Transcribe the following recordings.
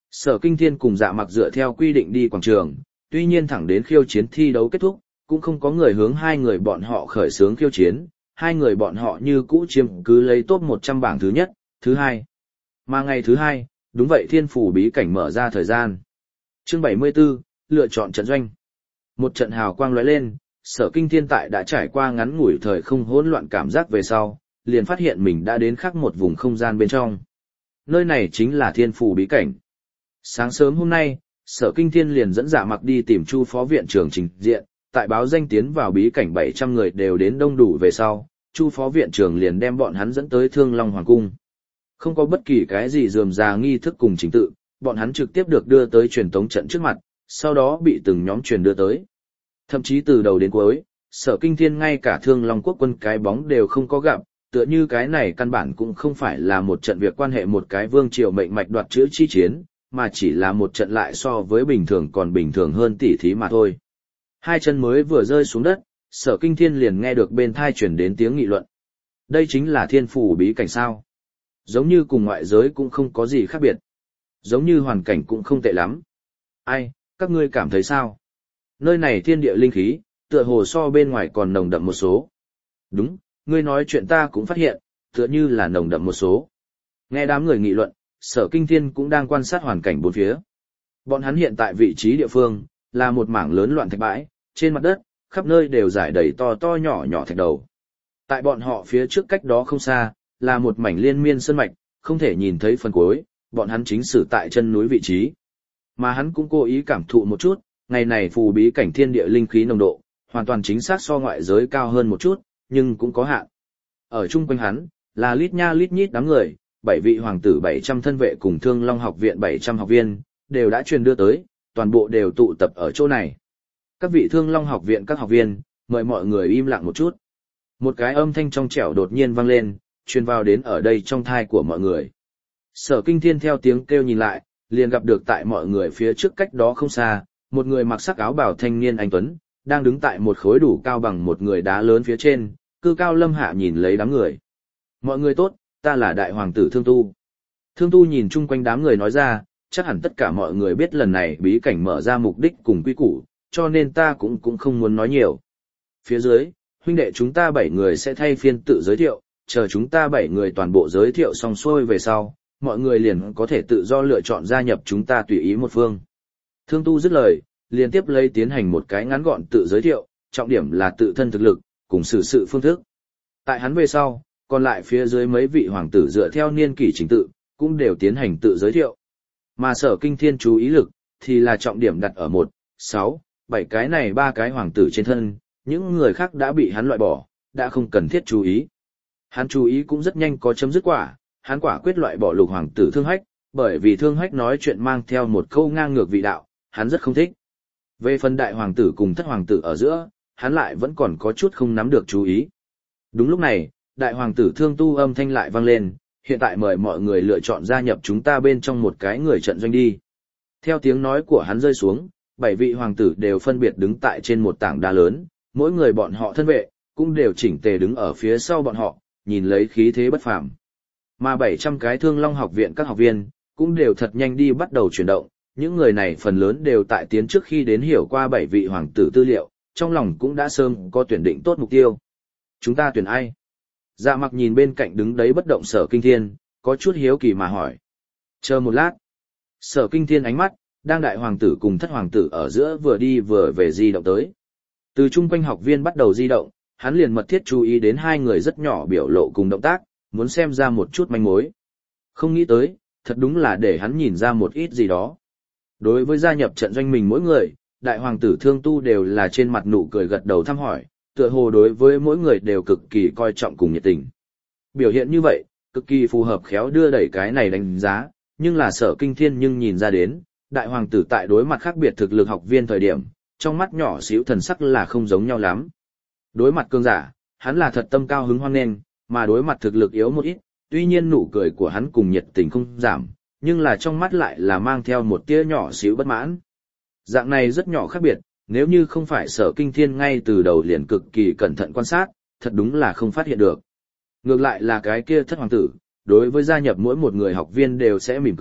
Sở Kinh Thiên cùng Dạ Mặc dựa theo quy định đi quảng trường, tuy nhiên thẳng đến khiêu chiến thi đấu kết thúc, cũng không có người hướng hai người bọn họ khởi xướng khiêu chiến, hai người bọn họ như cũ chiếm cứ lấy top 100 bảng thứ nhất, thứ hai. Mà ngày thứ hai, đúng vậy thiên phủ bí cảnh mở ra thời gian. Chương 74, lựa chọn trận doanh. Một trận hào quang lóe lên, Sở Kinh Thiên tại đã trải qua ngắn ngủi thời không hỗn loạn cảm giác về sau, liền phát hiện mình đã đến khác một vùng không gian bên trong. Nơi này chính là thiên phủ bí cảnh. Sáng sớm hôm nay, Sở Kinh Thiên liền dẫn Dạ Mặc đi tìm Chu phó viện trưởng trình diện, tại báo danh tiến vào bí cảnh 700 người đều đến đông đủ về sau, Chu phó viện trưởng liền đem bọn hắn dẫn tới Thương Long Hoàng cung. Không có bất kỳ cái gì rườm rà nghi thức cùng trình tự, bọn hắn trực tiếp được đưa tới truyền tống trận trước mặt, sau đó bị từng nhóm truyền đưa tới. Thậm chí từ đầu đến cuối, Sở Kinh Thiên ngay cả Thương Long quốc quân cái bóng đều không có gặp, tựa như cái này căn bản cũng không phải là một trận việc quan hệ một cái vương triều mệnh mạch đoạt chữ chi chiến, mà chỉ là một trận lại so với bình thường còn bình thường hơn tỉ thí mà thôi. Hai chân mới vừa rơi xuống đất, Sở Kinh Thiên liền nghe được bên thai chuyển đến tiếng nghị luận. Đây chính là thiên phủ bí cảnh sao. Giống như cùng ngoại giới cũng không có gì khác biệt. Giống như hoàn cảnh cũng không tệ lắm. Ai, các ngươi cảm thấy sao? Nơi này thiên địa linh khí, tựa hồ so bên ngoài còn nồng đậm một số. Đúng, ngươi nói chuyện ta cũng phát hiện, tựa như là nồng đậm một số. Nghe đám người nghị luận, Sở Kinh Thiên cũng đang quan sát hoàn cảnh bốn phía. Bọn hắn hiện tại vị trí địa phương, là một mảng lớn loạn thạch bãi, trên mặt đất, khắp nơi đều rải đầy to to nhỏ nhỏ thạch đầu. Tại bọn họ phía trước cách đó không xa, là một mảnh liên miên sơn mạch, không thể nhìn thấy phần cuối, bọn hắn chính xử tại chân núi vị trí. Mà hắn cũng cố ý cảm thụ một chút, ngày này phù bí cảnh thiên địa linh khí nồng độ, hoàn toàn chính xác so ngoại giới cao hơn một chút, nhưng cũng có hạn. Ở chung quanh hắn, là lít nha lít nhít đám người, 7 vị hoàng tử 700 thân vệ cùng Thương Long học viện 700 học viên, đều đã truyền đưa tới, toàn bộ đều tụ tập ở chỗ này. Các vị Thương Long học viện các học viên, mời mọi người im lặng một chút. Một cái âm thanh trong trẻo đột nhiên vang lên, truyền vào đến ở đây trong thai của mọi người. Sở Kinh Thiên theo tiếng kêu nhìn lại, liền gặp được tại mọi người phía trước cách đó không xa, một người mặc sắc áo bào thanh niên anh tuấn, đang đứng tại một khối đủ cao bằng một người đá lớn phía trên, cư cao lâm hạ nhìn lấy đám người. Mọi người tốt, ta là đại hoàng tử Thương Tu. Thương Tu nhìn chung quanh đám người nói ra, chắc hẳn tất cả mọi người biết lần này bí cảnh mở ra mục đích cùng quy củ, cho nên ta cũng không muốn nói nhiều. Phía dưới, huynh đệ chúng ta 7 người sẽ thay phiên tự giới thiệu, chờ chúng ta 7 người toàn bộ giới thiệu xong xuôi về sau, mọi người liền có thể tự do lựa chọn gia nhập chúng ta tùy ý một phương. Thương Tu dứt lời, liên tiếp lấy tiến hành một cái ngắn gọn tự giới thiệu, trọng điểm là tự thân thực lực, cùng xử sự phương thức. Tại hắn về sau, còn lại phía dưới mấy vị hoàng tử dựa theo niên kỷ trình tự, cũng đều tiến hành tự giới thiệu. Mà Sở Kinh Thiên chú ý lực, thì là trọng điểm đặt ở 1, 6, 7 cái này 3 cái hoàng tử trên thân, những người khác đã bị hắn loại bỏ, đã không cần thiết chú ý. Hắn chú ý cũng rất nhanh có chấm dứt quả, hắn quả quyết loại bỏ Lục hoàng tử Thương Hách, bởi vì Thương Hách nói chuyện mang theo một câu ngang ngược vị đạo, hắn rất không thích. Về phần đại hoàng tử cùng thất hoàng tử ở giữa, hắn lại vẫn còn có chút không nắm được chú ý. Đúng lúc này, đại hoàng tử Thương Tu âm thanh lại vang lên, hiện tại mời mọi người lựa chọn gia nhập chúng ta bên trong một cái người trận doanh đi. Theo tiếng nói của hắn rơi xuống, 7 vị hoàng tử đều phân biệt đứng tại trên một tảng đá lớn, mỗi người bọn họ thân vệ, cũng đều chỉnh tề đứng ở phía sau bọn họ, nhìn lấy khí thế bất phàm. Mà 700 cái Thương Long học viện các học viên, cũng đều thật nhanh đi bắt đầu chuyển động, những người này phần lớn đều tại tiến trước khi đến hiểu qua 7 vị hoàng tử tư liệu, trong lòng cũng đã sớm có tuyển định tốt mục tiêu. Chúng ta tuyển ai? Dạ Mặc nhìn bên cạnh đứng đấy bất động Sở Kinh Thiên, có chút hiếu kỳ mà hỏi. Chờ một lát. Sở Kinh Thiên ánh mắt, đang đại hoàng tử cùng thất hoàng tử ở giữa vừa đi vừa về di động tới. Từ chung quanh học viên bắt đầu di động, hắn liền mật thiết chú ý đến hai người rất nhỏ biểu lộ cùng động tác, muốn xem ra một chút manh mối. Không nghĩ tới, thật đúng là để hắn nhìn ra một ít gì đó. Đối với gia nhập trận doanh mình mỗi người, đại hoàng tử Thương Tu đều là trên mặt nụ cười gật đầu thăm hỏi, tựa hồ đối với mỗi người đều cực kỳ coi trọng cùng nhiệt tình. Biểu hiện như vậy, cực kỳ phù hợp khéo đưa đẩy cái này đánh giá, nhưng là Sở Kinh Thiên nhưng nhìn ra đến, đại hoàng tử tại đối mặt khác biệt thực lực học viên thời điểm, trong mắt nhỏ xíu thần sắc là không giống nhau lắm. Đối mặt cường giả, hắn là thật tâm cao hứng hoan nghênh, mà đối mặt thực lực yếu một ít, tuy nhiên nụ cười của hắn cùng nhiệt tình không giảm, nhưng là trong mắt lại là mang theo một tia nhỏ xíu bất mãn. Dạng này rất nhỏ khác biệt, nếu như không phải Sở Kinh Thiên ngay từ đầu liền cực kỳ cẩn thận quan sát, thật đúng là không phát hiện được. Ngược lại là cái kia thất hoàng tử, đối với gia nhập mỗi một người học viên đều sẽ mỉm cười,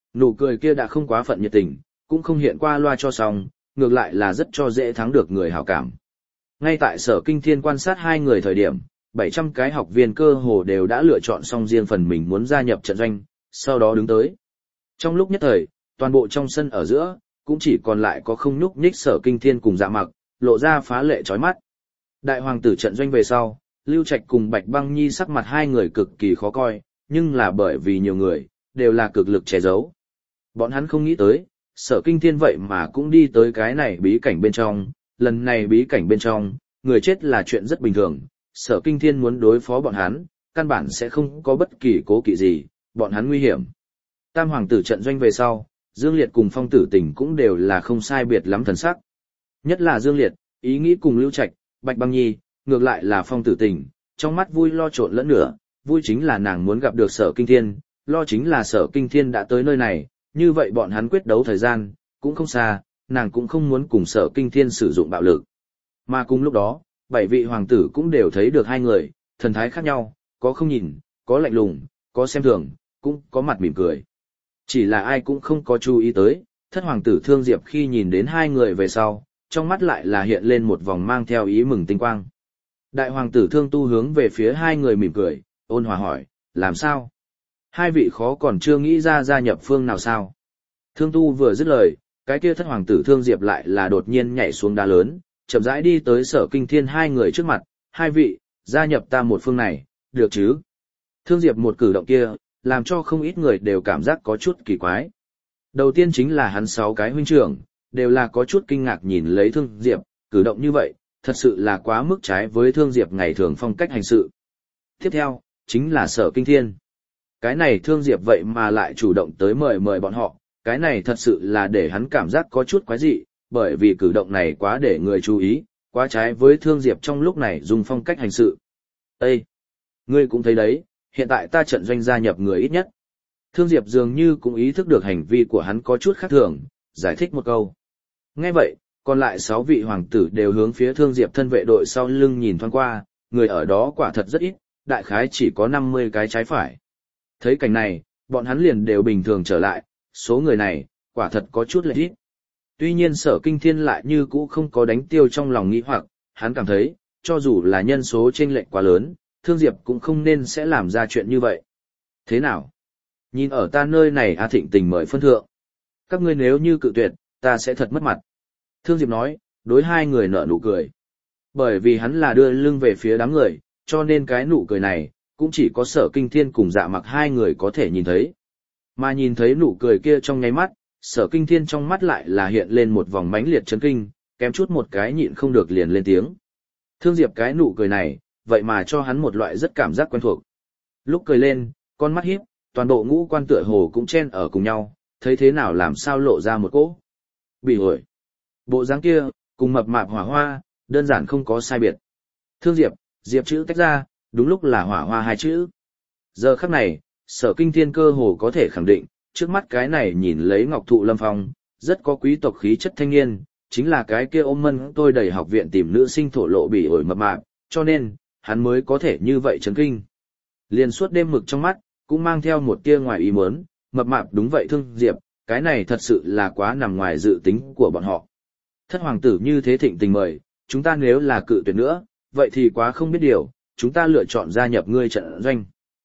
nụ cười kia đã không quá phận nhiệt tình, cũng không hiện qua loa cho xong, ngược lại là rất cho dễ thắng được người hảo cảm. Ngay tại Sở Kinh Thiên quan sát hai người thời điểm, 700 cái học viên cơ hồ đều đã lựa chọn xong riêng phần mình muốn gia nhập trận doanh, sau đó đứng tới. Trong lúc nhất thời, toàn bộ trong sân ở giữa, cũng chỉ còn lại có không nhúc nhích Sở Kinh Thiên cùng Dạ Mặc, lộ ra phá lệ chói mắt. Đại hoàng tử trận doanh về sau, Lưu Trạch cùng Bạch Băng Nhi sắc mặt hai người cực kỳ khó coi, nhưng là bởi vì nhiều người, đều là cực lực che giấu. Bọn hắn không nghĩ tới, Sở Kinh Thiên vậy mà cũng đi tới cái này bí cảnh bên trong, lần này bí cảnh bên trong, người chết là chuyện rất bình thường, Sở Kinh Thiên muốn đối phó bọn hắn, căn bản sẽ không có bất kỳ cố kỵ gì, bọn hắn nguy hiểm. Tam hoàng tử trận doanh về sau, Dương Liệt cùng Phong Tử Tình cũng đều là không sai biệt lắm thần sắc. Nhất là Dương Liệt, ý nghĩ cùng Lưu Trạch, Bạch Băng Nhi, ngược lại là Phong Tử Tình, trong mắt vui lo trộn lẫn nửa, vui chính là nàng muốn gặp được Sở Kinh Thiên, lo chính là Sở Kinh Thiên đã tới nơi này, như vậy bọn hắn quyết đấu thời gian, cũng không xa, nàng cũng không muốn cùng Sở Kinh Thiên sử dụng bạo lực. Mà cùng lúc đó, 7 vị hoàng tử cũng đều thấy được hai người, thần thái khác nhau, có không nhìn, có lạnh lùng, có xem thường, cũng có mặt mỉm cười. Chỉ là ai cũng không có chú ý tới, thất hoàng tử Thương Diệp khi nhìn đến hai người về sau, trong mắt lại là hiện lên một vòng mang theo ý mừng tinh quang. Đại hoàng tử Thương Tu hướng về phía hai người mỉm cười, ôn hòa hỏi, làm sao? Hai vị khó còn chưa nghĩ ra gia nhập phương nào sao? Thương Tu vừa dứt lời, cái kia thất hoàng tử Thương Diệp lại là đột nhiên nhảy xuống đá lớn, chậm rãi đi tới Sở Kinh Thiên hai người trước mặt, hai vị, gia nhập ta một phương này, được chứ? Thương Diệp một cử động kia, làm cho không ít người đều cảm giác có chút kỳ quái. Đầu tiên chính là hắn 6 cái huynh trưởng, đều là có chút kinh ngạc nhìn lấy Thương Diệp, cử động như vậy, thật sự là quá mức trái với Thương Diệp ngày thường phong cách hành sự. Tiếp theo, chính là Sở Kinh Thiên. Cái này Thương Diệp vậy mà lại chủ động tới mời bọn họ, cái này thật sự là để hắn cảm giác có chút quái dị, bởi vì cử động này quá để người chú ý, quá trái với Thương Diệp trong lúc này dùng phong cách hành sự. Ê! Ngươi cũng thấy đấy, hiện tại ta trận doanh gia nhập người ít nhất. Thương Diệp dường như cũng ý thức được hành vi của hắn có chút khác thường, giải thích một câu. Nghe vậy, còn lại 6 vị hoàng tử đều hướng phía Thương Diệp thân vệ đội sau lưng nhìn thoáng qua, người ở đó quả thật rất ít, đại khái chỉ có 50 cái trái phải. Thấy cảnh này, bọn hắn liền đều bình thường trở lại, số người này, quả thật có chút lệch ít. Tuy nhiên Sở Kinh Thiên lại như cũ không có đánh tiêu trong lòng nghĩ hoặc, hắn cảm thấy, cho dù là nhân số chênh lệch quá lớn, Thương Diệp cũng không nên sẽ làm ra chuyện như vậy. Thế nào? Nhìn ở ta nơi này A Thịnh tình mời phân thượng. Các ngươi nếu như cự tuyệt, ta sẽ thật mất mặt. Thương Diệp nói, đối hai người nở nụ cười. Bởi vì hắn là đưa lưng về phía đám người, cho nên cái nụ cười này, cũng chỉ có Sở Kinh Thiên cùng Dạ Mặc hai người có thể nhìn thấy. Mà nhìn thấy nụ cười kia trong nháy mắt, Sở Kinh Thiên trong mắt lại là hiện lên một vòng mãnh liệt chấn kinh, kém chút một cái nhịn không được liền lên tiếng. Thương Diệp cái nụ cười này, vậy mà cho hắn một loại rất cảm giác quen thuộc. Lúc cười lên, con mắt híp, toàn bộ ngũ quan tựa hồ cũng chen ở cùng nhau, thấy thế nào làm sao lộ ra một cỗ bị ổi. Bộ dáng kia, cùng mập mạp hỏa hoa, đơn giản không có sai biệt. Thương Diệp, Diệp chữ tách ra, đúng lúc là hỏa hoa hai chữ. Giờ khắc này, Sở Kinh Thiên cơ hồ có thể khẳng định, trước mắt cái này nhìn lấy ngọc thụ lâm phong, rất có quý tộc khí chất thanh niên, chính là cái kia ôm mân tôi đầy học viện tìm nữ sinh thổ lộ bị ổi mập mạp, cho nên, hắn mới có thể như vậy chấn kinh. Liền suốt đêm mực trong mắt, cũng mang theo một tia ngoài ý muốn, mập mạp đúng vậy Thương Diệp, cái này thật sự là quá nằm ngoài dự tính của bọn họ. Thất hoàng tử như thế thịnh tình mời, chúng ta nếu là cự tuyệt nữa, vậy thì quá không biết điều, chúng ta lựa chọn gia nhập ngươi trận doanh.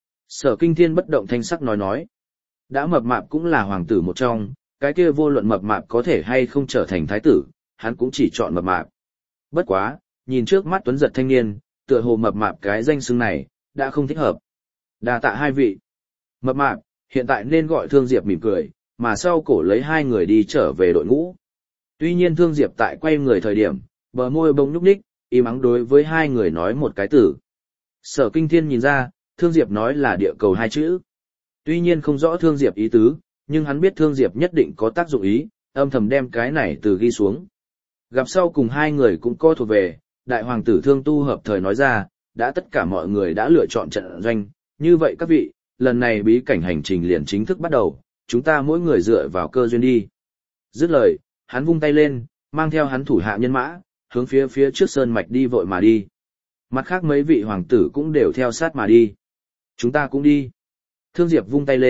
Sở Kinh Thiên bất động thanh sắc nói. Đã mập mạp cũng là hoàng tử một trong, cái kia vô luận mập mạp có thể hay không trở thành thái tử, hắn cũng chỉ chọn mập mạp. Bất quá, nhìn trước mắt tuấn giật thanh niên, tựa hồ mập mạp cái danh xưng này, đã không thích hợp. Đa tạ hai vị. Mập mạp, hiện tại nên gọi Thương Diệp mỉm cười, mà sau cổ lấy hai người đi trở về đội ngũ. Tuy nhiên Thương Diệp tại quay người thời điểm, bờ môi bỗng nhúc nhích, im ắng đối với hai người nói một cái từ. Sở Kinh Thiên nhìn ra, Thương Diệp nói là địa cầu hai chữ. Tuy nhiên không rõ Thương Diệp ý tứ, nhưng hắn biết Thương Diệp nhất định có tác dụng ý, âm thầm đem cái này từ ghi xuống. Gặp sau cùng hai người cũng có thuộc về, đại hoàng tử Thương Tu hợp thời nói ra, đã tất cả mọi người đã lựa chọn trận doanh, như vậy các vị, lần này bí cảnh hành trình liền chính thức bắt đầu, chúng ta mỗi người dựa vào cơ duyên đi. Dứt lời, hắn vung tay lên, mang theo hắn thủ hạ nhân mã, hướng phía trước sơn mạch đi vội mà đi. Mặt khác mấy vị hoàng tử cũng đều theo sát mà đi. Chúng ta cũng đi. Thương Diệp vung tay lên,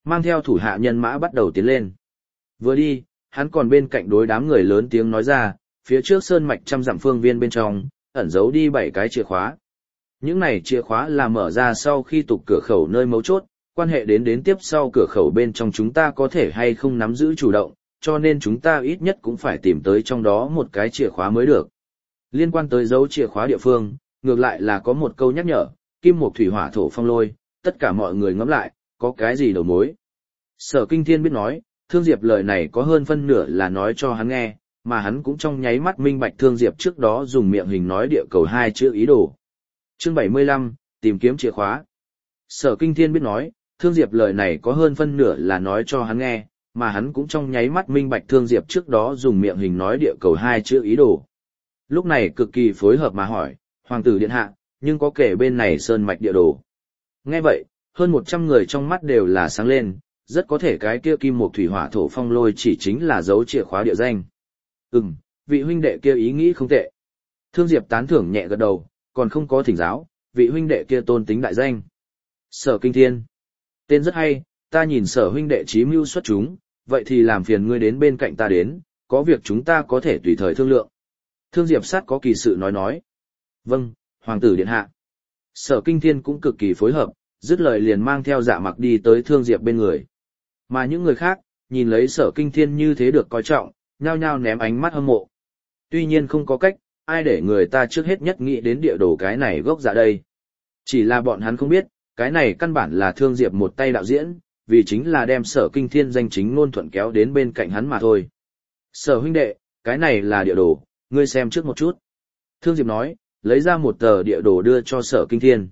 mang theo thủ hạ nhân mã bắt đầu tiến lên. Vừa đi, hắn còn bên cạnh đối đám người lớn tiếng nói ra, phía trước sơn mạch trăm dặm phương viên bên trong, ẩn giấu đi 7 cái chìa khóa. Những này chìa khóa là mở ra sau khi tục cửa khẩu nơi mấu chốt, quan hệ đến tiếp sau cửa khẩu bên trong chúng ta có thể hay không nắm giữ chủ động, cho nên chúng ta ít nhất cũng phải tìm tới trong đó một cái chìa khóa mới được. Liên quan tới dấu chìa khóa địa phương, ngược lại là có một câu nhắc nhở, kim mộc thủy hỏa thổ phong lôi, tất cả mọi người ngẫm lại, có cái gì đầu mối. Sở Kinh Thiên biết nói, Thương Diệp lời này có hơn phân nửa là nói cho hắn nghe, mà hắn cũng trong nháy mắt minh bạch Thương Diệp trước đó dùng miệng hình nói địa cầu 2 chữ ý đồ. Chương 75, tìm kiếm chìa khóa. Sở Kinh Thiên biết nói, Thương Diệp lời này có hơn phân nửa là nói cho hắn nghe, mà hắn cũng trong nháy mắt minh bạch Thương Diệp trước đó dùng miệng hình nói địa cầu 2 chữ ý đồ. Lúc này cực kỳ phối hợp mà hỏi, Hoàng tử điện hạ, nhưng có kể bên này sơn mạch địa đồ. Nghe vậy, hơn 100 người trong mắt đều là sáng lên, rất có thể cái kia kim mộc thủy hỏa thổ phong lôi chỉ chính là dấu chìa khóa địa danh. Vị huynh đệ kia ý nghĩ không tệ. Thương Diệp tán thưởng nhẹ gật đầu, còn không có thỉnh giáo, vị huynh đệ kia tôn tính đại danh. Sở Kinh Thiên. Tên rất hay, ta nhìn Sở huynh đệ trí mưu xuất chúng, vậy thì làm phiền ngươi đến bên cạnh ta đến, có việc chúng ta có thể tùy thời thương lượng. Thương Diệp sát có kỳ sự nói. Vâng, Hoàng tử điện hạ. Sở Kinh Thiên cũng cực kỳ phối hợp, dứt lời liền mang theo Dạ Mặc đi tới Thương Diệp bên người. Mà những người khác, nhìn lấy Sở Kinh Thiên như thế được coi trọng, nhao nhao ném ánh mắt hâm mộ. Tuy nhiên không có cách, ai để người ta trước hết nhất nghĩ đến địa đồ cái này gốc dạ đây. Chỉ là bọn hắn không biết, cái này căn bản là Thương Diệp một tay đạo diễn, vì chính là đem Sở Kinh Thiên danh chính ngôn thuận kéo đến bên cạnh hắn mà thôi. Sở huynh đệ, cái này là địa đồ, ngươi xem trước một chút. Thương Diệp nói, lấy ra một tờ địa đồ đưa cho Sở Kinh Thiên.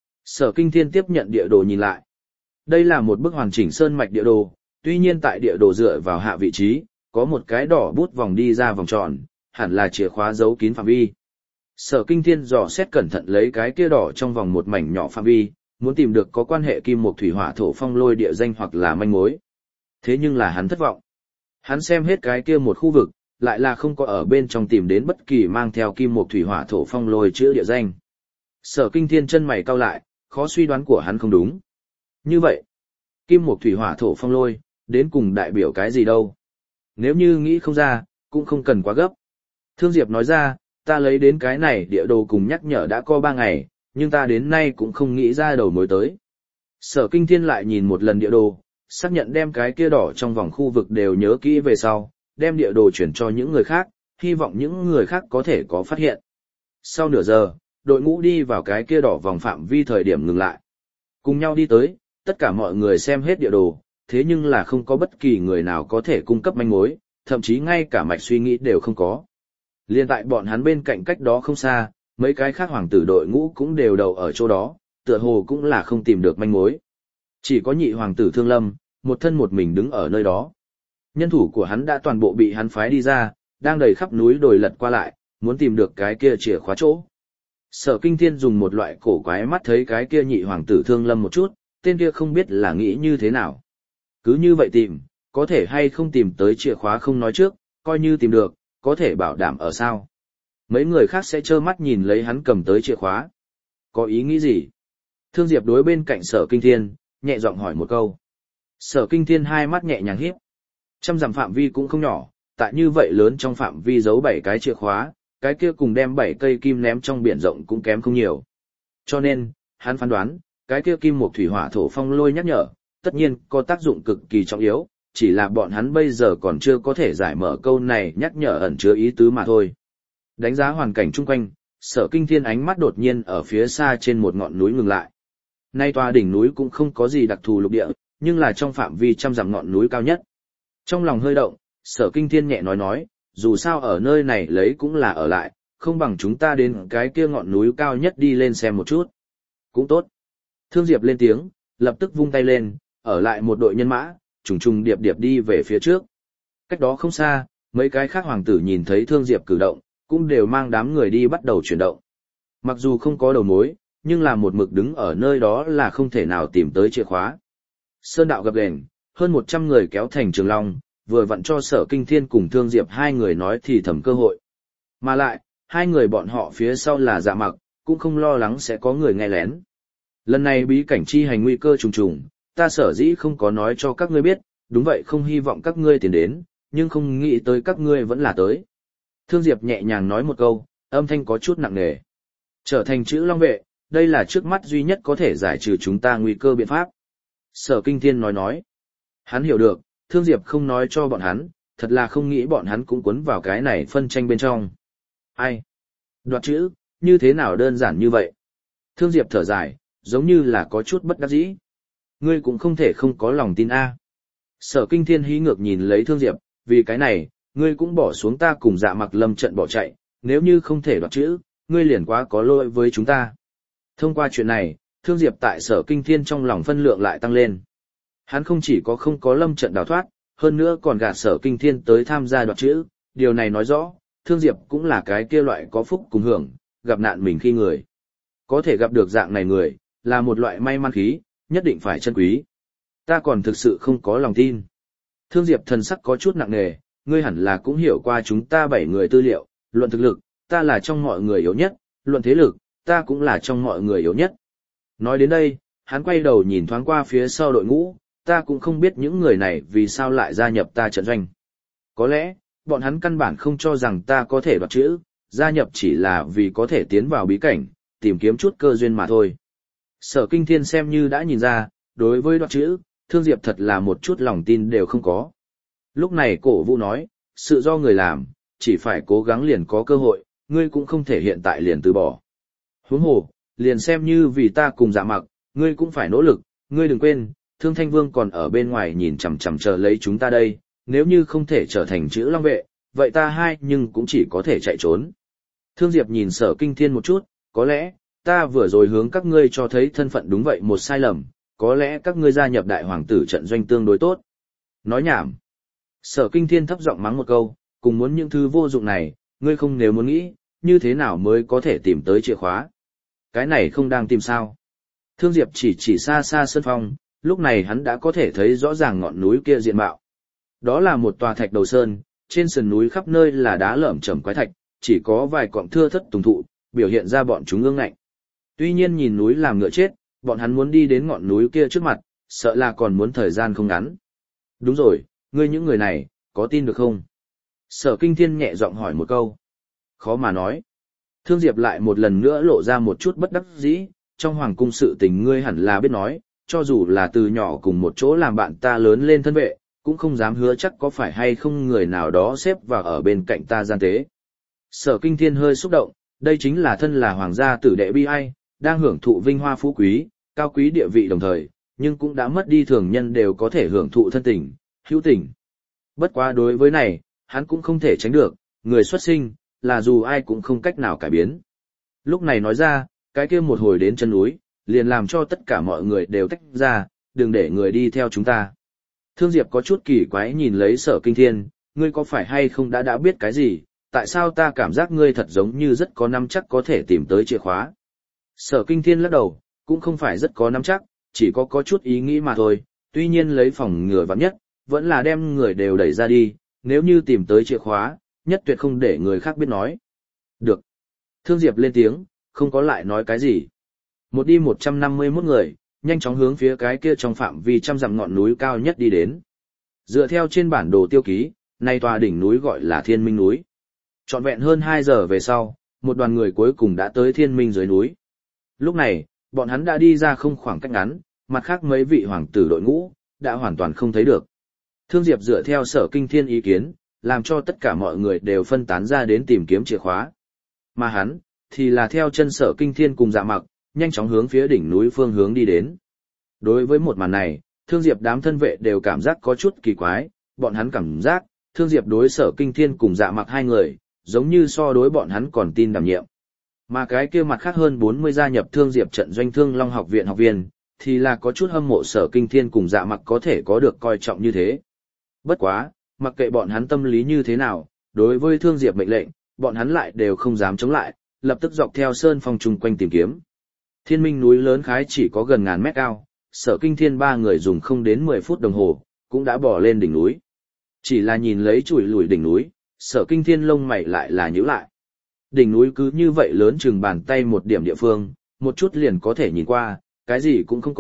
Sở Kinh Thiên tiếp nhận địa đồ nhìn lại. Đây là một bức hoàn chỉnh sơn mạch địa đồ, tuy nhiên tại địa đồ dựa vào hạ vị trí, có một cái đỏ bút vòng đi ra vòng tròn, hẳn là chìa khóa giấu kín phạm vi. Sở Kinh Thiên dò xét cẩn thận lấy cái kia đỏ trong vòng một mảnh nhỏ phạm vi, muốn tìm được có quan hệ kim mộc thủy hỏa thổ phong lôi địa danh hoặc là manh mối. Thế nhưng là hắn thất vọng. Hắn xem hết cái kia một khu vực, lại là không có ở bên trong tìm đến bất kỳ mang theo kim mộc thủy hỏa thổ phong lôi chữ địa danh. Sở Kinh Thiên chân mày cau lại, khó suy đoán của hắn không đúng. Như vậy, kim mộc thủy hỏa thổ phong lôi, đến cùng đại biểu cái gì đâu? Nếu như nghĩ không ra, cũng không cần quá gấp. Thương Diệp nói ra, ta lấy đến cái này địa đồ cùng nhắc nhở đã có 3 ngày, nhưng ta đến nay cũng không nghĩ ra đầu mối tới. Sở Kinh Thiên lại nhìn một lần địa đồ, xác nhận đem cái kia đỏ trong vòng khu vực đều nhớ kỹ về sau, đem địa đồ chuyển cho những người khác, hy vọng những người khác có thể có phát hiện. Sau nửa giờ, đội ngũ đi vào cái kia đỏ vòng phạm vi thời điểm ngừng lại. Cùng nhau đi tới, tất cả mọi người xem hết địa đồ, thế nhưng là không có bất kỳ người nào có thể cung cấp manh mối, thậm chí ngay cả mạch suy nghĩ đều không có. Liên tại bọn hắn bên cạnh cách đó không xa, mấy cái khác hoàng tử đội ngũ cũng đều đầu ở chỗ đó, tựa hồ cũng là không tìm được manh mối. Chỉ có nhị hoàng tử Thương Lâm, một thân một mình đứng ở nơi đó. Nhân thủ của hắn đã toàn bộ bị hắn phái đi ra, đang đầy khắp núi đồi lật qua lại, muốn tìm được cái kia chìa khóa chỗ. Sở Kinh Thiên dùng một loại cổ quái mắt thấy cái kia nhị hoàng tử Thương Lâm một chút, tên kia không biết là nghĩ như thế nào. Cứ như vậy tìm, có thể hay không tìm tới chìa khóa không nói trước, coi như tìm được, có thể bảo đảm ở sao. Mấy người khác sẽ trơ mắt nhìn lấy hắn cầm tới chìa khóa. Có ý nghĩ gì? Thương Diệp đối bên cạnh Sở Kinh Thiên, nhẹ giọng hỏi một câu. Sở Kinh Thiên hai mắt nhẹ nhàng híp. 100 dặm phạm vi cũng không nhỏ, tại như vậy lớn trong phạm vi giấu 7 cái chìa khóa, cái kia cùng đem 7 cây kim ném trong biển rộng cũng kém không nhiều. Cho nên, hắn phán đoán, cái kia kim mộc thủy hỏa thổ phong lôi nhắc nhở, tất nhiên có tác dụng cực kỳ trọng yếu, chỉ là bọn hắn bây giờ còn chưa có thể giải mở câu này nhắc nhở ẩn chứa ý tứ mà thôi. Đánh giá hoàn cảnh chung quanh, Sở Kinh Thiên ánh mắt đột nhiên ở phía xa trên một ngọn núi ngừng lại. Nay tòa đỉnh núi cũng không có gì đặc thù lục địa, nhưng là trong phạm vi 100 dặm ngọn núi cao nhất. Trong lòng hơi động, Sở Kinh Thiên nhẹ nói, dù sao ở nơi này lấy cũng là ở lại, không bằng chúng ta đến cái kia ngọn núi cao nhất đi lên xem một chút. Cũng tốt. Thương Diệp lên tiếng, lập tức vung tay lên, ở lại một đội nhân mã, trùng trùng điệp điệp đi về phía trước. Cách đó không xa, mấy cái khác hoàng tử nhìn thấy Thương Diệp cử động, cũng đều mang đám người đi bắt đầu chuyển động. Mặc dù không có đầu mối, nhưng là một mực đứng ở nơi đó là không thể nào tìm tới chìa khóa. Sơn đạo gập ghềnh, hơn 100 người kéo thành trường long, vừa vặn cho Sở Kinh Thiên cùng Thương Diệp hai người nói thì thầm cơ hội. Mà lại, hai người bọn họ phía sau là Dạ Mặc, cũng không lo lắng sẽ có người nghe lén. Lần này bí cảnh chi hành nguy cơ trùng trùng, ta sở dĩ không có nói cho các ngươi biết, đúng vậy không hy vọng các ngươi tiến đến, nhưng không nghĩ tới các ngươi vẫn là tới. Thương Diệp nhẹ nhàng nói một câu, âm thanh có chút nặng nề. Trở thành chữ Long vệ, đây là trước mắt duy nhất có thể giải trừ chúng ta nguy cơ biện pháp. Sở Kinh Thiên nói. Hắn hiểu được, Thương Diệp không nói cho bọn hắn, thật là không nghĩ bọn hắn cũng cuốn vào cái này phân tranh bên trong. Ai? Đoạt chữ, như thế nào đơn giản như vậy? Thương Diệp thở dài, giống như là có chút bất đắc dĩ. Ngươi cũng không thể không có lòng tin a. Sở Kinh Thiên hí ngược nhìn lấy Thương Diệp, vì cái này, ngươi cũng bỏ xuống ta cùng Dạ Mặc Lâm trận bỏ chạy, nếu như không thể đoạt chữ, ngươi liền quá có lỗi với chúng ta. Thông qua chuyện này, Thương Diệp tại Sở Kinh Thiên trong lòng phân lượng lại tăng lên. Hắn không chỉ có không có lâm trận đào thoát, hơn nữa còn gạt Sở Kinh Thiên tới tham gia đoạt chữ, điều này nói rõ, Thương Diệp cũng là cái kia loại có phúc cùng hưởng, gặp nạn mình khi người. Có thể gặp được dạng này người, là một loại may mắn khí, nhất định phải trân quý. Ta còn thực sự không có lòng tin. Thương Diệp thần sắc có chút nặng nề, ngươi hẳn là cũng hiểu qua chúng ta 7 người tư liệu, luận thực lực, ta là trong mọi người yếu nhất, luận thế lực, ta cũng là trong mọi người yếu nhất. Nói đến đây, hắn quay đầu nhìn thoáng qua phía sau đội ngũ, ta cũng không biết những người này vì sao lại gia nhập ta trận doanh. Có lẽ, bọn hắn căn bản không cho rằng ta có thể đoạt chữ, gia nhập chỉ là vì có thể tiến vào bí cảnh, tìm kiếm chút cơ duyên mà thôi. Sở Kinh Thiên xem như đã nhìn ra, đối với đoạt chữ, Thương Diệp thật là một chút lòng tin đều không có. Lúc này cổ vũ nói, sự do người làm, chỉ phải cố gắng liền có cơ hội, ngươi cũng không thể hiện tại liền từ bỏ. Huống hồ, liền xem như vì ta cùng Dạ Mặc, ngươi cũng phải nỗ lực, ngươi đừng quên, Thương Thanh Vương còn ở bên ngoài nhìn chằm chằm chờ lấy chúng ta đây, nếu như không thể trở thành chữ Long vệ, vậy ta hai nhưng cũng chỉ có thể chạy trốn. Thương Diệp nhìn Sở Kinh Thiên một chút, có lẽ, ta vừa rồi hướng các ngươi cho thấy thân phận đúng vậy một sai lầm, có lẽ các ngươi gia nhập đại hoàng tử trận doanh tương đối tốt. Nói nhảm. Sở Kinh Thiên thấp giọng mắng một câu, cùng muốn những thứ vô dụng này, ngươi không nếu muốn nghĩ, như thế nào mới có thể tìm tới chìa khóa. Cái này không đang tìm sao. Thương Diệp chỉ xa xa sân phong, lúc này hắn đã có thể thấy rõ ràng ngọn núi kia diện mạo. Đó là một tòa thạch đầu sơn, trên sườn núi khắp nơi là đá lởm chởm quái thạch, chỉ có vài cọng thưa thất tùng thụ, biểu hiện ra bọn chúng ương ngạnh. Tuy nhiên nhìn núi làm ngựa chết, bọn hắn muốn đi đến ngọn núi kia trước mặt, sợ là còn muốn thời gian không ngắn. Đúng rồi, ngươi những người này, có tin được không? Sở Kinh Thiên nhẹ giọng hỏi một câu. Khó mà nói. Thương Diệp lại một lần nữa lộ ra một chút bất đắc dĩ, trong hoàng cung sự tình ngươi hẳn là biết nói, cho dù là từ nhỏ cùng một chỗ làm bạn ta lớn lên thân vệ, cũng không dám hứa chắc có phải hay không người nào đó xếp vào ở bên cạnh ta gian tế. Sở Kinh Thiên hơi xúc động, đây chính là thân là hoàng gia tử đệ bi ai, đang hưởng thụ vinh hoa phú quý, cao quý địa vị đồng thời, nhưng cũng đã mất đi thường nhân đều có thể hưởng thụ thân tình, hữu tình. Bất quá đối với này, hắn cũng không thể tránh được, người xuất sinh, là dù ai cũng không cách nào cải biến. Lúc này nói ra, cái kia một hồi đến chân núi, liền làm cho tất cả mọi người đều tách ra, đừng để người đi theo chúng ta. Thương Diệp có chút kỳ quái nhìn lấy Sở Kinh Thiên, ngươi có phải hay không đã biết cái gì, tại sao ta cảm giác ngươi thật giống như rất có nắm chắc có thể tìm tới chìa khóa. Sở Kinh Thiên lắc đầu, cũng không phải rất có nắm chắc, chỉ có chút ý nghĩ mà thôi, tuy nhiên lấy phòng ngừa vạn nhất, vẫn là đem người đều đẩy ra đi, nếu như tìm tới chìa khóa, nhất tuyệt không để người khác biết nói. Được. Thương Diệp lên tiếng, không có lại nói cái gì. Một đi 151 người, nhanh chóng hướng phía cái kia trong phạm vi trăm dặm ngọn núi cao nhất đi đến. Dựa theo trên bản đồ tiêu ký, nay tòa đỉnh núi gọi là Thiên Minh núi. Trọn vẹn hơn 2 giờ về sau, một đoàn người cuối cùng đã tới Thiên Minh dưới núi. Lúc này, bọn hắn đã đi ra không khoảng cách ngắn, mặt khác mấy vị hoàng tử đội ngũ, đã hoàn toàn không thấy được. Thương Diệp dựa theo Sở Kinh Thiên ý kiến, làm cho tất cả mọi người đều phân tán ra đến tìm kiếm chìa khóa. Mà hắn, thì là theo chân Sở Kinh Thiên cùng Dạ Mặc, nhanh chóng hướng phía đỉnh núi phương hướng đi đến. Đối với một màn này, Thương Diệp đám thân vệ đều cảm giác có chút kỳ quái, bọn hắn cảm giác, Thương Diệp đối Sở Kinh Thiên cùng Dạ Mặc hai người, giống như so đối bọn hắn còn tin đảm nhiệm. Mà cái kia mặt khác hơn 40 gia nhập Thương Diệp trận doanh Thương Long học viện học viên, thì là có chút hâm mộ Sở Kinh Thiên cùng Dạ Mặc có thể có được coi trọng như thế. Bất quá, mặc kệ bọn hắn tâm lý như thế nào, đối với Thương Diệp mệnh lệnh, bọn hắn lại đều không dám chống lại, lập tức dọc theo sơn phong chung quanh tìm kiếm. Thiên Minh núi lớn khái chỉ có gần ngàn mét cao, Sở Kinh Thiên ba người dùng không đến 10 phút đồng hồ, cũng đã bỏ lên đỉnh núi. Chỉ là nhìn lấy chùi lùi đỉnh núi, Sở Kinh Thiên lông mày lại là nhíu lại. Đỉnh núi cứ như vậy lớn chừng bàn tay một điểm địa phương, một chút liền có thể nhìn qua, cái gì cũng không có,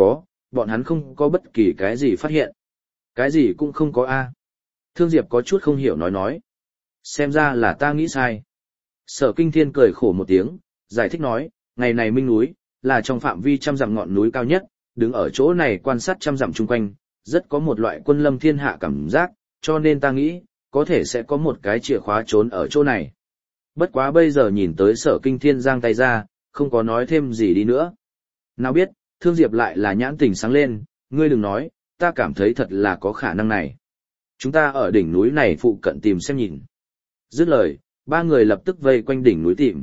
bọn hắn không có bất kỳ cái gì phát hiện. Cái gì cũng không có a. Thương Diệp có chút không hiểu nói. Xem ra là ta nghĩ sai. Sở Kinh Thiên cười khổ một tiếng, giải thích nói, ngày này Minh núi, là trong phạm vi trăm dặm ngọn núi cao nhất, đứng ở chỗ này quan sát trăm dặm chung quanh, rất có một loại quân lâm thiên hạ cảm giác, cho nên ta nghĩ, có thể sẽ có một cái chìa khóa trốn ở chỗ này. Bất quá bây giờ nhìn tới Sở Kinh Thiên giang tay ra, không có nói thêm gì đi nữa. Nào biết, Thương Diệp lại là nhãn tình sáng lên, ngươi đừng nói, ta cảm thấy thật là có khả năng này. Chúng ta ở đỉnh núi này phụ cận tìm xem nhìn. Dứt lời, ba người lập tức vây quanh đỉnh núi tìm.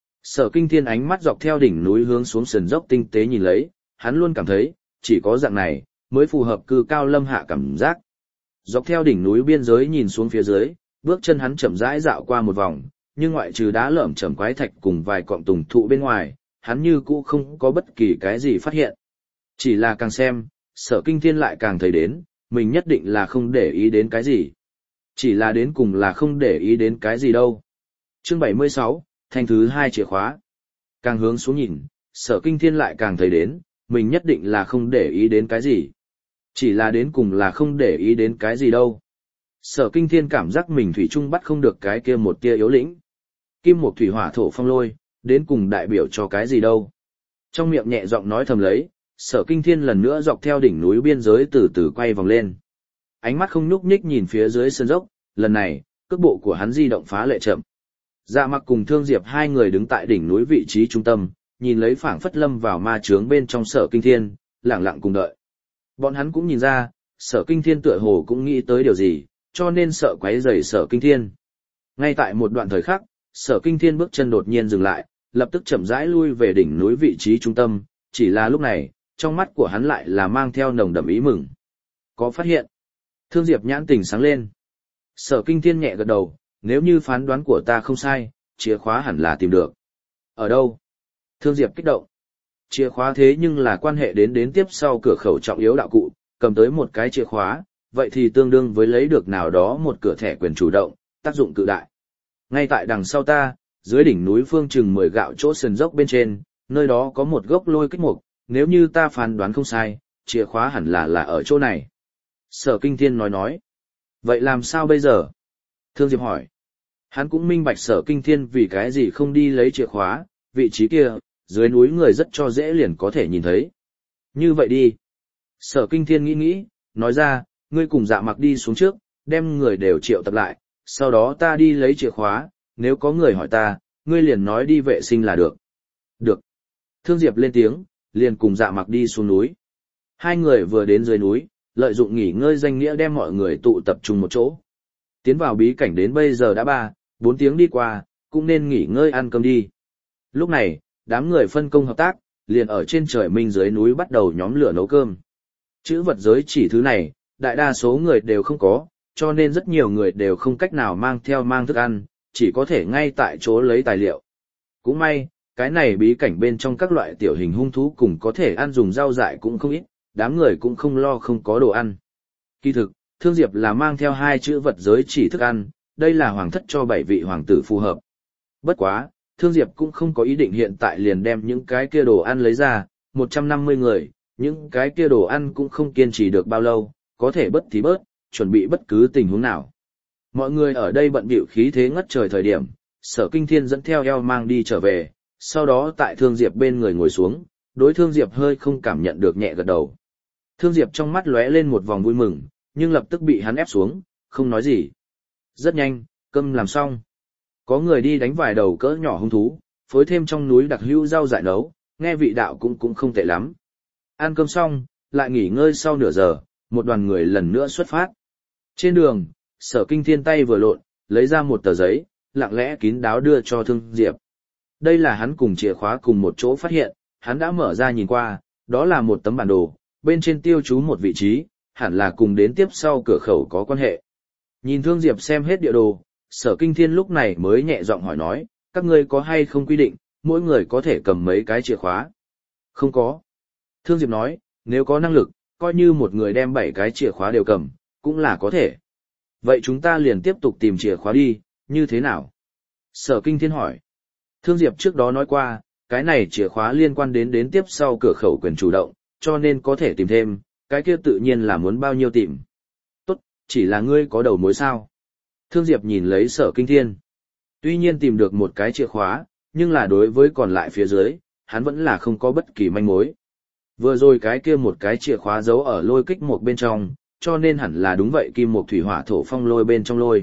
Sở Kinh Thiên ánh mắt dọc theo đỉnh núi hướng xuống sườn dốc tinh tế nhìn lấy, hắn luôn cảm thấy, chỉ có dạng này, mới phù hợp cư cao lâm hạ cảm giác. Dọc theo đỉnh núi biên giới nhìn xuống phía dưới, bước chân hắn chậm rãi dạo qua một vòng, nhưng ngoại trừ đá lởm chởm quái thạch cùng vài cọng tùng thụ bên ngoài, hắn như cũ không có bất kỳ cái gì phát hiện. Chỉ là càng xem, Sở Kinh Thiên lại càng thấy đến, mình nhất định là không để ý đến cái gì. Chỉ là đến cùng là không để ý đến cái gì đâu. Chương 76, thanh thứ 2 chìa khóa. Càng hướng xuống nhìn, Sở Kinh Thiên lại càng thấy đến, mình nhất định là không để ý đến cái gì. Chỉ là đến cùng là không để ý đến cái gì đâu. Sở Kinh Thiên cảm giác mình thủy chung bắt không được cái kia một tia yếu lĩnh. Kim một thủy hỏa thổ phong lôi, đến cùng đại biểu cho cái gì đâu. Trong miệng nhẹ giọng nói thầm lấy, Sở Kinh Thiên lần nữa dọc theo đỉnh núi biên giới từ từ quay vòng lên. Ánh mắt không nhúc nhích nhìn phía dưới sơn dốc, lần này, cước bộ của hắn di động phá lệ chậm. Dạ Mặc cùng Thương Diệp hai người đứng tại đỉnh núi vị trí trung tâm, nhìn lấy phảng phất lâm vào ma chướng bên trong Sở Kinh Thiên, lặng lặng cùng đợi. Bọn hắn cũng nhìn ra, Sở Kinh Thiên tựa hồ cũng nghĩ tới điều gì, cho nên sợ quấy rầy Sở Kinh Thiên. Ngay tại một đoạn thời khắc, Sở Kinh Thiên bước chân đột nhiên dừng lại, lập tức chậm rãi lui về đỉnh núi vị trí trung tâm, chỉ là lúc này, trong mắt của hắn lại là mang theo nồng đậm ý mừng. Có phát hiện. Thương Diệp nhãn tình sáng lên. Sở Kinh Thiên nhẹ gật đầu, nếu như phán đoán của ta không sai, chìa khóa hẳn là tìm được. Ở đâu? Thương Diệp kích động. Chìa khóa thế nhưng là quan hệ đến tiếp sau cửa khẩu trọng yếu đạo cụ, cầm tới một cái chìa khóa, vậy thì tương đương với lấy được nào đó một cửa thẻ quyền chủ động, tác dụng cự đại. Ngay tại đằng sau ta, dưới đỉnh núi phương chừng 10 gạo chỗ sườn dốc bên trên, nơi đó có một gốc lôi kích mục, nếu như ta phán đoán không sai, chìa khóa hẳn là ở chỗ này. Sở Kinh Thiên nói. Vậy làm sao bây giờ? Thương Diệp hỏi. Hắn cũng minh bạch Sở Kinh Thiên vì cái gì không đi lấy chìa khóa, vị trí kia, dưới núi người rất cho dễ liền có thể nhìn thấy. Như vậy đi. Sở Kinh Thiên nghĩ, nói ra, ngươi cùng Dạ Mặc đi xuống trước, đem người đều triệu tập lại, sau đó ta đi lấy chìa khóa, nếu có người hỏi ta, ngươi liền nói đi vệ sinh là được. Được. Thương Diệp lên tiếng, liền cùng Dạ Mặc đi xuống núi. Hai người vừa đến dưới núi, lợi dụng nghỉ ngơi danh nghĩa đem mọi người tụ tập trung một chỗ. Tiến vào bí cảnh đến bây giờ đã 3-4 tiếng đi qua, cũng nên nghỉ ngơi ăn cơm đi. Lúc này, đám người phân công hợp tác, liền ở trên trời minh dưới núi bắt đầu nhóm lửa nấu cơm. Chữ vật giới chỉ thứ này, đại đa số người đều không có, cho nên rất nhiều người đều không cách nào mang thức ăn, chỉ có thể ngay tại chỗ lấy tài liệu. Cũng may, cái này bí cảnh bên trong các loại tiểu hình hung thú cùng có thể ăn dùng rau dại cũng không ít, đám người cũng không lo không có đồ ăn. Kỳ thực, Thương Diệp là mang theo 2 chữ vật giới chỉ thức ăn, đây là hoàng thất cho 7 vị hoàng tử phù hợp. Bất quá, Thương Diệp cũng không có ý định hiện tại liền đem những cái kia đồ ăn lấy ra, 150 người, những cái kia đồ ăn cũng không kiên trì được bao lâu, có thể bớt thì bớt, chuẩn bị bất cứ tình huống nào. Mọi người ở đây bận bịu khí thế ngất trời thời điểm, Sở Kinh Thiên dẫn theo eo mang đi trở về, sau đó tại Thương Diệp bên người ngồi xuống, đối Thương Diệp hơi không cảm nhận được nhẹ gật đầu. Thương Diệp trong mắt lóe lên một vòng vui mừng, nhưng lập tức bị hắn ép xuống, không nói gì. Rất nhanh, cơm làm xong. Có người đi đánh vài đầu cỡ nhỏ hung thú, phối thêm trong núi đặc hữu rau dại nấu, nghe vị đạo cũng không tệ lắm. Ăn cơm xong, lại nghỉ ngơi sau nửa giờ, một đoàn người lần nữa xuất phát. Trên đường, Sở Kinh Thiên tay vừa lộn, lấy ra một tờ giấy, lặng lẽ kín đáo đưa cho Thương Diệp. Đây là hắn cùng chìa khóa cùng một chỗ phát hiện, hắn đã mở ra nhìn qua, đó là một tấm bản đồ, bên trên tiêu chú một vị trí, hẳn là cùng đến tiếp sau cửa khẩu có quan hệ. Nhìn Thương Diệp xem hết địa đồ, Sở Kinh Thiên lúc này mới nhẹ giọng hỏi nói, các ngươi có hay không quy định, mỗi người có thể cầm mấy cái chìa khóa? Không có. Thương Diệp nói, nếu có năng lực, coi như một người đem 7 cái chìa khóa đều cầm, cũng là có thể. Vậy chúng ta liền tiếp tục tìm chìa khóa đi, như thế nào? Sở Kinh Thiên hỏi. Thương Diệp trước đó nói qua, cái này chìa khóa liên quan đến tiếp sau cửa khẩu quyền chủ động, cho nên có thể tìm thêm, cái kia tự nhiên là muốn bao nhiêu tìm. Tốt, chỉ là ngươi có đầu mối sao? Thương Diệp nhìn lấy Sở Kinh Thiên. Tuy nhiên tìm được một cái chìa khóa, nhưng là đối với còn lại phía dưới, hắn vẫn là không có bất kỳ manh mối. Vừa rồi cái kia một cái chìa khóa giấu ở lôi kích một bên trong, cho nên hẳn là đúng vậy kim một thủy hỏa thổ phong lôi bên trong lôi.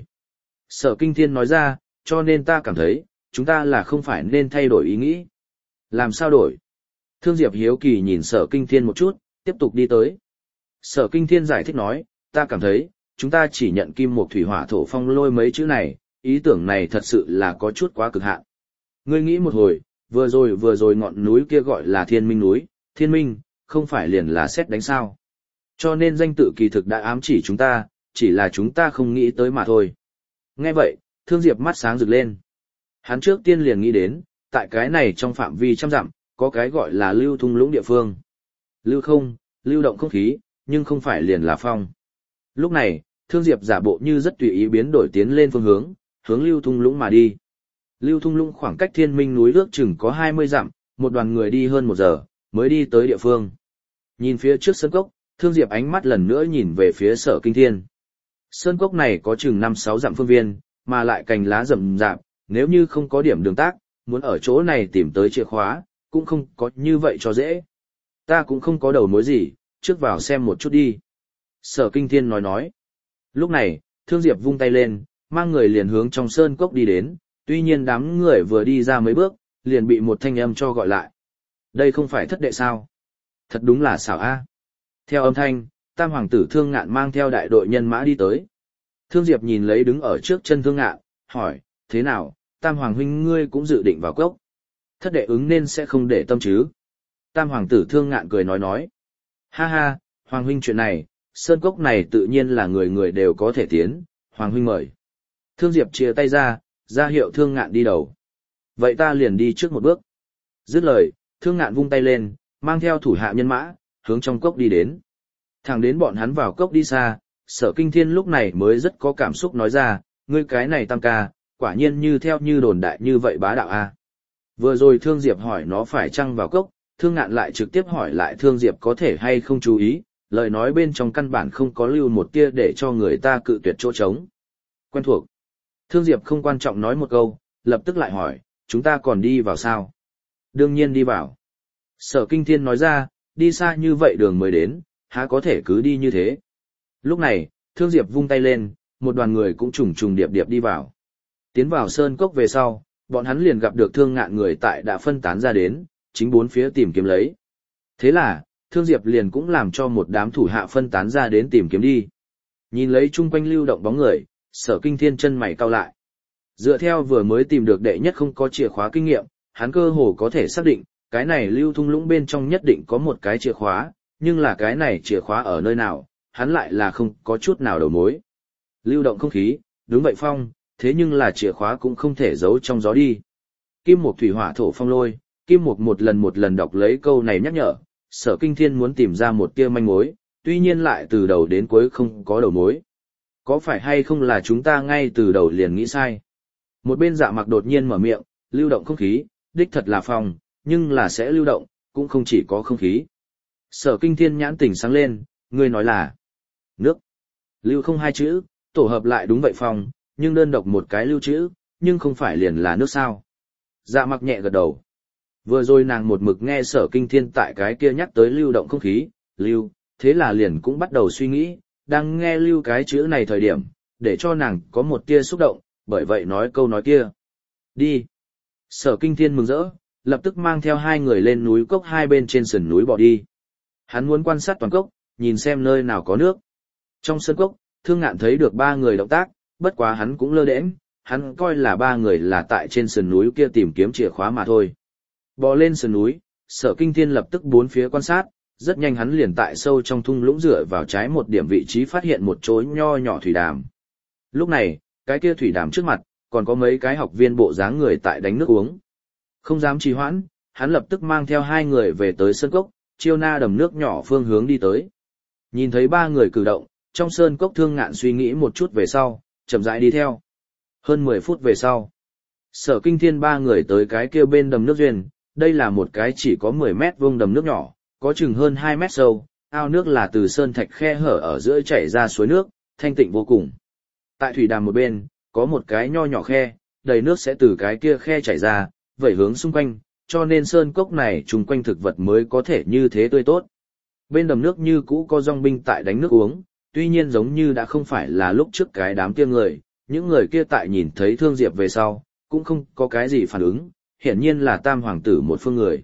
Sở Kinh Thiên nói ra, cho nên ta cảm thấy, chúng ta là không phải nên thay đổi ý nghĩ. Làm sao đổi? Thương Diệp hiếu kỳ nhìn Sở Kinh Thiên một chút, tiếp tục đi tới. Sở Kinh Thiên giải thích nói, ta cảm thấy, chúng ta chỉ nhận kim một thủy hỏa thổ phong lôi mấy chữ này, ý tưởng này thật sự là có chút quá cực hạn. Ngươi nghĩ một hồi, vừa rồi ngọn núi kia gọi là Thiên Minh núi, Thiên Minh, không phải liền là sét đánh sao. Cho nên danh tự kỳ thực đã ám chỉ chúng ta, chỉ là chúng ta không nghĩ tới mà thôi. Nghe vậy, Thương Diệp mắt sáng rực lên. Hắn trước tiên liền nghĩ đến, tại cái này trong phạm vi trăm dặm, có cái gọi là lưu thung lũng địa phương. Lưu không, lưu động không khí, nhưng không phải liền là phong. Lúc này, Thương Diệp giả bộ như rất tùy ý biến đổi tiến lên phương hướng, hướng lưu thung lũng mà đi. Lưu thung lũng khoảng cách Thiên Minh núi ước chừng có 20 dặm, một đoàn người đi hơn 1 giờ, mới đi tới địa phương. Nhìn phía trước sơn cốc, Thương Diệp ánh mắt lần nữa nhìn về phía Sở Kinh Thiên. Sơn cốc này có chừng 5-6 dặm phương viên, mà lại cành lá rậm rạp, nếu như không có điểm đường tác, muốn ở chỗ này tìm tới chìa khóa, cũng không có như vậy cho dễ. Ta cũng không có đầu mối gì, trước vào xem một chút đi. Sở Kinh Thiên nói. Lúc này, Thương Diệp vung tay lên, mang người liền hướng trong sơn cốc đi đến, tuy nhiên đám người vừa đi ra mấy bước, liền bị một thanh âm cho gọi lại. Đây không phải thất đệ sao? Thật đúng là xảo a. Theo âm thanh, Tam Hoàng tử Thương Ngạn mang theo đại đội nhân mã đi tới. Thương Diệp nhìn lấy đứng ở trước chân Thương Ngạn, hỏi, thế nào, Tam Hoàng huynh ngươi cũng dự định vào cốc. Thất đệ ứng nên sẽ không để tâm chứ. Tam Hoàng tử Thương Ngạn cười nói. Ha ha, Hoàng huynh chuyện này, sơn cốc này tự nhiên là người người đều có thể tiến, Hoàng huynh mời. Thương Diệp chia tay ra hiệu Thương Ngạn đi đầu. Vậy ta liền đi trước một bước. Dứt lời, Thương Ngạn vung tay lên, mang theo thủ hạ nhân mã, hướng trong cốc đi đến. Thẳng đến bọn hắn vào cốc đi xa, Sở Kinh Thiên lúc này mới rất có cảm xúc nói ra, ngươi cái này Tam ca, quả nhiên như theo như đồn đại như vậy bá đạo a. Vừa rồi Thương Diệp hỏi nó phải chăng vào cốc, Thương Ngạn lại trực tiếp hỏi lại Thương Diệp có thể hay không chú ý, lời nói bên trong căn bản không có lưu một tia để cho người ta cự tuyệt chỗ trống. Quen thuộc. Thương Diệp không quan trọng nói một câu, lập tức lại hỏi, chúng ta còn đi vào sao? Đương nhiên đi vào. Sở Kinh Thiên nói ra, đi xa như vậy đường mới đến, há có thể cứ đi như thế. Lúc này, Thương Diệp vung tay lên, một đoàn người cũng trùng điệp đi vào. Tiến vào sơn cốc về sau, bọn hắn liền gặp được Thương Ngạn người tại đã phân tán ra đến, chính bốn phía tìm kiếm lấy. Thế là, Thương Diệp liền cũng làm cho một đám thủ hạ phân tán ra đến tìm kiếm đi. Nhìn lấy chung quanh lưu động bóng người, Sở Kinh Thiên chân mày cau lại. Dựa theo vừa mới tìm được đệ nhất không có chìa khóa kinh nghiệm, hắn cơ hồ có thể xác định, cái này lưu thung lũng bên trong nhất định có một cái chìa khóa, nhưng là cái này chìa khóa ở nơi nào, hắn lại là không có chút nào đầu mối. Lưu động không khí, đúng vậy phong, thế nhưng là chìa khóa cũng không thể giấu trong gió đi. Kim Mộc Thủy Hỏa Thổ Phong Lôi, Kim Mộc một lần đọc lấy câu này nhắc nhở, Sở Kinh Thiên muốn tìm ra một tia manh mối, tuy nhiên lại từ đầu đến cuối không có đầu mối. Có phải hay không là chúng ta ngay từ đầu liền nghĩ sai? Một bên Dạ Mặc đột nhiên mở miệng, lưu động không khí, đích thật là phong, nhưng là sẽ lưu động, cũng không chỉ có không khí. Sở Kinh Thiên nhãn tỉnh sáng lên, ngươi nói là nước. Lưu không hai chữ, tổ hợp lại đúng vậy phong, nhưng đơn độc một cái lưu chữ, nhưng không phải liền là nước sao. Dạ Mặc nhẹ gật đầu. Vừa rồi nàng một mực nghe Sở Kinh Thiên tại cái kia nhắc tới lưu động không khí, lưu, thế là liền cũng bắt đầu suy nghĩ, đang nghe lưu cái chữ này thời điểm, để cho nàng có một tia xúc động, bởi vậy nói câu nói kia. Đi. Sở Kinh Thiên mừng rỡ, lập tức mang theo hai người lên núi cốc hai bên trên sườn núi bỏ đi. Hắn muốn quan sát toàn cốc, nhìn xem nơi nào có nước. Trong sân cốc, Thương Ngạn thấy được ba người động tác, bất quá hắn cũng lơ đễnh, hắn coi là ba người là tại trên sườn núi kia tìm kiếm chìa khóa mà thôi. Bò lên sườn núi, Sở Kinh Thiên lập tức bốn phía quan sát, rất nhanh hắn liền tại sâu trong thung lũng dựa vào trái một điểm vị trí phát hiện một chỗ nho nhỏ thủy đàm. Lúc này, cái kia thủy đàm trước mặt, còn có mấy cái học viên bộ dáng người tại đánh nước uống. Không dám trì hoãn, hắn lập tức mang theo hai người về tới sơn cốc, chiêu na đầm nước nhỏ phương hướng đi tới. Nhìn thấy ba người cử động, trong sơn cốc Thương Ngạn suy nghĩ một chút về sau, chậm rãi đi theo. Hơn 10 phút về sau, Sở Kinh Thiên ba người tới cái kia bên đầm nước duyên, đây là một cái chỉ có 10 mét vuông đầm nước nhỏ, có chừng hơn 2 mét sâu, ao nước là từ sơn thạch khe hở ở giữa chảy ra suối nước, thanh tịnh vô cùng. Tại thủy đàm một bên, có một cái nho nhỏ khe, đầy nước sẽ từ cái kia khe chảy ra, vẩy hướng xung quanh, cho nên sơn cốc này chung quanh thực vật mới có thể như thế tươi tốt. Bên đầm nước như cũ có dòng binh tại đánh nước uống, tuy nhiên giống như đã không phải là lúc trước cái đám kia người, những người kia tại nhìn thấy Thương Diệp về sau, cũng không có cái gì phản ứng, hiển nhiên là tam hoàng tử một phương người.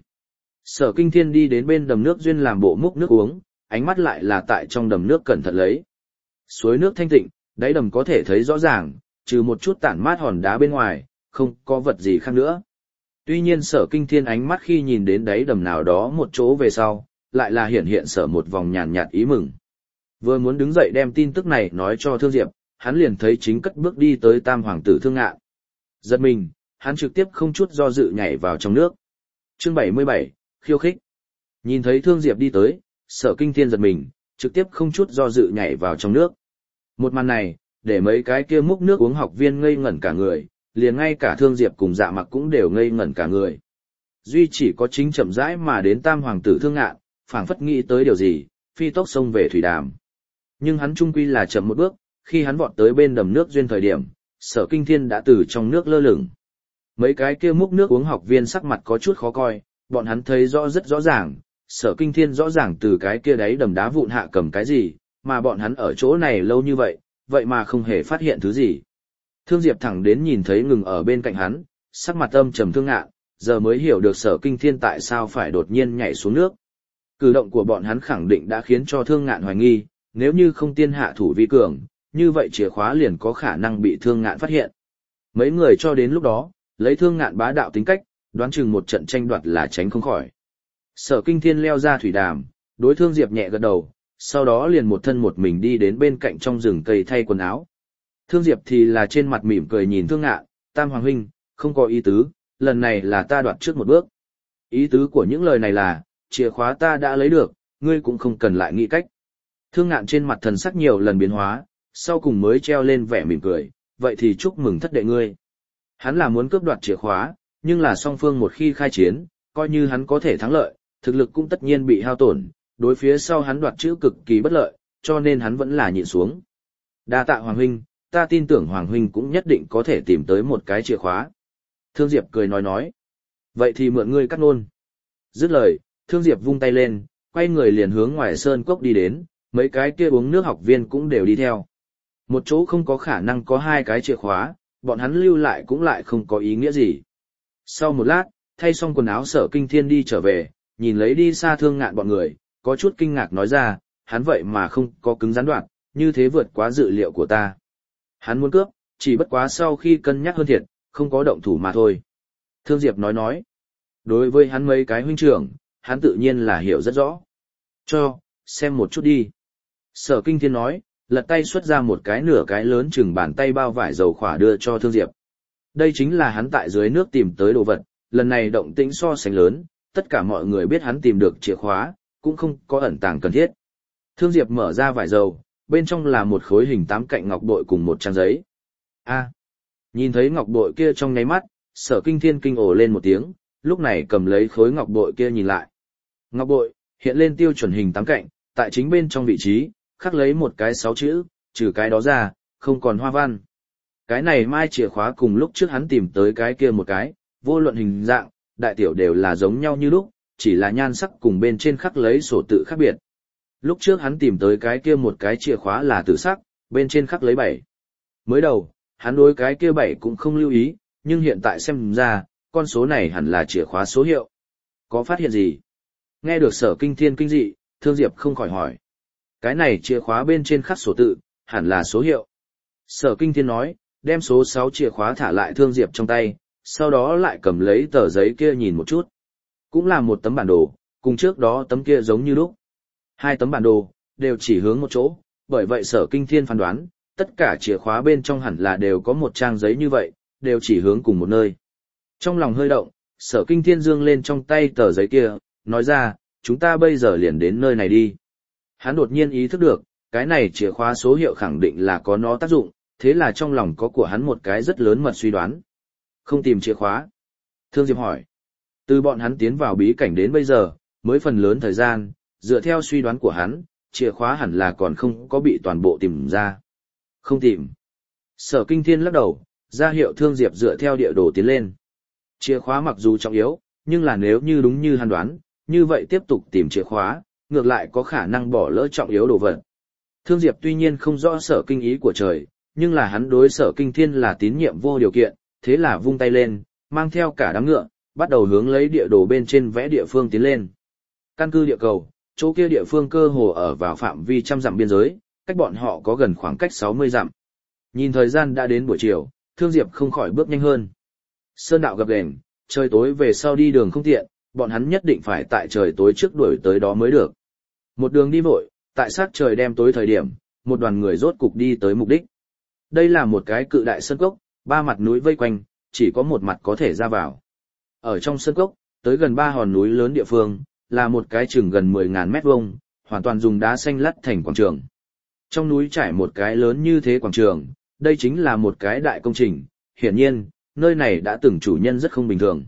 Sở Kinh Thiên đi đến bên đầm nước duyên làm bộ múc nước uống, ánh mắt lại là tại trong đầm nước cẩn thận lấy. Suối nước thanh tịnh, đáy đầm có thể thấy rõ ràng, trừ một chút tản mát hòn đá bên ngoài, không có vật gì khác nữa. Tuy nhiên Sở Kinh Thiên ánh mắt khi nhìn đến đáy đầm nào đó một chỗ về sau, lại là hiện sở một vòng nhàn nhạt ý mừng. Vừa muốn đứng dậy đem tin tức này nói cho Thương Diệp, hắn liền thấy chính cất bước đi tới tam hoàng tử Thương Ngạn. Giật mình, hắn trực tiếp không chút do dự nhảy vào trong nước. Chương 77, khiêu khích. Nhìn thấy Thương Diệp đi tới, Sở Kinh Thiên giật mình, trực tiếp không chút do dự nhảy vào trong nước. Một màn này, để mấy cái kia múc nước uống học viên ngây ngẩn cả người, liền ngay cả Thương Diệp cùng Dạ Mặc cũng đều ngây ngẩn cả người. Duy chỉ có chính chậm rãi mà đến tam hoàng tử Thương Ngạn, phảng phất nghĩ tới điều gì, phi tốc xông về thủy đàm. Nhưng hắn trung quy là chậm một bước, khi hắn vọt tới bên đầm nước duyên thời điểm, Sở Kinh Thiên đã từ trong nước lơ lửng. Mấy cái kia múc nước uống học viên sắc mặt có chút khó coi, bọn hắn thấy rất rõ ràng, Sở Kinh Thiên rõ ràng từ cái kia đáy đầm đá vụn hạ cầm cái gì, mà bọn hắn ở chỗ này lâu như vậy, vậy mà không hề phát hiện thứ gì. Thương Diệp thẳng đến nhìn thấy ngừng ở bên cạnh hắn, sắc mặt âm trầm Thương Ngạn, giờ mới hiểu được Sở Kinh Thiên tại sao phải đột nhiên nhảy xuống nước. Cử động của bọn hắn khẳng định đã khiến cho Thương Ngạn hoài nghi, nếu như không tiên hạ thủ vi cường, như vậy chìa khóa liền có khả năng bị Thương Ngạn phát hiện. Mấy người cho đến lúc đó, lấy Thương Ngạn bá đạo tính cách, đoán chừng một trận tranh đoạt là tránh không khỏi. Sở Kinh Thiên leo ra thủy đàm, đối Thương Diệp nhẹ gật đầu, sau đó liền một thân một mình đi đến bên cạnh trong rừng cây thay quần áo. Thương Diệp thì là trên mặt mỉm cười nhìn Thương Ngạn, tam hoàng huynh, không có ý tứ, lần này là ta đoạt trước một bước. Ý tứ của những lời này là, chìa khóa ta đã lấy được, ngươi cũng không cần lại nghĩ cách. Thương Ngạn trên mặt thần sắc nhiều lần biến hóa, sau cùng mới treo lên vẻ mỉm cười, vậy thì chúc mừng thất đệ ngươi. Hắn là muốn cướp đoạt chìa khóa, nhưng là song phương một khi khai chiến, coi như hắn có thể thắng lợi, thực lực cũng tất nhiên bị hao tổn, đối phía sau hắn đoạt chữ cực kỳ bất lợi, cho nên hắn vẫn là nhịn xuống. Đa tạ Hoàng huynh, ta tin tưởng Hoàng huynh cũng nhất định có thể tìm tới một cái chìa khóa. Thương Diệp cười nói. Vậy thì mượn ngươi cắt nôn. Dứt lời, Thương Diệp vung tay lên, quay người liền hướng ngoài sơn cốc đi đến, mấy cái kia uống nước học viên cũng đều đi theo. Một chỗ không có khả năng có hai cái chìa khóa, bọn hắn lưu lại cũng lại không có ý nghĩa gì. Sau một lát, thay xong quần áo Sở Kinh Thiên đi trở về, nhìn lấy đi xa Thương Ngạn bọn người, có chút kinh ngạc nói ra, hắn vậy mà không có cứng rắn đoạn, như thế vượt quá dự liệu của ta. Hắn muốn cướp, chỉ bất quá sau khi cân nhắc hơn thiệt, không có động thủ mà thôi. Thương Diệp nói. Đối với hắn mấy cái huynh trưởng, hắn tự nhiên là hiểu rất rõ. Xem một chút đi. Sở Kinh Thiên nói, lật tay xuất ra một cái nửa cái lớn chừng bàn tay bao vải dầu khỏa đưa cho Thương Diệp. Đây chính là hắn tại dưới nước tìm tới đồ vật, lần này động tĩnh so sánh lớn, tất cả mọi người biết hắn tìm được chìa khóa, cũng không có ẩn tàng cần thiết. Thương Diệp mở ra vải dầu, bên trong là một khối hình 8 cạnh ngọc bội cùng một trang giấy. Nhìn thấy ngọc bội kia trong nháy mắt, Sở Kinh Thiên kinh ồ lên một tiếng, lúc này cầm lấy khối ngọc bội kia nhìn lại. Ngọc bội hiện lên tiêu chuẩn hình 8 cạnh, tại chính bên trong vị trí khắc lấy một cái 6 chữ, trừ cái đó ra, không còn hoa văn. Cái này mai chìa khóa cùng lúc trước hắn tìm tới cái kia một cái, vô luận hình dạng, đại tiểu đều là giống nhau như lúc, chỉ là nhan sắc cùng bên trên khắc lấy sổ tự khác biệt. Lúc trước hắn tìm tới cái kia một cái chìa khóa là tử sắc, bên trên khắc lấy 7. Mới đầu, hắn đối cái kia 7 cũng không lưu ý, nhưng hiện tại xem ra, con số này hẳn là chìa khóa số hiệu. Có phát hiện gì? Nghe được Sở Kinh Thiên kinh dị, Thương Diệp không khỏi hỏi. Cái này chìa khóa bên trên khắc sổ tự, hẳn là số hiệu. Sở Kinh Thiên nói, đem số 6 chìa khóa thả lại Thương Diệp trong tay, sau đó lại cầm lấy tờ giấy kia nhìn một chút. Cũng là một tấm bản đồ, cùng trước đó tấm kia giống như lúc. Hai tấm bản đồ, đều chỉ hướng một chỗ, bởi vậy Sở Kinh Thiên phán đoán, tất cả chìa khóa bên trong hẳn là đều có một trang giấy như vậy, đều chỉ hướng cùng một nơi. Trong lòng hơi động, Sở Kinh Thiên dương lên trong tay tờ giấy kia, nói ra, chúng ta bây giờ liền đến nơi này đi. Hắn đột nhiên ý thức được, cái này chìa khóa số hiệu khẳng định là có nó tác dụng, thế là trong lòng có của hắn một cái rất lớn mật suy đoán. Không tìm chìa khóa. Thương Diệp hỏi. Từ bọn hắn tiến vào bí cảnh đến bây giờ, mới phần lớn thời gian, dựa theo suy đoán của hắn, chìa khóa hẳn là còn không có bị toàn bộ tìm ra. Không tìm. Sở Kinh Thiên lắc đầu, ra hiệu Thương Diệp dựa theo địa đồ tiến lên. Chìa khóa mặc dù trọng yếu, nhưng là nếu như đúng như hắn đoán, như vậy tiếp tục tìm chìa khóa, ngược lại có khả năng bỏ lỡ trọng yếu đồ vật. Thương Diệp tuy nhiên không rõ Sở Kinh ý của trời, nhưng là hắn đối Sở Kinh Thiên là tín nhiệm vô điều kiện, thế là vung tay lên, mang theo cả đám ngựa, bắt đầu hướng lấy địa đồ bên trên vẽ địa phương tiến lên. Căn cứ địa cầu, chỗ kia địa phương cơ hồ ở vào phạm vi trăm dặm biên giới, cách bọn họ có gần khoảng cách 60 dặm. Nhìn thời gian đã đến buổi chiều, Thương Diệp không khỏi bước nhanh hơn. Sơn đạo gập ghềnh, trời tối về sau đi đường không tiện, bọn hắn nhất định phải tại trời tối trước đuổi tới đó mới được. Một đường đi vội, tại sát trời đêm tối thời điểm, một đoàn người rốt cục đi tới mục đích. Đây là một cái cự đại sơn cốc, ba mặt núi vây quanh, chỉ có một mặt có thể ra vào. Ở trong sơn cốc, tới gần ba hòn núi lớn địa phương, là một cái chừng gần 10.000 mét vuông, hoàn toàn dùng đá xanh lát thành quảng trường. Trong núi trải một cái lớn như thế quảng trường, đây chính là một cái đại công trình, hiển nhiên, nơi này đã từng chủ nhân rất không bình thường.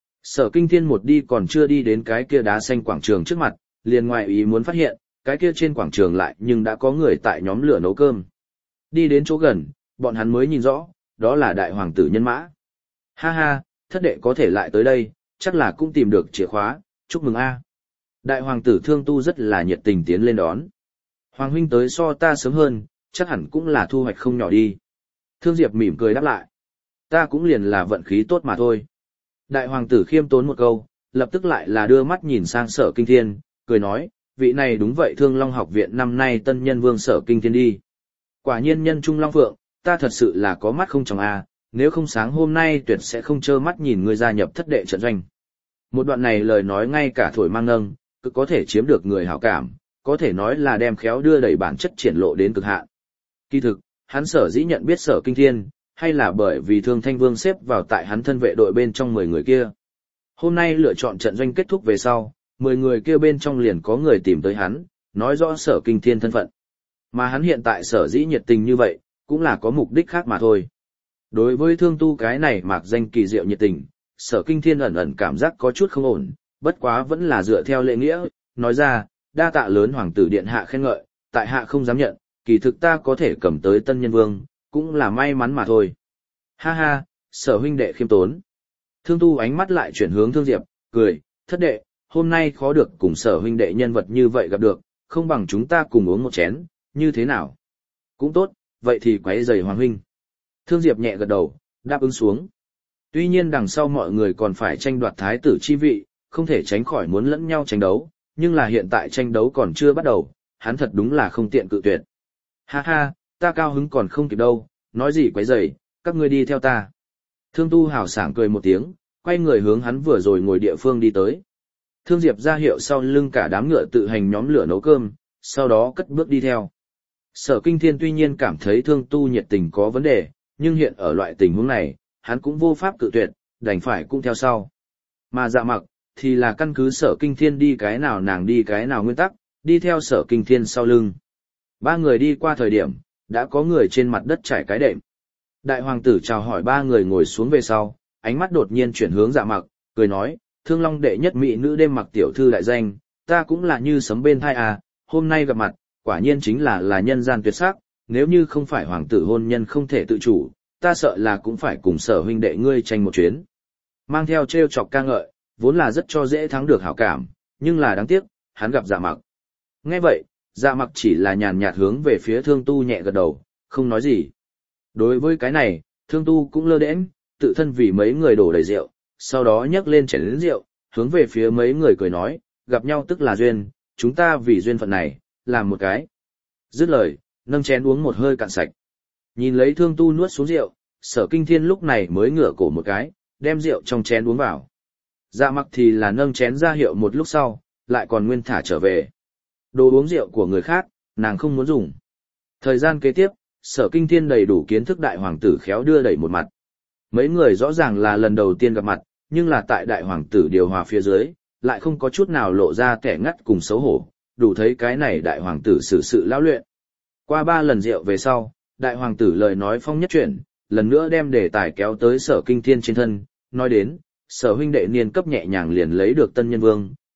Sở Kinh Thiên một đi còn chưa đi đến cái kia đá xanh quảng trường trước mặt, liền ngoại ý muốn phát hiện, cái kia trên quảng trường lại nhưng đã có người tại nhóm lửa nấu cơm. Đi đến chỗ gần, bọn hắn mới nhìn rõ, đó là đại hoàng tử Nhân Mã. Ha ha, thất đệ có thể lại tới đây, chắc là cũng tìm được chìa khóa, chúc mừng a. Đại hoàng tử Thương Tu rất là nhiệt tình tiến lên đón. Hoàng huynh tới so ta sớm hơn, chắc hẳn cũng là thu hoạch không nhỏ đi. Thương Diệp mỉm cười đáp lại. Ta cũng liền là vận khí tốt mà thôi. Đại hoàng tử khiêm tốn một câu, lập tức lại là đưa mắt nhìn sang Sở Kinh Thiên, cười nói, vị này đúng vậy Thương Long học viện năm nay tân nhân vương Sở Kinh Thiên đi. Quả nhiên nhân trung long phượng, ta thật sự là có mắt không tròng a, nếu không sáng hôm nay tuyệt sẽ không trơ mắt nhìn ngươi gia nhập thất đệ trận doanh. Một đoạn này lời nói ngay cả thổi mang nâng, cực có thể chiếm được người hảo cảm, có thể nói là đem khéo đưa đẩy bản chất triển lộ đến cực hạn. Kỳ thực, hắn sở dĩ nhận biết Sở Kinh Thiên, hay là bởi vì Thương Thanh Vương xếp vào tại hắn thân vệ đội bên trong 10 người kia. Hôm nay lựa chọn trận doanh kết thúc về sau, 10 người kia bên trong liền có người tìm tới hắn, nói rõ Sở Kinh Thiên thân phận. Mà hắn hiện tại sở dĩ nhiệt tình như vậy, cũng là có mục đích khác mà thôi. Đối với Thương Tu cái này mạc danh kỳ diệu nhiệt tình, Sở Kinh Thiên ẩn ẩn cảm giác có chút không ổn, bất quá vẫn là dựa theo lễ nghĩa, nói ra, đa tạ lớn hoàng tử điện hạ khen ngợi, tại hạ không dám nhận, kỳ thực ta có thể cầm tới tân nhân vương, cũng là may mắn mà thôi. Ha ha, Sở huynh đệ khiêm tốn. Thương Tu ánh mắt lại chuyển hướng Thương Diệp, cười, thất đệ, hôm nay khó được cùng Sở huynh đệ nhân vật như vậy gặp được, không bằng chúng ta cùng uống một chén, như thế nào? Cũng tốt, vậy thì quấy rầy hoàng huynh. Thương Diệp nhẹ gật đầu, đáp ứng xuống. Tuy nhiên đằng sau mọi người còn phải tranh đoạt thái tử chi vị, không thể tránh khỏi muốn lẫn nhau tranh đấu, nhưng là hiện tại tranh đấu còn chưa bắt đầu, hắn thật đúng là không tiện cự tuyệt. Ha ha, ta cao hứng còn không kịp đâu, nói gì quấy rầy, các ngươi đi theo ta. Thương Tu hào sảng cười một tiếng, quay người hướng hắn vừa rồi ngồi địa phương đi tới. Thương Diệp ra hiệu sau lưng cả đám ngựa tự hành nhóm lửa nấu cơm, sau đó cất bước đi theo. Sở Kinh Thiên tuy nhiên cảm thấy Thương Tu nhiệt tình có vấn đề, nhưng hiện ở loại tình huống này, hắn cũng vô pháp cự tuyệt, đành phải cũng theo sau. Mà Dạ Mặc, thì là căn cứ Sở Kinh Thiên đi cái nào nàng đi cái nào nguyên tắc, đi theo Sở Kinh Thiên sau lưng. Ba người đi qua thời điểm, đã có người trên mặt đất trải cái đệm. Đại hoàng tử chào hỏi ba người ngồi xuống về sau, ánh mắt đột nhiên chuyển hướng Dạ Mặc, cười nói, Thương Long đệ nhất mỹ nữ đêm mặc tiểu thư đại danh, ta cũng là như sấm bên thai à, hôm nay gặp mặt, quả nhiên chính là nhân gian tuyệt sắc, nếu như không phải hoàng tử hôn nhân không thể tự chủ, ta sợ là cũng phải cùng Sở huynh đệ ngươi tranh một chuyến. Mang theo trêu chọc ca ngợi, vốn là rất cho dễ thắng được hảo cảm, nhưng là đáng tiếc, hắn gặp Dạ Mặc. Nghe vậy, Dạ Mặc chỉ là nhàn nhạt hướng về phía Thương Tu nhẹ gật đầu, không nói gì. Đối với cái này, Thương Tu cũng lơ đễnh, tự thân vì mấy người đổ đầy rượu, sau đó nhấc lên chén lớn rượu, hướng về phía mấy người cười nói, gặp nhau tức là duyên, chúng ta vì duyên phận này, làm một cái. Dứt lời, nâng chén uống một hơi cạn sạch. Nhìn lấy Thương Tu nuốt xuống rượu, Sở Kinh Thiên lúc này mới ngửa cổ một cái, đem rượu trong chén uống vào. Dạ Mặc thì là nâng chén ra hiệu một lúc sau, lại còn nguyên thả trở về. Đồ uống rượu của người khác, nàng không muốn dùng. Thời gian kế tiếp, Sở Kinh Thiên đầy đủ kiến thức đại hoàng tử khéo đưa đẩy một mặt. Mấy người rõ ràng là lần đầu tiên gặp mặt, nhưng là tại đại hoàng tử điều hòa phía dưới, lại không có chút nào lộ ra kẻ ngắt cùng xấu hổ, đủ thấy cái này đại hoàng tử xử sự lão luyện. Qua 3 lần rượu về sau, đại hoàng tử lời nói phong nhất chuyển, lần nữa đem đề tài kéo tới Sở Kinh Thiên trên thân, nói đến, Sở huynh đệ niên cấp nhẹ nhàng liền lấy được tân nhân vương,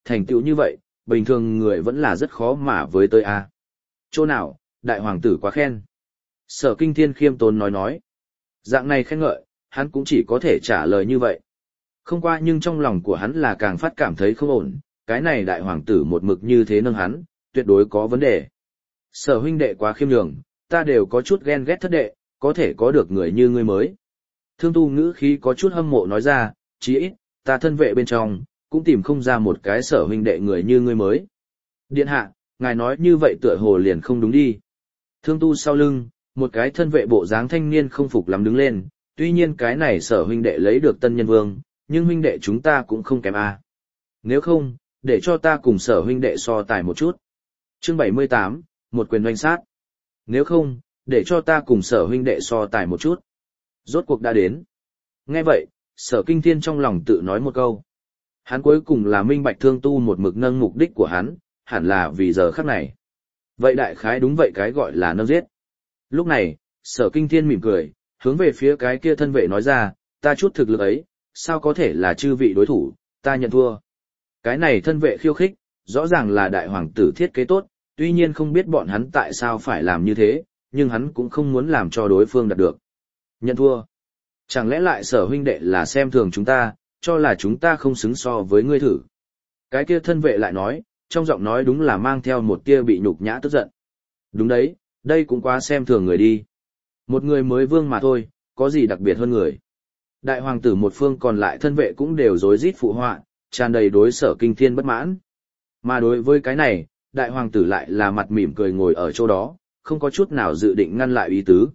thành tựu như vậy, bình thường người vẫn là rất khó mà với tới a. Chỗ nào, đại hoàng tử quá khen. Sở Kinh Thiên khiêm tốn nói. Dạng này khen ngợi, hắn cũng chỉ có thể trả lời như vậy. Không qua nhưng trong lòng của hắn là càng phát cảm thấy không ổn, cái này đại hoàng tử một mực như thế nâng hắn, tuyệt đối có vấn đề. Sở huynh đệ quá khiêm nhường, ta đều có chút ghen ghét thất đệ, có thể có được người như ngươi mới. Thương Tu ngữ khí có chút hâm mộ nói ra, chí ít, ta thân vệ bên trong, cũng tìm không ra một cái sở huynh đệ người như ngươi mới. Điện hạ, ngài nói như vậy tựa hồ liền không đúng đi. Thương Tu sau lưng, một cái thân vệ bộ dáng thanh niên không phục lắm đứng lên, tuy nhiên cái này sở huynh đệ lấy được tân nhân vương, nhưng huynh đệ chúng ta cũng không kém a. Nếu không, để cho ta cùng sở huynh đệ so tài một chút. Chương 78, một quyền oanh sát. Nếu không, để cho ta cùng sở huynh đệ so tài một chút. Rốt cuộc đã đến. Nghe vậy, sở Kinh Thiên trong lòng tự nói một câu. Hắn cuối cùng là minh bạch Thương Tu một mực nâng mục đích của hắn, hẳn là vì giờ khắc này. Vậy đại khái đúng vậy cái gọi là nâng giết. Lúc này, sở Kinh Thiên mỉm cười, hướng về phía cái kia thân vệ nói ra, ta chút thực lực ấy, sao có thể là chư vị đối thủ, ta nhận thua. Cái này thân vệ khiêu khích, rõ ràng là đại hoàng tử thiết kế tốt, tuy nhiên không biết bọn hắn tại sao phải làm như thế, nhưng hắn cũng không muốn làm cho đối phương đạt được. Nhận thua. Chẳng lẽ lại sở huynh đệ là xem thường chúng ta, cho là chúng ta không xứng so với ngươi thử. Cái kia thân vệ lại nói, trong giọng nói đúng là mang theo một tia bị nhục nhã tức giận. Đúng đấy, đây cũng quá xem thường người đi. Một người mới vương mà thôi, có gì đặc biệt hơn người. Đại hoàng tử một phương còn lại thân vệ cũng đều rối rít phụ họa, tràn đầy đối sở Kinh Thiên bất mãn. Mà đối với cái này, đại hoàng tử lại là mặt mỉm cười ngồi ở chỗ đó, không có chút nào dự định ngăn lại ý tứ.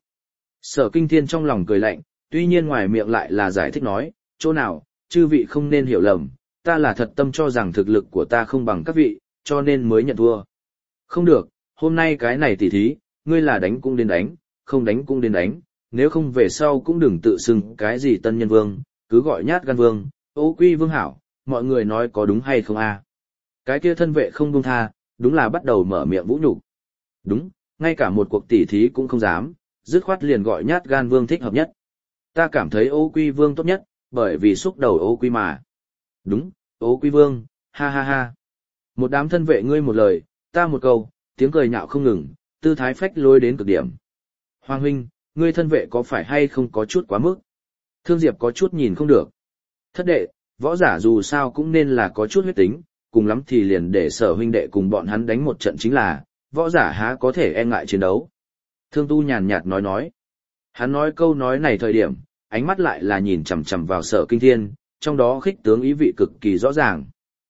Sở Kinh Thiên trong lòng cười lạnh, tuy nhiên ngoài miệng lại là giải thích nói, chỗ nào, chư vị không nên hiểu lầm, ta là thật tâm cho rằng thực lực của ta không bằng các vị, cho nên mới nhận thua. Không được, hôm nay cái này tỉ thí, ngươi là đánh cũng đến đánh, không đánh cũng đến đánh, nếu không về sau cũng đừng tự xưng cái gì tân nhân vương, cứ gọi nhát gan vương, Ô Quy vương hảo, mọi người nói có đúng hay không a? Cái kia thân vệ không buông tha, đúng là bắt đầu mở miệng vũ nhục. Đúng, ngay cả một cuộc tỉ thí cũng không dám, dứt khoát liền gọi nhát gan vương thích hợp nhất. Ta cảm thấy Ô Quy vương tốt nhất, bởi vì xúc đầu Ô Quy mà. Đúng, Ô Quy vương, ha ha ha. Một đám thân vệ ngươi một lời, ta một câu, tiếng cười nhạo không ngừng, tư thái phách lối đến cực điểm. Hoàng huynh, ngươi thân vệ có phải hay không có chút quá mức? Thương Diệp có chút nhìn không được. Thất đệ, võ giả dù sao cũng nên là có chút huyết tính, cùng lắm thì liền để sở huynh đệ cùng bọn hắn đánh một trận chính là, võ giả há có thể e ngại chiến đấu. Thương Tu nhàn nhạt nói. Hắn nói câu nói này thời điểm, ánh mắt lại là nhìn chằm chằm vào sở Kinh Thiên, trong đó khích tướng ý vị cực kỳ rõ ràng.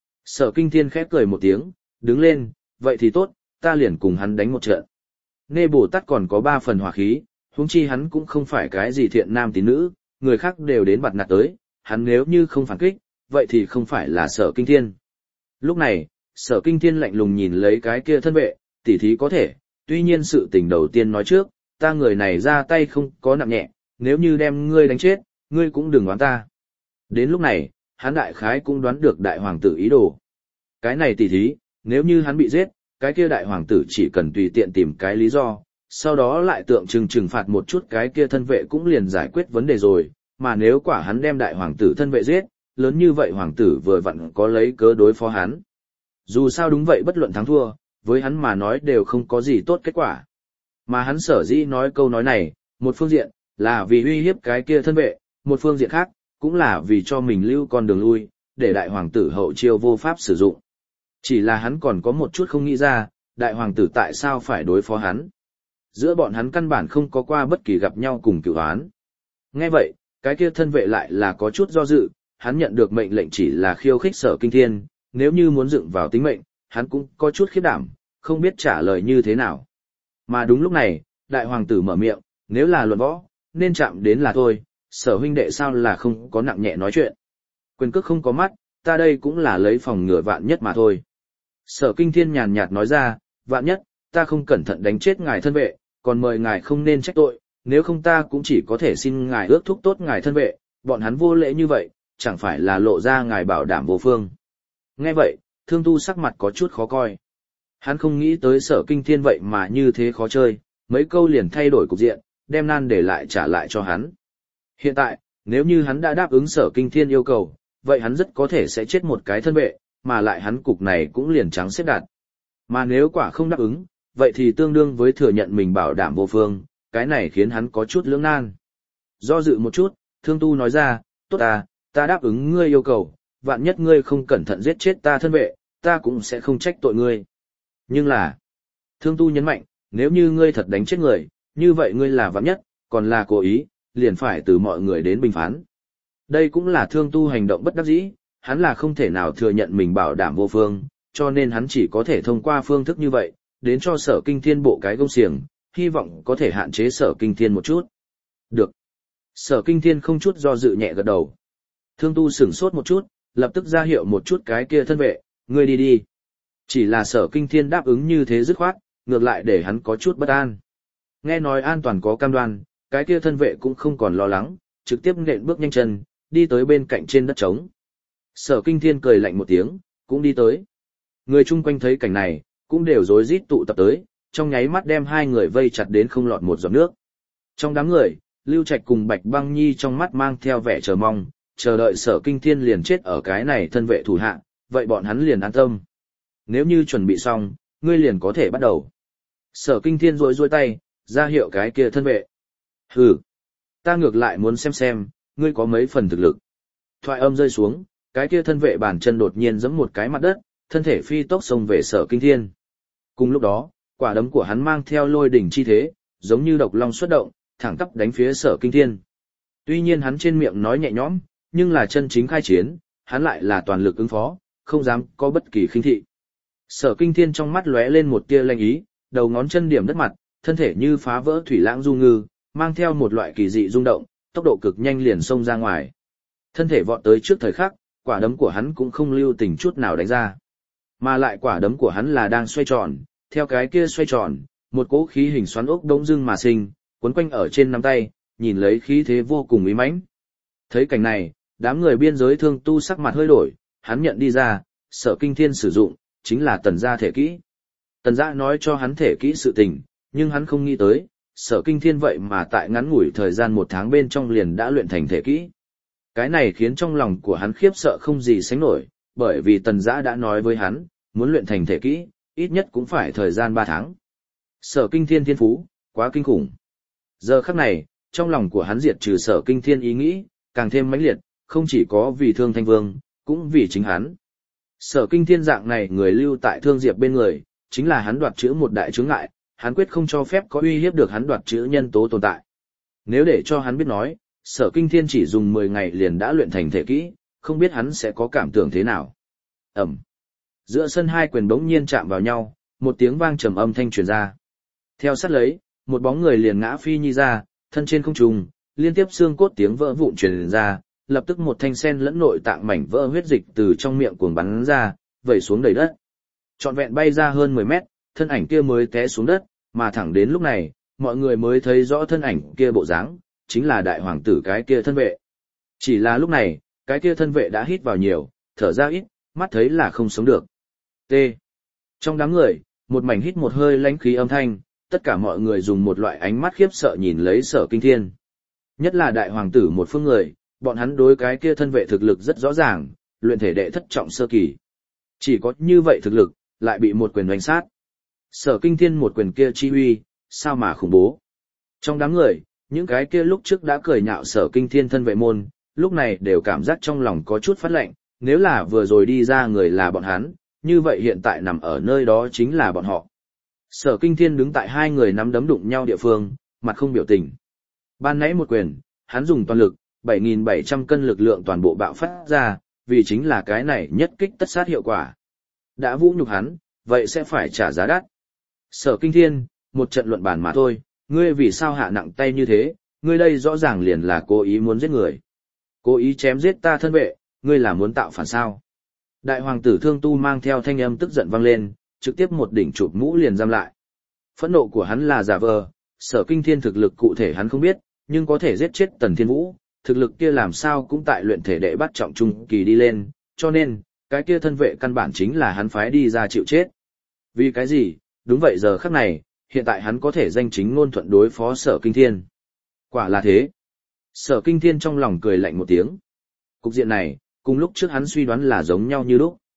Sở Kinh Thiên khép cười một tiếng, đứng lên, vậy thì tốt, ta liền cùng hắn đánh một trận. Nê Bồ Tát còn có 3 phần hỏa khí, huống chi hắn cũng không phải cái gì thiện nam tín nữ, người khác đều đến bạt nạt tới, hắn nếu như không phản kích, vậy thì không phải là sở Kinh Thiên. Lúc này, sở Kinh Thiên lạnh lùng nhìn lấy cái kia thân vệ, tỉ thí có thể, tuy nhiên sự tình đầu tiên nói trước, ta người này ra tay không có nặng nhẹ, nếu như đem ngươi đánh chết, ngươi cũng đừng đoán ta. Đến lúc này, hắn đại khái cũng đoán được đại hoàng tử ý đồ. Cái này tỉ thí, nếu như hắn bị giết, cái kia đại hoàng tử chỉ cần tùy tiện tìm cái lý do, sau đó lại tượng trưng trừng phạt một chút cái kia thân vệ cũng liền giải quyết vấn đề rồi, mà nếu quả hắn đem đại hoàng tử thân vệ giết, lớn như vậy hoàng tử vừa vặn có lấy cớ đối phó hắn. Dù sao đúng vậy bất luận thắng thua, với hắn mà nói đều không có gì tốt kết quả. Mà hắn sở dĩ nói câu nói này, một phương diện, là vì uy hiếp cái kia thân vệ, một phương diện khác, cũng là vì cho mình lưu con đường lui, để đại hoàng tử hậu chiêu vô pháp sử dụng. Chỉ là hắn còn có một chút không nghĩ ra, đại hoàng tử tại sao phải đối phó hắn. Giữa bọn hắn căn bản không có qua bất kỳ gặp nhau cùng cửu án. Nghe vậy, cái kia thân vệ lại là có chút do dự, hắn nhận được mệnh lệnh chỉ là khiêu khích sở Kinh Thiên, nếu như muốn dựng vào tính mệnh, hắn cũng có chút khiếp đảm, không biết trả lời như thế nào. Mà đúng lúc này, đại hoàng tử mở miệng, nếu là luận võ, nên chạm đến là thôi, sở huynh đệ sao là không có nặng nhẹ nói chuyện. Quyền cước không có mắt, ta đây cũng là lấy phòng ngừa vạn nhất mà thôi. Sở Kinh Thiên nhàn nhạt nói ra, vạn nhất, ta không cẩn thận đánh chết ngài thân vệ, còn mời ngài không nên trách tội, nếu không ta cũng chỉ có thể xin ngài ước thúc tốt ngài thân vệ, bọn hắn vô lễ như vậy, chẳng phải là lộ ra ngài bảo đảm vô phương. Nghe vậy, Thương Tu sắc mặt có chút khó coi. Hắn không nghĩ tới sở Kinh Thiên vậy mà như thế khó chơi, mấy câu liền thay đổi cục diện, đem nan để lại trả lại cho hắn. Hiện tại, nếu như hắn đã đáp ứng sở Kinh Thiên yêu cầu, vậy hắn rất có thể sẽ chết một cái thân vệ, mà lại hắn cục này cũng liền trắng xếp đặt. Mà nếu quả không đáp ứng, vậy thì tương đương với thừa nhận mình bảo đảm vô phương, cái này khiến hắn có chút lưỡng nan. Do dự một chút, Thương Tu nói ra, tốt ta đáp ứng ngươi yêu cầu, vạn nhất ngươi không cẩn thận giết chết ta thân vệ, ta cũng sẽ không trách tội ngươi. Nhưng là, Thương Tu nhấn mạnh, nếu như ngươi thật đánh chết người, như vậy ngươi là vạn nhất, còn là cố ý, liền phải từ mọi người đến bình phán. Đây cũng là Thương Tu hành động bất đắc dĩ, hắn là không thể nào thừa nhận mình bảo đảm vô phương, cho nên hắn chỉ có thể thông qua phương thức như vậy, đến cho Sở Kinh Thiên bộ cái gông xiềng, hy vọng có thể hạn chế Sở Kinh Thiên một chút. Được. Sở Kinh Thiên không chút do dự nhẹ gật đầu. Thương Tu sửng sốt một chút, lập tức ra hiệu một chút cái kia thân vệ, ngươi đi đi. Chỉ là Sở Kinh Thiên đáp ứng như thế dứt khoát, ngược lại để hắn có chút bất an. Nghe nói an toàn có cam đoan, cái kia thân vệ cũng không còn lo lắng, trực tiếp nện bước nhanh chân, đi tới bên cạnh trên đất trống. Sở Kinh Thiên cười lạnh một tiếng, cũng đi tới. Người chung quanh thấy cảnh này, cũng đều rối rít tụ tập tới, trong nháy mắt đem hai người vây chặt đến không lọt một giọt nước. Trong đám người, Lưu Trạch cùng Bạch Băng Nhi trong mắt mang theo vẻ chờ mong, chờ đợi Sở Kinh Thiên liền chết ở cái này thân vệ thủ hạ, vậy bọn hắn liền an tâm. Nếu như chuẩn bị xong, ngươi liền có thể bắt đầu. Sở Kinh Thiên rối tay, ra hiệu cái kia thân vệ. Hừ, ta ngược lại muốn xem, ngươi có mấy phần thực lực. Thoại âm rơi xuống, cái kia thân vệ bàn chân đột nhiên giẫm một cái mặt đất, thân thể phi tốc xông về Sở Kinh Thiên. Cùng lúc đó, quả đấm của hắn mang theo lôi đỉnh chi thế, giống như độc long xuất động, thẳng tắp đánh phía Sở Kinh Thiên. Tuy nhiên hắn trên miệng nói nhẹ nhõm, nhưng là chân chính khai chiến, hắn lại là toàn lực ứng phó, không dám có bất kỳ khinh thị. Sở Kinh Thiên trong mắt lóe lên một tia lanh ý, đầu ngón chân điểm đất mặt, thân thể như phá vỡ thủy lãng du ngư, mang theo một loại kỳ dị rung động, tốc độ cực nhanh liền xông ra ngoài. Thân thể vọt tới trước thời khắc, quả đấm của hắn cũng không lưu tình chút nào đánh ra. Mà lại quả đấm của hắn là đang xoay tròn, theo cái kia xoay tròn, một cỗ khí hình xoắn ốc đống dưng mà sinh, quấn quanh ở trên nắm tay, nhìn lấy khí thế vô cùng uy mãnh. Thấy cảnh này, đám người biên giới Thương Tu sắc mặt hơi đổi, hắn nhận đi ra, Sở Kinh Thiên sử dụng, chính là Tần gia thể kỹ. Tần gia nói cho hắn thể kỹ sự tình, nhưng hắn không nghĩ tới, Sở Kinh Thiên vậy mà tại ngắn ngủi thời gian 1 tháng bên trong liền đã luyện thành thể kỹ. Cái này khiến trong lòng của hắn khiếp sợ không gì sánh nổi, bởi vì Tần Giã đã nói với hắn, muốn luyện thành thể kỹ, ít nhất cũng phải thời gian 3 tháng. Sở Kinh Thiên thiên phú, quá kinh khủng. Giờ khắc này, trong lòng của hắn diệt trừ Sở Kinh Thiên ý nghĩ, càng thêm mãnh liệt, không chỉ có vì Thương Thanh Vương, cũng vì chính hắn. Sở Kinh Thiên dạng này người lưu tại Thương Diệp bên người, chính là hắn đoạt chữ một đại chướng ngại, hắn quyết không cho phép có uy hiếp được hắn đoạt chữ nhân tố tồn tại. Nếu để cho hắn biết nói, Sở Kinh Thiên chỉ dùng 10 ngày liền đã luyện thành thể kỹ, không biết hắn sẽ có cảm tưởng thế nào. Ẩm. Giữa sân hai quyền bỗng nhiên chạm vào nhau, một tiếng vang trầm âm thanh truyền ra. Theo sát lấy, một bóng người liền ngã phi nhi ra, thân trên không trung, liên tiếp xương cốt tiếng vỡ vụn truyền ra, lập tức một thanh sen lẫn nội tạng mảnh vỡ huyết dịch từ trong miệng cuồng bắn ra, vẩy xuống đầy đất. Trọn vẹn bay ra hơn 10 mét, thân ảnh kia mới té xuống đất, mà thẳng đến lúc này, mọi người mới thấy rõ thân ảnh kia bộ dáng, chính là đại hoàng tử cái kia thân vệ. Chỉ là lúc này, cái kia thân vệ đã hít vào nhiều, thở ra ít, mắt thấy là không sống được. T. Trong đám người, một mảnh hít một hơi lãnh khí âm thanh, tất cả mọi người dùng một loại ánh mắt khiếp sợ nhìn lấy Sở Kinh Thiên. Nhất là đại hoàng tử một phương người, bọn hắn đối cái kia thân vệ thực lực rất rõ ràng, luyện thể đệ thất trọng sơ kỳ. Chỉ có như vậy thực lực, lại bị một quyền đánh sát. Sở Kinh Thiên một quyền kia chi uy, sao mà khủng bố. Trong đám người, những cái kia lúc trước đã cười nhạo Sở Kinh Thiên thân vệ môn, lúc này đều cảm giác trong lòng có chút phát lạnh, nếu là vừa rồi đi ra người là bọn hắn, như vậy hiện tại nằm ở nơi đó chính là bọn họ. Sở Kinh Thiên đứng tại hai người nắm đấm đụng nhau địa phương, mặt không biểu tình. Ban nãy một quyền, hắn dùng toàn lực, 7.700 cân lực lượng toàn bộ bạo phát ra, vì chính là cái này nhất kích tất sát hiệu quả. Đã vũ nhục hắn, vậy sẽ phải trả giá đắt. Sở Kinh Thiên, một trận luận bàn mà thôi, ngươi vì sao hạ nặng tay như thế, ngươi đây rõ ràng liền là cố ý muốn giết người. Cố ý chém giết ta thân vệ, ngươi là muốn tạo phản sao. Đại hoàng tử Thương Tu mang theo thanh âm tức giận vang lên, trực tiếp một đỉnh chụp mũ liền giam lại. Phẫn nộ của hắn là giả vờ, Sở Kinh Thiên thực lực cụ thể hắn không biết, nhưng có thể giết chết Tần Thiên Vũ, thực lực kia làm sao cũng tại luyện thể đệ bắt trọng trung kỳ đi lên, cho nên, cái kia thân vệ căn bản chính là hắn phái đi ra chịu chết. Vì cái gì? Đúng vậy giờ khắc này, hiện tại hắn có thể danh chính ngôn thuận đối phó Sở Kinh Thiên. Quả là thế. Sở Kinh Thiên trong lòng cười lạnh một tiếng. Cục diện này, cùng lúc trước hắn suy đoán là giống nhau như lúc.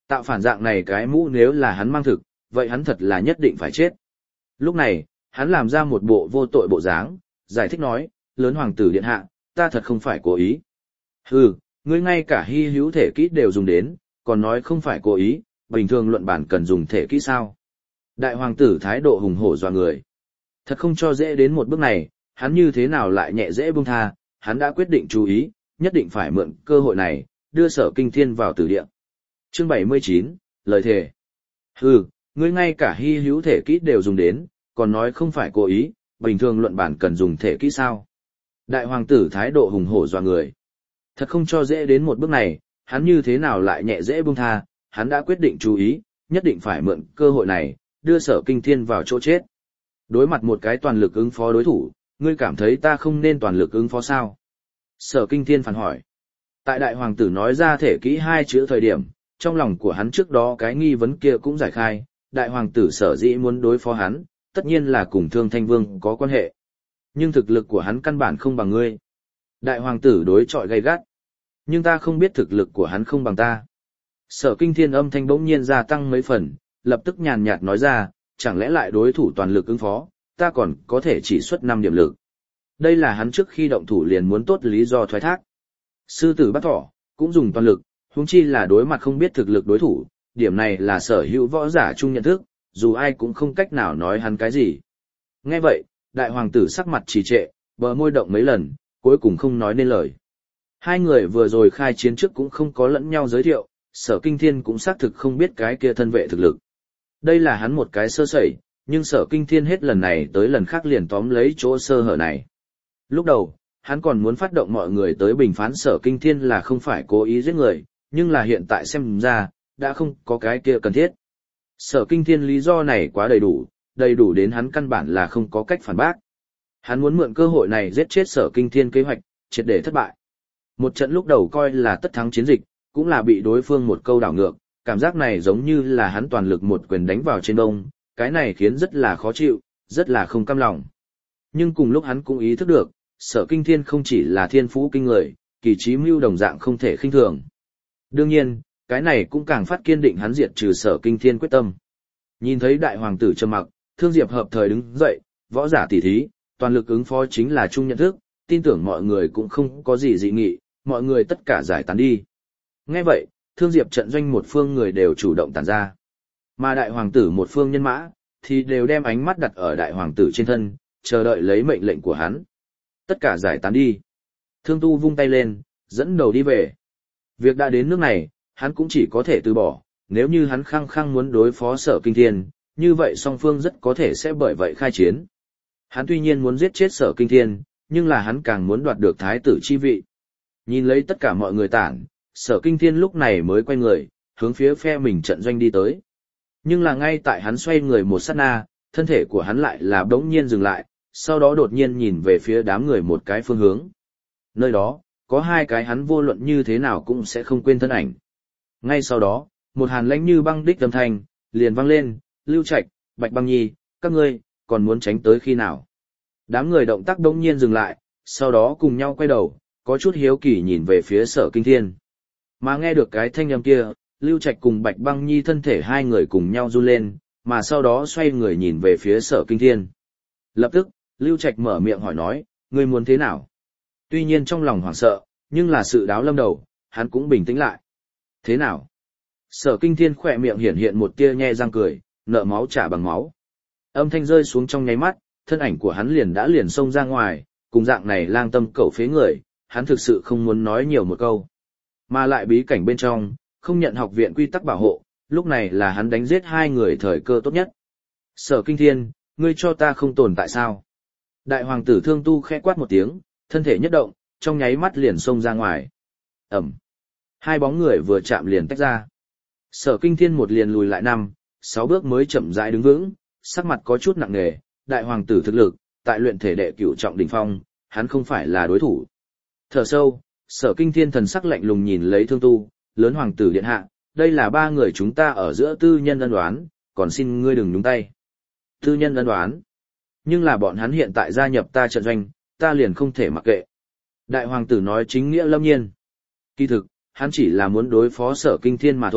Tạo phản dạng này cái mũ nếu là hắn mang thực, vậy hắn thật là nhất định phải chết. Lúc này, hắn làm ra một bộ vô tội bộ dáng, giải thích nói, lớn hoàng tử điện hạ, ta thật không phải cố ý. Hừ, ngươi ngay cả hy hữu thể kỹ đều dùng đến, còn nói không phải cố ý, bình thường luận bản cần dùng thể kỹ sao. Đại hoàng tử thái độ hùng hổ dọa người. Thật không cho dễ đến một bước này, hắn như thế nào lại nhẹ dễ buông tha, hắn đã quyết định chú ý, nhất định phải mượn cơ hội này, đưa Sở Kinh Thiên vào tử địa. Chương 79, lời thề. Hừ, ngươi ngay cả hy hữu thể kỹ đều dùng đến, còn nói không phải cố ý, bình thường luận bản cần dùng thể kỹ sao. Đại hoàng tử thái độ hùng hổ dọa người. Thật không cho dễ đến một bước này, hắn như thế nào lại nhẹ dễ buông tha, hắn đã quyết định chú ý, nhất định phải mượn cơ hội này, đưa Sở Kinh Thiên vào chỗ chết. Đối mặt một cái toàn lực ứng phó đối thủ, ngươi cảm thấy ta không nên toàn lực ứng phó sao? Sở Kinh Thiên phản hỏi. Tại đại hoàng tử nói ra thể kỹ hai chữ thời điểm, trong lòng của hắn trước đó cái nghi vấn kia cũng giải khai, đại hoàng tử sở dĩ muốn đối phó hắn, tất nhiên là cùng Thương Thanh Vương có quan hệ. Nhưng thực lực của hắn căn bản không bằng ngươi. Đại hoàng tử đối chọi gay gắt. Nhưng ta không biết thực lực của hắn không bằng ta. Sở Kinh Thiên âm thanh bỗng nhiên gia tăng mấy phần, lập tức nhàn nhạt nói ra, chẳng lẽ lại đối thủ toàn lực ứng phó, ta còn có thể chỉ xuất 5 điểm lực. Đây là hắn trước khi động thủ liền muốn tốt lý do thoái thác. Sư tử bắt thỏ, cũng dùng toàn lực, huống chi là đối mặt không biết thực lực đối thủ, điểm này là sở hữu võ giả chung nhận thức, dù ai cũng không cách nào nói hắn cái gì. Nghe vậy, đại hoàng tử sắc mặt trì trệ, bờ môi động mấy lần, cuối cùng không nói nên lời. Hai người vừa rồi khai chiến trước cũng không có lẫn nhau giới thiệu, Sở Kinh Thiên cũng xác thực không biết cái kia thân vệ thực lực. Đây là hắn một cái sơ sẩy, nhưng Sở Kinh Thiên hết lần này tới lần khác liền tóm lấy chỗ sơ hở này. Lúc đầu, hắn còn muốn phát động mọi người tới bình phán Sở Kinh Thiên là không phải cố ý giết người, nhưng là hiện tại xem ra, đã không có cái kia cần thiết. Sở Kinh Thiên lý do này quá đầy đủ đến hắn căn bản là không có cách phản bác. Hắn muốn mượn cơ hội này giết chết Sở Kinh Thiên kế hoạch, triệt để thất bại. Một trận lúc đầu coi là tất thắng chiến dịch, cũng là bị đối phương một câu đảo ngược, cảm giác này giống như là hắn toàn lực một quyền đánh vào trên đông, cái này khiến rất là khó chịu, rất là không cam lòng. Nhưng cùng lúc hắn cũng ý thức được, Sở Kinh Thiên không chỉ là thiên phú kinh người, kỳ trí mưu đồng dạng không thể khinh thường. Đương nhiên, cái này cũng càng phát kiên định hắn diệt trừ Sở Kinh Thiên quyết tâm. Nhìn thấy đại hoàng tử trầm mặc, Thương Diệp hợp thời đứng dậy, võ giả tỉ thí, toàn lực ứng phó chính là chung nhận thức, tin tưởng mọi người cũng không có gì dị nghị, mọi người tất cả giải tán đi. Nghe vậy, Thương Diệp trận doanh một phương người đều chủ động tản ra. Mà đại hoàng tử một phương nhân mã, thì đều đem ánh mắt đặt ở đại hoàng tử trên thân, chờ đợi lấy mệnh lệnh của hắn. Tất cả giải tán đi. Thương Tu vung tay lên, dẫn đầu đi về. Việc đã đến nước này, hắn cũng chỉ có thể từ bỏ, nếu như hắn khăng khăng muốn đối phó Sở Kinh Thiên, như vậy song phương rất có thể sẽ bởi vậy khai chiến. Hắn tuy nhiên muốn giết chết Sở Kinh Thiên, nhưng là hắn càng muốn đoạt được thái tử chi vị. Nhìn lấy tất cả mọi người tản, Sở Kinh Thiên lúc này mới quay người, hướng phía phe mình trận doanh đi tới. Nhưng là ngay tại hắn xoay người một sát na, thân thể của hắn lại là bỗng nhiên dừng lại, sau đó đột nhiên nhìn về phía đám người một cái phương hướng. Nơi đó, có hai cái hắn vô luận như thế nào cũng sẽ không quên thân ảnh. Ngay sau đó, một hàn lãnh như băng đích âm thanh, liền vang lên, Lưu Trạch, Bạch Băng Nhi, các ngươi, còn muốn tránh tới khi nào? Đám người động tác bỗng nhiên dừng lại, sau đó cùng nhau quay đầu, có chút hiếu kỳ nhìn về phía Sở Kinh Thiên. Mà nghe được cái thanh âm kia, Lưu Trạch cùng Bạch Băng Nhi thân thể hai người cùng nhau run lên, mà sau đó xoay người nhìn về phía Sở Kinh Thiên. Lập tức, Lưu Trạch mở miệng hỏi nói, ngươi muốn thế nào? Tuy nhiên trong lòng hoảng sợ, nhưng là sự đáo lâm đầu, hắn cũng bình tĩnh lại. Thế nào? Sở Kinh Thiên khỏe miệng hiển hiện một tia nhe răng cười, nợ máu trả bằng máu. Âm thanh rơi xuống trong nháy mắt, thân ảnh của hắn liền xông ra ngoài, cùng dạng này lang tâm cẩu phế người, hắn thực sự không muốn nói nhiều một câu. Mà lại bí cảnh bên trong, không nhận học viện quy tắc bảo hộ, lúc này là hắn đánh giết hai người thời cơ tốt nhất. Sở Kinh Thiên, ngươi cho ta không tồn tại sao? Đại hoàng tử Thương Tu khẽ quát một tiếng, thân thể nhất động, trong nháy mắt liền xông ra ngoài. Ẩm. Hai bóng người vừa chạm liền tách ra. Sở Kinh Thiên một liền lùi lại 5-6 bước mới chậm rãi đứng vững, sắc mặt có chút nặng nề, đại hoàng tử thực lực, tại luyện thể đệ cửu trọng đỉnh phong, hắn không phải là đối thủ. Thở sâu, Sở Kinh Thiên thần sắc lạnh lùng nhìn lấy Thương Tu, lớn hoàng tử điện hạ, đây là ba người chúng ta ở giữa tư nhân ân oán, còn xin ngươi đừng nhúng tay. Tư nhân ân oán? Nhưng là bọn hắn hiện tại gia nhập ta trận doanh, ta liền không thể mặc kệ. Đại hoàng tử nói chính nghĩa lâm nhiên. Kỳ thực, hắn chỉ là muốn đối phó Sở Kinh Thiên mà thôi,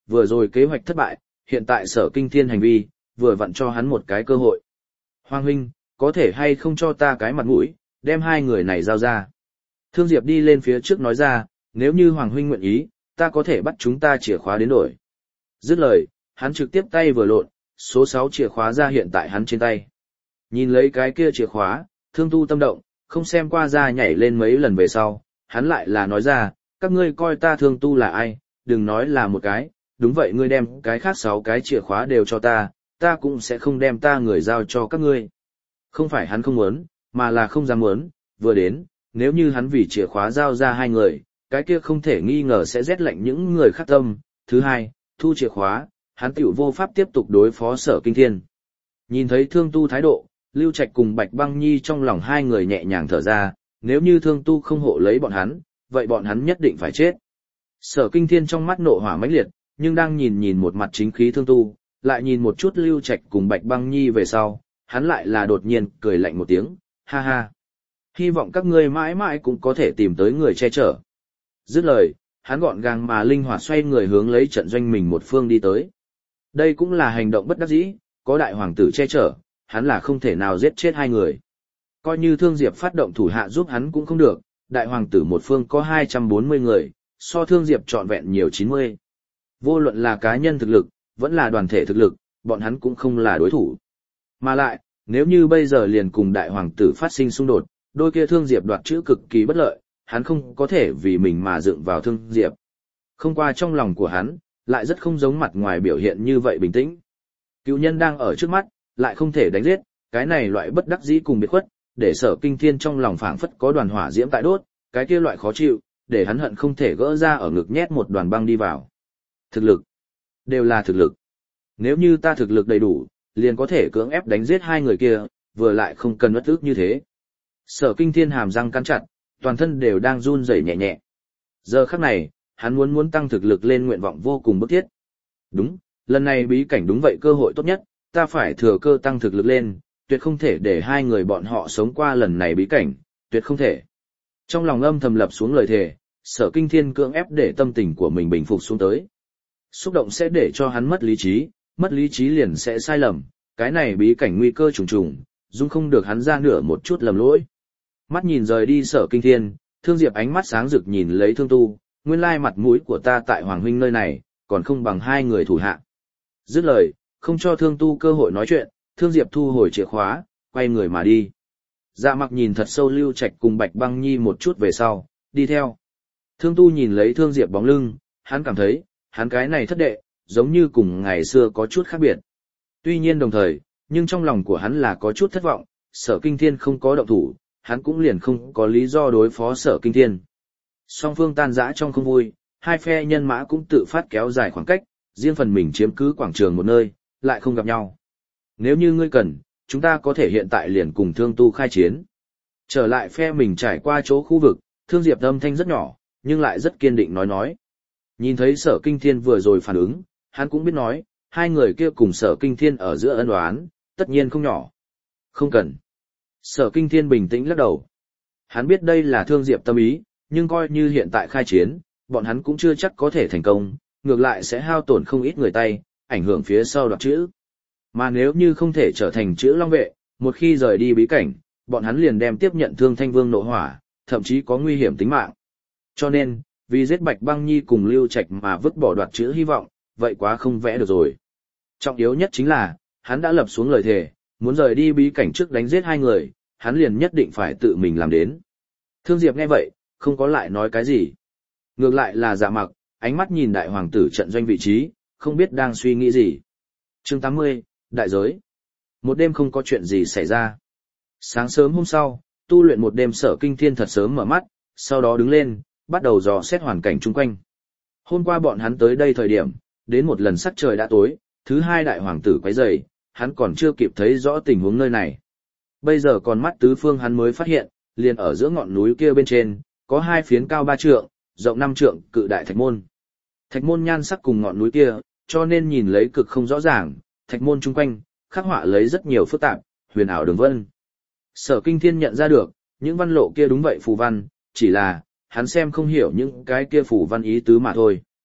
vừa rồi kế hoạch thất bại, hiện tại Sở Kinh Thiên hành vi, vừa vặn cho hắn một cái cơ hội. Hoàng huynh, có thể hay không cho ta cái mặt mũi, đem hai người này giao ra. Thương Diệp đi lên phía trước nói ra, nếu như Hoàng huynh nguyện ý, ta có thể bắt chúng ta chìa khóa đến đổi. Dứt lời, hắn trực tiếp tay vừa lộn, số 6 chìa khóa ra hiện tại hắn trên tay. Nhìn lấy cái kia chìa khóa, Thương Tu tâm động, không xem qua ra nhảy lên mấy lần về sau, hắn lại là nói ra, các ngươi coi ta Thương Tu là ai, đừng nói là một cái, đúng vậy ngươi đem cái khác 6 cái chìa khóa đều cho ta, ta cũng sẽ không đem ta người giao cho các ngươi. Không phải hắn không muốn, mà là không dám muốn, vừa đến, nếu như hắn vì chìa khóa giao ra hai người, cái kia không thể nghi ngờ sẽ rét lạnh những người khác tâm. Thứ hai, thu chìa khóa, hắn tiểu vô pháp tiếp tục đối phó Sở Kinh Thiên. Nhìn thấy Thương Tu thái độ, Lưu Trạch cùng Bạch Băng Nhi trong lòng hai người nhẹ nhàng thở ra, nếu như Thương Tu không hộ lấy bọn hắn, vậy bọn hắn nhất định phải chết. Sở Kinh Thiên trong mắt nộ hỏa mãnh liệt, nhưng đang nhìn một mặt chính khí Thương Tu, lại nhìn một chút Lưu Trạch cùng Bạch Băng Nhi về sau, hắn lại là đột nhiên cười lạnh một tiếng, ha ha. Hy vọng các ngươi mãi mãi cũng có thể tìm tới người che chở. Dứt lời, hắn gọn gàng mà linh hoạt xoay người hướng lấy trận doanh mình một phương đi tới. Đây cũng là hành động bất đắc dĩ, có đại hoàng tử che chở, hắn là không thể nào giết chết hai người. Coi như Thương Diệp phát động thủ hạ giúp hắn cũng không được, đại hoàng tử một phương có 240 người, so Thương Diệp trọn vẹn nhiều 90. Vô luận là cá nhân thực lực, vẫn là đoàn thể thực lực, bọn hắn cũng không là đối thủ. Mà lại, nếu như bây giờ liền cùng đại hoàng tử phát sinh xung đột, đôi kia Thương Diệp đoạt chữ cực kỳ bất lợi, hắn không có thể vì mình mà dựng vào Thương Diệp. Không qua trong lòng của hắn, lại rất không giống mặt ngoài biểu hiện như vậy bình tĩnh. Cựu nhân đang ở trước mắt, lại không thể đánh giết, cái này loại bất đắc dĩ cùng biệt khuất, để Sở Kinh Thiên trong lòng phảng phất có đoàn hỏa diễm tại đốt, cái kia loại khó chịu, để hắn hận không thể gỡ ra ở ngực nhét một đoàn băng đi vào. Thực lực, đều là thực lực. Nếu như ta thực lực đầy đủ, liền có thể cưỡng ép đánh giết hai người kia, vừa lại không cần uất ức như thế. Sở Kinh Thiên hàm răng cắn chặt, toàn thân đều đang run rẩy nhẹ nhẹ. Giờ khắc này, hắn muốn tăng thực lực lên nguyện vọng vô cùng bức thiết. Đúng, lần này bí cảnh đúng vậy cơ hội tốt nhất, ta phải thừa cơ tăng thực lực lên, tuyệt không thể để hai người bọn họ sống qua lần này bí cảnh, tuyệt không thể. Trong lòng âm thầm lập xuống lời thề, Sở Kinh Thiên cưỡng ép để tâm tình của mình bình phục xuống tới. Xúc động sẽ để cho hắn mất lý trí liền sẽ sai lầm, cái này bí cảnh nguy cơ trùng trùng, dung không được hắn ra nửa một chút lầm lỗi. Mắt nhìn rời đi Sở Kinh Thiên, Thương Diệp ánh mắt sáng rực nhìn lấy Thương Tu, nguyên lai mặt mũi của ta tại Hoàng huynh nơi này, còn không bằng hai người thủ hạ. Dứt lời, không cho Thương Tu cơ hội nói chuyện, Thương Diệp thu hồi chìa khóa, quay người mà đi. Dạ Mặc nhìn thật sâu Lưu Trạch cùng Bạch Băng Nhi một chút về sau, đi theo. Thương Tu nhìn lấy Thương Diệp bóng lưng, hắn cảm thấy, hắn cái này thất đệ, giống như cùng ngày xưa có chút khác biệt. Tuy nhiên đồng thời, nhưng trong lòng của hắn là có chút thất vọng, Sở Kinh Thiên không có động thủ, hắn cũng liền không có lý do đối phó Sở Kinh Thiên. Song phương tan rã trong không vui, hai phe nhân mã cũng tự phát kéo dài khoảng cách, riêng phần mình chiếm cứ quảng trường một nơi, lại không gặp nhau. Nếu như ngươi cần, chúng ta có thể hiện tại liền cùng Thương Tu khai chiến. Trở lại phe mình trải qua chỗ khu vực, Thương Diệp âm thanh rất nhỏ, nhưng lại rất kiên định nói. Nhìn thấy Sở Kinh Thiên vừa rồi phản ứng, hắn cũng biết nói, hai người kia cùng Sở Kinh Thiên ở giữa ân oán, tất nhiên không nhỏ. Không cần. Sở Kinh Thiên bình tĩnh lắc đầu. Hắn biết đây là Thương Diệp tâm ý, nhưng coi như hiện tại khai chiến, bọn hắn cũng chưa chắc có thể thành công, ngược lại sẽ hao tổn không ít người tay, ảnh hưởng phía sau đoạt chữ. Mà nếu như không thể trở thành chữ long vệ, một khi rời đi bí cảnh, bọn hắn liền đem tiếp nhận Thương Thanh Vương nộ hỏa, thậm chí có nguy hiểm tính mạng. Cho nên, vì giết Bạch Băng Nhi cùng Lưu Trạch mà vứt bỏ đoạt chữ hy vọng, vậy quá không vẽ được rồi. Trọng yếu nhất chính là, hắn đã lập xuống lời thề, muốn rời đi bí cảnh trước đánh giết hai người, hắn liền nhất định phải tự mình làm đến. Thương Diệp nghe vậy, không có lại nói cái gì. Ngược lại là Dạ Mặc, ánh mắt nhìn đại hoàng tử trận doanh vị trí, không biết đang suy nghĩ gì. Chương 80, Đại giới. Một đêm không có chuyện gì xảy ra. Sáng sớm hôm sau, tu luyện một đêm Sở Kinh Thiên thật sớm mở mắt, sau đó đứng lên, bắt đầu dò xét hoàn cảnh chung quanh. Hôm qua bọn hắn tới đây thời điểm, đến một lần sắc trời đã tối, thứ hai đại hoàng tử quấy rầy, hắn còn chưa kịp thấy rõ tình huống nơi này. Bây giờ còn mắt tứ phương hắn mới phát hiện, liền ở giữa ngọn núi kia bên trên, có hai phiến cao 3 trượng, rộng 5 trượng cự đại thạch môn. Thạch môn nhan sắc cùng ngọn núi kia, cho nên nhìn lấy cực không rõ ràng, thạch môn chung quanh, khắc họa lấy rất nhiều phức tạp, huyền ảo đường vân. Sở Kinh Thiên nhận ra được, những văn lộ kia đúng vậy phù văn, chỉ là, hắn xem không hiểu những cái kia phù văn ý tứ mà thôi.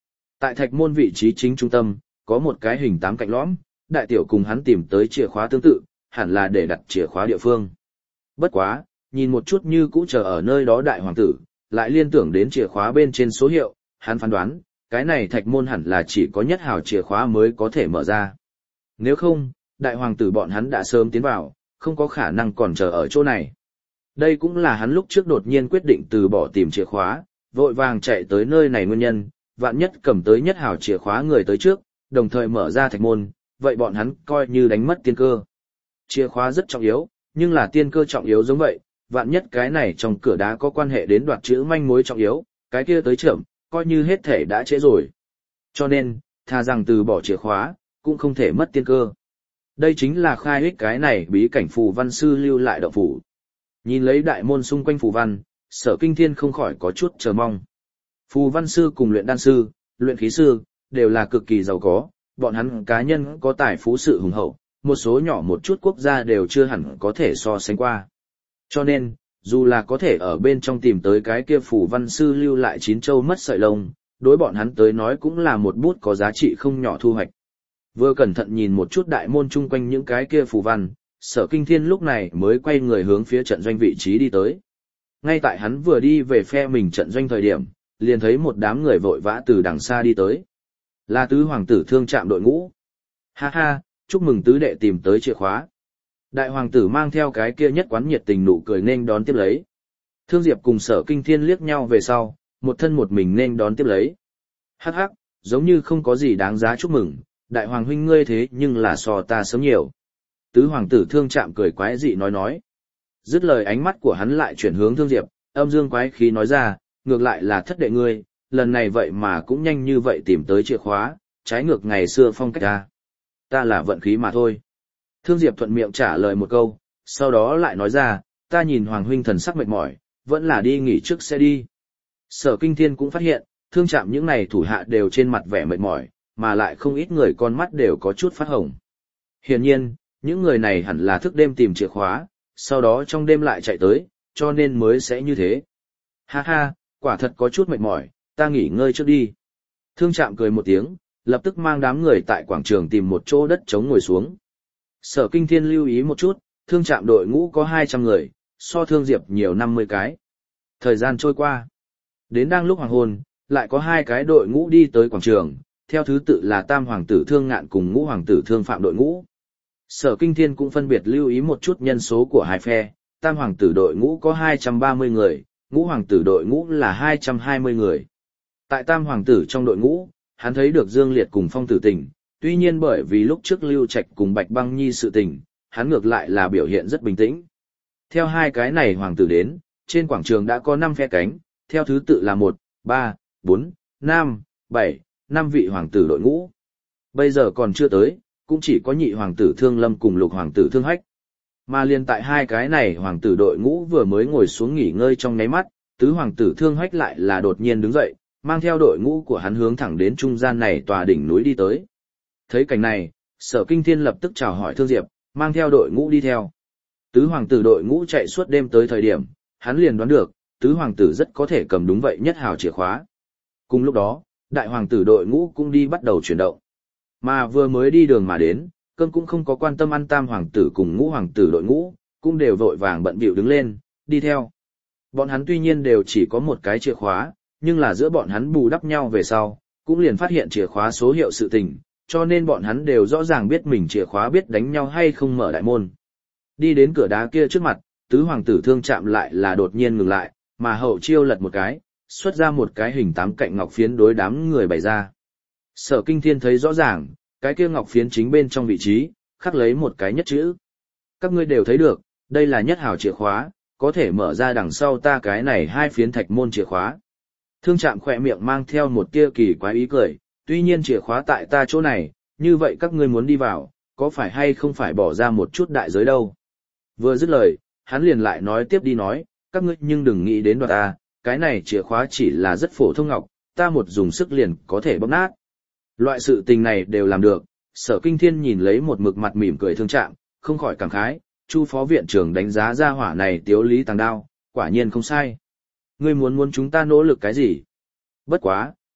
Tại thạch môn vị trí chính trung tâm, có một cái hình 8 cạnh lõm, đại tiểu cùng hắn tìm tới chìa khóa tương tự, hẳn là để đặt chìa khóa địa phương. Bất quá, nhìn một chút như cũ chờ ở nơi đó đại hoàng tử, lại liên tưởng đến chìa khóa bên trên số hiệu, hắn phán đoán, cái này thạch môn hẳn là chỉ có nhất hào chìa khóa mới có thể mở ra. Nếu không, đại hoàng tử bọn hắn đã sớm tiến vào, không có khả năng còn chờ ở chỗ này. Đây cũng là hắn lúc trước đột nhiên quyết định từ bỏ tìm chìa khóa, vội vàng chạy tới nơi này nguyên nhân, vạn nhất cầm tới nhất hào chìa khóa người tới trước, đồng thời mở ra thạch môn, vậy bọn hắn coi như đánh mất tiên cơ. Chìa khóa rất trọng yếu, nhưng là tiên cơ trọng yếu giống vậy, vạn nhất cái này trong cửa đá có quan hệ đến đoạt chữ manh mối trọng yếu, cái kia tới chậm, coi như hết thể đã trễ rồi. Cho nên, thà rằng từ bỏ chìa khóa, cũng không thể mất tiên cơ. Đây chính là khai ích cái này bí cảnh phù văn sư lưu lại động phủ. Nhìn lấy đại môn xung quanh phù văn, Sở Kinh Thiên không khỏi có chút chờ mong. Phù văn sư cùng luyện đan sư, luyện khí sư, đều là cực kỳ giàu có, bọn hắn cá nhân có tài phú sự hùng hậu, một số nhỏ một chút quốc gia đều chưa hẳn có thể so sánh qua. Cho nên, dù là có thể ở bên trong tìm tới cái kia phù văn sư lưu lại 9 châu mất sợi lông, đối bọn hắn tới nói cũng là một bút có giá trị không nhỏ thu hoạch. Vừa cẩn thận nhìn một chút đại môn chung quanh những cái kia phù văn, Sở Kinh Thiên lúc này mới quay người hướng phía trận doanh vị trí đi tới. Ngay tại hắn vừa đi về phe mình trận doanh thời điểm, liền thấy một đám người vội vã từ đằng xa đi tới. Là tứ hoàng tử thương trạm đội ngũ. Ha ha, chúc mừng tứ đệ tìm tới chìa khóa. Đại hoàng tử mang theo cái kia nhất quán nhiệt tình nụ cười nên đón tiếp lấy. Thương Diệp cùng Sở Kinh Thiên liếc nhau về sau, một thân một mình nên đón tiếp lấy. Hắc hắc, giống như không có gì đáng giá chúc mừng, đại hoàng huynh ngươi thế nhưng là so ta sớm nhiều. Tứ hoàng tử thương trạm cười quái dị nói. Dứt lời ánh mắt của hắn lại chuyển hướng Thương Diệp, âm dương quái khí nói ra, ngược lại là thất đệ ngươi, lần này vậy mà cũng nhanh như vậy tìm tới chìa khóa, trái ngược ngày xưa phong cách ta. Ta là vận khí mà thôi. Thương Diệp thuận miệng trả lời một câu, sau đó lại nói ra, ta nhìn hoàng huynh thần sắc mệt mỏi, vẫn là đi nghỉ trước sẽ đi. Sở Kinh Thiên cũng phát hiện, thương trạm những này thủ hạ đều trên mặt vẻ mệt mỏi, mà lại không ít người con mắt đều có chút phát hồng. Hiển nhiên, những người này hẳn là thức đêm tìm chìa khóa, sau đó trong đêm lại chạy tới, cho nên mới sẽ như thế. Ha ha, quả thật có chút mệt mỏi, ta nghỉ ngơi trước đi. Thương trạm cười một tiếng, lập tức mang đám người tại quảng trường tìm một chỗ đất trống ngồi xuống. Sở Kinh Thiên lưu ý một chút, thương trạm đội ngũ có 200 người, so Thương Diệp nhiều 50 cái. Thời gian trôi qua. Đến đang lúc hoàng hôn, lại có 2 cái đội ngũ đi tới quảng trường, theo thứ tự là Tam Hoàng tử Thương Ngạn cùng Ngũ Hoàng tử Thương Phạm đội ngũ. Sở Kinh Thiên cũng phân biệt lưu ý một chút nhân số của hai phe, Tam Hoàng tử đội ngũ có 230 người, Ngũ Hoàng tử đội ngũ là 220 người. Tại Tam Hoàng tử trong đội ngũ, hắn thấy được Dương Liệt cùng Phong Tử Tình, tuy nhiên bởi vì lúc trước Lưu Trạch cùng Bạch Băng Nhi sự tình, hắn ngược lại là biểu hiện rất bình tĩnh. Theo 2 cái này hoàng tử đến, trên quảng trường đã có 5 phe cánh, theo thứ tự là 1, 3, 4, 5, 7, 5 vị hoàng tử đội ngũ. Bây giờ còn chưa tới, cũng chỉ có nhị hoàng tử Thương Lâm cùng lục hoàng tử Thương Hách. Mà liên tại 2 cái này hoàng tử đội ngũ vừa mới ngồi xuống nghỉ ngơi trong nháy mắt, tứ hoàng tử Thương Hách lại là đột nhiên đứng dậy, mang theo đội ngũ của hắn hướng thẳng đến trung gian này tòa đỉnh núi đi tới. Thấy cảnh này, Sở Kinh Thiên lập tức chào hỏi Thương Diệp, mang theo đội ngũ đi theo. Tứ hoàng tử đội ngũ chạy suốt đêm tới thời điểm, hắn liền đoán được, tứ hoàng tử rất có thể cầm đúng vậy nhất hào chìa khóa. Cùng lúc đó, đại hoàng tử đội ngũ cũng đi bắt đầu chuyển động. Mà vừa mới đi đường mà đến, cơm cũng không có quan tâm ăn Tam hoàng tử cùng Ngũ hoàng tử đội ngũ, cũng đều vội vàng bận bịu đứng lên, đi theo. Bọn hắn tuy nhiên đều chỉ có một cái chìa khóa, nhưng là giữa bọn hắn bù đắp nhau về sau, cũng liền phát hiện chìa khóa số hiệu sự tình, cho nên bọn hắn đều rõ ràng biết mình chìa khóa biết đánh nhau hay không mở đại môn. Đi đến cửa đá kia trước mặt, tứ hoàng tử Thương chạm lại là đột nhiên ngừng lại, mà hậu chiêu lật một cái, xuất ra một cái hình 8 cạnh ngọc phiến đối đám người bày ra. Sở Kinh Thiên thấy rõ ràng, cái kia ngọc phiến chính bên trong vị trí, khắc lấy một cái nhất chữ. Các ngươi đều thấy được, đây là nhất hào chìa khóa, có thể mở ra đằng sau ta cái này 2 phiến thạch môn chìa khóa. Thương Trạm khỏe miệng mang theo một tia kỳ quái ý cười, tuy nhiên chìa khóa tại ta chỗ này, như vậy các ngươi muốn đi vào, có phải hay không phải bỏ ra một chút đại giới đâu. Vừa dứt lời, hắn liền lại nói tiếp đi nói, các ngươi nhưng đừng nghĩ đến đoạt ta, cái này chìa khóa chỉ là rất phổ thông ngọc, ta một dùng sức liền có thể bóp nát. Loại sự tình này đều làm được, Sở Kinh Thiên nhìn lấy một mực mặt mỉm cười Thương Trạm, không khỏi cảm khái, Chu phó viện trưởng đánh giá ra hỏa này tiếu lý tàng đao, quả nhiên không sai. Ngươi muốn chúng ta nỗ lực cái gì? Bất quá,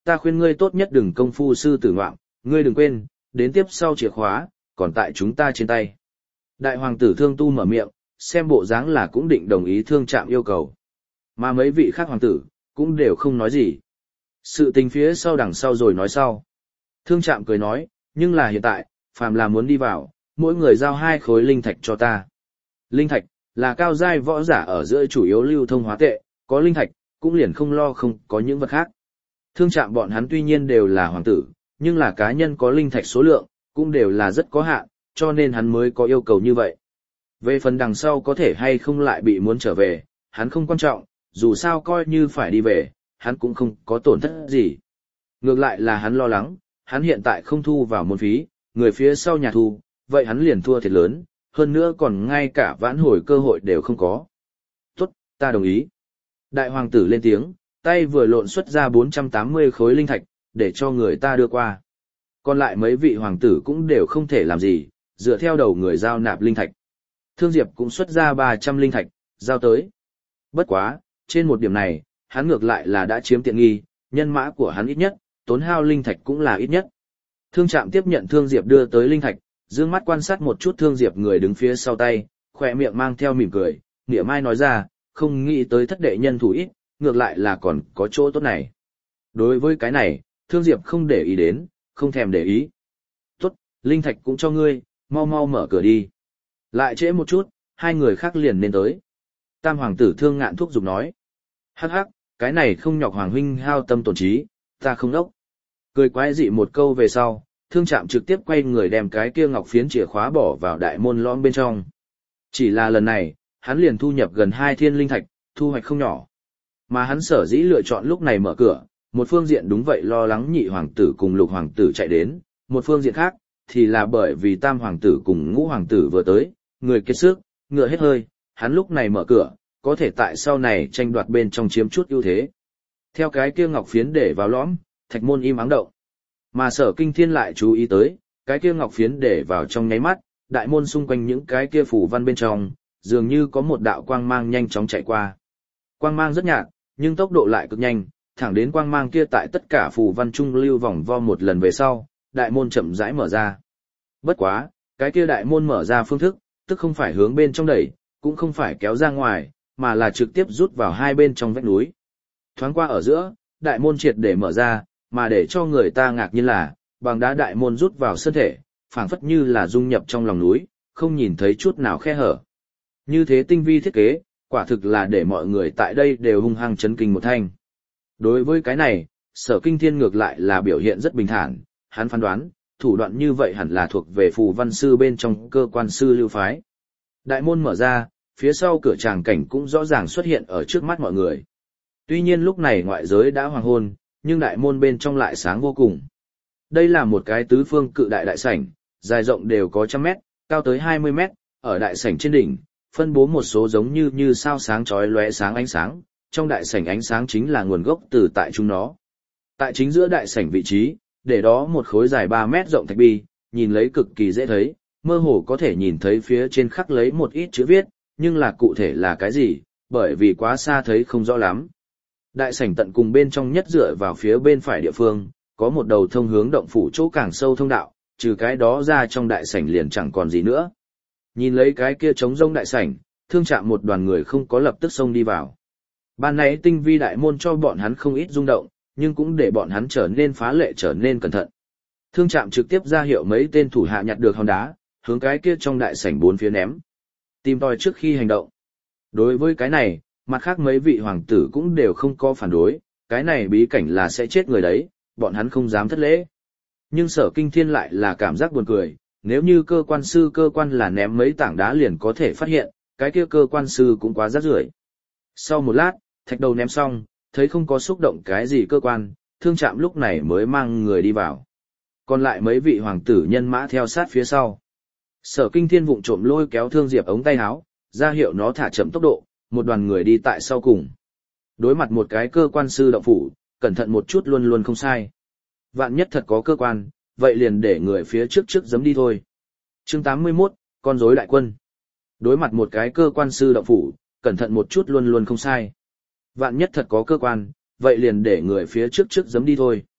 ta khuyên ngươi tốt nhất đừng công phu sư tử ngoạm, ngươi đừng quên, đến tiếp sau chìa khóa, còn tại chúng ta trên tay. Đại hoàng tử Thương Tu mở miệng, xem bộ dáng là cũng định đồng ý Thương Trạm yêu cầu. Mà mấy vị khác hoàng tử, cũng đều không nói gì. Sự tình phía sau đằng sau rồi nói sau. Thương Trạm cười nói, nhưng là hiện tại, phàm là muốn đi vào, mỗi người giao 2 khối linh thạch cho ta. Linh thạch, là cao giai võ giả ở giữa chủ yếu lưu thông hóa tệ, có linh thạch, cũng liền không lo không có những vật khác. Thương Trạm bọn hắn tuy nhiên đều là hoàng tử, nhưng là cá nhân có linh thạch số lượng, cũng đều là rất có hạn, cho nên hắn mới có yêu cầu như vậy. Về phần đằng sau có thể hay không lại bị muốn trở về, hắn không quan trọng, dù sao coi như phải đi về, hắn cũng không có tổn thất gì. Ngược lại là hắn lo lắng, hắn hiện tại không thu vào môn phí, người phía sau nhà thu, vậy hắn liền thua thiệt lớn, hơn nữa còn ngay cả vãn hồi cơ hội đều không có. Tốt, ta đồng ý. Đại hoàng tử lên tiếng, tay vừa lộn xuất ra 480 khối linh thạch, để cho người ta đưa qua. Còn lại mấy vị hoàng tử cũng đều không thể làm gì, dựa theo đầu người giao nạp linh thạch. Thương Diệp cũng xuất ra 300 linh thạch, giao tới. Bất quá, trên một điểm này, hắn ngược lại là đã chiếm tiện nghi, nhân mã của hắn ít nhất, tốn hao linh thạch cũng là ít nhất. Thương Trạm tiếp nhận Thương Diệp đưa tới linh thạch, dương mắt quan sát một chút Thương Diệp người đứng phía sau tay, khỏe miệng mang theo mỉm cười, nghĩa mai nói ra, không nghĩ tới thất đệ nhân thủ ít, ngược lại là còn có chỗ tốt này. Đối với cái này, Thương Diệp không để ý đến, không thèm để ý. Tốt, linh thạch cũng cho ngươi, mau mau mở cửa đi. Lại trễ một chút, 2 người khác liền nên tới. Tam hoàng tử Thương Ngạn thúc giục nói. Hắc hắc, cái này không nhọc hoàng huynh hao tâm tổn trí, ta không đốc. Cười quái dị một câu về sau, Thương Trạm trực tiếp quay người đem cái kia ngọc phiến chìa khóa bỏ vào đại môn lõm bên trong. Chỉ là lần này, hắn liền thu nhập gần 2 thiên linh thạch, thu hoạch không nhỏ. Mà hắn sở dĩ lựa chọn lúc này mở cửa, một phương diện đúng vậy lo lắng nhị hoàng tử cùng lục hoàng tử chạy đến, một phương diện khác, thì là bởi vì tam hoàng tử cùng ngũ hoàng tử vừa tới, người kiệt sức, ngựa hết hơi, hắn lúc này mở cửa, có thể tại sau này tranh đoạt bên trong chiếm chút ưu thế. Theo cái kia ngọc phiến để vào lõm, thạch môn im ắng động. Mà Sở Kinh Thiên lại chú ý tới, cái kia ngọc phiến để vào trong nháy mắt, đại môn xung quanh những cái kia phù văn bên trong, dường như có một đạo quang mang nhanh chóng chạy qua. Quang mang rất nhạt, nhưng tốc độ lại cực nhanh, thẳng đến quang mang kia tại tất cả phù văn trung lưu vòng vo một lần về sau, đại môn chậm rãi mở ra. Bất quá, cái kia đại môn mở ra phương thức, tức không phải hướng bên trong đẩy, cũng không phải kéo ra ngoài, mà là trực tiếp rút vào hai bên trong vách núi. Thoáng qua ở giữa, đại môn triệt để mở ra, mà để cho người ta ngạc nhiên là, bằng đá đại môn rút vào thân thể, phảng phất như là dung nhập trong lòng núi, không nhìn thấy chút nào khe hở. Như thế tinh vi thiết kế, quả thực là để mọi người tại đây đều hung hăng chấn kinh một thanh. Đối với cái này, Sở Kinh Thiên ngược lại là biểu hiện rất bình thản, hắn phán đoán, thủ đoạn như vậy hẳn là thuộc về phù văn sư bên trong cơ quan sư lưu phái. Đại môn mở ra, phía sau cửa tràng cảnh cũng rõ ràng xuất hiện ở trước mắt mọi người. Tuy nhiên lúc này ngoại giới đã hoàng hôn, nhưng đại môn bên trong lại sáng vô cùng. Đây là một cái tứ phương cự đại đại sảnh, dài rộng đều có 100 mét, cao tới 20 mét, ở đại sảnh trên đỉnh, phân bố một số giống như sao sáng chói lóe sáng ánh sáng, trong đại sảnh ánh sáng chính là nguồn gốc từ tại chúng nó. Tại chính giữa đại sảnh vị trí, để đó một khối dài 3 mét rộng thạch bi, nhìn lấy cực kỳ dễ thấy, mơ hồ có thể nhìn thấy phía trên khắc lấy một ít chữ viết, nhưng là cụ thể là cái gì, bởi vì quá xa thấy không rõ lắm. Đại sảnh tận cùng bên trong nhất dựa vào phía bên phải địa phương, có một đầu thông hướng động phủ chỗ càng sâu thông đạo, trừ cái đó ra trong đại sảnh liền chẳng còn gì nữa. Nhìn lấy cái kia trống rông đại sảnh, Thương Trạm một đoàn người không có lập tức xông đi vào. Ban nãy tinh vi đại môn cho bọn hắn không ít rung động, nhưng cũng để bọn hắn trở nên phá lệ trở nên cẩn thận. Thương Trạm trực tiếp ra hiệu mấy tên thủ hạ nhặt được hòn đá, hướng cái kia trong đại sảnh bốn phía ném. Tìm tòi trước khi hành động. Đối với cái này, mặt khác mấy vị hoàng tử cũng đều không có phản đối, cái này bí cảnh là sẽ chết người đấy, bọn hắn không dám thất lễ. Nhưng Sở Kinh Thiên lại là cảm giác buồn cười, nếu như cơ quan là ném mấy tảng đá liền có thể phát hiện, cái kia cơ quan sư cũng quá rác rưởi. Sau một lát, thạch đầu ném xong, thấy không có xúc động cái gì cơ quan, Thương Trạm lúc này mới mang người đi vào. Còn lại mấy vị hoàng tử nhân mã theo sát phía sau. Sở Kinh Thiên vụng trộm lôi kéo Thương Diệp ống tay áo, ra hiệu nó thả chậm tốc độ, một đoàn người đi tại sau cùng. Đối mặt một cái cơ quan sư động phủ, cẩn thận một chút luôn luôn không sai. Vạn nhất thật có cơ quan, vậy liền để người phía trước giấm đi thôi. Chương 81, con rối đại quân. Đối mặt một cái cơ quan sư động phủ, cẩn thận một chút luôn luôn không sai. Vạn nhất thật có cơ quan, vậy liền để người phía trước giấm đi thôi.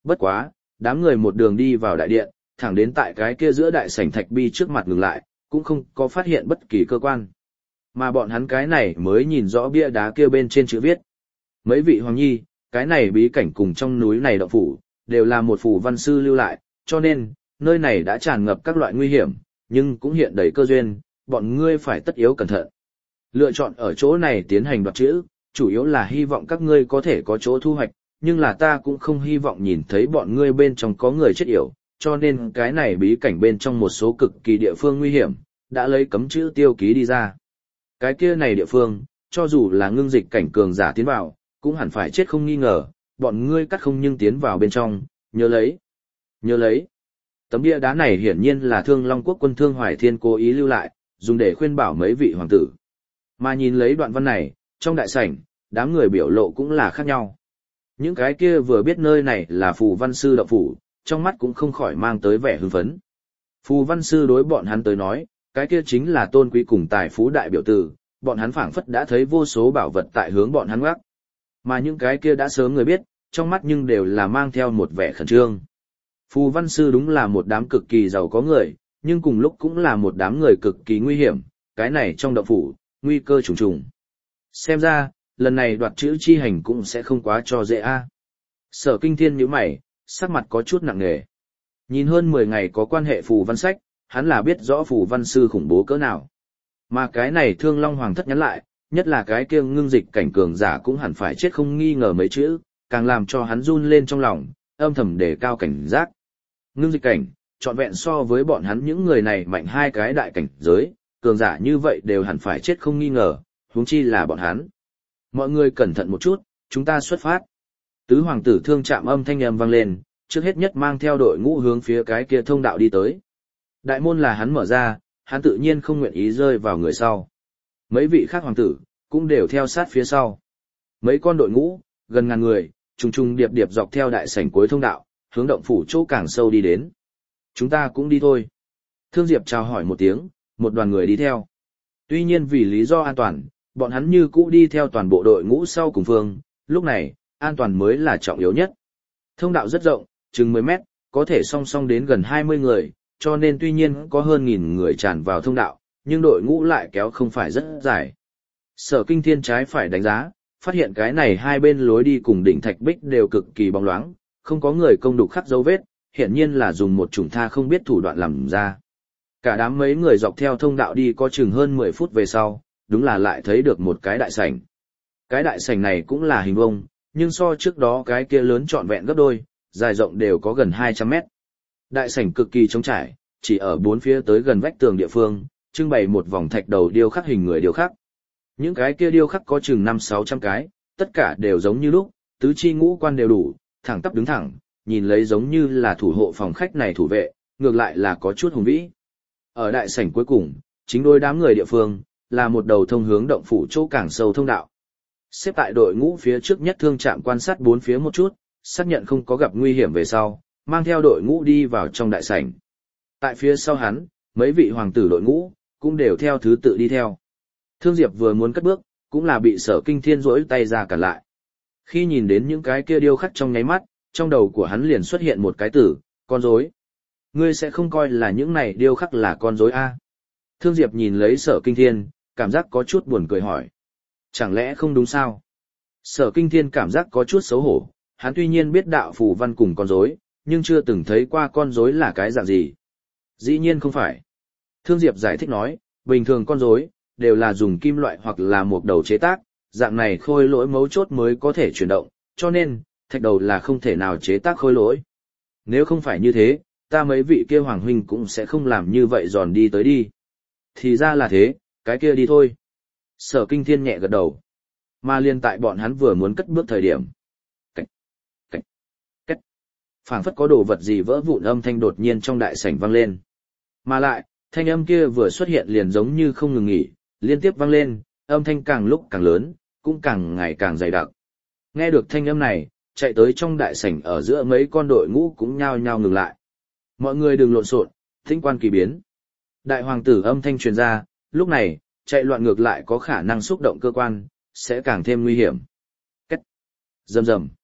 Bất quá, đám người một đường đi vào đại điện, thẳng đến tại cái kia giữa đại sảnh thạch bi trước mặt ngừng lại, cũng không có phát hiện bất kỳ cơ quan. Mà bọn hắn cái này mới nhìn rõ bia đá kia bên trên chữ viết. Mấy vị hoàng nhi, cái này bí cảnh cùng trong núi này động phủ, đều là một phù văn sư lưu lại, cho nên, nơi này đã tràn ngập các loại nguy hiểm, nhưng cũng hiện đầy cơ duyên, bọn ngươi phải tất yếu cẩn thận. Lựa chọn ở chỗ này tiến hành đoạt chữ, chủ yếu là hy vọng các ngươi có thể có chỗ thu hoạch, nhưng là ta cũng không hy vọng nhìn thấy bọn ngươi bên trong có người chết yểu, cho nên cái này bí cảnh bên trong một số cực kỳ địa phương nguy hiểm, đã lấy cấm chữ tiêu ký đi ra. Cái kia này địa phương, cho dù là ngưng dịch cảnh cường giả tiến vào, cũng hẳn phải chết không nghi ngờ, bọn ngươi cắt không nhưng tiến vào bên trong, nhớ lấy. Nhớ lấy. Tấm bia đá này hiển nhiên là Thương Long Quốc quân Thương Hoài Thiên cố ý lưu lại, dùng để khuyên bảo mấy vị hoàng tử. Mà nhìn lấy đoạn văn này, trong đại sảnh, đám người biểu lộ cũng là khác nhau. Những cái kia vừa biết nơi này là phù văn sư động phủ, trong mắt cũng không khỏi mang tới vẻ hưng phấn. Phù văn sư đối bọn hắn tới nói, cái kia chính là tôn quý cùng tài phú đại biểu tử, bọn hắn phảng phất đã thấy vô số bảo vật tại hướng bọn hắn ngoắc. Mà những cái kia đã sớm người biết, trong mắt nhưng đều là mang theo một vẻ khẩn trương. Phù văn sư đúng là một đám cực kỳ giàu có người, nhưng cùng lúc cũng là một đám người cực kỳ nguy hiểm, cái này trong động phủ, nguy cơ trùng trùng. Xem ra, lần này đoạt chữ chi hành cũng sẽ không quá cho dễ a. Sở Kinh Thiên nhíu mày, sắc mặt có chút nặng nề. Nhìn hơn 10 ngày có quan hệ phù văn sách, hắn là biết rõ phù văn sư khủng bố cỡ nào. Mà cái này Thương Long Hoàng thất nhắn lại, nhất là cái kia ngưng dịch cảnh cường giả cũng hẳn phải chết không nghi ngờ mấy chữ, càng làm cho hắn run lên trong lòng, âm thầm đề cao cảnh giác. Ngưng dịch cảnh, trọn vẹn so với bọn hắn những người này mạnh hai cái đại cảnh giới, cường giả như vậy đều hẳn phải chết không nghi ngờ, huống chi là bọn hắn. Mọi người cẩn thận một chút, chúng ta xuất phát. Tứ hoàng tử Thương Trạm âm thanh âm vang lên, trước hết nhất mang theo đội ngũ hướng phía cái kia thông đạo đi tới. Đại môn là hắn mở ra, hắn tự nhiên không nguyện ý rơi vào người sau. Mấy vị khác hoàng tử, cũng đều theo sát phía sau. Mấy con đội ngũ, gần ngàn người, trùng trùng điệp điệp dọc theo đại sảnh cuối thông đạo, hướng động phủ chỗ càng sâu đi đến. Chúng ta cũng đi thôi. Thương Diệp chào hỏi một tiếng, một đoàn người đi theo. Tuy nhiên vì lý do an toàn, bọn hắn như cũ đi theo toàn bộ đội ngũ sau cùng phương, lúc này, an toàn mới là trọng yếu nhất. Thông đạo rất rộng, chừng 10 mét, có thể song song đến gần 20 người, cho nên tuy nhiên có hơn 1000 người tràn vào thông đạo, nhưng đội ngũ lại kéo không phải rất dài. Sở Kinh Thiên trái phải đánh giá, phát hiện cái này hai bên lối đi cùng đỉnh thạch bích đều cực kỳ bóng loáng, không có người công đục khắc dấu vết, hiển nhiên là dùng một chủng tha không biết thủ đoạn làm ra. Cả đám mấy người dọc theo thông đạo đi có chừng hơn 10 phút về sau, đúng là lại thấy được một cái đại sảnh. Cái đại sảnh này cũng là hình vuông, nhưng so trước đó cái kia lớn trọn vẹn gấp đôi, dài rộng đều có gần 200 mét. Đại sảnh cực kỳ trống trải, chỉ ở bốn phía tới gần vách tường địa phương, trưng bày một vòng thạch đầu điêu khắc hình người điêu khắc. Những cái kia điêu khắc có chừng 500-600 cái, tất cả đều giống như lúc, tứ chi ngũ quan đều đủ, thẳng tắp đứng thẳng, nhìn lấy giống như là thủ hộ phòng khách này thủ vệ, ngược lại là có chút hùng vĩ. Ở đại sảnh cuối cùng, chính đôi đám người địa phương, là một đầu thông hướng động phủ chỗ càng sâu thông đạo. Xếp tại đội ngũ phía trước nhất Thương Trạm quan sát bốn phía một chút, xác nhận không có gặp nguy hiểm về sau, mang theo đội ngũ đi vào trong đại sảnh. Tại phía sau hắn, mấy vị hoàng tử đội ngũ, cũng đều theo thứ tự đi theo. Thương Diệp vừa muốn cất bước, cũng là bị Sở Kinh Thiên rỗi tay ra cản lại. Khi nhìn đến những cái kia điêu khắc trong nháy mắt, trong đầu của hắn liền xuất hiện một cái từ, con rối. Ngươi sẽ không coi là những này điêu khắc là con rối a? Thương Diệp nhìn lấy Sở Kinh Thiên, cảm giác có chút buồn cười hỏi. Chẳng lẽ không đúng sao? Sở Kinh Thiên cảm giác có chút xấu hổ, hắn tuy nhiên biết đạo phù văn cùng con rối, nhưng chưa từng thấy qua con rối là cái dạng gì. Dĩ nhiên không phải. Thương Diệp giải thích nói, bình thường con rối đều là dùng kim loại hoặc là một đầu chế tác, dạng này khôi lỗi mấu chốt mới có thể chuyển động, cho nên, thạch đầu là không thể nào chế tác khôi lỗi. Nếu không phải như thế, ta mấy vị kia hoàng huynh cũng sẽ không làm như vậy giòn đi tới đi. Thì ra là thế, cái kia đi thôi. Sở Kinh Thiên nhẹ gật đầu. Mà liên tại bọn hắn vừa muốn cất bước thời điểm. Cách, cách, cách. Phảng phất có đồ vật gì vỡ vụn âm thanh đột nhiên trong đại sảnh vang lên. Mà lại, thanh âm kia vừa xuất hiện liền giống như không ngừng nghỉ, liên tiếp vang lên, âm thanh càng lúc càng lớn, cũng càng ngày càng dày đặc. Nghe được thanh âm này, chạy tới trong đại sảnh ở giữa mấy con đội ngũ cũng nhao nhao ngừng lại. Mọi người đừng lộn xộn, thính quan kỳ biến. Đại hoàng tử âm thanh truyền ra, lúc này, chạy loạn ngược lại có khả năng xúc động cơ quan, sẽ càng thêm nguy hiểm. Cách. Rầm rầm.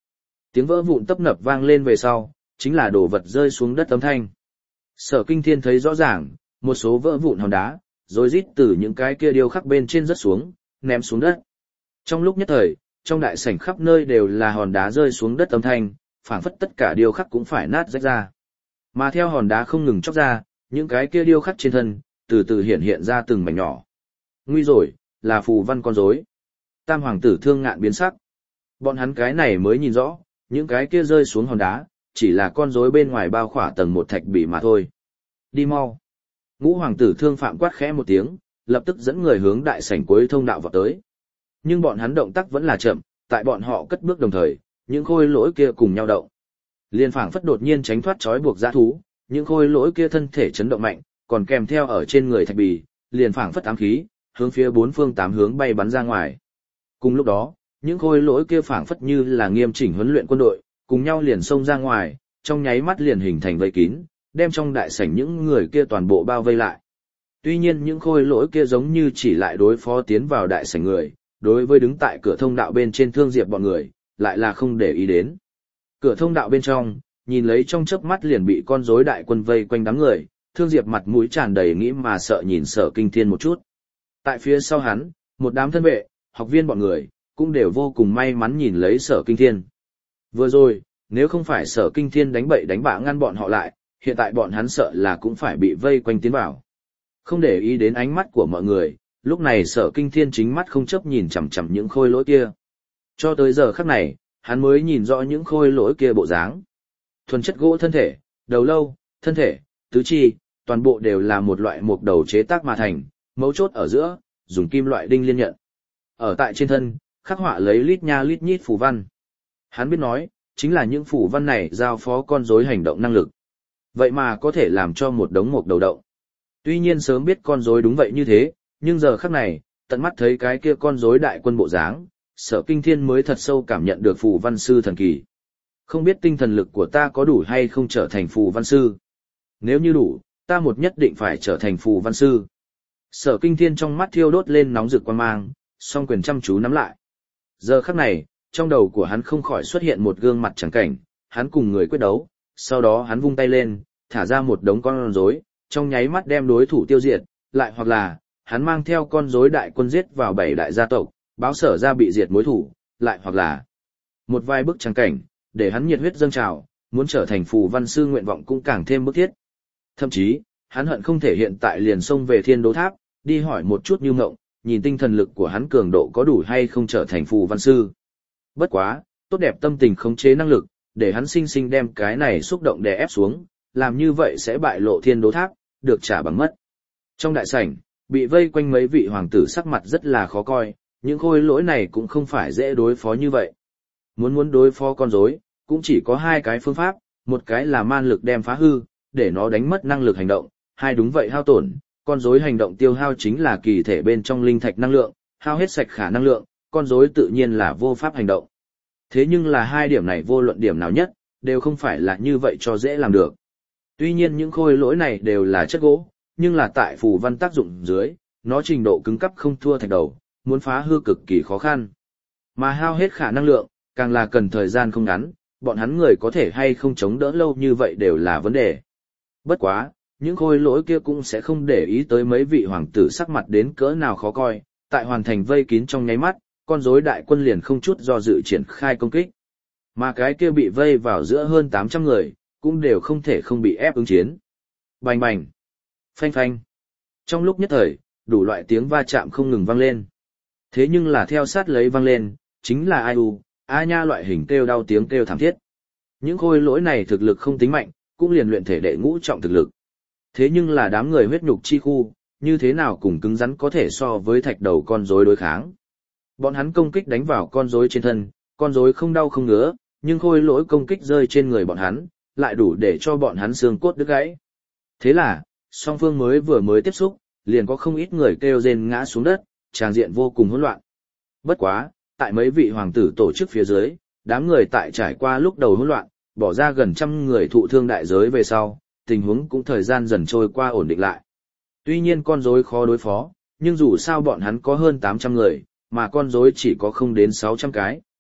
Tiếng vỡ vụn tấp nập vang lên về sau, chính là đồ vật rơi xuống đất âm thanh. Sở Kinh Thiên thấy rõ ràng, một số vỡ vụn hòn đá, rồi rít từ những cái kia điêu khắc bên trên rớt xuống, ném xuống đất. Trong lúc nhất thời, trong đại sảnh khắp nơi đều là hòn đá rơi xuống đất âm thanh, phảng phất tất cả điêu khắc cũng phải nát rách ra. Mà theo hòn đá không ngừng chóc ra, những cái kia điêu khắc trên thân, từ từ hiện hiện ra từng mảnh nhỏ. Nguy rồi, là phù văn con rối. Tam hoàng tử Thương Ngạn biến sắc. Bọn hắn cái này mới nhìn rõ, những cái kia rơi xuống hòn đá, chỉ là con rối bên ngoài bao khỏa tầng một thạch bỉ mà thôi. Đi mau. Ngũ hoàng tử Thương Phạm quát khẽ một tiếng, lập tức dẫn người hướng đại sảnh cuối thông đạo vào tới. Nhưng bọn hắn động tác vẫn là chậm, tại bọn họ cất bước đồng thời, những khôi lỗi kia cùng nhau động. Liên phảng phất đột nhiên tránh thoát trói buộc dã thú, những khôi lỗi kia thân thể chấn động mạnh, còn kèm theo ở trên người thạch bì, liền phảng phất ám khí, hướng phía bốn phương tám hướng bay bắn ra ngoài. Cùng lúc đó, những khôi lỗi kia phảng phất như là nghiêm chỉnh huấn luyện quân đội, cùng nhau liền xông ra ngoài, trong nháy mắt liền hình thành vây kín, đem trong đại sảnh những người kia toàn bộ bao vây lại. Tuy nhiên những khôi lỗi kia giống như chỉ lại đối phó tiến vào đại sảnh người, đối với đứng tại cửa thông đạo bên trên Thương Diệp bọn người, lại là không để ý đến. Cửa thông đạo bên trong, nhìn lấy trong chớp mắt liền bị con rối đại quân vây quanh đám người, Thương Diệp mặt mũi tràn đầy nghĩ mà sợ nhìn Sở Kinh Thiên một chút. Tại phía sau hắn, một đám thân vệ, học viên bọn người, cũng đều vô cùng may mắn nhìn lấy Sở Kinh Thiên. Vừa rồi, nếu không phải Sở Kinh Thiên đánh bậy đánh bạ ngăn bọn họ lại, hiện tại bọn hắn sợ là cũng phải bị vây quanh tiến vào. Không để ý đến ánh mắt của mọi người, lúc này Sở Kinh Thiên chính mắt không chớp nhìn chằm chằm những khôi lỗi kia. Cho tới giờ khắc này, hắn mới nhìn rõ những khôi lỗi kia bộ dáng. Thuần chất gỗ thân thể, đầu lâu, thân thể, tứ chi, toàn bộ đều là một loại mục đầu chế tác mà thành, mấu chốt ở giữa, dùng kim loại đinh liên nhận. Ở tại trên thân, khắc họa lấy lít nha lít nhít phù văn. Hắn biết nói, chính là những phù văn này giao phó con rối hành động năng lực. Vậy mà có thể làm cho một đống mục đầu động. Tuy nhiên sớm biết con rối đúng vậy như thế, nhưng giờ khắc này, tận mắt thấy cái kia con rối đại quân bộ dáng, Sở Kinh Thiên mới thật sâu cảm nhận được phù văn sư thần kỳ. Không biết tinh thần lực của ta có đủ hay không trở thành phù văn sư. Nếu như đủ, ta một nhất định phải trở thành phù văn sư. Sở Kinh Thiên trong mắt thiêu đốt lên nóng rực quan mang, song quyền chăm chú nắm lại. Giờ khắc này, trong đầu của hắn không khỏi xuất hiện một gương mặt trắng cảnh, hắn cùng người quyết đấu, sau đó hắn vung tay lên, thả ra một đống con rối, trong nháy mắt đem đối thủ tiêu diệt, lại hoặc là, hắn mang theo con rối đại quân giết vào 7 đại gia tộc, báo Sở ra bị diệt mối thủ, lại hoặc là một vài bức trắng cảnh, để hắn nhiệt huyết dâng trào, muốn trở thành phù văn sư nguyện vọng cũng càng thêm bức thiết. Thậm chí, hắn hận không thể hiện tại liền xông về Thiên Đô Tháp, đi hỏi một chút Như Ngộng, nhìn tinh thần lực của hắn cường độ có đủ hay không trở thành phù văn sư. Bất quá, tốt đẹp tâm tình khống chế năng lực, để hắn sinh sinh đem cái này xúc động đè ép xuống, làm như vậy sẽ bại lộ Thiên Đô Tháp, được trả bằng mất. Trong đại sảnh, bị vây quanh mấy vị hoàng tử sắc mặt rất là khó coi, những khôi lỗi này cũng không phải dễ đối phó như vậy. Muốn đối phó con rối, cũng chỉ có hai cái phương pháp, một cái là man lực đem phá hư, để nó đánh mất năng lực hành động, hai đúng vậy hao tổn, con rối hành động tiêu hao chính là kỳ thể bên trong linh thạch năng lượng, hao hết sạch khả năng lượng, con rối tự nhiên là vô pháp hành động. Thế nhưng là hai điểm này vô luận điểm nào nhất, đều không phải là như vậy cho dễ làm được. Tuy nhiên những khôi lỗi này đều là chất gỗ, nhưng là tại phù văn tác dụng dưới, nó trình độ cứng cắp không thua thạch đầu, muốn phá hư cực kỳ khó khăn. Mà hao hết khả năng lượng, càng là cần thời gian không ngắn, bọn hắn người có thể hay không chống đỡ lâu như vậy đều là vấn đề. Bất quá, những khôi lỗi kia cũng sẽ không để ý tới mấy vị hoàng tử sắc mặt đến cỡ nào khó coi, tại hoàn thành vây kín trong nháy mắt, con rối đại quân liền không chút do dự triển khai công kích. Mà cái kia bị vây vào giữa hơn 800 người, cũng đều không thể không bị ép ứng chiến. Bành bành, phanh phanh. Trong lúc nhất thời, đủ loại tiếng va chạm không ngừng vang lên. Thế nhưng là theo sát lấy vang lên, chính là ai u, a nha loại hình kêu đau tiếng kêu thảm thiết. Những khôi lỗi này thực lực không tính mạnh, cũng liền luyện thể đệ ngũ trọng thực lực. Thế nhưng là đám người huyết nhục chi khu, như thế nào cùng cứng rắn có thể so với thạch đầu con rối đối kháng. Bọn hắn công kích đánh vào con rối trên thân, con rối không đau không ngứa, nhưng khôi lỗi công kích rơi trên người bọn hắn, lại đủ để cho bọn hắn xương cốt đứt gãy. Thế là, song phương vừa mới tiếp xúc, liền có không ít người kêu rên ngã xuống đất, tràng diện vô cùng hỗn loạn. Bất quá, tại mấy vị hoàng tử tổ chức phía dưới, đám người tại trải qua lúc đầu hỗn loạn, bỏ ra gần 100 người thụ thương đại giới về sau, tình huống cũng thời gian dần trôi qua ổn định lại. Tuy nhiên con rối khó đối phó, nhưng dù sao bọn hắn có hơn 800 người, mà con rối chỉ có không đến 600 cái.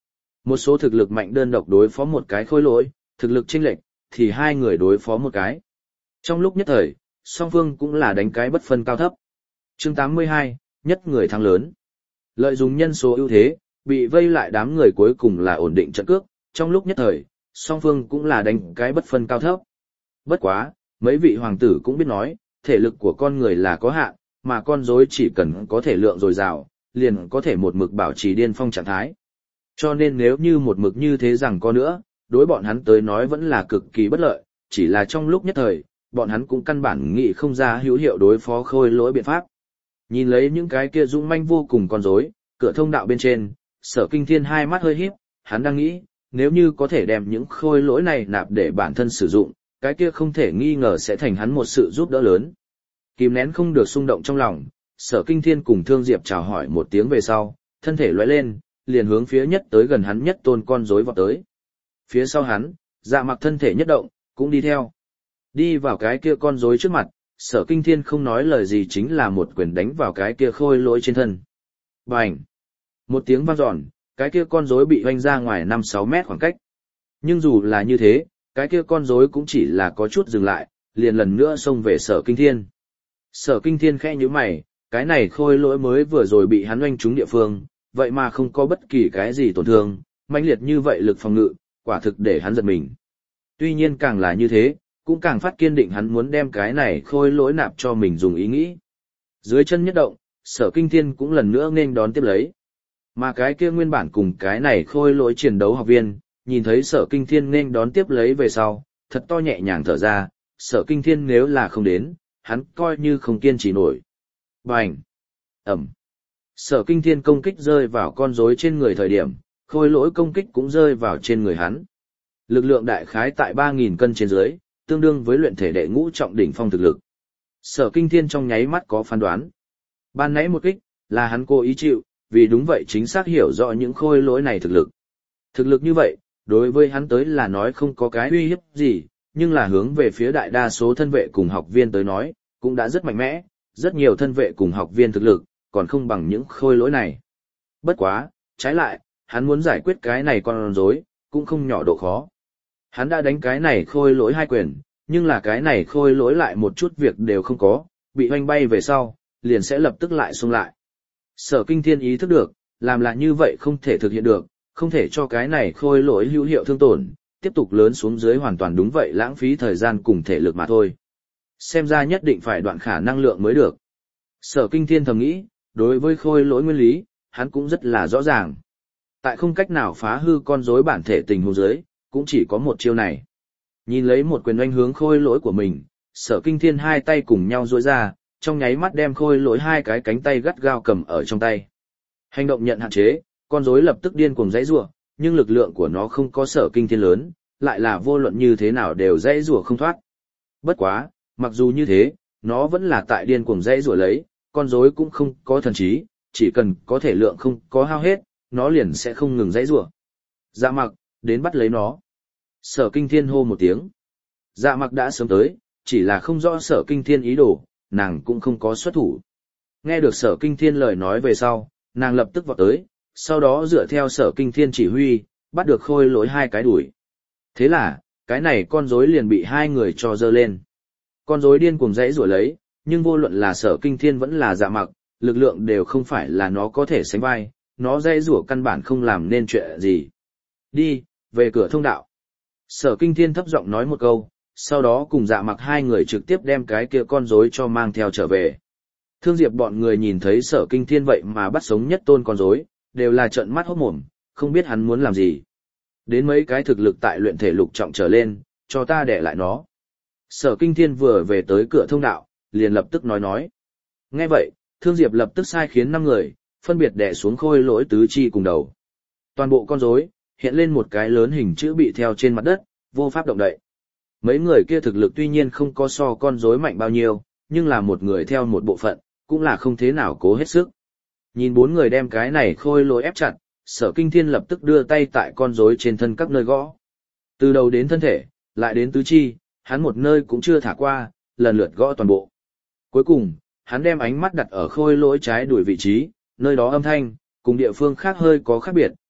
Một số thực lực mạnh đơn độc đối phó một cái khôi lỗi, thực lực chênh lệch thì hai người đối phó một cái. Trong lúc nhất thời, song phương cũng là đánh cái bất phân cao thấp. Chương 82, nhất người thắng lớn. Lợi dụng nhân số ưu thế, bị vây lại đám người cuối cùng là ổn định trận cước, trong lúc nhất thời, song phương cũng là đánh cái bất phân cao thấp. Bất quá, mấy vị hoàng tử cũng biết nói, thể lực của con người là có hạn, mà con rối chỉ cần có thể lượng dồi dào, liền có thể một mực bảo trì điên phong trạng thái. Cho nên nếu như một mực như thế rằng có nữa, đối bọn hắn tới nói vẫn là cực kỳ bất lợi, chỉ là trong lúc nhất thời, bọn hắn cũng căn bản nghĩ không ra hữu hiệu đối phó khôi lỗi biện pháp. Nhìn lấy những cái kia dũng manh vô cùng con rối, cửa thông đạo bên trên, Sở Kinh Thiên hai mắt hơi híp, hắn đang nghĩ, nếu như có thể đem những khôi lỗi này nạp để bản thân sử dụng, cái kia không thể nghi ngờ sẽ thành hắn một sự giúp đỡ lớn. Kìm nén không được xung động trong lòng, Sở Kinh Thiên cùng Thương Diệp chào hỏi một tiếng về sau, thân thể lóe lên, liền hướng phía nhất tới gần hắn nhất tôn con rối vọt tới. Phía sau hắn, Dạ Mặc thân thể nhất động, cũng đi theo. Đi vào cái kia con rối trước mặt, Sở Kinh Thiên không nói lời gì chính là một quyền đánh vào cái kia khôi lỗi trên thân. Bành! Một tiếng vang dọn, cái kia con rối bị hoanh ra ngoài 5-6 mét khoảng cách. Nhưng dù là như thế, cái kia con rối cũng chỉ là có chút dừng lại, liền lần nữa xông về Sở Kinh Thiên. Sở Kinh Thiên khẽ nhíu mày, cái này khôi lỗi mới vừa rồi bị hắn oanh trúng địa phương, vậy mà không có bất kỳ cái gì tổn thương, mãnh liệt như vậy lực phòng ngự, quả thực để hắn giật mình. Tuy nhiên càng là như thế, cũng càng phát kiên định hắn muốn đem cái này khôi lỗi nạp cho mình dùng ý nghĩ. Dưới chân nhất động, Sở Kinh Thiên cũng lần nữa nên đón tiếp lấy. Mà cái kia nguyên bản cùng cái này khôi lỗi chiến đấu học viên, nhìn thấy Sở Kinh Thiên nên đón tiếp lấy về sau, thật to nhẹ nhàng thở ra, Sở Kinh Thiên nếu là không đến, hắn coi như không kiên trì nổi. Bành! Ẩm! Sở Kinh Thiên công kích rơi vào con rối trên người thời điểm, khôi lỗi công kích cũng rơi vào trên người hắn. Lực lượng đại khái tại 3.000 cân trên dưới, tương đương với luyện thể đệ ngũ trọng đỉnh phong thực lực. Sở Kinh Thiên trong nháy mắt có phán đoán. Ban nãy một kích, là hắn cố ý chịu, vì đúng vậy chính xác hiểu rõ những khôi lỗi này thực lực. Thực lực như vậy, đối với hắn tới là nói không có cái uy hiếp gì, nhưng là hướng về phía đại đa số thân vệ cùng học viên tới nói, cũng đã rất mạnh mẽ, rất nhiều thân vệ cùng học viên thực lực, còn không bằng những khôi lỗi này. Bất quá, trái lại, hắn muốn giải quyết cái này con rối, cũng không nhỏ độ khó. Hắn đã đánh cái này khôi lỗi 2 quyền, nhưng là cái này khôi lỗi lại một chút việc đều không có, bị hoanh bay về sau, liền sẽ lập tức lại xung lại. Sở Kinh Thiên ý thức được, làm là như vậy không thể thực hiện được, không thể cho cái này khôi lỗi hữu hiệu thương tổn, tiếp tục lớn xuống dưới hoàn toàn đúng vậy lãng phí thời gian cùng thể lực mà thôi. Xem ra nhất định phải đoạn khả năng lượng mới được. Sở Kinh Thiên thầm nghĩ, đối với khôi lỗi nguyên lý, hắn cũng rất là rõ ràng. Tại không cách nào phá hư con rối bản thể tình huống dưới, cũng chỉ có một chiêu này. Nhìn lấy một quyền oanh hướng khôi lỗi của mình, Sở Kinh Thiên hai tay cùng nhau duỗi ra, trong nháy mắt đem khôi lỗi hai cái cánh tay gắt gao cầm ở trong tay. Hành động nhận hạn chế, con rối lập tức điên cuồng giãy giụa, nhưng lực lượng của nó không có Sở Kinh Thiên lớn, lại là vô luận như thế nào đều giãy giụa không thoát. Bất quá, mặc dù như thế, nó vẫn là tại điên cuồng giãy giụa lấy, con rối cũng không có thần trí, chỉ cần có thể lượng không có hao hết, nó liền sẽ không ngừng giãy giụa. Dạ Mặc, đến bắt lấy nó. Sở Kinh Thiên hô một tiếng. Dạ Mặc đã sớm tới, chỉ là không rõ Sở Kinh Thiên ý đồ, nàng cũng không có xuất thủ. Nghe được Sở Kinh Thiên lời nói về sau, nàng lập tức vọt tới, sau đó dựa theo Sở Kinh Thiên chỉ huy, bắt được khôi lỗi hai cái đuổi. Thế là, cái này con rối liền bị hai người cho dơ lên. Con rối điên cuồng giãy giụa lấy, nhưng vô luận là Sở Kinh Thiên vẫn là Dạ Mặc, lực lượng đều không phải là nó có thể sánh vai, nó giãy giụa căn bản không làm nên chuyện gì. Đi, về cửa thông đạo. Sở Kinh Thiên thấp giọng nói một câu, sau đó cùng Dạ Mặc hai người trực tiếp đem cái kia con rối cho mang theo trở về. Thương Diệp bọn người nhìn thấy Sở Kinh Thiên vậy mà bắt sống nhất tôn con rối, đều là trợn mắt hốt mồm, không biết hắn muốn làm gì. Đến mấy cái thực lực tại luyện thể lục trọng trở lên, cho ta đẻ lại nó. Sở Kinh Thiên vừa về tới cửa thông đạo, liền lập tức nói. Nghe vậy, Thương Diệp lập tức sai khiến 5 người, phân biệt đè xuống khôi lỗi tứ chi cùng đầu. Toàn bộ con rối hiện lên một cái lớn hình chữ bị theo trên mặt đất, vô pháp động đậy. Mấy người kia thực lực tuy nhiên không có so con rối mạnh bao nhiêu, nhưng là một người theo một bộ phận, cũng là không thế nào cố hết sức. Nhìn 4 người đem cái này khôi lỗi ép chặt, Sở Kinh Thiên lập tức đưa tay tại con rối trên thân các nơi gõ. Từ đầu đến thân thể, lại đến tứ chi, hắn một nơi cũng chưa thả qua, lần lượt gõ toàn bộ. Cuối cùng, hắn đem ánh mắt đặt ở khôi lỗi trái đuổi vị trí, nơi đó âm thanh, cùng địa phương khác hơi có khác biệt,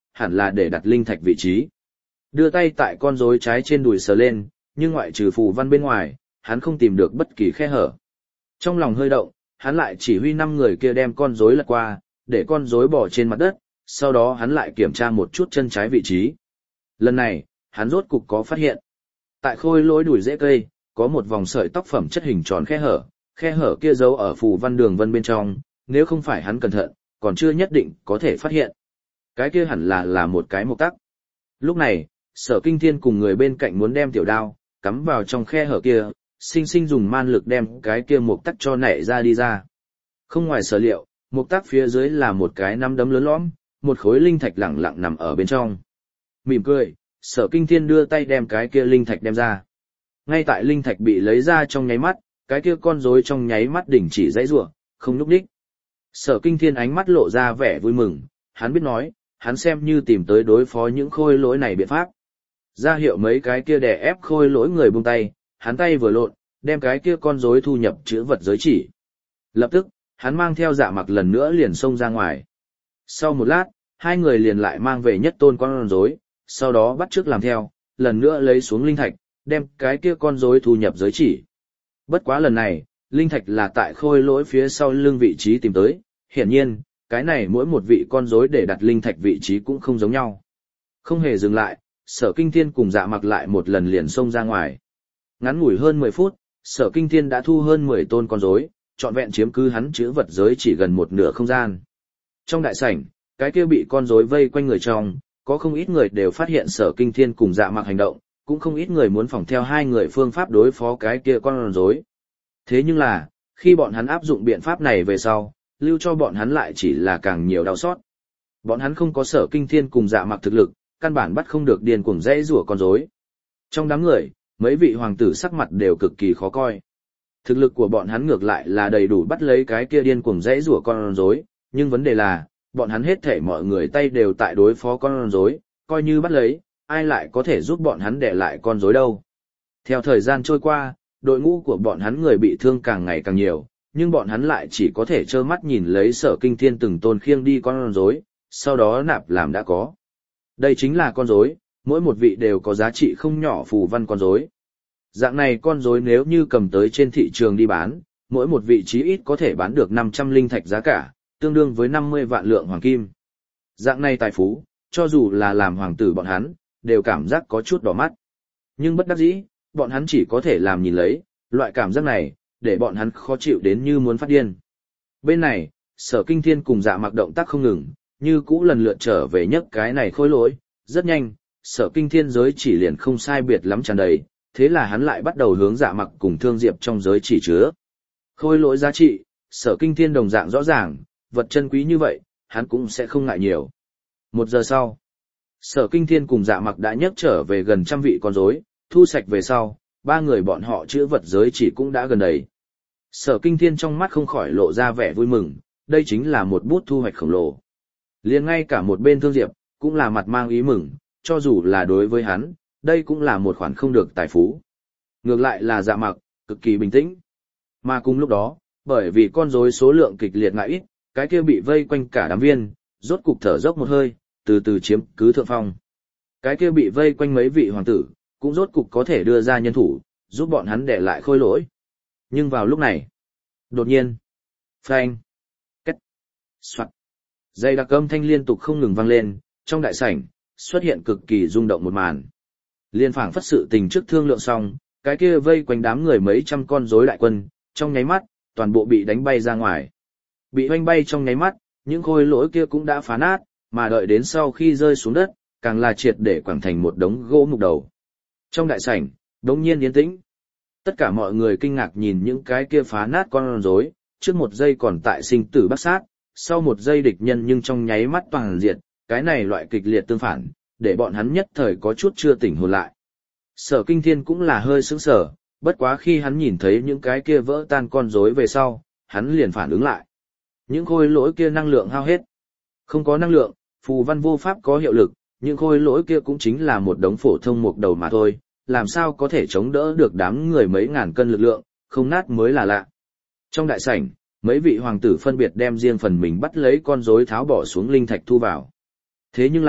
hẳn là để đặt linh thạch vị trí. Đưa tay tại con rối trái trên đùi sờ lên, nhưng ngoại trừ phù văn bên ngoài, hắn không tìm được bất kỳ khe hở. Trong lòng hơi động, hắn lại chỉ huy 5 người kia đem con rối lật qua, để con rối bỏ trên mặt đất, sau đó hắn lại kiểm tra một chút chân trái vị trí. Lần này, hắn rốt cục có phát hiện. Tại khôi lỗi đùi rễ cây, có một vòng sợi tóc phẩm chất hình tròn khe hở kia giấu ở phù văn đường vân bên trong, nếu không phải hắn cẩn thận, còn chưa nhất định có thể phát hiện. Cái kia hẳn là một cái mộc tắc. Lúc này, Sở Kinh Thiên cùng người bên cạnh muốn đem tiểu đao cắm vào trong khe hở kia, sinh sinh dùng man lực đem cái kia mộc tắc cho nảy ra đi ra. Không ngoài sở liệu, mộc tắc phía dưới là một cái nắm đấm lớn lõm, một khối linh thạch lẳng lặng nằm ở bên trong. Mỉm cười, Sở Kinh Thiên đưa tay đem cái kia linh thạch đem ra. Ngay tại linh thạch bị lấy ra trong nháy mắt, cái kia con rối trong nháy mắt đình chỉ giãy giụa, không nhúc nhích. Sở Kinh Thiên ánh mắt lộ ra vẻ vui mừng, hắn biết nói, hắn xem như tìm tới đối phó những khôi lỗi này biện pháp. Ra hiệu mấy cái kia đè ép khôi lỗi người buông tay, hắn tay vừa lộn, đem cái kia con rối thu nhập chữ vật giới chỉ. Lập tức, hắn mang theo Dạ Mặc lần nữa liền xông ra ngoài. Sau một lát, hai người liền lại mang về nhất tôn con rối, sau đó bắt chước làm theo, lần nữa lấy xuống linh thạch, đem cái kia con rối thu nhập giới chỉ. Bất quá lần này, linh thạch là tại khôi lỗi phía sau lưng vị trí tìm tới, hiển nhiên, cái này mỗi một vị con rối để đặt linh thạch vị trí cũng không giống nhau. Không hề dừng lại, Sở Kinh Thiên cùng Dạ Mặc lại một lần liền xông ra ngoài. Ngắn ngủi hơn 10 phút, Sở Kinh Thiên đã thu hơn 10 tôn con rối, trọn vẹn chiếm cứ hắn chữ vật giới chỉ gần một nửa không gian. Trong đại sảnh, cái kia bị con rối vây quanh người trong, có không ít người đều phát hiện Sở Kinh Thiên cùng Dạ Mặc hành động, cũng không ít người muốn phỏng theo hai người phương pháp đối phó cái kia con rối. Thế nhưng là, khi bọn hắn áp dụng biện pháp này về sau, lưu cho bọn hắn lại chỉ là càng nhiều đau xót. Bọn hắn không có Sở Kinh Thiên cùng Dạ Mặc thực lực, căn bản bắt không được điên cuồng dãy rủa con rối. Trong đám người, mấy vị hoàng tử sắc mặt đều cực kỳ khó coi. Thực lực của bọn hắn ngược lại là đầy đủ bắt lấy cái kia điên cuồng dãy rủa con rối, nhưng vấn đề là, bọn hắn hết thảy mọi người tay đều tại đối phó con rối, coi như bắt lấy, ai lại có thể giúp bọn hắn đè lại con rối đâu. Theo thời gian trôi qua, đội ngũ của bọn hắn người bị thương càng ngày càng nhiều, nhưng bọn hắn lại chỉ có thể trơ mắt nhìn lấy Sở Kinh Thiên từng tôn khiêng đi con rối, sau đó nạp làm đã có. Đây chính là con rối, mỗi một vị đều có giá trị không nhỏ phù văn con rối. Dạng này con rối nếu như cầm tới trên thị trường đi bán, mỗi một vị chí ít có thể bán được 500 linh thạch giá cả, tương đương với 50 vạn lượng hoàng kim. Dạng này tài phú, cho dù là làm hoàng tử bọn hắn, đều cảm giác có chút đỏ mắt. Nhưng bất đắc dĩ, bọn hắn chỉ có thể làm nhìn lấy, loại cảm giác này, để bọn hắn khó chịu đến như muốn phát điên. Bên này, Sở Kinh Thiên cùng Dạ Mặc động tác không ngừng, như cũ lần lượt trở về nhấc cái này khôi lỗi, rất nhanh, Sở Kinh Thiên giới chỉ liền không sai biệt lắm tràn đầy, thế là hắn lại bắt đầu hướng Dạ Mặc cùng Thương Diệp trong giới chỉ chứa. Khôi lỗi giá trị, Sở Kinh Thiên đồng dạng rõ ràng, vật chân quý như vậy, hắn cũng sẽ không ngại nhiều. 1 giờ sau, Sở Kinh Thiên cùng Dạ Mặc đã nhấc trở về gần 100 vị con rối, thu sạch về sau, 3 người bọn họ chứa vật giới chỉ cũng đã gần đầy. Sở Kinh Thiên trong mắt không khỏi lộ ra vẻ vui mừng, đây chính là một bút thu hoạch khổng lồ. Liền ngay cả một bên Thương Diệp, cũng là mặt mang ý mừng, cho dù là đối với hắn, đây cũng là một khoản không được tài phú. Ngược lại là Dạ Mặc, cực kỳ bình tĩnh. Mà cùng lúc đó, bởi vì con rối số lượng kịch liệt ngại ít, cái kia bị vây quanh cả đám viên, rốt cục thở dốc một hơi, từ từ chiếm cứ thượng phong. Cái kia bị vây quanh mấy vị hoàng tử, cũng rốt cục có thể đưa ra nhân thủ, giúp bọn hắn để lại khôi lỗi. Nhưng vào lúc này, đột nhiên, phanh, két, soạt, dây đặc âm thanh liên tục không ngừng vang lên, trong đại sảnh, xuất hiện cực kỳ rung động một màn. Liên phảng phất sự tình trước thương lượng xong, cái kia vây quanh đám người mấy trăm con rối đại quân, trong nháy mắt, toàn bộ bị đánh bay ra ngoài. Bị hoanh bay trong nháy mắt, những khôi lỗi kia cũng đã phá nát, mà đợi đến sau khi rơi xuống đất, càng là triệt để quẳng thành một đống gỗ mục đầu. Trong đại sảnh, đống nhiên yên tĩnh. Tất cả mọi người kinh ngạc nhìn những cái kia phá nát con rối, trước một giây còn tại sinh tử bắc sát, sau một giây địch nhân nhưng trong nháy mắt toàn diệt, cái này loại kịch liệt tương phản, để bọn hắn nhất thời có chút chưa tỉnh hồn lại. Sở Kinh Thiên cũng là hơi sững sờ, bất quá khi hắn nhìn thấy những cái kia vỡ tan con rối về sau, hắn liền phản ứng lại. Những khôi lỗi kia năng lượng hao hết. Không có năng lượng, phù văn vô pháp có hiệu lực, những khôi lỗi kia cũng chính là một đống phổ thông mục đầu mà thôi, làm sao có thể chống đỡ được đám người mấy ngàn cân lực lượng, không nát mới là lạ. Trong đại sảnh, mấy vị hoàng tử phân biệt đem riêng phần mình bắt lấy con rối tháo bỏ xuống linh thạch thu vào. Thế nhưng là,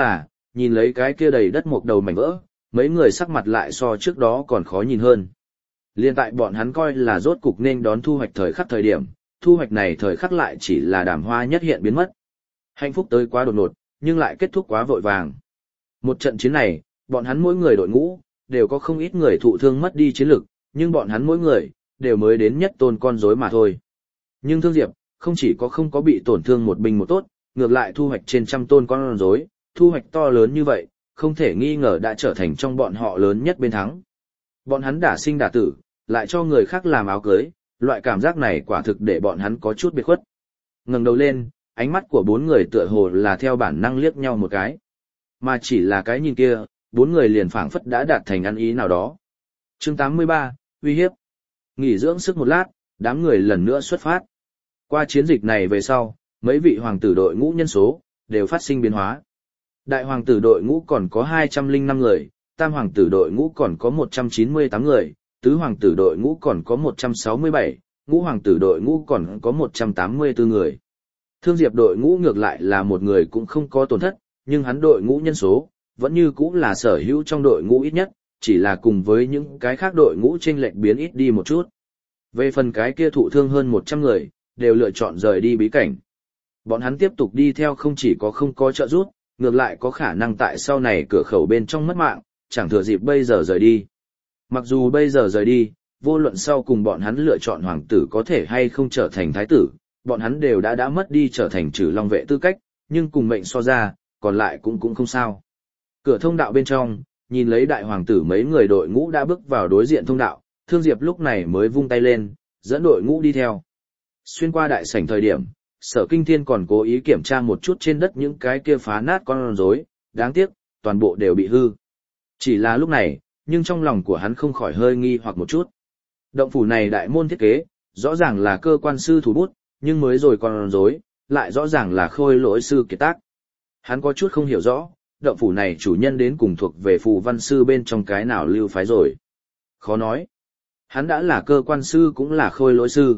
nhìn lấy cái kia đầy đất một đầu mảnh vỡ, mấy người sắc mặt lại so trước đó còn khó nhìn hơn. Liên tại bọn hắn coi là rốt cục nên đón thu hoạch thời khắc thời điểm, thu hoạch này thời khắc lại chỉ là đàm hoa nhất hiện biến mất. Hạnh phúc tới quá đột ngột, nhưng lại kết thúc quá vội vàng. Một trận chiến này, bọn hắn mỗi người đội ngũ, đều có không ít người thụ thương mất đi chiến lực, nhưng bọn hắn mỗi người, đều mới đến nhất tôn con rối mà thôi. Nhưng Thương Diệp, không chỉ có không có bị tổn thương một binh một tốt, ngược lại thu hoạch trên trăm tôn con rối, thu hoạch to lớn như vậy, không thể nghi ngờ đã trở thành trong bọn họ lớn nhất bên thắng. Bọn hắn đả sinh đả tử, lại cho người khác làm áo cưới, loại cảm giác này quả thực để bọn hắn có chút biệt khuất. Ngẩng đầu lên, ánh mắt của bốn người tựa hồ là theo bản năng liếc nhau một cái. Mà chỉ là cái nhìn kia, bốn người liền phảng phất đã đạt thành ăn ý nào đó. Chương 83, uy hiếp. Nghỉ dưỡng sức một lát, đám người lần nữa xuất phát. Qua chiến dịch này về sau, mấy vị hoàng tử đội ngũ nhân số, đều phát sinh biến hóa. Đại hoàng tử đội ngũ còn có 205 người, tam hoàng tử đội ngũ còn có 198 người, tứ hoàng tử đội ngũ còn có 167, ngũ hoàng tử đội ngũ còn có 184 người. Thương Diệp đội ngũ ngược lại là một người cũng không có tổn thất, nhưng hắn đội ngũ nhân số, vẫn như cũng là sở hữu trong đội ngũ ít nhất, chỉ là cùng với những cái khác đội ngũ chênh lệch biến ít đi một chút. Về phần cái kia thụ thương hơn 100 người, đều lựa chọn rời đi bí cảnh. Bọn hắn tiếp tục đi theo không chỉ có không có trợ giúp, ngược lại có khả năng tại sau này cửa khẩu bên trong mất mạng, chẳng thừa dịp bây giờ rời đi. Mặc dù bây giờ rời đi, vô luận sau cùng bọn hắn lựa chọn hoàng tử có thể hay không trở thành thái tử, bọn hắn đều đã mất đi trở thành Trừ Long vệ tư cách, nhưng cùng mệnh so ra, còn lại cũng không sao. Cửa thông đạo bên trong, nhìn lấy đại hoàng tử mấy người đội ngũ đã bước vào đối diện thông đạo, Thương Diệp lúc này mới vung tay lên, dẫn đội ngũ đi theo. Xuyên qua đại sảnh thời điểm, Sở Kinh Thiên còn cố ý kiểm tra một chút trên đất những cái kia phá nát con rối, đáng tiếc, toàn bộ đều bị hư. Chỉ là lúc này, nhưng trong lòng của hắn không khỏi hơi nghi hoặc một chút. Động phủ này đại môn thiết kế, rõ ràng là cơ quan sư thủ bút, nhưng mới rồi con rối, lại rõ ràng là khôi lỗi sư kiệt tác. Hắn có chút không hiểu rõ, động phủ này chủ nhân đến cùng thuộc về phù văn sư bên trong cái nào lưu phái rồi. Khó nói. Hắn đã là cơ quan sư cũng là khôi lỗi sư.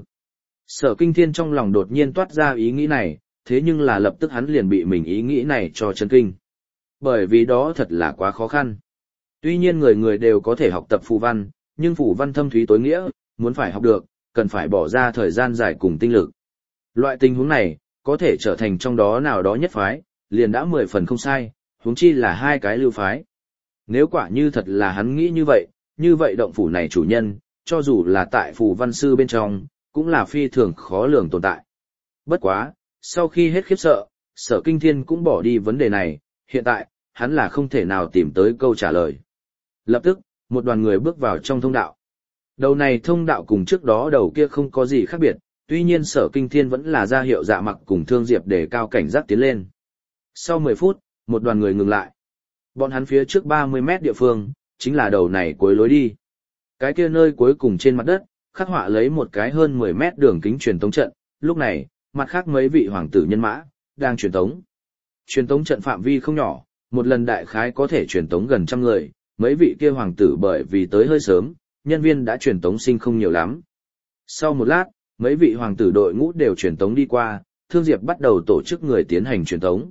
Sở Kinh Thiên trong lòng đột nhiên toát ra ý nghĩ này, thế nhưng là lập tức hắn liền bị mình ý nghĩ này cho chấn kinh. Bởi vì đó thật là quá khó khăn. Tuy nhiên người người đều có thể học tập phù văn, nhưng phù văn thâm thúy tối nghĩa, muốn phải học được, cần phải bỏ ra thời gian dài cùng tinh lực. Loại tình huống này, có thể trở thành trong đó nào đó nhất phái, liền đã 10 phần không sai, huống chi là hai cái lưu phái. Nếu quả như thật là hắn nghĩ như vậy động phủ này chủ nhân, cho dù là tại phù văn sư bên trong, cũng là phi thường khó lường tồn tại. Bất quá, sau khi hết khiếp sợ, Sở Kinh Thiên cũng bỏ đi vấn đề này, hiện tại, hắn là không thể nào tìm tới câu trả lời. Lập tức, một đoàn người bước vào trong thông đạo. Đầu này thông đạo cùng trước đó đầu kia không có gì khác biệt, tuy nhiên Sở Kinh Thiên vẫn là ra hiệu Dạ Mặc cùng Thương Diệp để cao cảnh giác tiến lên. Sau 10 phút, một đoàn người ngừng lại. Bọn hắn phía trước 30 mét địa phương, chính là đầu này cuối lối đi. Cái kia nơi cuối cùng trên mặt đất, khắc họa lấy một cái hơn 10 mét đường kính truyền tống trận, lúc này, mặt khác mấy vị hoàng tử nhân mã, đang truyền tống. Truyền tống trận phạm vi không nhỏ, một lần đại khái có thể truyền tống gần trăm người, mấy vị kia hoàng tử bởi vì tới hơi sớm, nhân viên đã truyền tống sinh không nhiều lắm. Sau một lát, mấy vị hoàng tử đội ngũ đều truyền tống đi qua, Thương Diệp bắt đầu tổ chức người tiến hành truyền tống.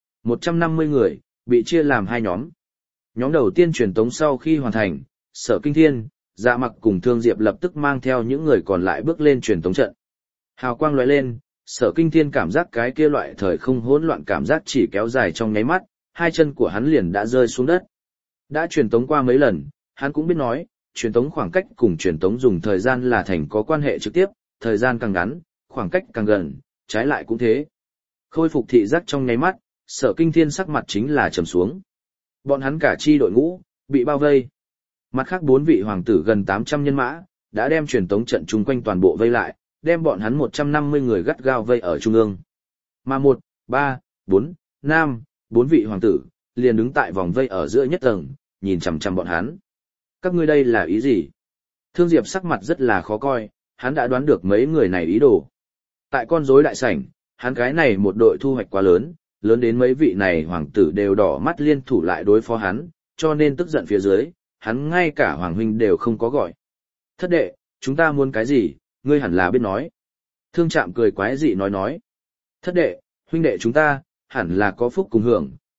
150 người, bị chia làm hai nhóm. Nhóm đầu tiên truyền tống sau khi hoàn thành, Sở Kinh Thiên, Dạ Mặc cùng Thương Diệp lập tức mang theo những người còn lại bước lên truyền tống trận. Hào quang lóe lên, Sở Kinh Thiên cảm giác cái kia loại thời không hỗn loạn cảm giác chỉ kéo dài trong nháy mắt, hai chân của hắn liền đã rơi xuống đất. Đã truyền tống qua mấy lần, hắn cũng biết nói, truyền tống khoảng cách cùng truyền tống dùng thời gian là thành có quan hệ trực tiếp, thời gian càng ngắn, khoảng cách càng gần, trái lại cũng thế. Khôi phục thị giác trong nháy mắt, Sở Kinh Thiên sắc mặt chính là trầm xuống. Bọn hắn cả chi đội ngũ, bị bao vây. Mặt khác 4 vị hoàng tử gần 800 nhân mã, đã đem truyền tống trận chung quanh toàn bộ vây lại, đem bọn hắn 150 người gắt gao vây ở trung ương. Mà 1, 3, 4, 5, 4 vị hoàng tử, liền đứng tại vòng vây ở giữa nhất tầng, nhìn chằm chằm bọn hắn. Các ngươi đây là ý gì? Thương Diệp sắc mặt rất là khó coi, hắn đã đoán được mấy người này ý đồ. Tại con rối đại sảnh, hắn cái này một đội thu hoạch quá lớn, lớn đến mấy vị này hoàng tử đều đỏ mắt liên thủ lại đối phó hắn, cho nên tức giận phía dưới, hắn ngay cả hoàng huynh đều không có gọi. Thất đệ, chúng ta muốn cái gì, ngươi hẳn là biết nói. Thương Trạm cười quái dị nói. Thất đệ, huynh đệ chúng ta, hẳn là có phúc cùng hưởng,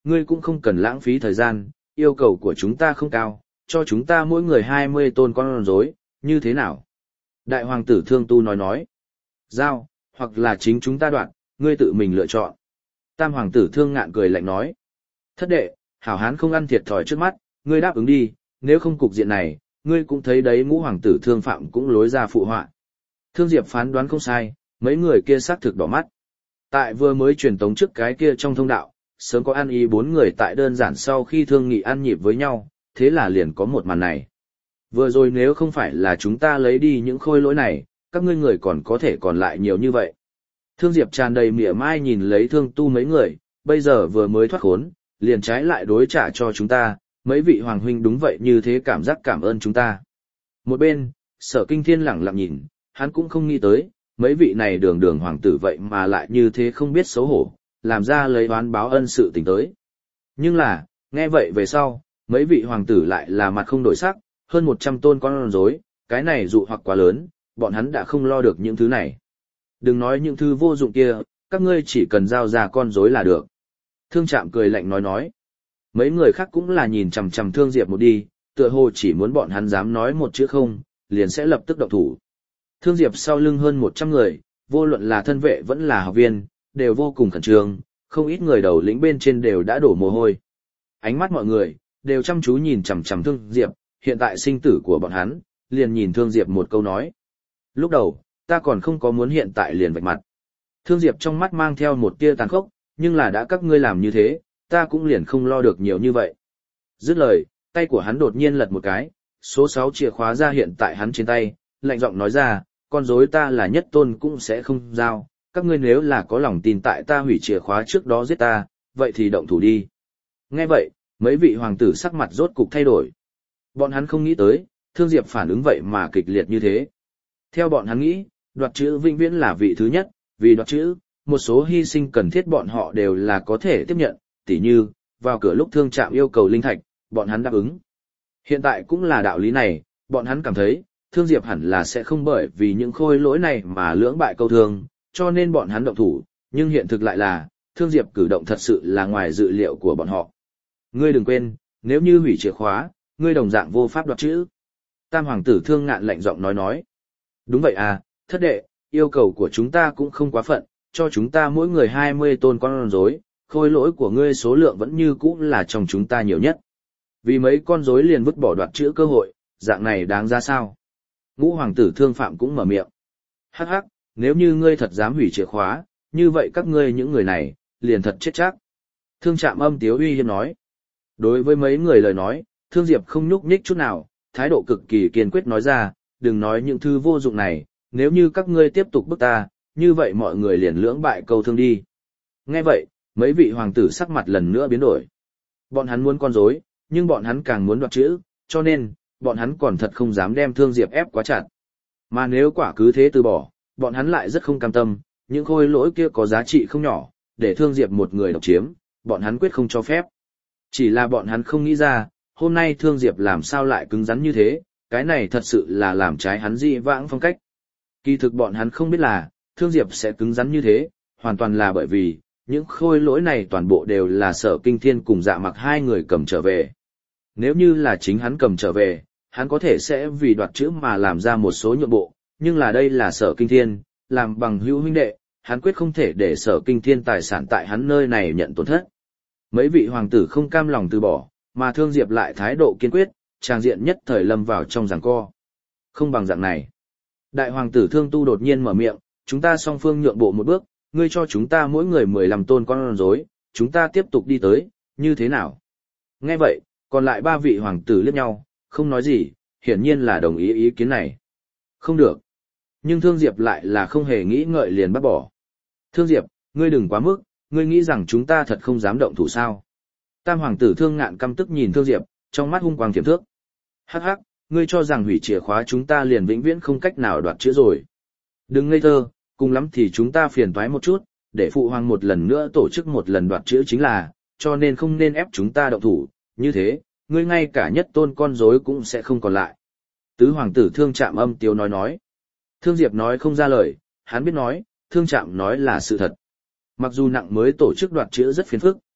ngươi cũng không cần lãng phí thời gian, yêu cầu của chúng ta không cao, cho chúng ta mỗi người 20 tôn con rối, như thế nào? Đại hoàng tử Thương Tu nói. Giao, hoặc là chính chúng ta đoạn, ngươi tự mình lựa chọn. Tam hoàng tử Thương Ngạn cười lạnh nói. Thất đệ, hảo hán không ăn thiệt thòi trước mắt, ngươi đáp ứng đi, nếu không cục diện này, ngươi cũng thấy đấy ngũ hoàng tử Thương Phạm cũng lối ra phụ họa. Thương Diệp phán đoán không sai, mấy người kia xác thực đỏ mắt. Tại vừa mới truyền tống trước cái kia trong thông đạo, sớm có ăn ý bốn người tại đơn giản sau khi thương nghị ăn nhịp với nhau, thế là liền có một màn này. Vừa rồi nếu không phải là chúng ta lấy đi những khôi lỗi này, các ngươi người còn có thể còn lại nhiều như vậy. Thương Diệp tràn đầy mỉa mai nhìn lấy Thương Tu mấy người, bây giờ vừa mới thoát khốn, liền trái lại đối trả cho chúng ta, mấy vị hoàng huynh đúng vậy như thế cảm giác cảm ơn chúng ta. Một bên, Sở Kinh Thiên lẳng lặng nhìn, hắn cũng không nghĩ tới, mấy vị này đường đường hoàng tử vậy mà lại như thế không biết xấu hổ, làm ra lấy oán báo ân sự tình tới. Nhưng là, nghe vậy về sau, mấy vị hoàng tử lại là mặt không đổi sắc, hơn 100 tôn con rối, cái này dụ hoặc quá lớn, bọn hắn đã không lo được những thứ này. Đừng nói những thứ vô dụng kia, các ngươi chỉ cần giao ra con rối là được. Thương Trạm cười lạnh nói. Mấy người khác cũng là nhìn chằm chằm Thương Diệp một đi, tựa hồ chỉ muốn bọn hắn dám nói một chữ không, liền sẽ lập tức động thủ. Thương Diệp sau lưng hơn 100 người, vô luận là thân vệ vẫn là học viên, đều vô cùng khẩn trương, không ít người đầu lĩnh bên trên đều đã đổ mồ hôi. Ánh mắt mọi người đều chăm chú nhìn chằm chằm Thương Diệp, hiện tại sinh tử của bọn hắn, liền nhìn Thương Diệp một câu nói. Lúc đầu, ta còn không có muốn hiện tại liền vạch mặt. Thương Diệp trong mắt mang theo một tia tàn khốc, nhưng là đã các ngươi làm như thế, ta cũng liền không lo được nhiều như vậy. Dứt lời, tay của hắn đột nhiên lật một cái, số 6 chìa khóa ra hiện tại hắn trên tay, lạnh giọng nói ra, con rối ta là nhất tôn cũng sẽ không giao, các ngươi nếu là có lòng tin tại ta hủy chìa khóa trước đó giết ta, vậy thì động thủ đi. Nghe vậy, mấy vị hoàng tử sắc mặt rốt cục thay đổi. Bọn hắn không nghĩ tới, Thương Diệp phản ứng vậy mà kịch liệt như thế. Theo bọn hắn nghĩ, đoạt chữ vĩnh viễn là vị thứ nhất, vì đoạt chữ, một số hy sinh cần thiết bọn họ đều là có thể tiếp nhận, tỉ như, vào cửa lúc Thương Trạm yêu cầu linh thạch, bọn hắn đáp ứng. Hiện tại cũng là đạo lý này, bọn hắn cảm thấy, Thương Diệp hẳn là sẽ không bởi vì những khôi lỗi này mà lưỡng bại câu thương, cho nên bọn hắn động thủ, nhưng hiện thực lại là, Thương Diệp cử động thật sự là ngoài dự liệu của bọn họ. Ngươi đừng quên, nếu như hủy chìa khóa, ngươi đồng dạng vô pháp đoạt chữ. Tam hoàng tử Thương Ngạn lạnh giọng nói. Đúng vậy à, thất đệ, yêu cầu của chúng ta cũng không quá phận, cho chúng ta mỗi người 20 tôn con rối, khôi lỗi của ngươi số lượng vẫn như cũ là trong chúng ta nhiều nhất. Vì mấy con rối liền vứt bỏ đoạt chữ cơ hội, dạng này đáng ra sao? Ngũ hoàng tử Thương Phạm cũng mở miệng. Hắc hắc, nếu như ngươi thật dám hủy chìa khóa, như vậy các ngươi những người này, liền thật chết chắc. Thương Trạm âm tiếu uy hiếp nói. Đối với mấy người lời nói, Thương Diệp không nhúc nhích chút nào, thái độ cực kỳ kiên quyết nói ra, đừng nói những thứ vô dụng này, nếu như các ngươi tiếp tục bức ta, như vậy mọi người liền lưỡng bại câu thương đi. Nghe vậy, mấy vị hoàng tử sắc mặt lần nữa biến đổi. Bọn hắn muốn con rối, nhưng bọn hắn càng muốn đoạt chữ, cho nên, bọn hắn còn thật không dám đem Thương Diệp ép quá chặt. Mà nếu quả cứ thế từ bỏ, bọn hắn lại rất không cam tâm, những khôi lỗi kia có giá trị không nhỏ, để Thương Diệp một người độc chiếm, bọn hắn quyết không cho phép. Chỉ là bọn hắn không nghĩ ra, hôm nay Thương Diệp làm sao lại cứng rắn như thế, cái này thật sự là làm trái hắn dị vãng phong cách. Kỳ thực bọn hắn không biết là, Thương Diệp sẽ cứng rắn như thế, hoàn toàn là bởi vì, những khôi lỗi này toàn bộ đều là Sở Kinh Thiên cùng Dạ Mặc hai người cầm trở về. Nếu như là chính hắn cầm trở về, hắn có thể sẽ vì đoạt chữ mà làm ra một số nhượng bộ, nhưng là đây là Sở Kinh Thiên, làm bằng hữu huynh đệ, hắn quyết không thể để Sở Kinh Thiên tài sản tại hắn nơi này nhận tổn thất. Mấy vị hoàng tử không cam lòng từ bỏ, mà Thương Diệp lại thái độ kiên quyết, tràng diện nhất thời lâm vào trong giằng co. Không bằng dạng này. Đại hoàng tử Thương Tu đột nhiên mở miệng, chúng ta song phương nhượng bộ một bước, ngươi cho chúng ta mỗi người 15 tôn con rối, chúng ta tiếp tục đi tới, như thế nào? Nghe vậy, còn lại ba vị hoàng tử liếc nhau, không nói gì, hiển nhiên là đồng ý ý kiến này. Không được. Nhưng Thương Diệp lại là không hề nghĩ ngợi liền bác bỏ. Thương Diệp, ngươi đừng quá mức, ngươi nghĩ rằng chúng ta thật không dám động thủ sao? Tam hoàng tử Thương Ngạn căm tức nhìn Thương Diệp, trong mắt hung quang tiềm thước. Hắc hắc, ngươi cho rằng hủy chìa khóa chúng ta liền vĩnh viễn không cách nào đoạt chữ rồi. Đừng ngây thơ, cùng lắm thì chúng ta phiền toái một chút, để phụ hoàng một lần nữa tổ chức một lần đoạt chữ chính là, cho nên không nên ép chúng ta động thủ, như thế, ngươi ngay cả nhất tôn con rối cũng sẽ không còn lại. Tứ hoàng tử Thương Trạm âm tiếu nói. Thương Diệp nói không ra lời, hắn biết nói, Thương Trạm nói là sự thật. Mặc dù nặng mới tổ chức đoạt chữ rất phiền phức,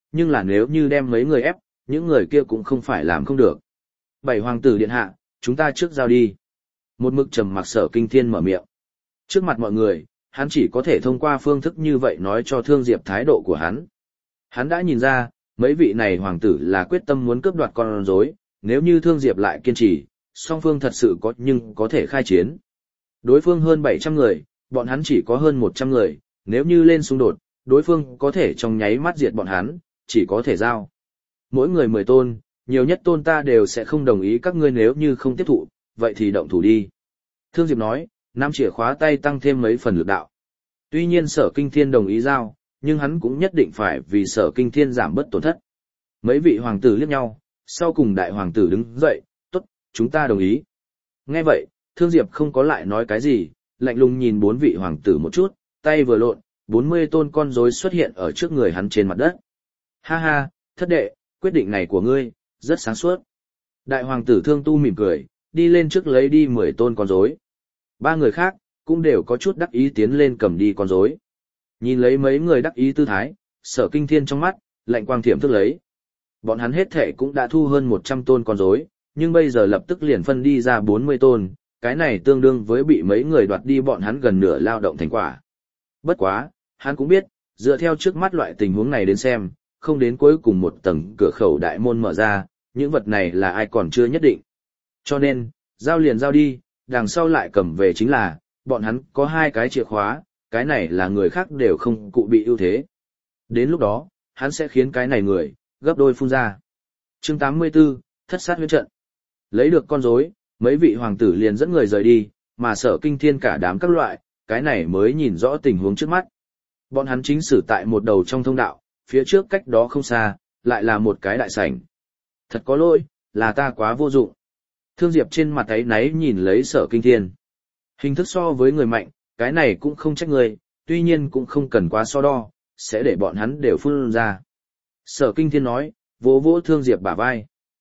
nhưng là nếu như đem mấy người ép, những người kia cũng không phải làm không được. Bảy hoàng tử điện hạ, chúng ta trước giao đi. Một mực trầm mặc Sở Kinh Thiên mở miệng. Trước mặt mọi người, hắn chỉ có thể thông qua phương thức như vậy nói cho Thương Diệp thái độ của hắn. Hắn đã nhìn ra, mấy vị này hoàng tử là quyết tâm muốn cướp đoạt con rối, nếu như Thương Diệp lại kiên trì, song phương thật sự có thể khai chiến. Đối phương hơn 700 người, bọn hắn chỉ có hơn 100 người, nếu như lên xung đột, đối phương có thể trong nháy mắt diệt bọn hắn, chỉ có thể giao. Mỗi người 10 tôn, nhiều nhất tôn ta đều sẽ không đồng ý các ngươi, nếu như không tiếp thụ, vậy thì động thủ đi. Thương Diệp nói, nắm chìa khóa tay tăng thêm mấy phần lực đạo. Tuy nhiên Sở Kinh Thiên đồng ý giao, nhưng hắn cũng nhất định phải vì Sở Kinh Thiên giảm bớt tổn thất. Mấy vị hoàng tử liếc nhau, sau cùng đại hoàng tử đứng dậy, tốt, chúng ta đồng ý. Nghe vậy, Thương Diệp không có lại nói cái gì, lạnh lùng nhìn 4 vị hoàng tử một chút, tay vừa lộn, 40 tôn con rối xuất hiện ở trước người hắn trên mặt đất. Ha ha, thất đệ, quyết định này của ngươi, rất sáng suốt. Đại hoàng tử Thương Tu mỉm cười, đi lên trước lấy đi 10 tôn con rối. 3 người khác, cũng đều có chút đắc ý tiến lên cầm đi con rối. Nhìn lấy mấy người đắc ý tư thái, Sở Kinh Thiên trong mắt, lạnh quang thiểm thức lấy. Bọn hắn hết thể cũng đã thu hơn 100 tôn con rối, nhưng bây giờ lập tức liền phân đi ra 40 tôn, cái này tương đương với bị mấy người đoạt đi bọn hắn gần nửa lao động thành quả. Bất quá, hắn cũng biết, dựa theo trước mắt loại tình huống này đến xem, không đến cuối cùng một tầng cửa khẩu đại môn mở ra, những vật này là ai còn chưa nhất định. Cho nên, giao liền giao đi, đằng sau lại cầm về chính là, bọn hắn có 2 cái chìa khóa, cái này là người khác đều không cụ bị ưu thế. Đến lúc đó, hắn sẽ khiến cái này người, gấp đôi phun ra. Chương 84, Thất sát huyễn trận. Lấy được con rối, mấy vị hoàng tử liền dẫn người rời đi, mà Sở Kinh Thiên cả đám các loại, cái này mới nhìn rõ tình huống trước mắt. Bọn hắn chính xử tại một đầu trong thông đạo, phía trước cách đó không xa, lại là một cái đại sảnh. Thật có lỗi, là ta quá vô dụng. Thương Diệp trên mặt áy náy nhìn lấy Sở Kinh Thiên. Hình thức so với người mạnh, cái này cũng không trách người, tuy nhiên cũng không cần quá so đo, sẽ để bọn hắn đều phun ra. Sở Kinh Thiên nói, vỗ vỗ Thương Diệp bả vai.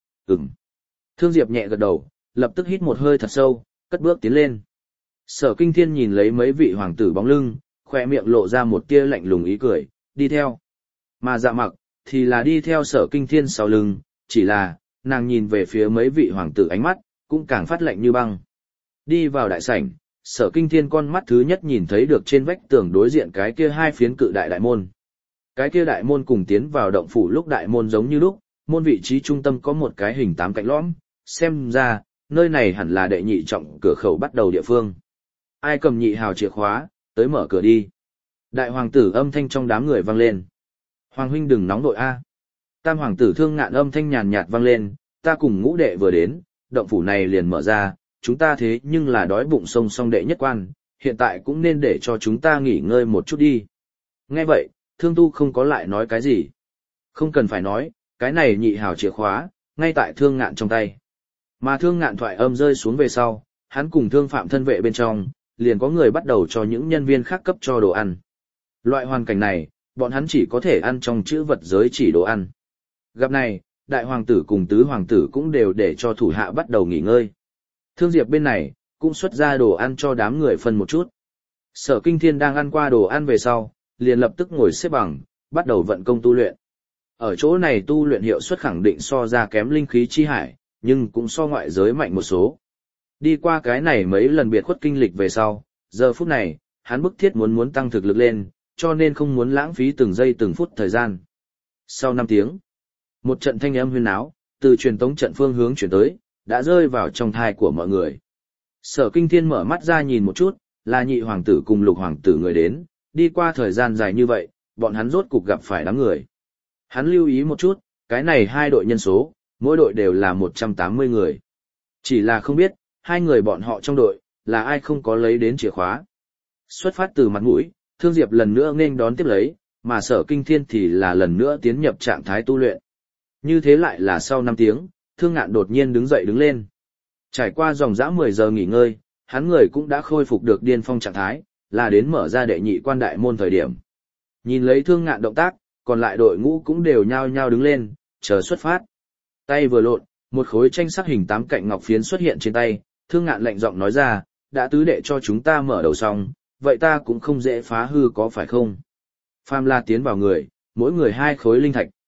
Thương Diệp nhẹ gật đầu, lập tức hít một hơi thật sâu, cất bước tiến lên. Sở Kinh Thiên nhìn lấy mấy vị hoàng tử bóng lưng, khoe miệng lộ ra một tia lạnh lùng ý cười, đi theo. Mà Dạ Mặc, thì là đi theo Sở Kinh Thiên sau lưng, chỉ là, nàng nhìn về phía mấy vị hoàng tử ánh mắt, cũng càng phát lạnh như băng. Đi vào đại sảnh, Sở Kinh Thiên con mắt thứ nhất nhìn thấy được trên vách tường đối diện cái kia 2 phiến cự đại đại môn. Cái kia đại môn cùng tiến vào động phủ lúc đại môn giống như lúc, môn vị trí trung tâm có một cái hình 8 cạnh lõm, xem ra, nơi này hẳn là đệ nhị trọng cửa khẩu bắt đầu địa phương. Ai cầm nhị hào chìa khóa, tới mở cửa đi. Đại hoàng tử âm thanh trong đám người vang lên. Hoàng huynh đừng nóng nội a. Tam hoàng tử Thương Ngạn âm thanh nhàn nhạt vang lên, ta cùng ngũ đệ vừa đến, động phủ này liền mở ra, chúng ta thế nhưng là đói bụng sông song đệ nhất quan, hiện tại cũng nên để cho chúng ta nghỉ ngơi một chút đi. Nghe vậy, Thương Tu không có lại nói cái gì. Không cần phải nói, cái này nhị hào chìa khóa, ngay tại Thương Ngạn trong tay. Mà Thương Ngạn thoại âm rơi xuống về sau, hắn cùng Thương Phạm thân vệ bên trong, liền có người bắt đầu cho những nhân viên khác cấp cho đồ ăn. Loại hoàn cảnh này, bọn hắn chỉ có thể ăn trong chữ vật giới chỉ đồ ăn. Gặp này, đại hoàng tử cùng tứ hoàng tử cũng đều để cho thủ hạ bắt đầu nghỉ ngơi. Thương Diệp bên này, cũng xuất ra đồ ăn cho đám người phân một chút. Sở Kinh Thiên đang ăn qua đồ ăn về sau, liền lập tức ngồi xếp bằng, bắt đầu vận công tu luyện. Ở chỗ này tu luyện hiệu suất khẳng định so ra kém linh khí chi hải, nhưng cũng so ngoại giới mạnh một số. Đi qua cái này mấy lần biệt khuất kinh lịch về sau, giờ phút này, hắn bức thiết muốn tăng thực lực lên, cho nên không muốn lãng phí từng giây từng phút thời gian. Sau 5 tiếng, một trận thanh âm huyên náo, từ truyền tống trận phương hướng chuyển tới, đã rơi vào trong thai của mọi người. Sở Kinh Thiên mở mắt ra nhìn một chút, là nhị hoàng tử cùng lục hoàng tử người đến, đi qua thời gian dài như vậy, bọn hắn rốt cục gặp phải đám người. Hắn lưu ý một chút, cái này 2 đội nhân số, mỗi đội đều là 180 người. Chỉ là không biết, 2 người bọn họ trong đội, là ai không có lấy đến chìa khóa. Xuất phát từ mặt mũi, Thương Diệp lần nữa nghênh đón tiếp lấy, mà Sở Kinh Thiên thì là lần nữa tiến nhập trạng thái tu luyện. Như thế lại là sau 5 tiếng, Thương Ngạn đột nhiên đứng dậy đứng lên. Trải qua dòng dã 10 giờ nghỉ ngơi, hắn người cũng đã khôi phục được điên phong trạng thái, là đến mở ra đệ nhị quan đại môn thời điểm. Nhìn lấy Thương Ngạn động tác, còn lại đội ngũ cũng đều nhao nhao đứng lên, chờ xuất phát. Tay vừa lộn, một khối tranh sắc hình 8 cạnh ngọc phiến xuất hiện trên tay, Thương Ngạn lạnh giọng nói ra, đã tứ đệ cho chúng ta mở đầu xong, vậy ta cũng không dễ phá hư có phải không? Phàm La tiến vào người, mỗi người 2 khối linh thạch.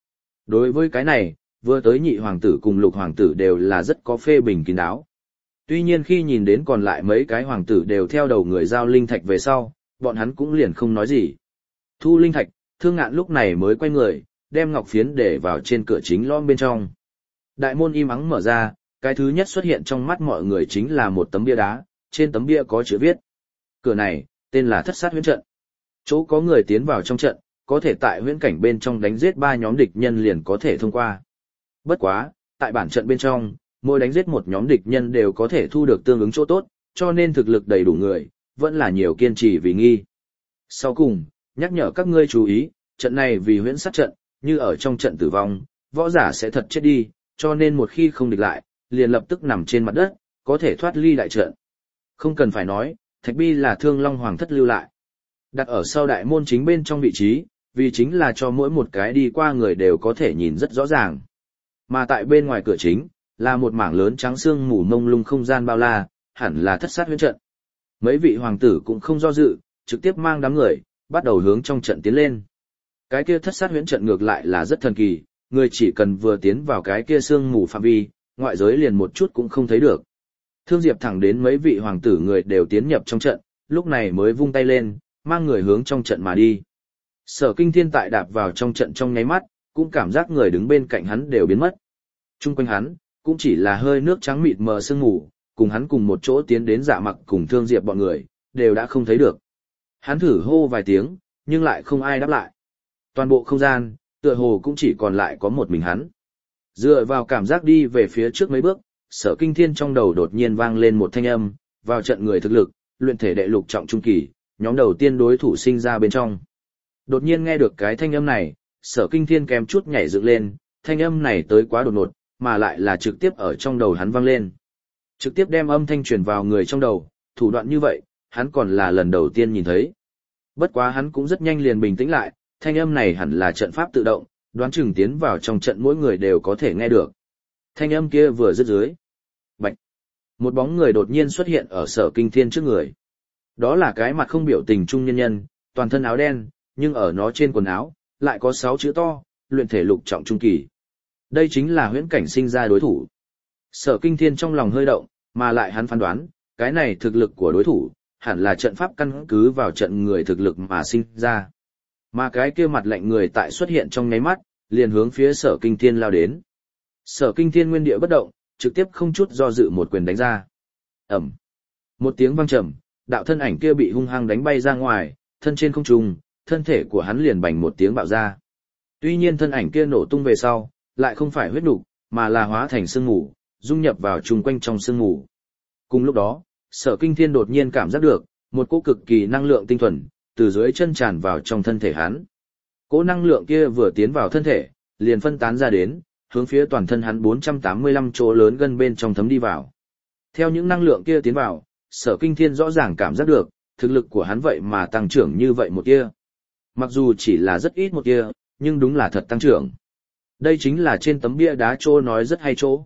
Đối với cái này, vừa tới nhị hoàng tử cùng lục hoàng tử đều là rất có phê bình kín đáo. Tuy nhiên khi nhìn đến còn lại mấy cái hoàng tử đều theo đầu người giao linh thạch về sau, bọn hắn cũng liền không nói gì. Thu linh thạch, Thương Ngạn lúc này mới quay người, đem ngọc phiến để vào trên cửa chính lõm bên trong. Đại môn im ắng mở ra, cái thứ nhất xuất hiện trong mắt mọi người chính là một tấm bia đá, trên tấm bia có chữ viết. Cửa này, tên là Thất Sát Huyễn Trận. Chỗ có người tiến vào trong trận, có thể tại huyễn cảnh bên trong đánh giết 3 nhóm địch nhân liền có thể thông qua. Bất quá, tại bản trận bên trong, mỗi đánh giết một nhóm địch nhân đều có thể thu được tương ứng chỗ tốt, cho nên thực lực đầy đủ người, vẫn là nhiều kiên trì vì nghi. Sau cùng, nhắc nhở các ngươi chú ý, trận này vì huyễn sát trận, như ở trong trận tử vong, võ giả sẽ thật chết đi, cho nên một khi không địch lại, liền lập tức nằm trên mặt đất, có thể thoát ly đại trận. Không cần phải nói, thạch bi là Thương Long Hoàng thất lưu lại. Đặt ở sau đại môn chính bên trong vị trí, vì chính là cho mỗi một cái đi qua người đều có thể nhìn rất rõ ràng. Mà tại bên ngoài cửa chính, là một mảng lớn trắng xương mù mông lung không gian bao la, hẳn là Thất Sát Huyễn Trận. Mấy vị hoàng tử cũng không do dự, trực tiếp mang đám người, bắt đầu hướng trong trận tiến lên. Cái kia Thất Sát Huyễn Trận ngược lại là rất thần kỳ, người chỉ cần vừa tiến vào cái kia xương mù phạm vi, ngoại giới liền một chút cũng không thấy được. Thương Diệp thẳng đến mấy vị hoàng tử người đều tiến nhập trong trận, lúc này mới vung tay lên, mang người hướng trong trận mà đi. Sở Kinh Thiên tại đạp vào trong trận trong nháy mắt, cũng cảm giác người đứng bên cạnh hắn đều biến mất. Trung quanh hắn, cũng chỉ là hơi nước trắng mịt mờ sương mù, cùng hắn cùng một chỗ tiến đến Dạ Mặc cùng Thương Diệp bọn người, đều đã không thấy được. Hắn thử hô vài tiếng, nhưng lại không ai đáp lại. Toàn bộ không gian, tựa hồ cũng chỉ còn lại có một mình hắn. Dựa vào cảm giác đi về phía trước mấy bước, Sở Kinh Thiên trong đầu đột nhiên vang lên một thanh âm, vào trận người thực lực, luyện thể đệ lục trọng trung kỳ, nhóm đầu tiên đối thủ sinh ra bên trong. Đột nhiên nghe được cái thanh âm này, Sở Kinh Thiên kém chút nhảy dựng lên, thanh âm này tới quá đột ngột, mà lại là trực tiếp ở trong đầu hắn vang lên. Trực tiếp đem âm thanh truyền vào người trong đầu, thủ đoạn như vậy, hắn còn là lần đầu tiên nhìn thấy. Bất quá hắn cũng rất nhanh liền bình tĩnh lại, thanh âm này hẳn là trận pháp tự động, đoán chừng tiến vào trong trận mỗi người đều có thể nghe được. Thanh âm kia vừa dứt dưới. Bạch. Một bóng người đột nhiên xuất hiện ở Sở Kinh Thiên trước người. Đó là cái mặt không biểu tình trung nhân nhân, toàn thân áo đen, nhưng ở nó trên quần áo, lại có 6 chữ to, luyện thể lục trọng trung kỳ. Đây chính là huyễn cảnh sinh ra đối thủ. Sở Kinh Thiên trong lòng hơi động, mà lại hắn phán đoán, cái này thực lực của đối thủ, hẳn là trận pháp căn cứ vào trận người thực lực mà sinh ra. Mà cái kia mặt lạnh người tại xuất hiện trong nháy mắt, liền hướng phía Sở Kinh Thiên lao đến. Sở Kinh Thiên nguyên địa bất động, trực tiếp không chút do dự một quyền đánh ra. Ầm. Một tiếng vang trầm, đạo thân ảnh kia bị hung hăng đánh bay ra ngoài, thân trên không trung, thân thể của hắn liền bành một tiếng bạo ra. Tuy nhiên thân ảnh kia nổ tung về sau, lại không phải huyết nục, mà là hóa thành sương mù, dung nhập vào chung quanh trong sương mù. Cùng lúc đó, Sở Kinh Thiên đột nhiên cảm giác được một cỗ cực kỳ năng lượng tinh thuần từ dưới chân tràn vào trong thân thể hắn. Cỗ năng lượng kia vừa tiến vào thân thể, liền phân tán ra đến, hướng phía toàn thân hắn 485 chỗ lớn gân bên trong thấm đi vào. Theo những năng lượng kia tiến vào, Sở Kinh Thiên rõ ràng cảm giác được, thực lực của hắn vậy mà tăng trưởng như vậy một tia. Mặc dù chỉ là rất ít một tia, nhưng đúng là thật tăng trưởng. Đây chính là trên tấm bia đá chỗ nói rất hay chỗ.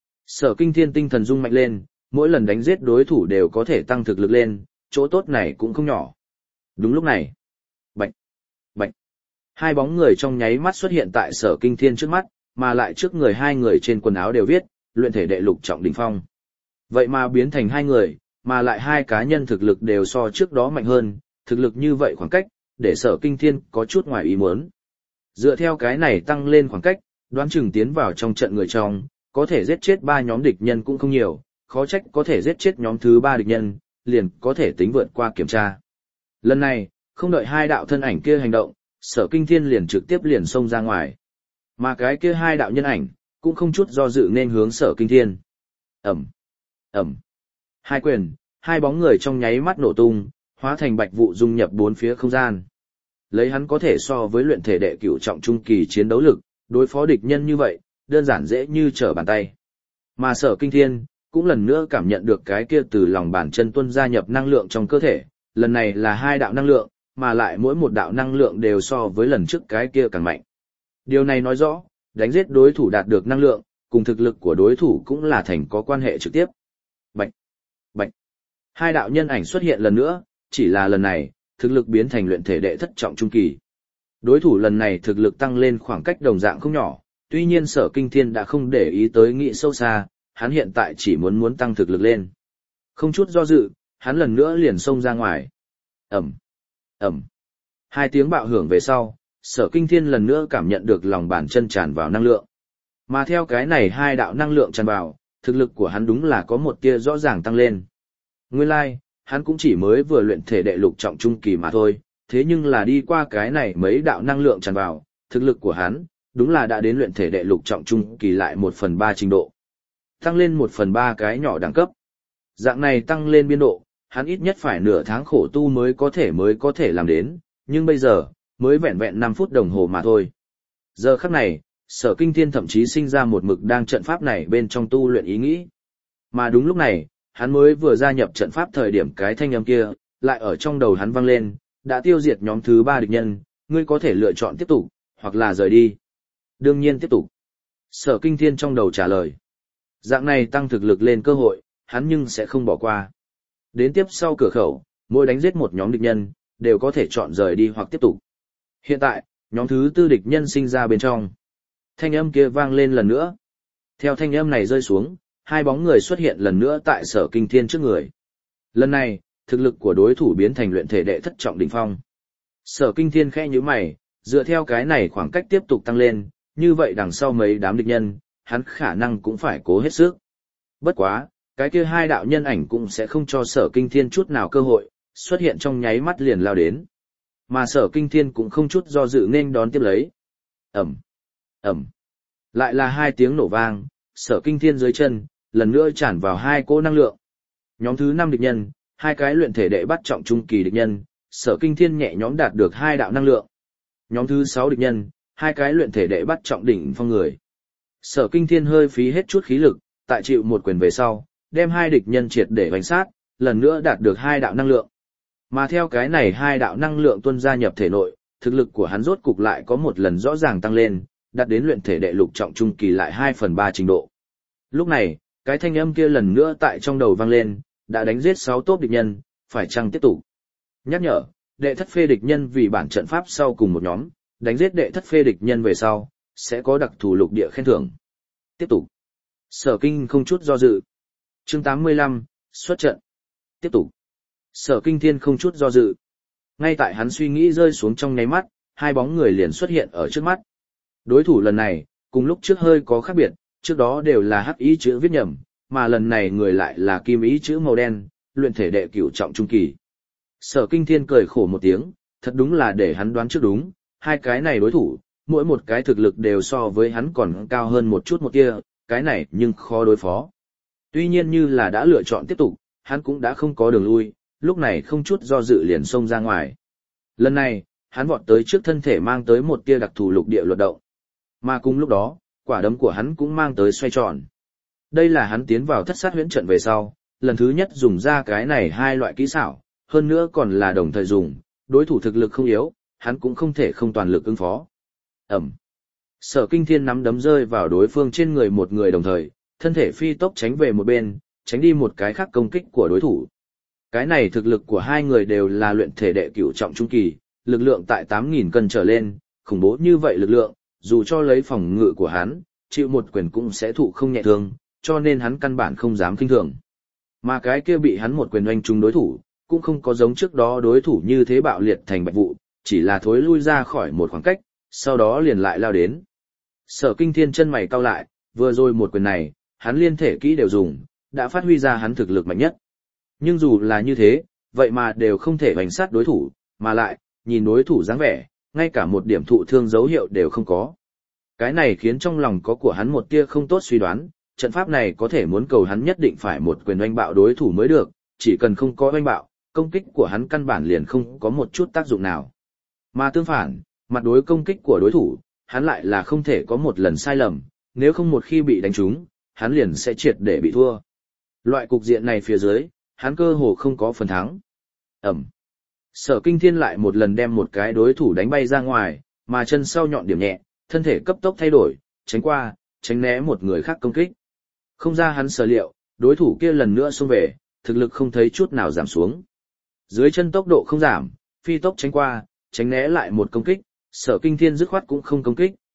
Sở Kinh Thiên tinh thần rung mạnh lên, mỗi lần đánh giết đối thủ đều có thể tăng thực lực lên, chỗ tốt này cũng không nhỏ. Đúng lúc này, bạch, bạch, hai bóng người trong nháy mắt xuất hiện tại Sở Kinh Thiên trước mắt, mà lại trước người hai người trên quần áo đều viết, luyện thể đệ lục trọng đỉnh phong. Vậy mà biến thành hai người, mà lại hai cá nhân thực lực đều so trước đó mạnh hơn, thực lực như vậy khoảng cách, để Sở Kinh Thiên có chút ngoài ý muốn. Dựa theo cái này tăng lên khoảng cách, đoán chừng tiến vào trong trận người trong, có thể giết chết 3 nhóm địch nhân cũng không nhiều, khó trách có thể giết chết nhóm thứ 3 địch nhân, liền có thể tính vượt qua kiểm tra. Lần này, không đợi hai đạo thân ảnh kia hành động, Sở Kinh Thiên liền trực tiếp liền xông ra ngoài. Mà cái kia hai đạo nhân ảnh, cũng không chút do dự nên hướng Sở Kinh Thiên. Ầm, ầm. Hai quyền, hai bóng người trong nháy mắt nổ tung, hóa thành bạch vụ dung nhập bốn phía không gian. Lấy hắn có thể so với luyện thể đệ cửu trọng trung kỳ chiến đấu lực, đối phó địch nhân như vậy, đơn giản dễ như trở bàn tay. Mà Sở Kinh Thiên, cũng lần nữa cảm nhận được cái kia từ lòng bàn chân tuôn gia nhập năng lượng trong cơ thể, lần này là 2 đạo năng lượng, mà lại mỗi một đạo năng lượng đều so với lần trước cái kia càng mạnh. Điều này nói rõ, đánh giết đối thủ đạt được năng lượng, cùng thực lực của đối thủ cũng là thành có quan hệ trực tiếp. Bạch, bạch. 2 đạo nhân ảnh xuất hiện lần nữa, chỉ là lần này, thực lực biến thành luyện thể đệ thất trọng trung kỳ. Đối thủ lần này thực lực tăng lên khoảng cách đồng dạng không nhỏ, tuy nhiên Sở Kinh Thiên đã không để ý tới nghĩ sâu xa, hắn hiện tại chỉ muốn tăng thực lực lên. Không chút do dự, hắn lần nữa liền xông ra ngoài. Ẩm, Ẩm. Hai tiếng bạo hưởng về sau, Sở Kinh Thiên lần nữa cảm nhận được lòng bàn chân tràn vào năng lượng. Mà theo cái này hai đạo năng lượng tràn vào, thực lực của hắn đúng là có một tia rõ ràng tăng lên. Nguyên lai, hắn cũng chỉ mới vừa luyện thể đệ lục trọng trung kỳ mà thôi, thế nhưng là đi qua cái này mấy đạo năng lượng tràn vào, thực lực của hắn, đúng là đã đến luyện thể đệ lục trọng trung kỳ lại 1/3 trình độ. Tăng lên 1/3 cái nhỏ đẳng cấp. Dạng này tăng lên biên độ, hắn ít nhất phải nửa tháng khổ tu mới có thể làm đến, nhưng bây giờ, mới vẹn vẹn 5 phút đồng hồ mà thôi. Giờ khắc này, Sở Kinh Thiên thậm chí sinh ra một mực đang trận pháp này bên trong tu luyện ý nghĩ. Mà đúng lúc này, hắn mới vừa gia nhập trận pháp thời điểm cái thanh âm kia, lại ở trong đầu hắn vang lên, đã tiêu diệt nhóm thứ 3 địch nhân, ngươi có thể lựa chọn tiếp tục, hoặc là rời đi. Đương nhiên tiếp tục. Sở Kinh Thiên trong đầu trả lời. Dạng này tăng thực lực lên cơ hội, hắn nhưng sẽ không bỏ qua. Đến tiếp sau cửa khẩu, mỗi đánh giết một nhóm địch nhân, đều có thể chọn rời đi hoặc tiếp tục. Hiện tại, nhóm thứ 4 địch nhân sinh ra bên trong. Thanh âm kia vang lên lần nữa. Theo thanh âm này rơi xuống, hai bóng người xuất hiện lần nữa tại Sở Kinh Thiên trước người. Lần này, thực lực của đối thủ biến thành luyện thể đệ thất trọng đỉnh phong. Sở Kinh Thiên khẽ nhíu mày, dựa theo cái này khoảng cách tiếp tục tăng lên, như vậy đằng sau mấy đám địch nhân, hắn khả năng cũng phải cố hết sức. Bất quá, cái kia hai đạo nhân ảnh cũng sẽ không cho Sở Kinh Thiên chút nào cơ hội, xuất hiện trong nháy mắt liền lao đến. Mà Sở Kinh Thiên cũng không chút do dự nên đón tiếp lấy. Ẩm, Ẩm. Lại là hai tiếng nổ vang, Sở Kinh Thiên dưới chân, lần nữa tràn vào hai cỗ năng lượng. Nhóm thứ 5 địch nhân, hai cái luyện thể đệ bắt trọng trung kỳ địch nhân, Sở Kinh Thiên nhẹ nhõm đạt được 2 đạo năng lượng. Nhóm thứ 6 địch nhân, hai cái luyện thể đệ bắt trọng đỉnh phong người. Sở Kinh Thiên hơi phí hết chút khí lực, tại chịu một quyền về sau, đem hai địch nhân triệt để vành sát, lần nữa đạt được 2 đạo năng lượng. Mà theo cái này 2 đạo năng lượng tuôn ra nhập thể nội, thực lực của hắn rốt cục lại có một lần rõ ràng tăng lên, đạt đến luyện thể đệ lục trọng trung kỳ lại 2/3 trình độ. Lúc này, cái thanh âm kia lần nữa tại trong đầu vang lên, đã đánh giết 6 tốp địch nhân, phải chăng tiếp tục? Nhắc nhở, đệ thất phê địch nhân vì bản trận pháp sau cùng một nhóm, đánh giết đệ thất phê địch nhân về sau, sẽ có đặc thù lục địa khen thưởng. Tiếp tục. Sở Kinh không chút do dự. Chương 85, xuất trận. Tiếp tục. Sở Kinh Thiên không chút do dự. Ngay tại hắn suy nghĩ rơi xuống trong nháy mắt, hai bóng người liền xuất hiện ở trước mắt. Đối thủ lần này, cùng lúc trước hơi có khác biệt, trước đó đều là hắc ý chữ viết nhầm, mà lần này người lại là kim ý chữ màu đen, luyện thể đệ cửu trọng trung kỳ. Sở Kinh Thiên cười khổ một tiếng, thật đúng là để hắn đoán trước đúng, hai cái này đối thủ, mỗi một cái thực lực đều so với hắn còn cao hơn một chút một kia, cái này nhưng khó đối phó. Tuy nhiên như là đã lựa chọn tiếp tục, hắn cũng đã không có đường lui, lúc này không chút do dự liền xông ra ngoài. Lần này, hắn vọt tới trước thân thể mang tới một tia đặc thù lục địa luật động. Mà cùng lúc đó, quả đấm của hắn cũng mang tới xoay tròn. Đây là hắn tiến vào thất sát huyễn trận về sau, lần thứ nhất dùng ra cái này hai loại kỹ xảo, hơn nữa còn là đồng thời dùng, đối thủ thực lực không yếu, hắn cũng không thể không toàn lực ứng phó. Ẩm. Sở Kinh Thiên nắm đấm rơi vào đối phương trên người một người đồng thời, thân thể phi tốc tránh về một bên, tránh đi một cái khác công kích của đối thủ. Cái này thực lực của hai người đều là luyện thể đệ cửu trọng trung kỳ, lực lượng tại 8.000 cân trở lên, khủng bố như vậy lực lượng, dù cho lấy phòng ngự của hắn, chịu một quyền cũng sẽ thụ không nhẹ thương, cho nên hắn căn bản không dám khinh thường. Mà cái kia bị hắn một quyền oanh trúng đối thủ, cũng không có giống trước đó đối thủ như thế bạo liệt thành bạch vụ, chỉ là thối lui ra khỏi một khoảng cách, sau đó liền lại lao đến. Sở Kinh Thiên chân mày cau lại, vừa rồi một quyền này, hắn liên thể kỹ đều dùng, đã phát huy ra hắn thực lực mạnh nhất. Nhưng dù là như thế, vậy mà đều không thể hoành sát đối thủ, mà lại, nhìn đối thủ dáng vẻ, ngay cả một điểm thụ thương dấu hiệu đều không có. Cái này khiến trong lòng có của hắn một tia không tốt suy đoán, trận pháp này có thể muốn cầu hắn nhất định phải một quyền oanh bạo đối thủ mới được, chỉ cần không có oanh bạo, công kích của hắn căn bản liền không có một chút tác dụng nào. Mà tương phản, mặt đối công kích của đối thủ, hắn lại là không thể có một lần sai lầm, nếu không một khi bị đánh trúng, hắn liền sẽ triệt để bị thua. Loại cục diện này phía dưới, hắn cơ hồ không có phần thắng. Ẩm. Sở Kinh Thiên lại một lần đem một cái đối thủ đánh bay ra ngoài, mà chân sau nhọn điểm nhẹ, thân thể cấp tốc thay đổi, tránh qua, tránh né một người khác công kích. Không ra hắn sở liệu, đối thủ kia lần nữa xông về, thực lực không thấy chút nào giảm xuống. Dưới chân tốc độ không giảm, phi tốc tránh qua, tránh né lại một công kích, Sở Kinh Thiên dứt khoát cũng không công kích,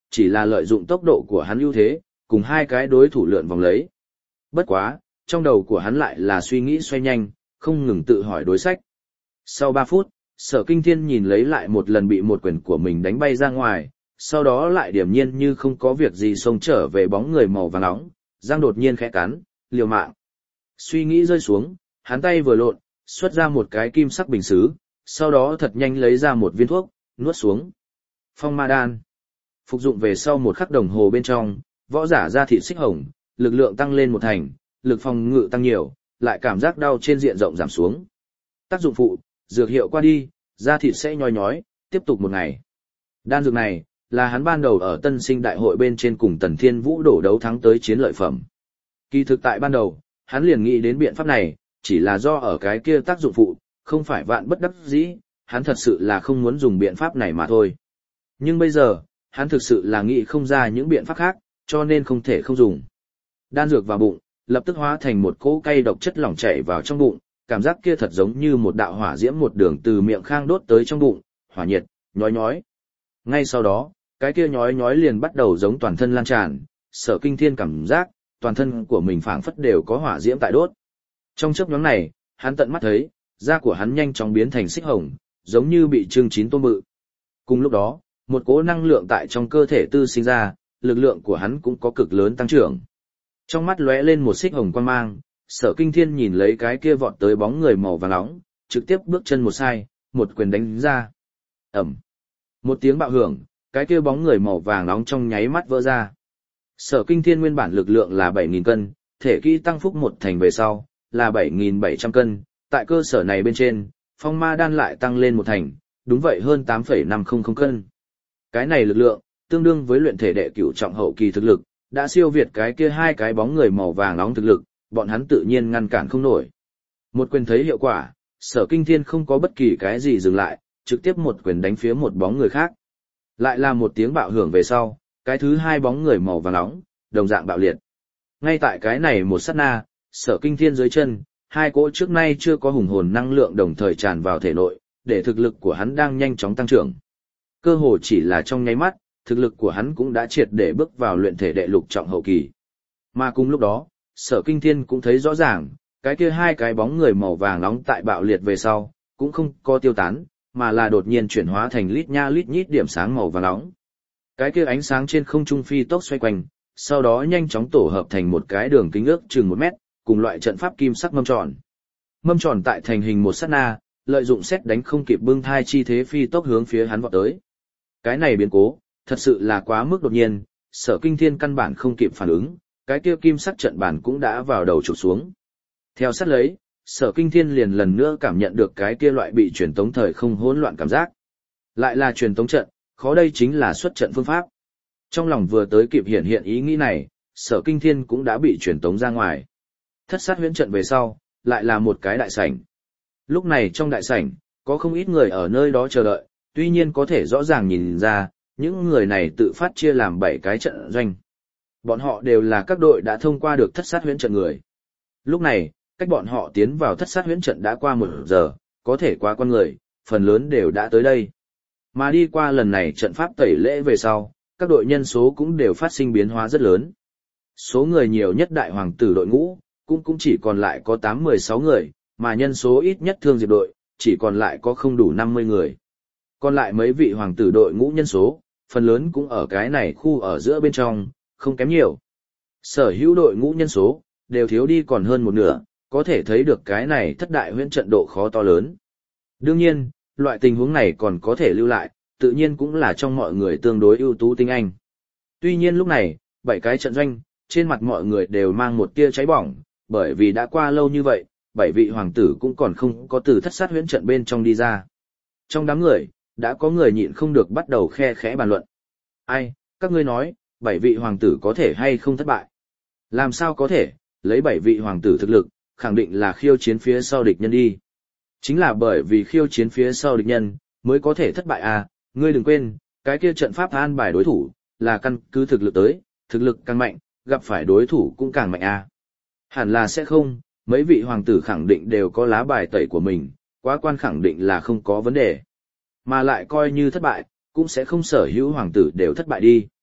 chỉ là lợi dụng tốc độ của hắn ưu thế, cùng hai cái đối thủ lượn vòng lấy. Bất quá, trong đầu của hắn lại là suy nghĩ xoay nhanh, không ngừng tự hỏi đối sách. Sau 3 phút, Sở Kinh Thiên nhìn lấy lại một lần bị một quyền của mình đánh bay ra ngoài, sau đó lại điềm nhiên như không có việc gì xông trở về bóng người màu vàng nóng, răng đột nhiên khẽ cắn, liều mạng. Suy nghĩ rơi xuống, hắn tay vừa lộn, xuất ra một cái kim sắc bình sứ, sau đó thật nhanh lấy ra một viên thuốc, nuốt xuống. Phong ma đan. Phục dụng về sau một khắc đồng hồ bên trong, võ giả da thịt xích hồng, lực lượng tăng lên 1 thành, lực phòng ngự tăng nhiều, lại cảm giác đau trên diện rộng giảm xuống. Tác dụng phụ, dược hiệu qua đi, da thịt sẽ nhói nhói, tiếp tục 1 ngày. Đan dược này, là hắn ban đầu ở tân sinh đại hội bên trên cùng Tần Thiên Vũ đổ đấu thắng tới chiến lợi phẩm. Kỳ thực tại ban đầu, hắn liền nghĩ đến biện pháp này, chỉ là do ở cái kia tác dụng phụ, không phải vạn bất đắc dĩ, hắn thật sự là không muốn dùng biện pháp này mà thôi. Nhưng bây giờ, hắn thực sự là nghĩ không ra những biện pháp khác, cho nên không thể không dùng. Đan dược vào bụng, lập tức hóa thành một cỗ cay độc chất lỏng chảy vào trong bụng, cảm giác kia thật giống như một đạo hỏa diễm một đường từ miệng khang đốt tới trong bụng, hỏa nhiệt, nhói nhói. Ngay sau đó, cái kia nhói nhói liền bắt đầu giống toàn thân lan tràn, Sở Kinh Thiên cảm giác, toàn thân của mình phảng phất đều có hỏa diễm tại đốt. Trong chớp nhoáng này, hắn tận mắt thấy, da của hắn nhanh chóng biến thành xích hồng, giống như bị trưng chín tôm bự. Cùng lúc đó, một cỗ năng lượng tại trong cơ thể tư sinh ra, lực lượng của hắn cũng có cực lớn tăng trưởng. Trong mắt lóe lên một xích hồng quang mang, Sở Kinh Thiên nhìn lấy cái kia vọt tới bóng người màu vàng nóng, trực tiếp bước chân một sai, một quyền đánh ra. Ầm. Một tiếng bạo hưởng, cái kia bóng người màu vàng nóng trong nháy mắt vỡ ra. Sở Kinh Thiên nguyên bản lực lượng là 7.000 cân, thể kỹ tăng phúc 1 thành về sau, là 7.700 cân, tại cơ sở này bên trên, phong ma đan lại tăng lên 1 thành, đúng vậy hơn 8,500 cân. Cái này lực lượng, tương đương với luyện thể đệ cửu trọng hậu kỳ thực lực, đã siêu việt cái kia hai cái bóng người màu vàng nóng thực lực, bọn hắn tự nhiên ngăn cản không nổi. Một quyền thấy hiệu quả, Sở Kinh Thiên không có bất kỳ cái gì dừng lại, trực tiếp một quyền đánh phía một bóng người khác. Lại là một tiếng bạo hưởng về sau, cái thứ hai bóng người màu vàng nóng, đồng dạng bạo liệt. Ngay tại cái này một sát na, Sở Kinh Thiên dưới chân, hai cỗ trước nay chưa có hùng hồn năng lượng đồng thời tràn vào thể nội, để thực lực của hắn đang nhanh chóng tăng trưởng. Cơ hồ chỉ là trong nháy mắt, thực lực của hắn cũng đã triệt để bước vào luyện thể đệ lục trọng hậu kỳ. Mà cùng lúc đó, Sở Kinh Thiên cũng thấy rõ ràng, cái kia hai cái bóng người màu vàng nóng tại bạo liệt về sau, cũng không có tiêu tán, mà là đột nhiên chuyển hóa thành lít nha lít nhít điểm sáng màu vàng nóng. Cái kia ánh sáng trên không trung phi tốc xoay quanh, sau đó nhanh chóng tổ hợp thành một cái đường kính ước chừng 1 mét, cùng loại trận pháp kim sắc mâm tròn. Mâm tròn tại thành hình một sát na, lợi dụng xét đánh không kịp bưng thai chi thế phi tốc hướng phía hắn vọt tới. Cái này biến cố, thật sự là quá mức đột nhiên, Sở Kinh Thiên căn bản không kịp phản ứng, cái kia kim sắc trận bản cũng đã vào đầu chụp xuống. Theo sát lấy, Sở Kinh Thiên liền lần nữa cảm nhận được cái kia loại bị truyền tống thời không hỗn loạn cảm giác. Lại là truyền tống trận, khó đây chính là xuất trận phương pháp. Trong lòng vừa tới kịp hiện ý nghĩ này, Sở Kinh Thiên cũng đã bị truyền tống ra ngoài. Thất sát huyễn trận về sau, lại là một cái đại sảnh. Lúc này trong đại sảnh, có không ít người ở nơi đó chờ đợi, tuy nhiên có thể rõ ràng nhìn ra, những người này tự phát chia làm 7 cái trận doanh. Bọn họ đều là các đội đã thông qua được thất sát huyễn trận người. Lúc này, cách bọn họ tiến vào thất sát huyễn trận đã qua 1 giờ, có thể qua con người, phần lớn đều đã tới đây. Mà đi qua lần này trận pháp tẩy lễ về sau, các đội nhân số cũng đều phát sinh biến hóa rất lớn. Số người nhiều nhất đại hoàng tử đội ngũ, cũng chỉ còn lại có 8-16 người, mà nhân số ít nhất thương diệp đội, chỉ còn lại có không đủ 50 người. Còn lại mấy vị hoàng tử đội ngũ nhân số, phần lớn cũng ở cái này khu ở giữa bên trong, không kém nhiều. Sở hữu đội ngũ nhân số, đều thiếu đi còn hơn 1/2, có thể thấy được cái này thất đại huyễn trận độ khó to lớn. Đương nhiên, loại tình huống này còn có thể lưu lại, tự nhiên cũng là trong mọi người tương đối ưu tú tinh anh. Tuy nhiên lúc này, 7 cái trận doanh, trên mặt mọi người đều mang một tia cháy bỏng, bởi vì đã qua lâu như vậy, 7 vị hoàng tử cũng còn không có từ thất sát huyễn trận bên trong đi ra. Trong đám người, đã có người nhịn không được bắt đầu khe khẽ bàn luận. Ai, các ngươi nói, 7 vị hoàng tử có thể hay không thất bại? Làm sao có thể, lấy 7 vị hoàng tử thực lực, khẳng định là khiêu chiến phía sau địch nhân đi. Chính là bởi vì khiêu chiến phía sau địch nhân, mới có thể thất bại à, ngươi đừng quên, cái kia trận pháp an bài đối thủ, là căn cứ thực lực tới, thực lực càng mạnh, gặp phải đối thủ cũng càng mạnh à. Hẳn là sẽ không, mấy vị hoàng tử khẳng định đều có lá bài tẩy của mình, quá quan khẳng định là không có vấn đề. Mà lại coi như thất bại, cũng sẽ không sở hữu hoàng tử đều thất bại đi.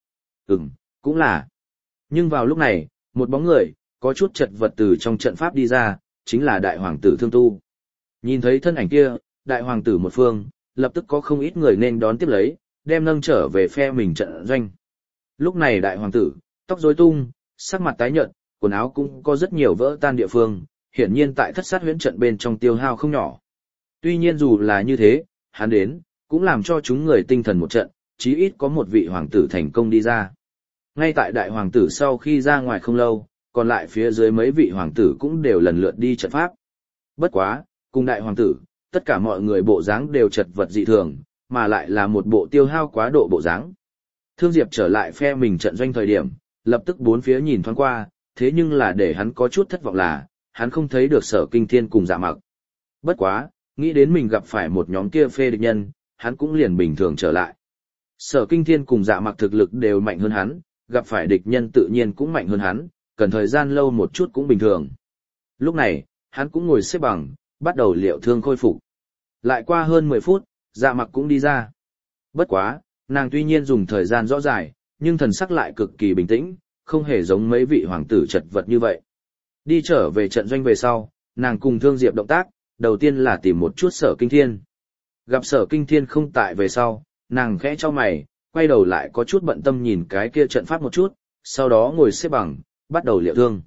Cũng là. Nhưng vào lúc này, một bóng người, có chút chật vật từ trong trận pháp đi ra, chính là đại hoàng tử Thương Tu. Nhìn thấy thân ảnh kia, đại hoàng tử một phương, lập tức có không ít người nên đón tiếp lấy, đem nâng trở về phe mình trận doanh. Lúc này đại hoàng tử, tóc rối tung, sắc mặt tái nhợt, quần áo cũng có rất nhiều vỡ tan địa phương, hiển nhiên tại thất sát huyễn trận bên trong tiêu hao không nhỏ. Tuy nhiên dù là như thế, hắn đến, cũng làm cho chúng người tinh thần một trận, chí ít có một vị hoàng tử thành công đi ra. Ngay tại đại hoàng tử sau khi ra ngoài không lâu, còn lại phía dưới mấy vị hoàng tử cũng đều lần lượt đi trận pháp. Bất quá, cùng đại hoàng tử, tất cả mọi người bộ dáng đều chật vật dị thường, mà lại là một bộ tiêu hao quá độ bộ dáng. Thương Diệp trở lại phe mình trận doanh thời điểm, lập tức bốn phía nhìn thoáng qua, thế nhưng là để hắn có chút thất vọng là, hắn không thấy được Sở Kinh Thiên cùng Dạ Mặc. Bất quá, nghĩ đến mình gặp phải một nhóm kia phê địch nhân, hắn cũng liền bình thường trở lại. Sở Kinh Thiên cùng Dạ Mặc thực lực đều mạnh hơn hắn, gặp phải địch nhân tự nhiên cũng mạnh hơn hắn, cần thời gian lâu một chút cũng bình thường. Lúc này, hắn cũng ngồi xếp bằng, bắt đầu liệu thương khôi phục. Lại qua hơn 10 phút, Dạ Mặc cũng đi ra. Bất quá, nàng tuy nhiên dùng thời gian rõ dài, nhưng thần sắc lại cực kỳ bình tĩnh, không hề giống mấy vị hoàng tử chật vật như vậy. Đi trở về trận doanh về sau, nàng cùng Thương Diệp động tác, đầu tiên là tìm một chút Sở Kinh Thiên. Gặp Sở Kinh Thiên không tại về sau, nàng khẽ chau mày, quay đầu lại có chút bận tâm nhìn cái kia trận pháp một chút, sau đó ngồi xếp bằng, bắt đầu liệu thương.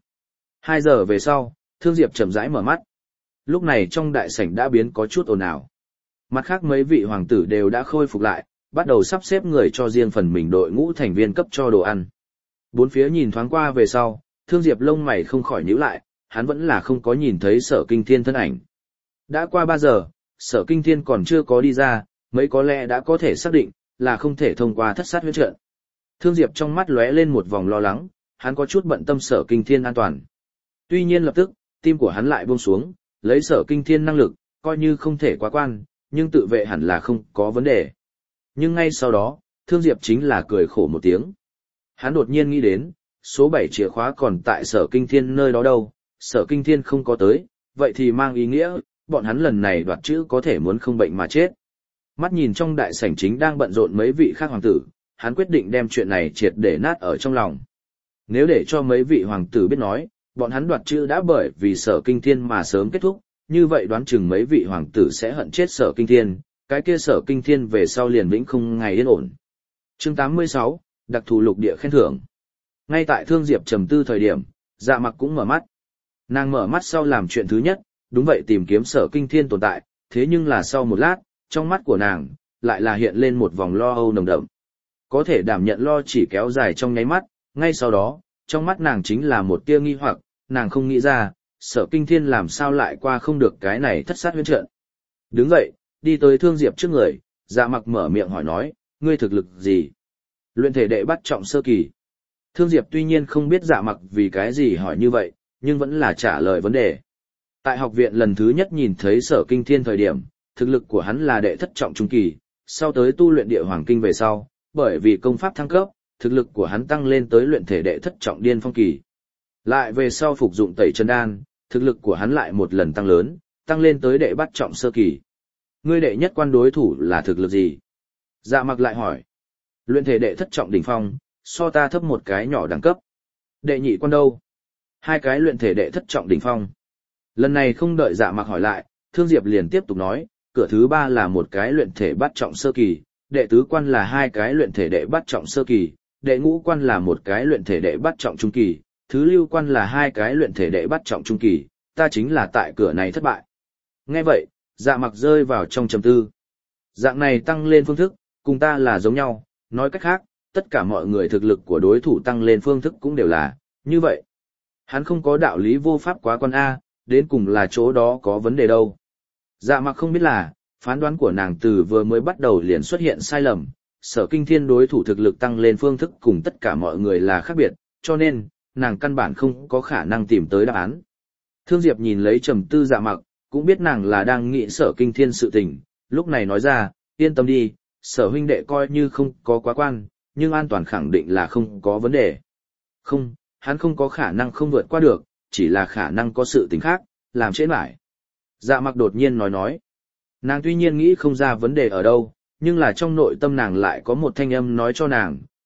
2 giờ về sau, Thương Diệp chậm rãi mở mắt. Lúc này trong đại sảnh đã biến có chút ồn ào. Mặt khác mấy vị hoàng tử đều đã khôi phục lại, bắt đầu sắp xếp người cho riêng phần mình đội ngũ thành viên cấp cho đồ ăn. Bốn phía nhìn thoáng qua về sau, Thương Diệp lông mày không khỏi nhíu lại, hắn vẫn là không có nhìn thấy Sở Kinh Thiên thân ảnh. Đã qua 3 giờ, Sở Kinh Thiên còn chưa có đi ra, mấy có lẽ đã có thể xác định là không thể thông qua thất sát huyễn trận. Thương Diệp trong mắt lóe lên một vòng lo lắng, hắn có chút bận tâm Sở Kinh Thiên an toàn. Tuy nhiên lập tức, tim của hắn lại buông xuống, lấy Sở Kinh Thiên năng lực, coi như không thể quá quan, nhưng tự vệ hẳn là không có vấn đề. Nhưng ngay sau đó, Thương Diệp chính là cười khổ một tiếng. Hắn đột nhiên nghĩ đến, số 7 chìa khóa còn tại Sở Kinh Thiên nơi đó đâu, Sở Kinh Thiên không có tới, vậy thì mang ý nghĩa, bọn hắn lần này đoạt chữ có thể muốn không bệnh mà chết. Mắt nhìn trong đại sảnh chính đang bận rộn mấy vị khác hoàng tử, hắn quyết định đem chuyện này triệt để nát ở trong lòng. Nếu để cho mấy vị hoàng tử biết nói, bọn hắn đoạt chữ đã bởi vì Sở Kinh Thiên mà sớm kết thúc, như vậy đoán chừng mấy vị hoàng tử sẽ hận chết Sở Kinh Thiên, cái kia Sở Kinh Thiên về sau liền vĩnh không ngày yên ổn. Chương 86, đặc thù lục địa khen thưởng. Ngay tại Thương Diệp trầm tư thời điểm, Dạ Mặc cũng mở mắt. Nàng mở mắt sau làm chuyện thứ nhất, đúng vậy tìm kiếm Sở Kinh Thiên tồn tại, thế nhưng là sau một lát, trong mắt của nàng lại là hiện lên một vòng lo âu nồng đậm. Có thể đảm nhận lo chỉ kéo dài trong nháy mắt, ngay sau đó, trong mắt nàng chính là một tia nghi hoặc, nàng không nghĩ ra, Sở Kinh Thiên làm sao lại qua không được cái này thất sát huyễn trận. Đứng dậy, đi tới Thương Diệp trước người, Dạ Mặc mở miệng hỏi nói, ngươi thực lực gì? Luyện thể đệ bắt trọng sơ kỳ. Thương Diệp tuy nhiên không biết Dạ Mặc vì cái gì hỏi như vậy, nhưng vẫn là trả lời vấn đề. Tại học viện lần thứ nhất nhìn thấy Sở Kinh Thiên thời điểm, thực lực của hắn là đệ thất trọng trung kỳ, sau tới tu luyện địa hoàng kinh về sau, bởi vì công pháp thăng cấp, thực lực của hắn tăng lên tới luyện thể đệ thất trọng điên phong kỳ. Lại về sau phục dụng tẩy chân đan, thực lực của hắn lại một lần tăng lớn, tăng lên tới đệ bắt trọng sơ kỳ. Ngươi đệ nhất quan đối thủ là thực lực gì? Dạ Mặc lại hỏi. Luyện thể đệ thất trọng đỉnh phong, so ta thấp một cái nhỏ đẳng cấp. Đệ nhị quan đâu? 2 cái luyện thể đệ thất trọng đỉnh phong. Lần này không đợi Dạ Mặc hỏi lại, Thương Diệp liền tiếp tục nói, cửa thứ 3 là một cái luyện thể bát trọng sơ kỳ, đệ tứ quan là 2 cái luyện thể đệ bát trọng sơ kỳ, đệ ngũ quan là một cái luyện thể đệ bát trọng trung kỳ, thứ lưu quan là 2 cái luyện thể đệ bát trọng trung kỳ, ta chính là tại cửa này thất bại. Nghe vậy, Dạ Mặc rơi vào trong trầm tư. Dạng này tăng lên phương thức, cùng ta là giống nhau, nói cách khác, tất cả mọi người thực lực của đối thủ tăng lên phương thức cũng đều là như vậy. Hắn không có đạo lý vô pháp quá quan A, đến cùng là chỗ đó có vấn đề đâu. Dạ Mặc không biết là, phán đoán của nàng từ vừa mới bắt đầu liền xuất hiện sai lầm, Sở Kinh Thiên đối thủ thực lực tăng lên phương thức cùng tất cả mọi người là khác biệt, cho nên, nàng căn bản không có khả năng tìm tới đáp án. Thương Diệp nhìn lấy trầm tư Dạ Mặc, cũng biết nàng là đang nghĩ Sở Kinh Thiên sự tình, lúc này nói ra, yên tâm đi, Sở huynh đệ coi như không có quá quan, nhưng an toàn khẳng định là không có vấn đề. Không, hắn không có khả năng không vượt qua được, chỉ là khả năng có sự tình khác, làm trễ mãi. Dạ Mặc đột nhiên nói. Nàng tuy nhiên nghĩ không ra vấn đề ở đâu, nhưng là trong nội tâm nàng lại có một thanh âm nói cho nàng,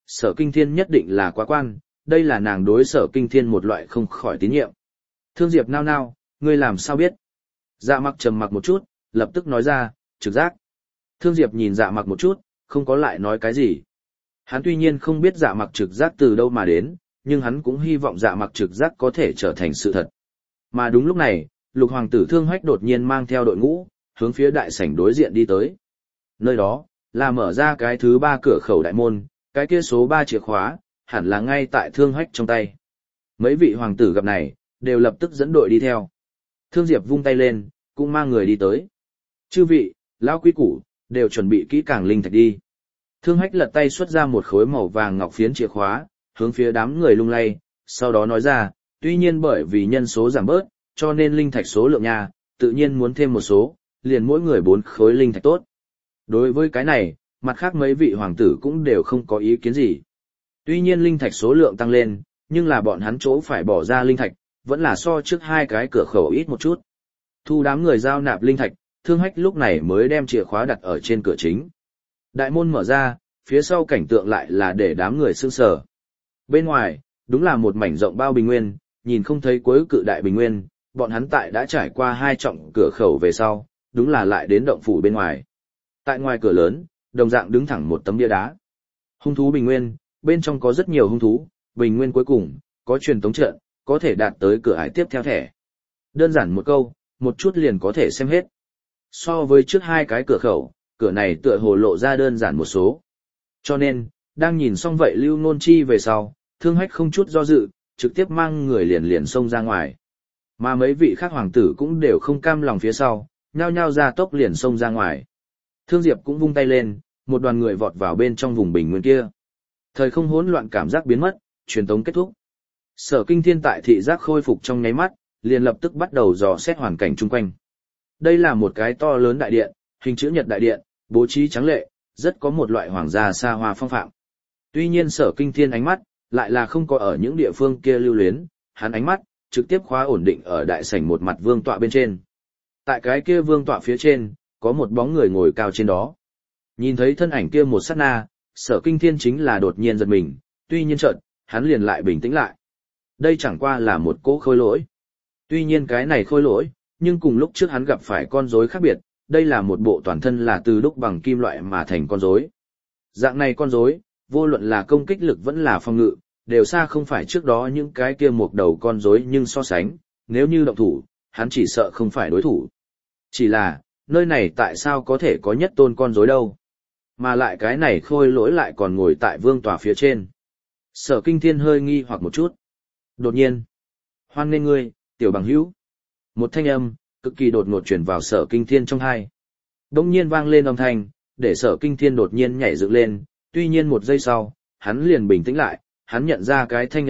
Sở Kinh Thiên nhất định là quá quan, đây là nàng đối Sở Kinh Thiên một loại không khỏi tín nhiệm. Thương Diệp nao nao, ngươi làm sao biết? Dạ Mặc trầm mặc một chút, lập tức nói ra, trực giác. Thương Diệp nhìn Dạ Mặc một chút, không có lại nói cái gì. Hắn tuy nhiên không biết Dạ Mặc trực giác từ đâu mà đến, nhưng hắn cũng hy vọng Dạ Mặc trực giác có thể trở thành sự thật. Mà đúng lúc này, Lục hoàng tử Thương Hách đột nhiên mang theo đội ngũ, hướng phía đại sảnh đối diện đi tới. Nơi đó, là mở ra cái thứ 3 cửa khẩu đại môn, cái kia số 3 chìa khóa, hẳn là ngay tại Thương Hách trong tay. Mấy vị hoàng tử gặp này, đều lập tức dẫn đội đi theo. Thương Diệp vung tay lên, cũng mang người đi tới. Chư vị, lão quý củ, đều chuẩn bị kỹ càng linh thạch đi. Thương Hách lật tay xuất ra một khối màu vàng ngọc phiến chìa khóa, hướng phía đám người lung lay, sau đó nói ra, tuy nhiên bởi vì nhân số giảm bớt, cho nên linh thạch số lượng nhà, tự nhiên muốn thêm một số, liền mỗi người 4 khối linh thạch tốt. Đối với cái này, mặt khác mấy vị hoàng tử cũng đều không có ý kiến gì. Tuy nhiên linh thạch số lượng tăng lên, nhưng là bọn hắn chỗ phải bỏ ra linh thạch, vẫn là so trước 2 cái cửa khẩu ít một chút. Thu đám người giao nạp linh thạch, Thương Hách lúc này mới đem chìa khóa đặt ở trên cửa chính. Đại môn mở ra, phía sau cảnh tượng lại là để đám người sững sờ. Bên ngoài, đúng là một mảnh rộng bao bình nguyên, nhìn không thấy cuối cự đại bình nguyên, bọn hắn tại đã trải qua 2 trọng cửa khẩu về sau, đúng là lại đến động phủ bên ngoài. Tại ngoài cửa lớn, đồng dạng đứng thẳng một tấm bia đá. Hung thú bình nguyên, bên trong có rất nhiều hung thú, bình nguyên cuối cùng, có truyền tống trận, có thể đạt tới cửa ải tiếp theo thẻ. Đơn giản một câu, một chút liền có thể xem hết. So với trước 2 cái cửa khẩu, cửa này tựa hồ lộ ra đơn giản một số. Cho nên, đang nhìn xong vậy Lưu Nôn Chi về sau, Thương Hách không chút do dự, trực tiếp mang người liền liền xông ra ngoài. Mà mấy vị khác hoàng tử cũng đều không cam lòng phía sau, nhao nhao ra tốc liền xông ra ngoài. Thương Diệp cũng vung tay lên, một đoàn người vọt vào bên trong vùng bình nguyên kia. Thời không hỗn loạn cảm giác biến mất, truyền tống kết thúc. Sở Kinh Thiên tại thị giác khôi phục trong nháy mắt, liền lập tức bắt đầu dò xét hoàn cảnh chung quanh. Đây là một cái to lớn đại điện, hình chữ nhật đại điện, bố trí trắng lệ, rất có một loại hoàng gia xa hoa phong phạm. Tuy nhiên Sở Kinh Thiên ánh mắt lại là không có ở những địa phương kia lưu luyến, hắn ánh mắt trực tiếp khóa ổn định ở đại sảnh một mặt vương tọa bên trên. Tại cái kia vương tọa phía trên, có một bóng người ngồi cao trên đó. Nhìn thấy thân ảnh kia một sát na, Sở Kinh Thiên chính là đột nhiên giật mình, tuy nhiên chợt, hắn liền lại bình tĩnh lại. Đây chẳng qua là một cỗ khôi lỗi. Tuy nhiên cái này khôi lỗi, nhưng cùng lúc trước hắn gặp phải con rối khác biệt, đây là một bộ toàn thân là từ đúc bằng kim loại mà thành con rối. Dạng này con rối, vô luận là công kích lực vẫn là phòng ngự, đều xa không phải trước đó những cái kia một đầu con rối nhưng so sánh, nếu như động thủ, hắn chỉ sợ không phải đối thủ. Chỉ là, nơi này tại sao có thể có nhất tôn con rối đâu? Mà lại cái này khôi lỗi lại còn ngồi tại vương tòa phía trên. Sở Kinh Thiên hơi nghi hoặc một chút. Đột nhiên, hoan nghênh ngươi, tiểu bằng hữu. Một thanh âm, cực kỳ đột ngột truyền vào Sở Kinh Thiên trong tai. Đông nhiên vang lên âm thanh, để Sở Kinh Thiên đột nhiên nhảy dựng lên, tuy nhiên một giây sau, hắn liền bình tĩnh lại, hắn nhận ra cái thanh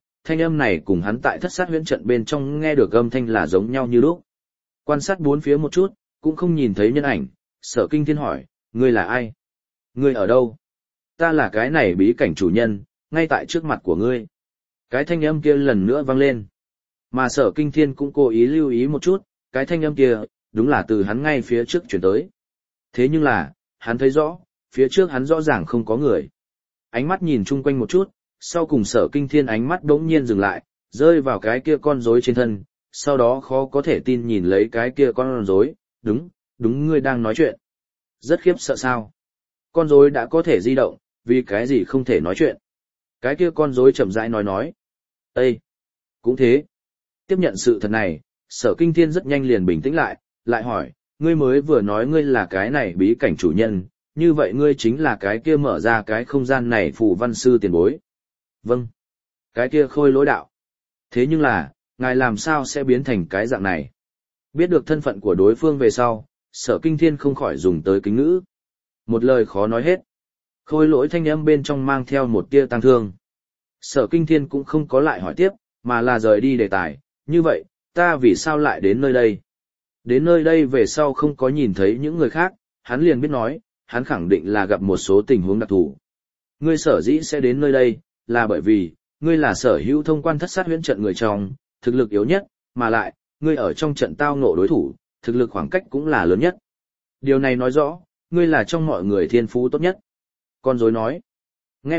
âm này cùng hắn tại Thất Sát Huyễn trận bên trong nghe được âm thanh là giống nhau như lúc. Quan sát bốn phía một chút, cũng không nhìn thấy nhân ảnh, Sở Kinh Thiên hỏi, ngươi là ai? Ngươi ở đâu? Ta là cái này bí cảnh chủ nhân, ngay tại trước mặt của ngươi. Cái thanh âm kia lần nữa vang lên. Mà Sở Kinh Thiên cũng cố ý lưu ý một chút, cái thanh âm kia, đúng là từ hắn ngay phía trước chuyển tới. Thế nhưng là, hắn thấy rõ, phía trước hắn rõ ràng không có người. Ánh mắt nhìn chung quanh một chút, sau cùng Sở Kinh Thiên ánh mắt đống nhiên dừng lại, rơi vào cái kia con rối trên thân, sau đó khó có thể tin nhìn lấy cái kia con rối, đúng ngươi đang nói chuyện. Rất khiếp sợ sao? Con rối đã có thể di động, vì cái gì không thể nói chuyện? Cái kia con rối chậm rãi nói. Ê! Cũng thế. Tiếp nhận sự thật này, Sở Kinh Thiên rất nhanh liền bình tĩnh lại hỏi, ngươi mới vừa nói ngươi là cái này bí cảnh chủ nhân, như vậy ngươi chính là cái kia mở ra cái không gian này phù văn sư tiền bối. Vâng. Cái kia khôi lỗi đạo. Thế nhưng là, ngài làm sao sẽ biến thành cái dạng này? Biết được thân phận của đối phương về sau, Sở Kinh Thiên không khỏi dùng tới kính ngữ. Một lời khó nói hết. Khôi lỗi thanh âm bên trong mang theo một tia tang thương. Sở Kinh Thiên cũng không có lại hỏi tiếp, mà là rời đi đề tài. Như vậy, ta vì sao lại đến nơi đây? Đến nơi đây về sau không có nhìn thấy những người khác, hắn liền biết nói, hắn khẳng định là gặp một số tình huống đặc thù. Ngươi sở dĩ sẽ đến nơi đây, là bởi vì, ngươi là sở hữu thông quan Thất Sát Huyễn trận người trong, thực lực yếu nhất, mà lại, ngươi ở trong trận tao ngộ đối thủ, thực lực khoảng cách cũng là lớn nhất. Điều này nói rõ, ngươi là trong mọi người thiên phú tốt nhất. Con rối nói. Nghe vậy,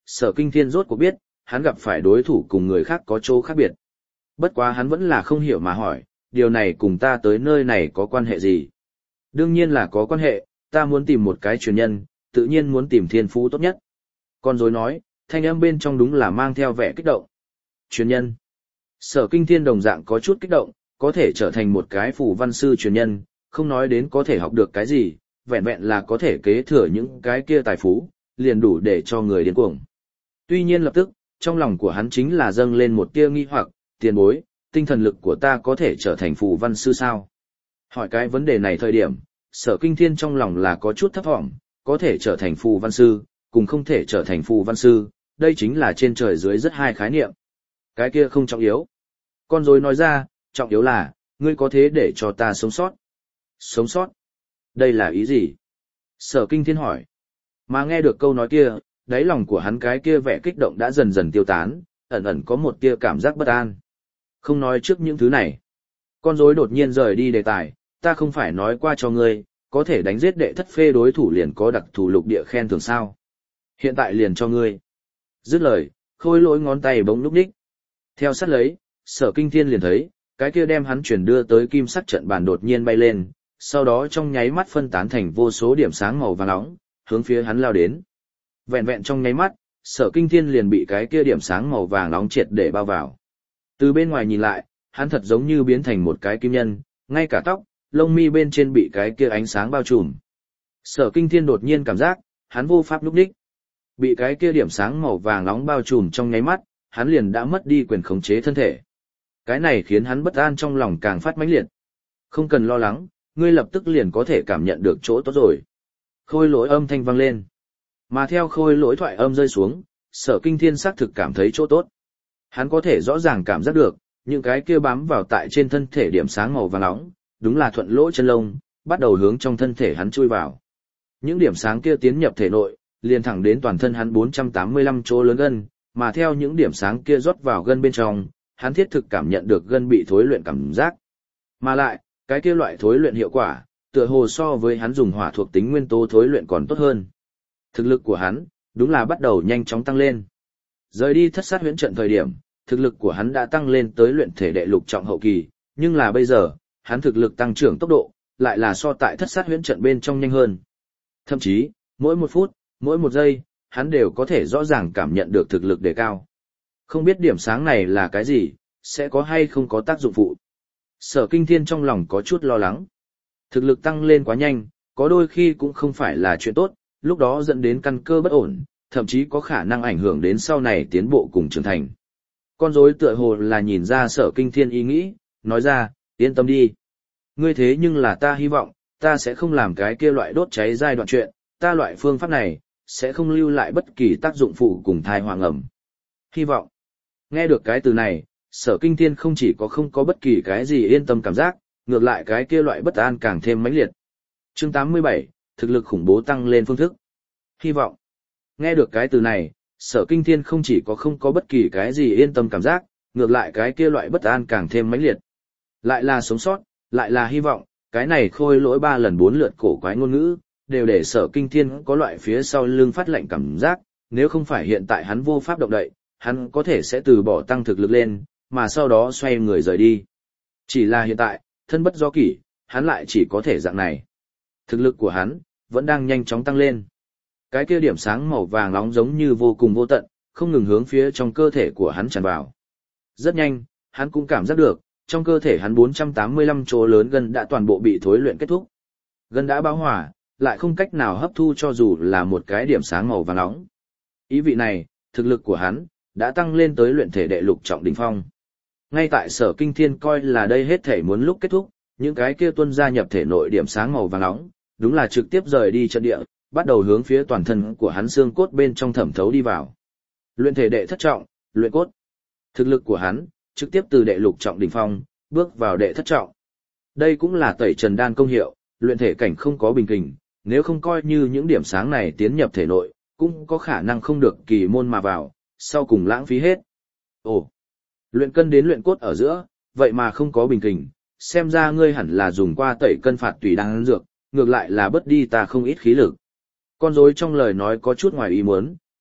Sở Kinh Thiên rốt cuộc biết, hắn gặp phải đối thủ cùng người khác có chỗ khác biệt. Bất quá hắn vẫn là không hiểu mà hỏi, điều này cùng ta tới nơi này có quan hệ gì? Đương nhiên là có quan hệ, ta muốn tìm một cái truyền nhân, tự nhiên muốn tìm thiên phú tốt nhất. Con rối nói, thanh âm bên trong đúng là mang theo vẻ kích động. Truyền nhân. Sở Kinh Thiên đồng dạng có chút kích động, có thể trở thành một cái phù văn sư truyền nhân, không nói đến có thể học được cái gì, vẹn vẹn là có thể kế thừa những cái kia tài phú, liền đủ để cho người điên cuồng. Tuy nhiên lập tức, trong lòng của hắn chính là dâng lên một tia nghi hoặc, tiền bối, tinh thần lực của ta có thể trở thành phù văn sư sao? Hỏi cái vấn đề này thời điểm, Sở Kinh Thiên trong lòng là có chút thấp vọng, có thể trở thành phù văn sư, cùng không thể trở thành phù văn sư, đây chính là trên trời dưới rất hai khái niệm. Cái kia không trọng yếu. Con rối nói ra, trọng yếu là, ngươi có thế để cho ta sống sót. Sống sót? Đây là ý gì? Sở Kinh Thiên hỏi. Mà nghe được câu nói kia, đáy lòng của hắn cái kia vẻ kích động đã dần dần tiêu tán, ẩn ẩn có một tia cảm giác bất an. Không nói trước những thứ này. Con rối đột nhiên rời đi đề tài, ta không phải nói qua cho ngươi, có thể đánh giết đệ thất phê đối thủ liền có đặc thù lục địa khen thưởng sao. Hiện tại liền cho ngươi. Dứt lời, Khôi Lỗi ngón tay bỗng lúc đích. Theo sát lấy, Sở Kinh Thiên liền thấy, cái kia đem hắn chuyển đưa tới kim sắc trận bàn đột nhiên bay lên, sau đó trong nháy mắt phân tán thành vô số điểm sáng màu vàng nóng, hướng phía hắn lao đến. Vẹn vẹn trong nháy mắt, Sở Kinh Thiên liền bị cái kia điểm sáng màu vàng nóng triệt để bao vào. Từ bên ngoài nhìn lại, hắn thật giống như biến thành một cái kim nhân, ngay cả tóc, lông mi bên trên bị cái kia ánh sáng bao trùm. Sở Kinh Thiên đột nhiên cảm giác, hắn vô pháp lúc đích. Bị cái kia điểm sáng màu vàng nóng bao trùm trong nháy mắt, hắn liền đã mất đi quyền khống chế thân thể. Cái này khiến hắn bất an trong lòng càng phát mãnh liệt. Không cần lo lắng, ngươi lập tức liền có thể cảm nhận được chỗ tốt rồi. Khôi Lỗi âm thanh vang lên. Mà theo Khôi Lỗi thoại âm rơi xuống, Sở Kinh Thiên xác thực cảm thấy chỗ tốt. Hắn có thể rõ ràng cảm giác được, những cái kia bám vào tại trên thân thể điểm sáng màu vàng nóng, đúng là thuận lỗ chân lông, bắt đầu hướng trong thân thể hắn chui vào. Những điểm sáng kia tiến nhập thể nội, liền thẳng đến toàn thân hắn 485 chỗ lớn gân, mà theo những điểm sáng kia rót vào gân bên trong, hắn thiết thực cảm nhận được gân bị thối luyện cảm giác. Mà lại, cái kia loại thối luyện hiệu quả, tựa hồ so với hắn dùng hỏa thuộc tính nguyên tố thối luyện còn tốt hơn. Thực lực của hắn, đúng là bắt đầu nhanh chóng tăng lên. Rời đi thất sát huyễn trận thời điểm, thực lực của hắn đã tăng lên tới luyện thể đệ lục trọng hậu kỳ, nhưng là bây giờ, hắn thực lực tăng trưởng tốc độ, lại là so tại thất sát huyễn trận bên trong nhanh hơn. Thậm chí, mỗi một phút, mỗi một giây, hắn đều có thể rõ ràng cảm nhận được thực lực đề cao. Không biết điểm sáng này là cái gì, sẽ có hay không có tác dụng phụ. Sở Kinh Thiên trong lòng có chút lo lắng. Thực lực tăng lên quá nhanh, có đôi khi cũng không phải là chuyện tốt, lúc đó dẫn đến căn cơ bất ổn, thậm chí có khả năng ảnh hưởng đến sau này tiến bộ cùng trưởng thành. Con rối tựa hồ là nhìn ra Sở Kinh Thiên ý nghĩ, nói ra, yên tâm đi. Ngươi thế nhưng là ta hy vọng, ta sẽ không làm cái kia loại đốt cháy giai đoạn chuyện, ta loại phương pháp này, sẽ không lưu lại bất kỳ tác dụng phụ cùng thai hoàng ẩm. Hy vọng. Nghe được cái từ này, Sở Kinh Thiên không chỉ có không có bất kỳ cái gì yên tâm cảm giác, ngược lại cái kia loại bất an càng thêm mãnh liệt. Chương 87, thực lực khủng bố tăng lên phương thức. Hy vọng. Nghe được cái từ này, Sở Kinh Thiên không chỉ có không có bất kỳ cái gì yên tâm cảm giác, ngược lại cái kia loại bất an càng thêm mãnh liệt. Lại là sống sót, lại là hy vọng, cái này Khôi Lỗi 3 lần 4 lượt cổ quái ngôn ngữ, đều để Sở Kinh Thiên có loại phía sau lưng phát lạnh cảm giác, nếu không phải hiện tại hắn vô pháp động đậy, hắn có thể sẽ từ bỏ tăng thực lực lên, mà sau đó xoay người rời đi. Chỉ là hiện tại, thân bất do kỷ, hắn lại chỉ có thể dạng này. Thực lực của hắn, vẫn đang nhanh chóng tăng lên. Cái kia điểm sáng màu vàng nóng giống như vô cùng vô tận, không ngừng hướng phía trong cơ thể của hắn tràn vào. Rất nhanh, hắn cũng cảm giác được, trong cơ thể hắn 485 chỗ lớn gân đã toàn bộ bị thối luyện kết thúc. Gân đã bão hỏa, lại không cách nào hấp thu cho dù là một cái điểm sáng màu vàng nóng. Ý vị này, thực lực của hắn, đã tăng lên tới luyện thể đệ lục trọng đỉnh phong. Ngay tại Sở Kinh Thiên coi là đây hết thể muốn lúc kết thúc, những cái kia tuôn ra nhập thể nội điểm sáng màu vàng nóng, đúng là trực tiếp rời đi trận địa, bắt đầu hướng phía toàn thân của hắn xương cốt bên trong thẩm thấu đi vào. Luyện thể đệ thất trọng, luyện cốt. Thực lực của hắn, trực tiếp từ đệ lục trọng đỉnh phong, bước vào đệ thất trọng. Đây cũng là tẩy trần đan công hiệu, luyện thể cảnh không có bình kình, nếu không coi như những điểm sáng này tiến nhập thể nội, cũng có khả năng không được kỳ môn mà vào, sau cùng lãng phí hết. Ồ, luyện cân đến luyện cốt ở giữa, vậy mà không có bình kình, xem ra ngươi hẳn là dùng qua tẩy cân phạt tùy đan dược, ngược lại là bớt đi ta không ít khí lực. Con rối trong lời nói có chút ngoài ý muốn,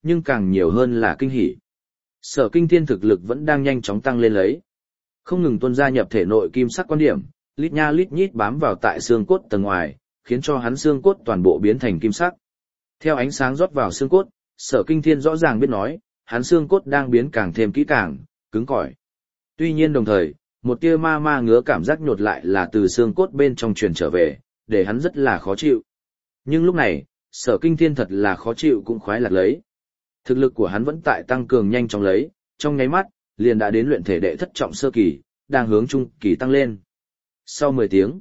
nhưng càng nhiều hơn là kinh hỉ. Sở Kinh Thiên thực lực vẫn đang nhanh chóng tăng lên lấy. Không ngừng tuôn ra nhập thể nội kim sắc quan điểm, lít nha lít nhít bám vào tại xương cốt tầng ngoài, khiến cho hắn xương cốt toàn bộ biến thành kim sắc. Theo ánh sáng rót vào xương cốt, Sở Kinh Thiên rõ ràng biết nói, hắn xương cốt đang biến càng thêm kỹ càng, cứng cỏi. Tuy nhiên đồng thời, một tia ma ma ngứa cảm giác nhột lại là từ xương cốt bên trong truyền trở về, để hắn rất là khó chịu. Nhưng lúc này, Sở Kinh Thiên thật là khó chịu cũng khoái lạc lấy. Thực lực của hắn vẫn tại tăng cường nhanh chóng lấy, trong nháy mắt, liền đã đến luyện thể đệ thất trọng sơ kỳ, đang hướng trung kỳ tăng lên. Sau 10 tiếng,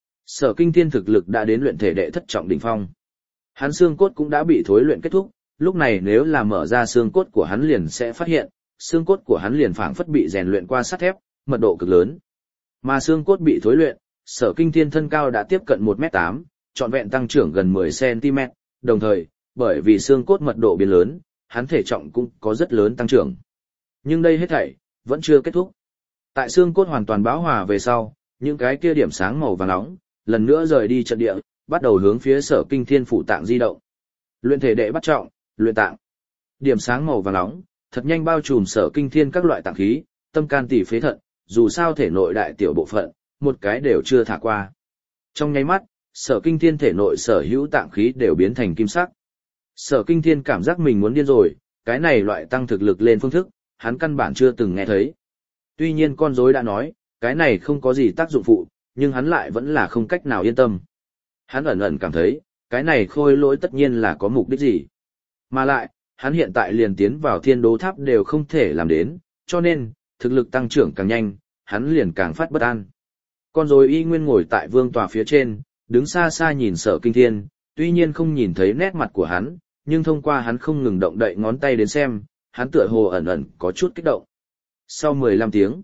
Sở Kinh Thiên thực lực đã đến luyện thể đệ thất trọng đỉnh phong. Hắn xương cốt cũng đã bị thối luyện kết thúc, lúc này nếu là mở ra xương cốt của hắn liền sẽ phát hiện, xương cốt của hắn liền phảng phất bị rèn luyện qua sắt thép, mật độ cực lớn. Mà xương cốt bị thối luyện, Sở Kinh Thiên thân cao đã tiếp cận 1m8, trọn vẹn tăng trưởng gần 10cm, đồng thời, bởi vì xương cốt mật độ biến lớn, hắn thể trọng cũng có rất lớn tăng trưởng. Nhưng đây hết thảy vẫn chưa kết thúc. Tại xương cốt hoàn toàn bão hòa về sau, những cái kia điểm sáng màu vàng nóng lần nữa rời đi trận địa, bắt đầu hướng phía Sở Kinh Thiên phủ tạng di động. Luyện thể đệ bắt trọng, luyện tạng. Điểm sáng màu vàng nóng thật nhanh bao trùm Sở Kinh Thiên các loại tạng khí, tâm can tỳ phế thận, dù sao thể nội đại tiểu bộ phận, một cái đều chưa thả qua. Trong nháy mắt, Sở Kinh Thiên thể nội sở hữu tạng khí đều biến thành kim sắc. Sở Kinh Thiên cảm giác mình muốn điên rồi, cái này loại tăng thực lực lên phương thức, hắn căn bản chưa từng nghe thấy. Tuy nhiên con rối đã nói, cái này không có gì tác dụng phụ, nhưng hắn lại vẫn là không cách nào yên tâm. Hắn ẩn ẩn cảm thấy, cái này khôi lỗi tất nhiên là có mục đích gì. Mà lại, hắn hiện tại liền tiến vào thiên đố tháp đều không thể làm đến, cho nên, thực lực tăng trưởng càng nhanh, hắn liền càng phát bất an. Con rối y nguyên ngồi tại vương tòa phía trên, đứng xa xa nhìn Sở Kinh Thiên, tuy nhiên không nhìn thấy nét mặt của hắn, nhưng thông qua hắn không ngừng động đậy ngón tay đến xem, hắn tựa hồ ẩn ẩn có chút kích động. Sau 15 tiếng,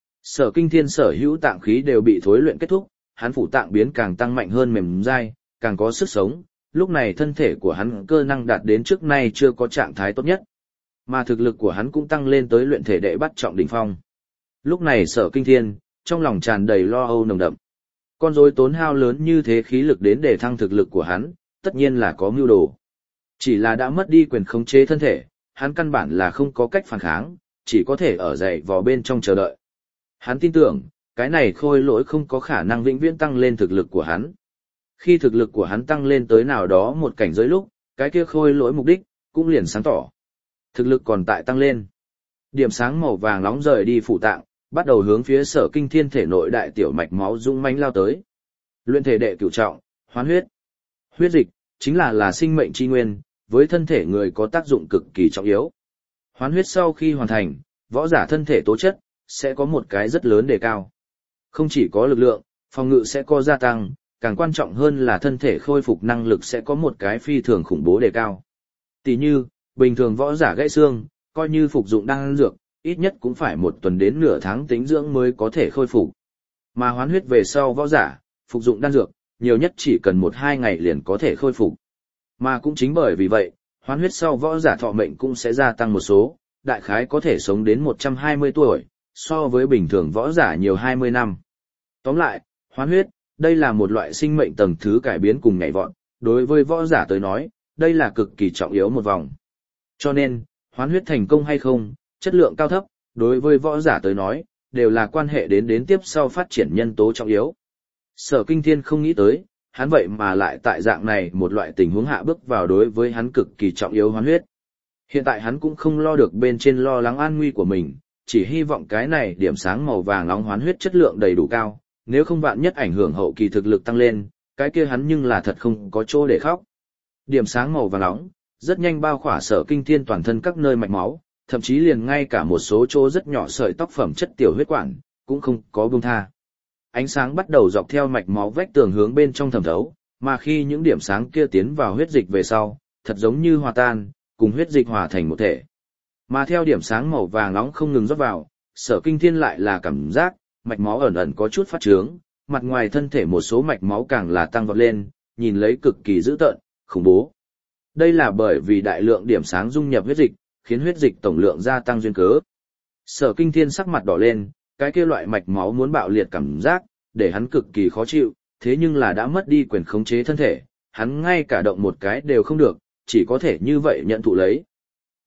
Sở Kinh Thiên sở hữu tạng khí đều bị thối luyện kết thúc, hắn phủ tạng biến càng tăng mạnh hơn mềm dai, càng có sức sống, lúc này thân thể của hắn cơ năng đạt đến trước nay chưa có trạng thái tốt nhất. Mà thực lực của hắn cũng tăng lên tới luyện thể đệ bắt trọng đỉnh phong. Lúc này Sở Kinh Thiên, trong lòng tràn đầy lo âu nồng đậm. Con rối tốn hao lớn như thế khí lực đến để thăng thực lực của hắn, tất nhiên là có mưu đồ. Chỉ là đã mất đi quyền khống chế thân thể, hắn căn bản là không có cách phản kháng, chỉ có thể ở dậy vò bên trong chờ đợi. Hắn tin tưởng, cái này khôi lỗi không có khả năng vĩnh viễn tăng lên thực lực của hắn. Khi thực lực của hắn tăng lên tới nào đó một cảnh giới lúc, cái kia khôi lỗi mục đích, cũng liền sáng tỏ. Thực lực còn tại tăng lên. Điểm sáng màu vàng nóng rời đi phủ tạng, bắt đầu hướng phía Sở Kinh Thiên thể nội đại tiểu mạch máu dũng mãnh lao tới. Luyện thể đệ cửu trọng, hoán huyết. Huyết dịch chính là sinh mệnh chi nguyên, với thân thể người có tác dụng cực kỳ trọng yếu. Hoán huyết sau khi hoàn thành, võ giả thân thể tố chất sẽ có một cái rất lớn đề cao. Không chỉ có lực lượng, phòng ngự sẽ có gia tăng, càng quan trọng hơn là thân thể khôi phục năng lực sẽ có một cái phi thường khủng bố đề cao. Tỷ như, bình thường võ giả gãy xương, coi như phục dụng đan dược, ít nhất cũng phải 1 tuần đến nửa tháng tĩnh dưỡng mới có thể khôi phục. Mà hoán huyết về sau võ giả, phục dụng đan dược, nhiều nhất chỉ cần 1-2 ngày liền có thể khôi phục. Mà cũng chính bởi vì vậy, hoán huyết sau võ giả thọ mệnh cũng sẽ gia tăng một số, đại khái có thể sống đến 120 tuổi, so với bình thường võ giả nhiều 20 năm. Tóm lại, hoán huyết, đây là một loại sinh mệnh tầng thứ cải biến cùng nhảy vọt, đối với võ giả tới nói, đây là cực kỳ trọng yếu một vòng. Cho nên, hoán huyết thành công hay không, chất lượng cao thấp, đối với võ giả tới nói, đều là quan hệ đến tiếp sau phát triển nhân tố trọng yếu. Sở Kinh Thiên không nghĩ tới, hắn vậy mà lại tại dạng này một loại tình huống hạ bước vào đối với hắn cực kỳ trọng yếu hoán huyết. Hiện tại hắn cũng không lo được bên trên lo lắng an nguy của mình, chỉ hy vọng cái này điểm sáng màu vàng nóng hoán huyết chất lượng đầy đủ cao, nếu không vạn nhất ảnh hưởng hậu kỳ thực lực tăng lên, cái kia hắn nhưng là thật không có chỗ để khóc. Điểm sáng màu vàng nóng rất nhanh bao khỏa Sở Kinh Thiên toàn thân các nơi mạch máu, thậm chí liền ngay cả một số chỗ rất nhỏ sợi tóc phẩm chất tiểu huyết quản cũng không có buông tha. Ánh sáng bắt đầu dọc theo mạch máu vách tường hướng bên trong thẩm thấu, mà khi những điểm sáng kia tiến vào huyết dịch về sau, thật giống như hòa tan, cùng huyết dịch hòa thành một thể. Mà theo điểm sáng màu vàng nóng không ngừng rót vào, Sở Kinh Thiên lại là cảm giác mạch máu ẩn ẩn có chút phát trướng, mặt ngoài thân thể một số mạch máu càng là tăng vọt lên, nhìn lấy cực kỳ dữ tợn, khủng bố. Đây là bởi vì đại lượng điểm sáng dung nhập huyết dịch, khiến huyết dịch tổng lượng gia tăng duyên cớ. Sở Kinh Thiên sắc mặt đỏ lên, cái kia loại mạch máu muốn bạo liệt cảm giác, để hắn cực kỳ khó chịu, thế nhưng là đã mất đi quyền khống chế thân thể, hắn ngay cả động một cái đều không được, chỉ có thể như vậy nhận thụ lấy.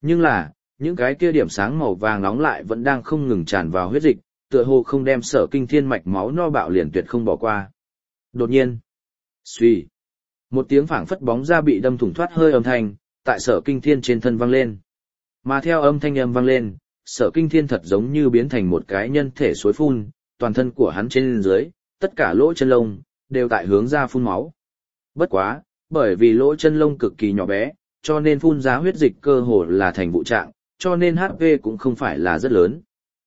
Nhưng là, những cái kia điểm sáng màu vàng nóng lại vẫn đang không ngừng tràn vào huyết dịch, tựa hồ không đem Sở Kinh Thiên mạch máu no bạo liền tuyệt không bỏ qua. Đột nhiên, suy, một tiếng phảng phất bóng ra bị đâm thủng thoát hơi âm thanh, tại Sở Kinh Thiên trên thân vang lên. Mà theo âm thanh âm vang lên, Sở Kinh Thiên thật giống như biến thành một cái nhân thể suối phun, toàn thân của hắn trên dưới, tất cả lỗ chân lông đều tại hướng ra phun máu. Bất quá, bởi vì lỗ chân lông cực kỳ nhỏ bé, cho nên phun ra huyết dịch cơ hồ là thành vụ trạng, cho nên HP cũng không phải là rất lớn.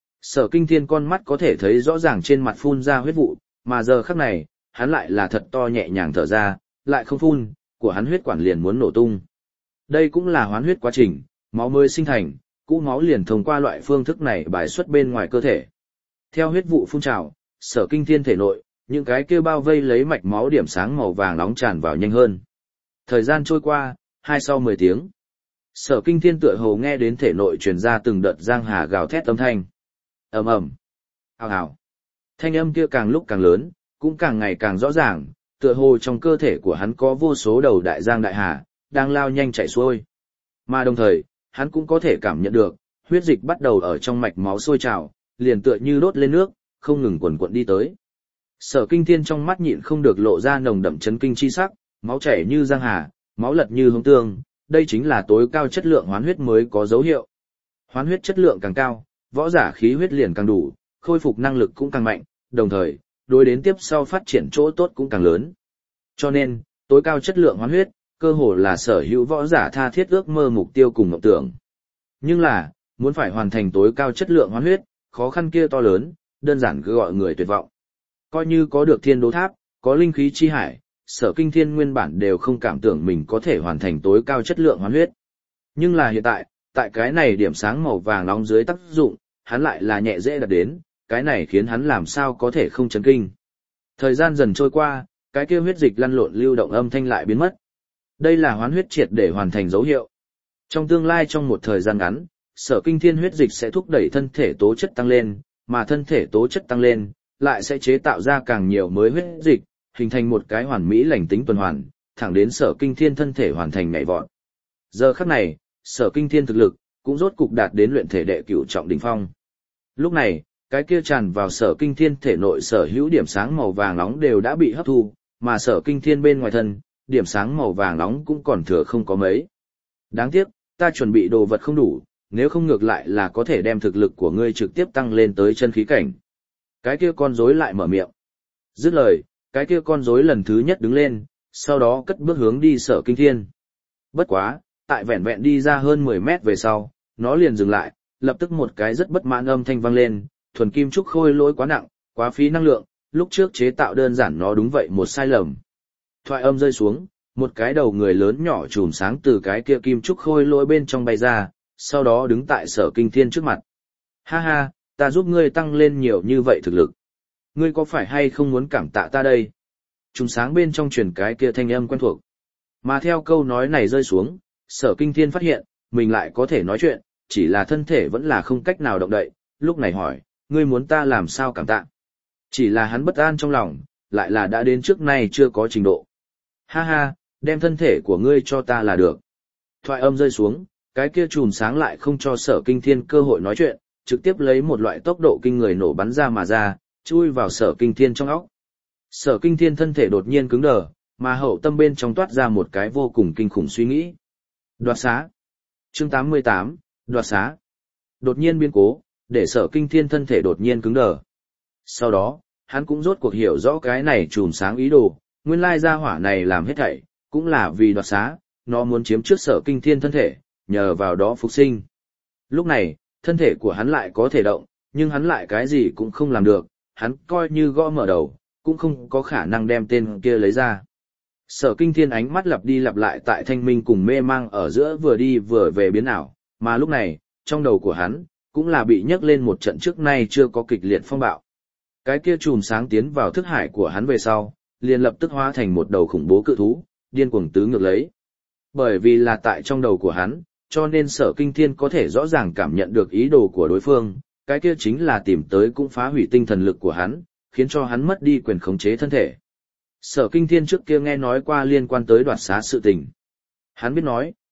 Sở Kinh Thiên con mắt có thể thấy rõ ràng trên mặt phun ra huyết vụ, mà giờ khắc này, hắn lại là thật to nhẹ nhàng thở ra, lại không phun, của hắn huyết quản liền muốn nổ tung. Đây cũng là hoán huyết quá trình, máu mới sinh thành, cũ máu liền thông qua loại phương thức này bài xuất bên ngoài cơ thể. Theo huyết vụ phun trào, Sở Kinh Thiên thể nội, những cái kia bao vây lấy mạch máu điểm sáng màu vàng nóng tràn vào nhanh hơn. Thời gian trôi qua, sau 10 tiếng. Sở Kinh Thiên tựa hồ nghe đến thể nội truyền ra từng đợt giang hà gào thét âm thanh. Ầm ầm, ào ào. Thanh âm kia càng lúc càng lớn, cũng càng ngày càng rõ ràng, tựa hồ trong cơ thể của hắn có vô số đầu đại giang đại hà đang lao nhanh chảy xuôi. Mà đồng thời, hắn cũng có thể cảm nhận được, huyết dịch bắt đầu ở trong mạch máu sôi trào, liền tựa như đốt lên nước, không ngừng quần quật đi tới. Sở Kinh Thiên trong mắt nhịn không được lộ ra nồng đậm chấn kinh chi sắc, máu chảy như giang hà, máu lật như hướng tương, đây chính là tối cao chất lượng hoán huyết mới có dấu hiệu. Hoán huyết chất lượng càng cao, võ giả khí huyết liền càng đủ, khôi phục năng lực cũng càng mạnh, đồng thời, đối đến tiếp sau phát triển chỗ tốt cũng càng lớn. Cho nên, tối cao chất lượng hoán huyết, cơ hồ là sở hữu võ giả tha thiết ước mơ mục tiêu cùng mộng tưởng. Nhưng là, muốn phải hoàn thành tối cao chất lượng hoán huyết, khó khăn kia to lớn, đơn giản cứ gọi người tuyệt vọng. Coi như có được thiên đô tháp, có linh khí chi hải, Sở Kinh Thiên nguyên bản đều không cảm tưởng mình có thể hoàn thành tối cao chất lượng hoán huyết. Nhưng là hiện tại, tại cái này điểm sáng màu vàng nóng dưới tác dụng, hắn lại là nhẹ dễ đạt đến, cái này khiến hắn làm sao có thể không chấn kinh. Thời gian dần trôi qua, cái kia huyết dịch lăn lộn lưu động âm thanh lại biến mất. Đây là hoán huyết triệt để hoàn thành dấu hiệu. Trong tương lai trong một thời gian ngắn, Sở Kinh Thiên huyết dịch sẽ thúc đẩy thân thể tố chất tăng lên, mà thân thể tố chất tăng lên, lại sẽ chế tạo ra càng nhiều mới huyết dịch, hình thành một cái hoàn mỹ lành tính tuần hoàn, thẳng đến Sở Kinh Thiên thân thể hoàn thành nhảy vọt. Giờ khắc này, Sở Kinh Thiên thực lực cũng rốt cục đạt đến luyện thể đệ cửu trọng đỉnh phong. Lúc này, cái kia tràn vào Sở Kinh Thiên thể nội sở hữu điểm sáng màu vàng nóng đều đã bị hấp thu, mà Sở Kinh Thiên bên ngoài thân, điểm sáng màu vàng nóng cũng còn thừa không có mấy. Đáng tiếc, ta chuẩn bị đồ vật không đủ, nếu không ngược lại là có thể đem thực lực của ngươi trực tiếp tăng lên tới chân khí cảnh. Cái kia con rối lại mở miệng. Dứt lời, cái kia con rối lần thứ nhất đứng lên, sau đó cất bước hướng đi Sở Kinh Thiên. Bất quá, tại vẹn vẹn đi ra hơn 10 mét về sau, nó liền dừng lại, lập tức một cái rất bất mãn âm thanh vang lên, thuần kim trúc khôi lỗi quá nặng, quá phí năng lượng, lúc trước chế tạo đơn giản nó đúng vậy một sai lầm. Thoại âm rơi xuống, một cái đầu người lớn nhỏ chùm sáng từ cái kia kim trúc khôi lỗi bên trong bay ra, sau đó đứng tại Sở Kinh Thiên trước mặt. Ha ha, ta giúp ngươi tăng lên nhiều như vậy thực lực. Ngươi có phải hay không muốn cảm tạ ta đây? Chùm sáng bên trong truyền cái kia thanh âm quen thuộc. Mà theo câu nói này rơi xuống, Sở Kinh Thiên phát hiện, mình lại có thể nói chuyện, chỉ là thân thể vẫn là không cách nào động đậy, lúc này hỏi, ngươi muốn ta làm sao cảm tạ? Chỉ là hắn bất an trong lòng, lại là đã đến trước nay chưa có trình độ. Ha ha, đem thân thể của ngươi cho ta là được. Thoại âm rơi xuống, cái kia chùm sáng lại không cho Sở Kinh Thiên cơ hội nói chuyện, trực tiếp lấy một loại tốc độ kinh người nổ bắn ra mà ra, chui vào Sở Kinh Thiên trong óc. Sở Kinh Thiên thân thể đột nhiên cứng đờ, mà hậu tâm bên trong toát ra một cái vô cùng kinh khủng suy nghĩ. Đoạt xá. Chương 88, đoạt xá. Đột nhiên biến cố, để Sở Kinh Thiên thân thể đột nhiên cứng đờ. Sau đó, hắn cũng rốt cuộc hiểu rõ cái này chùm sáng ý đồ, nguyên lai gia hỏa này làm hết thảy, cũng là vì đoạt xá, nó muốn chiếm trước Sở Kinh Thiên thân thể, nhờ vào đó phục sinh. Lúc này, thân thể của hắn lại có thể động, nhưng hắn lại cái gì cũng không làm được, hắn coi như gõ mở đầu, cũng không có khả năng đem tên kia lấy ra. Sở Kinh Thiên ánh mắt lặp đi lặp lại tại thanh minh cùng mê mang ở giữa vừa đi vừa về biến ảo, mà lúc này, trong đầu của hắn, cũng là bị nhấc lên một trận trước nay chưa có kịch liệt phong bạo. Cái kia chùm sáng tiến vào thức hải của hắn về sau, liền lập tức hóa thành một đầu khủng bố cự thú, điên cuồng tứ ngược lấy. Bởi vì là tại trong đầu của hắn, cho nên Sở Kinh Thiên có thể rõ ràng cảm nhận được ý đồ của đối phương, cái kia chính là tìm tới cũng phá hủy tinh thần lực của hắn, khiến cho hắn mất đi quyền khống chế thân thể. Sở Kinh Thiên trước kia nghe nói qua liên quan tới đoạt xá sự tình. Hắn biết nói,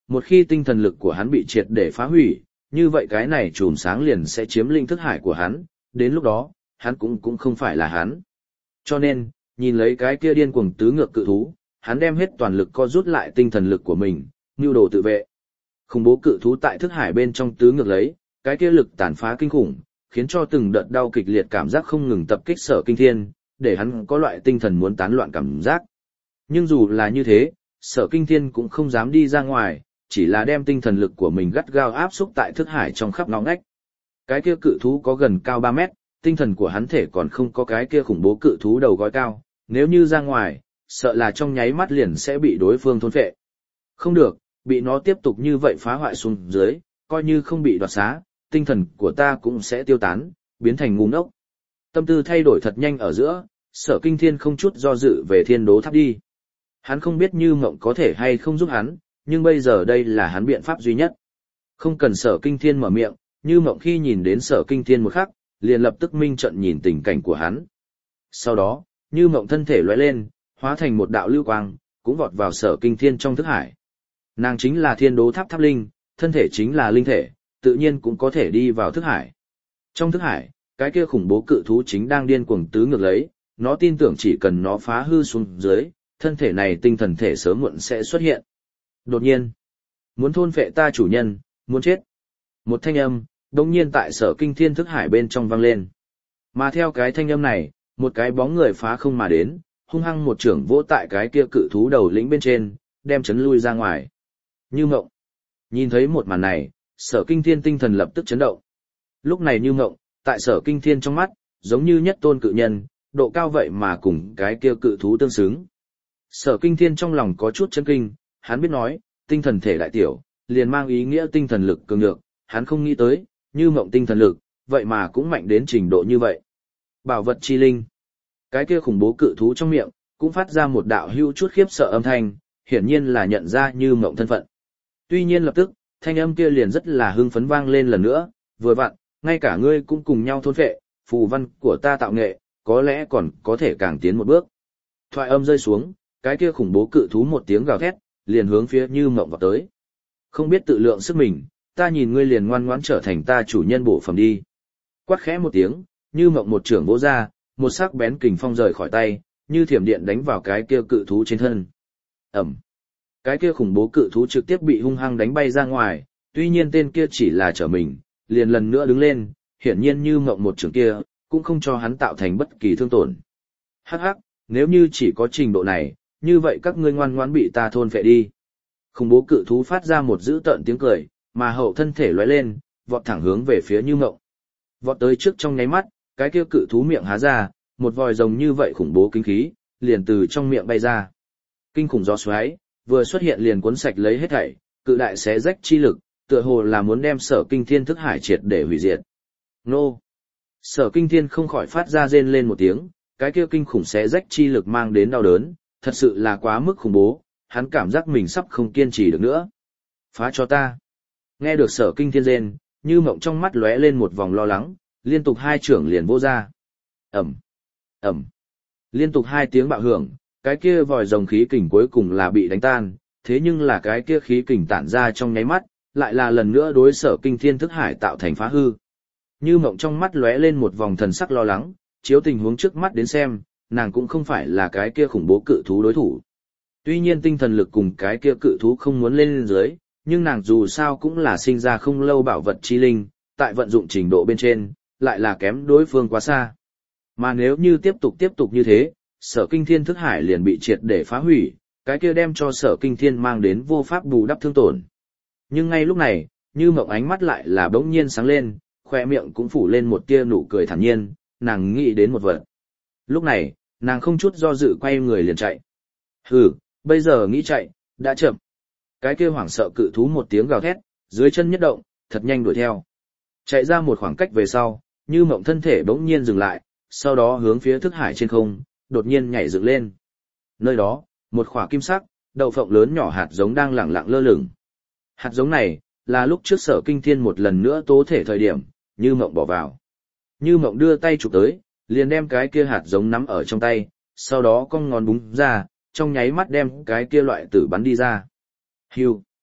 một khi tinh thần lực của hắn bị triệt để phá hủy, như vậy cái này chùm sáng liền sẽ chiếm lĩnh thức hải của hắn, đến lúc đó, hắn cũng không phải là hắn. Cho nên, nhìn lấy cái kia điên cuồng tứ ngược cự thú, hắn đem hết toàn lực co rút lại tinh thần lực của mình, nưu đồ tự vệ. Khủng bố cự thú tại thức hải bên trong tứ ngược lấy, cái kia lực tàn phá kinh khủng, khiến cho từng đợt đau kịch liệt cảm giác không ngừng tập kích Sở Kinh Thiên, để hắn có loại tinh thần muốn tán loạn cảm giác. Nhưng dù là như thế, Sở Kinh Thiên cũng không dám đi ra ngoài, chỉ là đem tinh thần lực của mình gắt gao áp xúc tại thức hải trong khắp ngõ ngách. Cái kia cự thú có gần cao 3 mét, tinh thần của hắn thể còn không có cái kia khủng bố cự thú đầu gói cao, nếu như ra ngoài, sợ là trong nháy mắt liền sẽ bị đối phương thôn phệ. Không được, bị nó tiếp tục như vậy phá hoại xuống dưới, coi như không bị đoạt xá, tinh thần của ta cũng sẽ tiêu tán, biến thành ngu ngốc. Tâm tư thay đổi thật nhanh ở giữa, Sở Kinh Thiên không chút do dự về Thiên Đố Tháp đi. Hắn không biết Như Mộng có thể hay không giúp hắn, nhưng bây giờ đây là hắn biện pháp duy nhất. Không cần Sở Kinh Thiên mở miệng, Như Mộng khi nhìn đến Sở Kinh Thiên một khắc, liền lập tức minh trận nhìn tình cảnh của hắn. Sau đó, Như Mộng thân thể lóe lên, hóa thành một đạo lưu quang, cũng vọt vào Sở Kinh Thiên trong thức hải. Nàng chính là Thiên Đố Tháp Tháp Linh, thân thể chính là linh thể, tự nhiên cũng có thể đi vào thức hải. Trong thức hải, cái kia khủng bố cự thú chính đang điên cuồng tứ ngược lấy, nó tin tưởng chỉ cần nó phá hư xuống dưới, thân thể này tinh thần thể sớm muộn sẽ xuất hiện. Đột nhiên, muốn thôn phệ ta chủ nhân, muốn chết. Một thanh âm, đột nhiên tại Sở Kinh Thiên thức hải bên trong vang lên. Mà theo cái thanh âm này, một cái bóng người phá không mà đến, hung hăng một trưởng vỗ tại cái kia cự thú đầu lĩnh bên trên, đem chấn lui ra ngoài. Như Mộng. Nhìn thấy một màn này, Sở Kinh Thiên tinh thần lập tức chấn động. Lúc này Như Mộng, tại Sở Kinh Thiên trong mắt, giống như nhất tôn cự nhân, độ cao vậy mà cùng cái kia cự thú tương xứng. Sở Kinh Thiên trong lòng có chút chấn kinh, hắn biết nói, tinh thần thể đại tiểu, liền mang ý nghĩa tinh thần lực cường nhược, hắn không nghĩ tới, Như Mộng tinh thần lực, vậy mà cũng mạnh đến trình độ như vậy. Bảo vật chi linh. Cái kia khủng bố cự thú trong miệng, cũng phát ra một đạo hưu chút khiếp sợ âm thanh, hiển nhiên là nhận ra Như Mộng thân phận. Tuy nhiên lập tức, thanh âm kia liền rất là hưng phấn vang lên lần nữa, vừa vặn, ngay cả ngươi cũng cùng nhau thôn phệ, phù văn của ta tạo nghệ, có lẽ còn có thể càng tiến một bước. Thoại âm rơi xuống, cái kia khủng bố cự thú một tiếng gào thét, liền hướng phía Như Mộng vào tới. Không biết tự lượng sức mình, ta nhìn ngươi liền ngoan ngoãn trở thành ta chủ nhân bổ phẩm đi. Quát khẽ một tiếng, Như Mộng một trưởng vỗ ra, một sắc bén kình phong rời khỏi tay, như thiểm điện đánh vào cái kia cự thú trên thân. Ẩm. Cái kia khủng bố cự thú trực tiếp bị hung hăng đánh bay ra ngoài, tuy nhiên tên kia chỉ là trở mình, liền lần nữa đứng lên, hiển nhiên Như Mộng một trường kia, cũng không cho hắn tạo thành bất kỳ thương tổn. Hắc hắc, nếu như chỉ có trình độ này, như vậy các ngươi ngoan ngoãn bị ta thôn phệ đi. Khủng bố cự thú phát ra một dữ tợn tiếng cười, mà hậu thân thể lóe lên, vọt thẳng hướng về phía Như Mộng. Vọt tới trước trong nháy mắt, cái kia cự thú miệng há ra, một vòi rồng như vậy khủng bố kinh khí, liền từ trong miệng bay ra. Kinh khủng gió xoáy, vừa xuất hiện liền cuốn sạch lấy hết thảy, cự đại xé rách chi lực, tựa hồ là muốn đem Sở Kinh Thiên thức hải triệt để hủy diệt. Nô! Sở Kinh Thiên không khỏi phát ra rên lên một tiếng, cái kia kinh khủng xé rách chi lực mang đến đau đớn, thật sự là quá mức khủng bố, hắn cảm giác mình sắp không kiên trì được nữa. Phá cho ta! Nghe được Sở Kinh Thiên rên, Như Mộng trong mắt lóe lên một vòng lo lắng, liên tục hai trưởng liền vô ra. Ẩm! Ẩm! Liên tục hai tiếng bạo hưởng, cái kia vòi rồng khí kình cuối cùng là bị đánh tan, thế nhưng là cái kia khí kình tản ra trong nháy mắt, lại là lần nữa đối Sở Kinh Thiên thức hải tạo thành phá hư. Như Mộng trong mắt lóe lên một vòng thần sắc lo lắng, chiếu tình huống trước mắt đến xem, nàng cũng không phải là cái kia khủng bố cự thú đối thủ. Tuy nhiên tinh thần lực cùng cái kia cự thú không muốn lên dưới, nhưng nàng dù sao cũng là sinh ra không lâu bảo vật chi linh, tại vận dụng trình độ bên trên, lại là kém đối phương quá xa. Mà nếu như tiếp tục như thế, Sở Kinh Thiên thức hải liền bị triệt để phá hủy, cái kia đem cho Sở Kinh Thiên mang đến vô pháp bù đắp thương tổn. Nhưng ngay lúc này, Như Mộng ánh mắt lại là bỗng nhiên sáng lên, khoe miệng cũng phủ lên một tia nụ cười thản nhiên, nàng nghĩ đến một vật. Lúc này, nàng không chút do dự quay người liền chạy. Hừ, bây giờ nghĩ chạy, đã chậm. Cái kia hoảng sợ cự thú một tiếng gào thét, dưới chân nhất động, thật nhanh đuổi theo. Chạy ra một khoảng cách về sau, Như Mộng thân thể bỗng nhiên dừng lại, sau đó hướng phía thức hải trên không, đột nhiên nhảy dựng lên. Nơi đó, một quả kim sắc, đậu phộng lớn nhỏ hạt giống đang lẳng lặng lơ lửng. Hạt giống này, là lúc trước Sở Kinh Thiên một lần nữa tố thể thời điểm, Như Mộng bỏ vào. Như Mộng đưa tay chụp tới, liền đem cái kia hạt giống nắm ở trong tay, sau đó cong ngón búng ra, trong nháy mắt đem cái kia loại tử bắn đi ra. Hưu.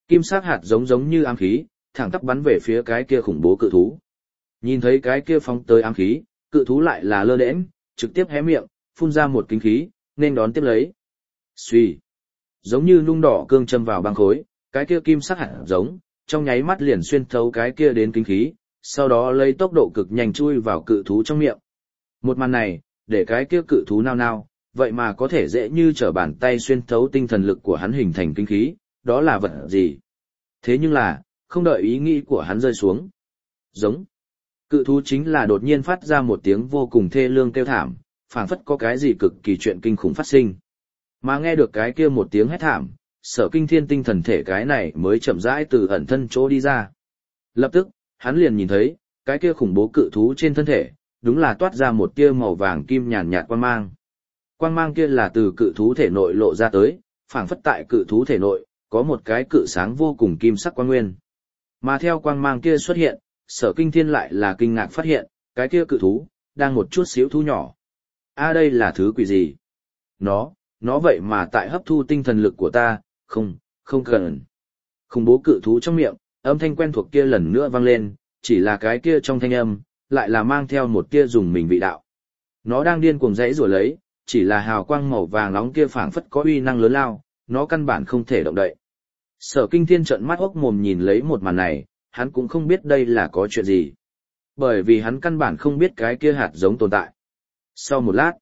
Kim sắc hạt giống giống như ám khí, thẳng tắp bắn về phía cái kia khủng bố cự thú. Nhìn thấy cái kia phóng tới ám khí, cự thú lại là lơ đễnh, trực tiếp hé miệng, phun ra một kính khí, nên đón tiếp lấy. Xuy, giống như nung đỏ cương châm vào băng khối, cái kia kim sắc hạt giống, trong nháy mắt liền xuyên thấu cái kia đến kính khí, sau đó lấy tốc độ cực nhanh chui vào cự thú trong miệng. Một màn này, để cái kia cự thú nao nao, vậy mà có thể dễ như trở bàn tay xuyên thấu tinh thần lực của hắn hình thành kính khí, đó là vật gì? Thế nhưng là, không đợi ý nghĩ của hắn rơi xuống. Giống. Cự thú chính là đột nhiên phát ra một tiếng vô cùng thê lương kêu thảm, phảng phất có cái gì cực kỳ chuyện kinh khủng phát sinh. Mà nghe được cái kia một tiếng hét thảm, Sở Kinh Thiên tinh thần thể cái này mới chậm rãi từ ẩn thân chỗ đi ra. Lập tức, hắn liền nhìn thấy, cái kia khủng bố cự thú trên thân thể, đúng là toát ra một tia màu vàng kim nhàn nhạt quang mang. Quang mang kia là từ cự thú thể nội lộ ra tới, phảng phất tại cự thú thể nội, có một cái cự sáng vô cùng kim sắc quang nguyên. Mà theo quang mang kia xuất hiện, Sở Kinh Thiên lại là kinh ngạc phát hiện, cái kia cự thú, đang một chút xíu thú nhỏ. Đây là thứ quỷ gì? Nó vậy mà tại hấp thu tinh thần lực của ta, không cần. Khủng bố cự thú trong miệng, âm thanh quen thuộc kia lần nữa vang lên, chỉ là cái kia trong thanh âm, lại là mang theo một tia dùng mình vị đạo. Nó đang điên cuồng rẽ rủa lấy, chỉ là hào quang màu vàng nóng kia phảng phất có uy năng lớn lao, nó căn bản không thể động đậy. Sở Kinh Thiên trợn mắt hốc mồm nhìn lấy một màn này, hắn cũng không biết đây là có chuyện gì. Bởi vì hắn căn bản không biết cái kia hạt giống tồn tại. Sau một lát,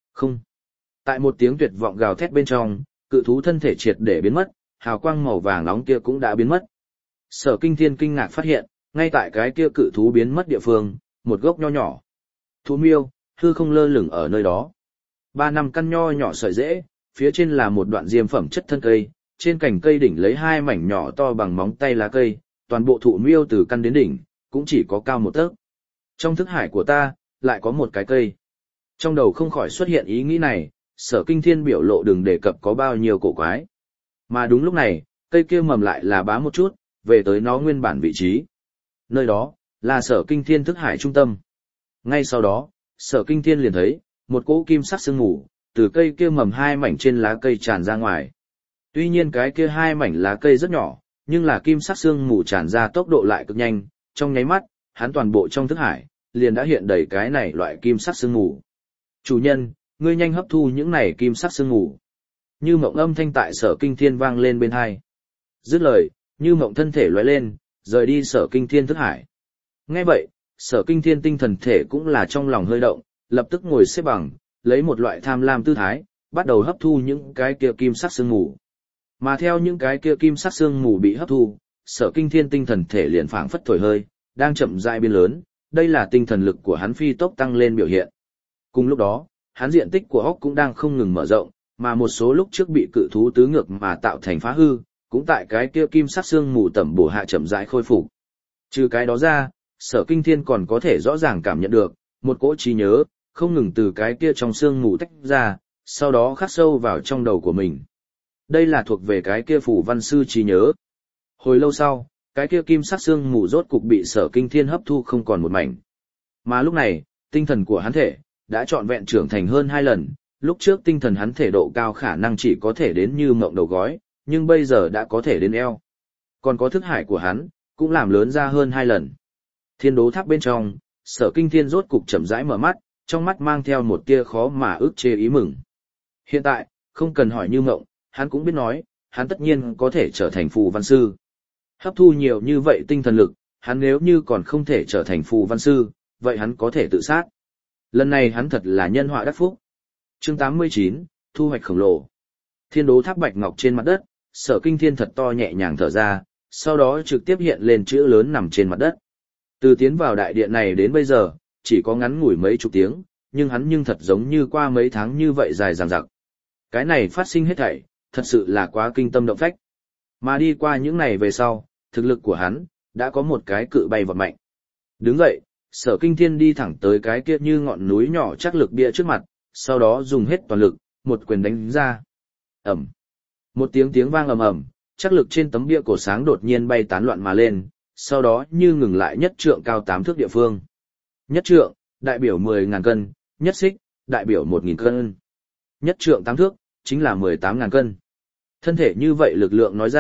tại một tiếng tuyệt vọng gào thét bên trong, cự thú thân thể triệt để biến mất, hào quang màu vàng nóng kia cũng đã biến mất. Sở Kinh Thiên kinh ngạc phát hiện, ngay tại cái kia cự thú biến mất địa phương, một gốc nho nhỏ. Thú miêu, hư không lơ lửng ở nơi đó. 3-5 căn nho nhỏ sợi rễ, phía trên là một đoạn diêm phẩm chất thân cây, trên cành cây đỉnh lấy 2 mảnh nhỏ to bằng móng tay lá cây, toàn bộ thụ miêu từ căn đến đỉnh, cũng chỉ có cao 1 tấc. Trong thức hải của ta, lại có một cái cây. Trong đầu không khỏi xuất hiện ý nghĩ này, Sở Kinh Thiên biểu lộ đừng đề cập có bao nhiêu cổ quái. Mà đúng lúc này, cây kia mầm lại là bá một chút, về tới nó nguyên bản vị trí. Nơi đó, là Sở Kinh Thiên thức hải trung tâm. Ngay sau đó, Sở Kinh Thiên liền thấy, một cỗ kim sắc sương mù, từ cây kia mầm 2 mảnh trên lá cây tràn ra ngoài. Tuy nhiên cái kia 2 mảnh lá cây rất nhỏ, nhưng là kim sắc sương mù tràn ra tốc độ lại cực nhanh, trong nháy mắt, hắn toàn bộ trong thức hải, liền đã hiện đầy cái này loại kim sắc sương mù. Chủ nhân, ngươi nhanh hấp thu những này kim sắc sương mù. Như Mộng âm thanh tại Sở Kinh Thiên vang lên bên tai. Dứt lời, Như Mộng thân thể lóe lên, rời đi Sở Kinh Thiên thức hải. Nghe vậy, Sở Kinh Thiên tinh thần thể cũng là trong lòng hơi động, lập tức ngồi xếp bằng, lấy một loại tham lam tư thái, bắt đầu hấp thu những cái kia kim sắc sương mù. Mà theo những cái kia kim sắc sương mù bị hấp thu, Sở Kinh Thiên tinh thần thể liền phảng phất thổi hơi, đang chậm rãi biến lớn, đây là tinh thần lực của hắn phi tốc tăng lên biểu hiện. Cùng lúc đó, hắn diện tích của óc cũng đang không ngừng mở rộng, mà một số lúc trước bị cự thú tứ ngược mà tạo thành phá hư, cũng tại cái kia kim sắc sương mù tẩm bổ hạ chậm rãi khôi phục. Trừ cái đó ra, Sở Kinh Thiên còn có thể rõ ràng cảm nhận được một cỗ trí nhớ không ngừng từ cái kia trong sương mù tách ra, sau đó khắc sâu vào trong đầu của mình. Đây là thuộc về cái kia phủ văn sư trí nhớ. Hồi lâu sau, cái kia kim sắc sương mù rốt cục bị Sở Kinh Thiên hấp thu không còn một mảnh. Mà lúc này, tinh thần của hắn thể đã trọn vẹn trưởng thành hơn 2 lần, lúc trước tinh thần hắn thể độ cao khả năng chỉ có thể đến Như Mộng đầu gối, nhưng bây giờ đã có thể đến eo. Còn có thức hải của hắn, cũng làm lớn ra hơn 2 lần. Thiên Đố Tháp bên trong, Sở Kinh Thiên rốt cục chậm rãi mở mắt, trong mắt mang theo một tia khó mà ức chế ý mừng. Hiện tại, không cần hỏi Như Mộng, hắn cũng biết nói, hắn tất nhiên có thể trở thành phù văn sư. Hấp thu nhiều như vậy tinh thần lực, hắn nếu như còn không thể trở thành phù văn sư, vậy hắn có thể tự sát. Lần này hắn thật là nhân họa đắc phúc. Chương 89, thu hoạch khổng lồ. Thiên Đố Tháp bạch ngọc trên mặt đất, Sở Kinh Thiên thật to nhẹ nhàng thở ra, sau đó trực tiếp hiện lên chữ lớn nằm trên mặt đất. Từ tiến vào đại điện này đến bây giờ, chỉ có ngắn ngủi mấy chục tiếng, nhưng hắn nhưng thật giống như qua mấy tháng như vậy dài dằng dặc. Cái này phát sinh hết thảy, thật sự là quá kinh tâm động phách. Mà đi qua những này về sau, thực lực của hắn, đã có một cái cự bay vọt mạnh. Đứng dậy, Sở Kinh Thiên đi thẳng tới cái kia như ngọn núi nhỏ chắc lực bia trước mặt, sau đó dùng hết toàn lực, một quyền đánh ra. Ầm. Một tiếng vang ầm ầm, chắc lực trên tấm bia cổ sáng đột nhiên bay tán loạn mà lên, sau đó như ngừng lại nhất trượng cao 8 thước địa phương. Nhất trượng, đại biểu 10.000 cân, nhất xích, đại biểu 1.000 cân. Nhất trượng 8 thước, chính là 18.000 cân. Thân thể như vậy lực lượng nói ra,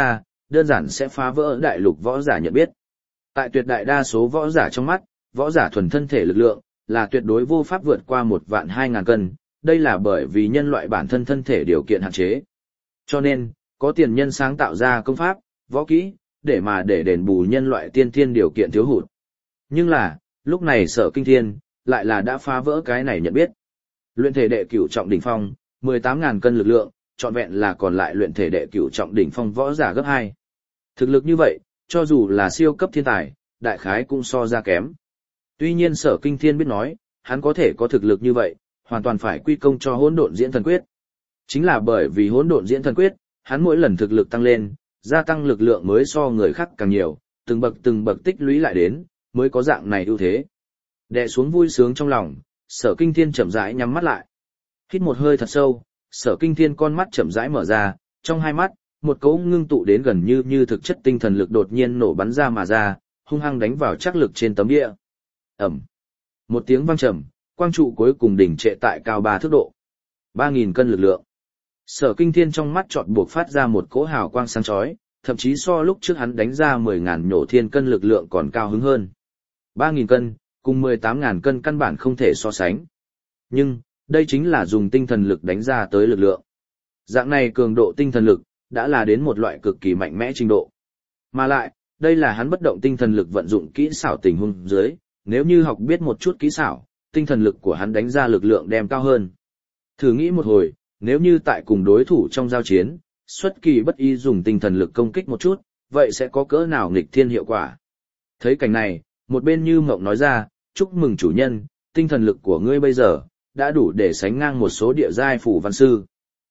đơn giản sẽ phá vỡ đại lục võ giả nhận biết. Tại tuyệt đại đa số võ giả trong mắt, võ giả thuần thân thể lực lượng là tuyệt đối vô pháp vượt qua 1.200.000 cân, đây là bởi vì nhân loại bản thân thân thể điều kiện hạn chế. Cho nên, có tiền nhân sáng tạo ra công pháp, võ kỹ, để đền bù nhân loại tiên thiên điều kiện thiếu hụt. Nhưng là, lúc này Sở Kinh Thiên lại là đã phá vỡ cái này nhận biết. Luyện thể đệ cửu trọng đỉnh phong, 18.000 cân lực lượng, trọn vẹn là còn lại luyện thể đệ cửu trọng đỉnh phong võ giả gấp 2. Thực lực như vậy, cho dù là siêu cấp thiên tài, đại khái cũng so ra kém. Tuy nhiên Sở Kinh Thiên biết nói, hắn có thể có thực lực như vậy, hoàn toàn phải quy công cho Hỗn Độn Diễn Thần Quyết. Chính là bởi vì Hỗn Độn Diễn Thần Quyết, hắn mỗi lần thực lực tăng lên, gia tăng lực lượng mới so người khác càng nhiều, từng bậc tích lũy lại đến, mới có dạng này ưu thế. Đè xuống vui sướng trong lòng, Sở Kinh Thiên chậm rãi nhắm mắt lại. Hít một hơi thật sâu, Sở Kinh Thiên con mắt chậm rãi mở ra, trong hai mắt, một cỗ ngưng tụ đến gần như thực chất tinh thần lực đột nhiên nổ bắn ra mà ra, hung hăng đánh vào trắc lực trên tấm địa. Ầm. Một tiếng vang trầm, quang trụ cuối cùng đỉnh trệ tại cao 3 thước độ. 3.000 cân lực lượng. Sở Kinh Thiên trong mắt chợt buộc phát ra một cỗ hào quang sáng chói, thậm chí so lúc trước hắn đánh ra 10.000 nhổ thiên cân lực lượng còn cao hứng hơn. 3.000 cân, cùng 18.000 cân căn bản không thể so sánh. Nhưng, đây chính là dùng tinh thần lực đánh ra tới lực lượng. Dạng này cường độ tinh thần lực, đã là đến một loại cực kỳ mạnh mẽ trình độ. Mà lại, đây là hắn bất động tinh thần lực vận dụng kỹ xảo tình huống dưới, nếu như học biết một chút kỹ xảo, tinh thần lực của hắn đánh ra lực lượng đem cao hơn. Thử nghĩ một hồi, nếu như tại cùng đối thủ trong giao chiến, xuất kỳ bất ý dùng tinh thần lực công kích một chút, vậy sẽ có cỡ nào nghịch thiên hiệu quả. Thấy cảnh này, một bên Như Mộng nói ra, chúc mừng chủ nhân, tinh thần lực của ngươi bây giờ, đã đủ để sánh ngang một số địa giai phủ văn sư.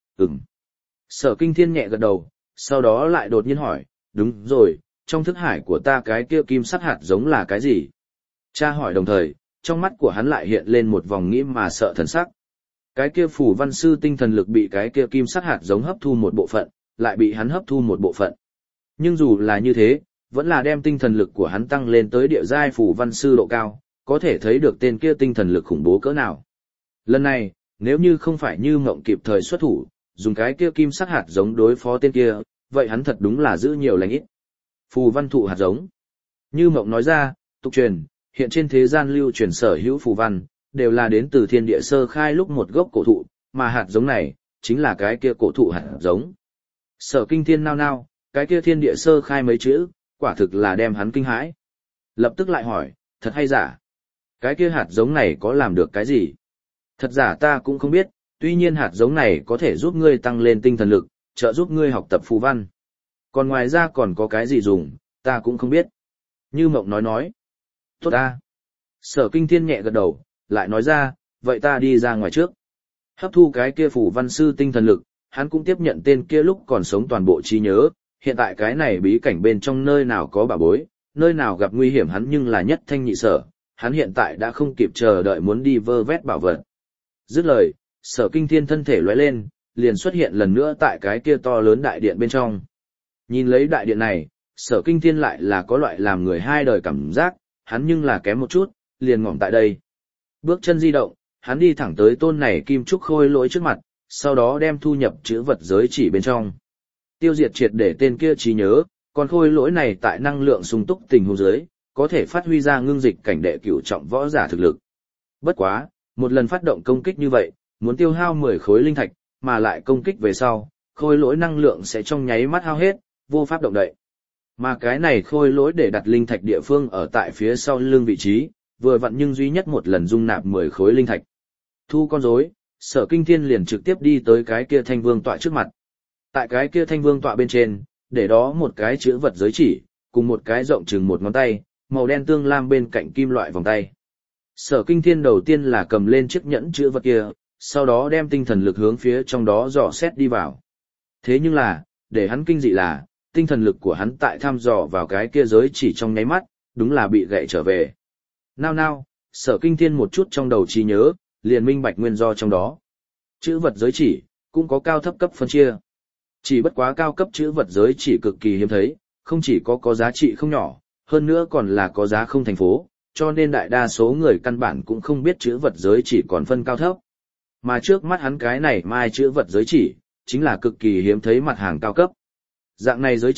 Sở Kinh Thiên nhẹ gật đầu, sau đó lại đột nhiên hỏi, đúng rồi, trong thức hải của ta cái kia kim sắc hạt giống là cái gì? Cha hỏi đồng thời, trong mắt của hắn lại hiện lên một vòng nghĩ mà sợ thần sắc. Cái kia phủ văn sư tinh thần lực bị cái kia kim sắc hạt giống hấp thu một bộ phận, lại bị hắn hấp thu một bộ phận. Nhưng dù là như thế, vẫn là đem tinh thần lực của hắn tăng lên tới địa giai phủ văn sư độ cao, có thể thấy được tên kia tinh thần lực khủng bố cỡ nào. Lần này, nếu như không phải Như Mộng kịp thời xuất thủ, dùng cái kia kim sắc hạt giống đối phó tên kia, vậy hắn thật đúng là giữ nhiều lành ít. Phù văn thụ hạt giống. Như Mộng nói ra, tục truyền, hiện trên thế gian lưu truyền sở hữu phù văn, đều là đến từ thiên địa sơ khai lúc một gốc cổ thụ, mà hạt giống này, chính là cái kia cổ thụ hạt giống. Sở Kinh Thiên nao nao, cái kia thiên địa sơ khai mấy chữ, quả thực là đem hắn kinh hãi. Lập tức lại hỏi, thật hay giả? Cái kia hạt giống này có làm được cái gì? Thật giả ta cũng không biết, tuy nhiên hạt giống này có thể giúp ngươi tăng lên tinh thần lực, trợ giúp ngươi học tập phù văn. Còn ngoài ra còn có cái gì dùng, ta cũng không biết. Như Mộng nói. Tốt ta. Sở Kinh Thiên nhẹ gật đầu, lại nói ra, vậy ta đi ra ngoài trước. Hấp thu cái kia phù văn sư tinh thần lực, hắn cũng tiếp nhận tên kia lúc còn sống toàn bộ trí nhớ, hiện tại cái này bí cảnh bên trong nơi nào có bảo bối, nơi nào gặp nguy hiểm hắn nhưng là nhất thanh nhị sở, hắn hiện tại đã không kịp chờ đợi muốn đi vơ vét bảo vật. Dứt lời, Sở Kinh Thiên thân thể lóe lên, liền xuất hiện lần nữa tại cái kia to lớn đại điện bên trong. Nhìn lấy đại điện này, Sở Kinh Thiên lại là có loại làm người hai đời cảm giác, hắn nhưng là kém một chút, liền ngỏm tại đây. Bước chân di động, hắn đi thẳng tới tôn này kim trúc khôi lỗi trước mặt, sau đó đem thu nhập chữ vật giới chỉ bên trong. Tiêu diệt triệt để tên kia trí nhớ, còn khôi lỗi này tại năng lượng sung túc tình huống dưới, có thể phát huy ra ngưng dịch cảnh đệ cửu trọng võ giả thực lực. Bất quá, một lần phát động công kích như vậy, muốn tiêu hao 10 khối linh thạch, mà lại công kích về sau, khôi lỗi năng lượng sẽ trong nháy mắt hao hết, vô pháp động đậy. Mà cái này khôi lỗi để đặt linh thạch địa phương ở tại phía sau lưng vị trí, vừa vặn nhưng duy nhất một lần dung nạp 10 khối linh thạch. Thu con rối, Sở Kinh Thiên liền trực tiếp đi tới cái kia thanh vương tọa trước mặt. Tại cái kia thanh vương tọa bên trên, để đó một cái chữ vật giới chỉ, cùng một cái rộng chừng một ngón tay, màu đen tương lam bên cạnh kim loại vòng tay. Sở Kinh Thiên đầu tiên là cầm lên chiếc nhẫn chữ vật kia, sau đó đem tinh thần lực hướng phía trong đó dò xét đi vào. Thế nhưng là, để hắn kinh dị là, tinh thần lực của hắn tại thăm dò vào cái kia giới chỉ trong nháy mắt, đúng là bị gậy trở về. Nao, Sở Kinh Thiên một chút trong đầu trí nhớ, liền minh bạch nguyên do trong đó. Chữ vật giới chỉ, cũng có cao thấp cấp phân chia. Chỉ bất quá cao cấp chữ vật giới chỉ cực kỳ hiếm thấy, không chỉ có giá trị không nhỏ, hơn nữa còn là có giá không thành phố, cho nên đại đa số người căn bản cũng không biết chữ vật giới chỉ còn phân cao thấp. Mà trước mắt hắn cái này mai chữ vật giới chỉ, chính là cực kỳ hiếm thấy mặt hàng cao cấp. Dạng này giới chỉ,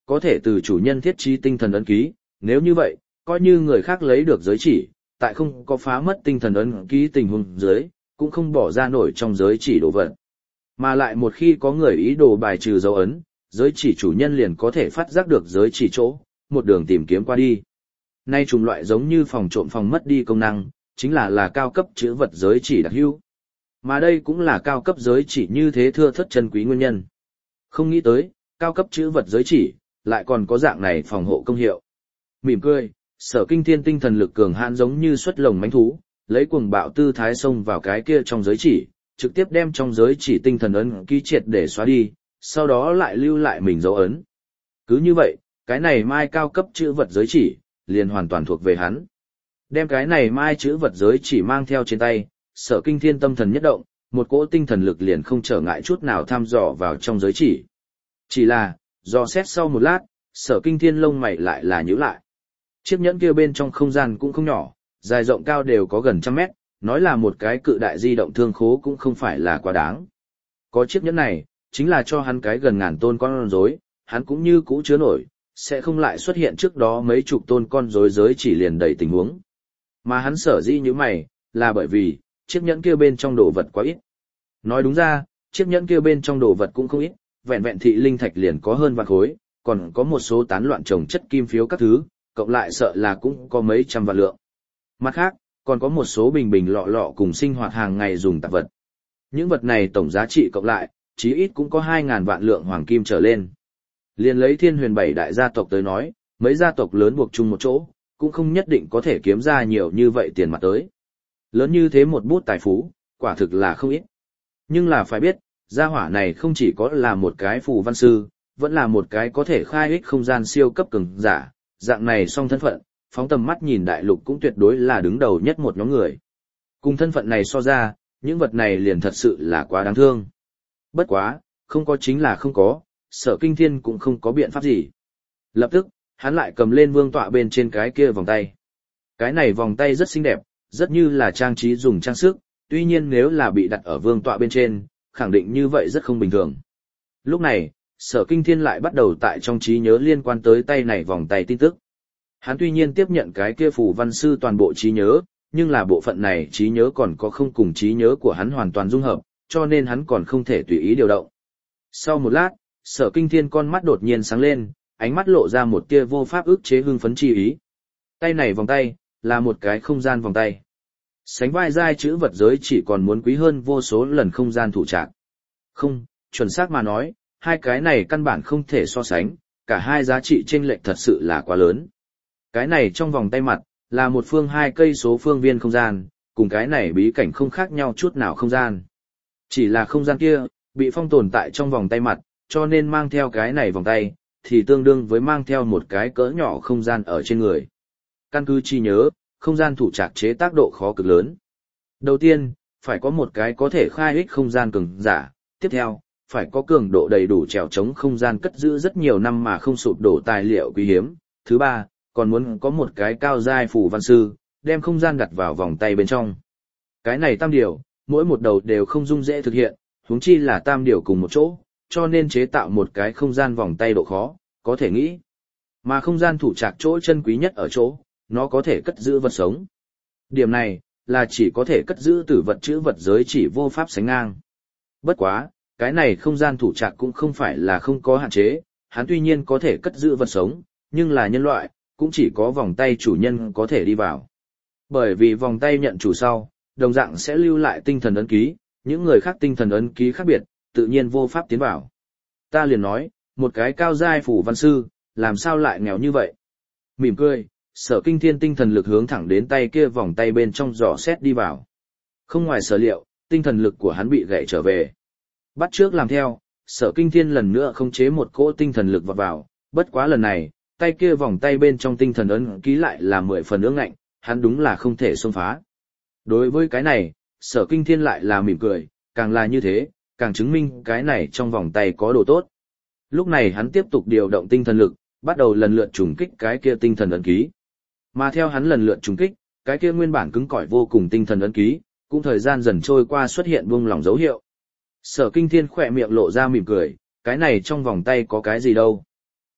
có thể từ chủ nhân thiết trí tinh thần ấn ký, nếu như vậy, coi như người khác lấy được giới chỉ, tại không có phá mất tinh thần ấn ký tình huống dưới, cũng không bỏ ra nổi trong giới chỉ đồ vật. Mà lại một khi có người ý đồ bài trừ dấu ấn, giới chỉ chủ nhân liền có thể phát giác được giới chỉ chỗ, một đường tìm kiếm qua đi. Nay chủng loại giống như phòng trộm phòng mất đi công năng, chính là cao cấp chữ vật giới chỉ đặc hữu. Mà đây cũng là cao cấp giới chỉ như thế thưa thất chân quý nguyên nhân. Không nghĩ tới, cao cấp chữ vật giới chỉ, lại còn có dạng này phòng hộ công hiệu. Mỉm cười, Sở Kinh Thiên tinh thần lực cường hãn giống như xuất lồng mãnh thú, lấy cuồng bạo tư thái xông vào cái kia trong giới chỉ, trực tiếp đem trong giới chỉ tinh thần ấn ký triệt để xóa đi, sau đó lại lưu lại mình dấu ấn. Cứ như vậy, cái này mai cao cấp chữ vật giới chỉ, liền hoàn toàn thuộc về hắn. Đem cái này mai chữ vật giới chỉ mang theo trên tay, Sở Kinh Thiên tâm thần nhất động, một cỗ tinh thần lực liền không trở ngại chút nào thăm dò vào trong giới chỉ. Chỉ là, dò xét sau một lát, Sở Kinh Thiên lông mày lại là nhíu lại. Chiếc nhẫn kia bên trong không gian cũng không nhỏ, dài rộng cao đều có gần 100 mét, nói là một cái cự đại di động thương khố cũng không phải là quá đáng. Có chiếc nhẫn này, chính là cho hắn cái gần 1000 tôn con rối, hắn cũng như cũ chứa nổi, sẽ không lại xuất hiện trước đó mấy chục tôn con rối giới chỉ liền đầy tình huống. Mà hắn sở dĩ như mày, là bởi vì, chiếc nhẫn kia bên trong đồ vật quá ít. Nói đúng ra, chiếc nhẫn kia bên trong đồ vật cũng không ít, vẹn vẹn thị linh thạch liền có hơn vạn khối, còn có một số tán loạn trồng chất kim phiếu các thứ, cộng lại sợ là cũng có mấy trăm vạn lượng. Mặt khác, còn có một số bình bình lọ lọ cùng sinh hoạt hàng ngày dùng tạp vật. Những vật này tổng giá trị cộng lại, chí ít cũng có 2000 vạn lượng hoàng kim trở lên. Liên lấy Thiên Huyền 7 đại gia tộc tới nói, mấy gia tộc lớn buộc chung một chỗ, cũng không nhất định có thể kiếm ra nhiều như vậy tiền mặt tới. Lớn như thế một bút tài phú, quả thực là không ít. Nhưng là phải biết, gia hỏa này không chỉ có là một cái phù văn sư, vẫn là một cái có thể khai ích không gian siêu cấp cường giả, dạng này song thân phận, phóng tầm mắt nhìn đại lục cũng tuyệt đối là đứng đầu nhất một nhóm người. Cùng thân phận này so ra, những vật này liền thật sự là quá đáng thương. Bất quá, không có chính là không có, Sở Kinh Thiên cũng không có biện pháp gì. Lập tức, hắn lại cầm lên vương tọa bên trên cái kia vòng tay. Cái này vòng tay rất xinh đẹp, rất như là trang trí dùng trang sức, tuy nhiên nếu là bị đặt ở vương tọa bên trên, khẳng định như vậy rất không bình thường. Lúc này, Sở Kinh Thiên lại bắt đầu tại trong trí nhớ liên quan tới tay này vòng tay tin tức. Hắn tuy nhiên tiếp nhận cái kia phù văn sư toàn bộ trí nhớ, nhưng là bộ phận này trí nhớ còn có không cùng trí nhớ của hắn hoàn toàn dung hợp, cho nên hắn còn không thể tùy ý điều động. Sau một lát, Sở Kinh Thiên con mắt đột nhiên sáng lên, ánh mắt lộ ra một tia vô pháp ức chế hưng phấn chi ý. Tay này vòng tay, là một cái không gian vòng tay. Sánh vai giai chữ vật giới chỉ còn muốn quý hơn vô số lần không gian thủ trạc. Không, chuẩn xác mà nói, hai cái này căn bản không thể so sánh, cả hai giá trị chênh lệch thật sự là quá lớn. Cái này trong vòng tay mặt, là một phương 2 cây số phương viên không gian, cùng cái này bí cảnh không khác nhau chút nào không gian. Chỉ là không gian kia, bị phong tồn tại trong vòng tay mặt, cho nên mang theo cái này vòng tay, thì tương đương với mang theo một cái cỡ nhỏ không gian ở trên người. Căn cứ chi nhớ, không gian thủ trạc chế tác độ khó cực lớn. Đầu tiên, phải có một cái có thể khai ích không gian cường giả, tiếp theo, phải có cường độ đầy đủ trèo chống không gian cất giữ rất nhiều năm mà không sụp đổ tài liệu quý hiếm. Thứ ba, còn muốn có một cái cao giai phù văn sư, đem không gian đặt vào vòng tay bên trong. Cái này tam điều, mỗi một đầu đều không dung dễ thực hiện, huống chi là tam điều cùng một chỗ, cho nên chế tạo một cái không gian vòng tay độ khó, có thể nghĩ. Mà không gian thủ trạc chỗ chân quý nhất ở chỗ, nó có thể cất giữ vật sống. Điểm này, là chỉ có thể cất giữ tử vật chữ vật giới chỉ vô pháp sánh ngang. Bất quá, cái này không gian thủ trạc cũng không phải là không có hạn chế, hắn tuy nhiên có thể cất giữ vật sống, nhưng là nhân loại, cũng chỉ có vòng tay chủ nhân có thể đi vào. Bởi vì vòng tay nhận chủ sau, đồng dạng sẽ lưu lại tinh thần ấn ký, những người khác tinh thần ấn ký khác biệt, tự nhiên vô pháp tiến vào. Ta liền nói, một cái cao giai phù văn sư, làm sao lại nghèo như vậy? Mỉm cười, Sở Kinh Thiên tinh thần lực hướng thẳng đến tay kia vòng tay bên trong dò xét đi vào. Không ngoài sở liệu, tinh thần lực của hắn bị gãy trở về. Bắt trước làm theo, Sở Kinh Thiên lần nữa khống chế một cỗ tinh thần lực vào, bất quá lần này, tay kia vòng tay bên trong tinh thần ấn ký lại là 10 phần ương ngạnh, hắn đúng là không thể xông phá. Đối với cái này, Sở Kinh Thiên lại là mỉm cười, càng là như thế, càng chứng minh cái này trong vòng tay có đồ tốt. Lúc này hắn tiếp tục điều động tinh thần lực, bắt đầu lần lượt trùng kích cái kia tinh thần ấn ký. Mà theo hắn lần lượt trùng kích, cái kia nguyên bản cứng cỏi vô cùng tinh thần ấn ký, cũng thời gian dần trôi qua xuất hiện buông lỏng dấu hiệu. Sở Kinh Thiên khỏe miệng lộ ra mỉm cười, cái này trong vòng tay có cái gì đâu.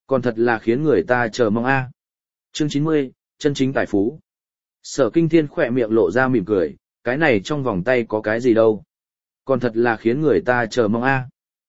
Còn thật là khiến người ta chờ mong a. Chương 90, chân chính tài phú. Sở Kinh Thiên khỏe miệng lộ ra mỉm cười, cái này trong vòng tay có cái gì đâu. Còn thật là khiến người ta chờ mong a.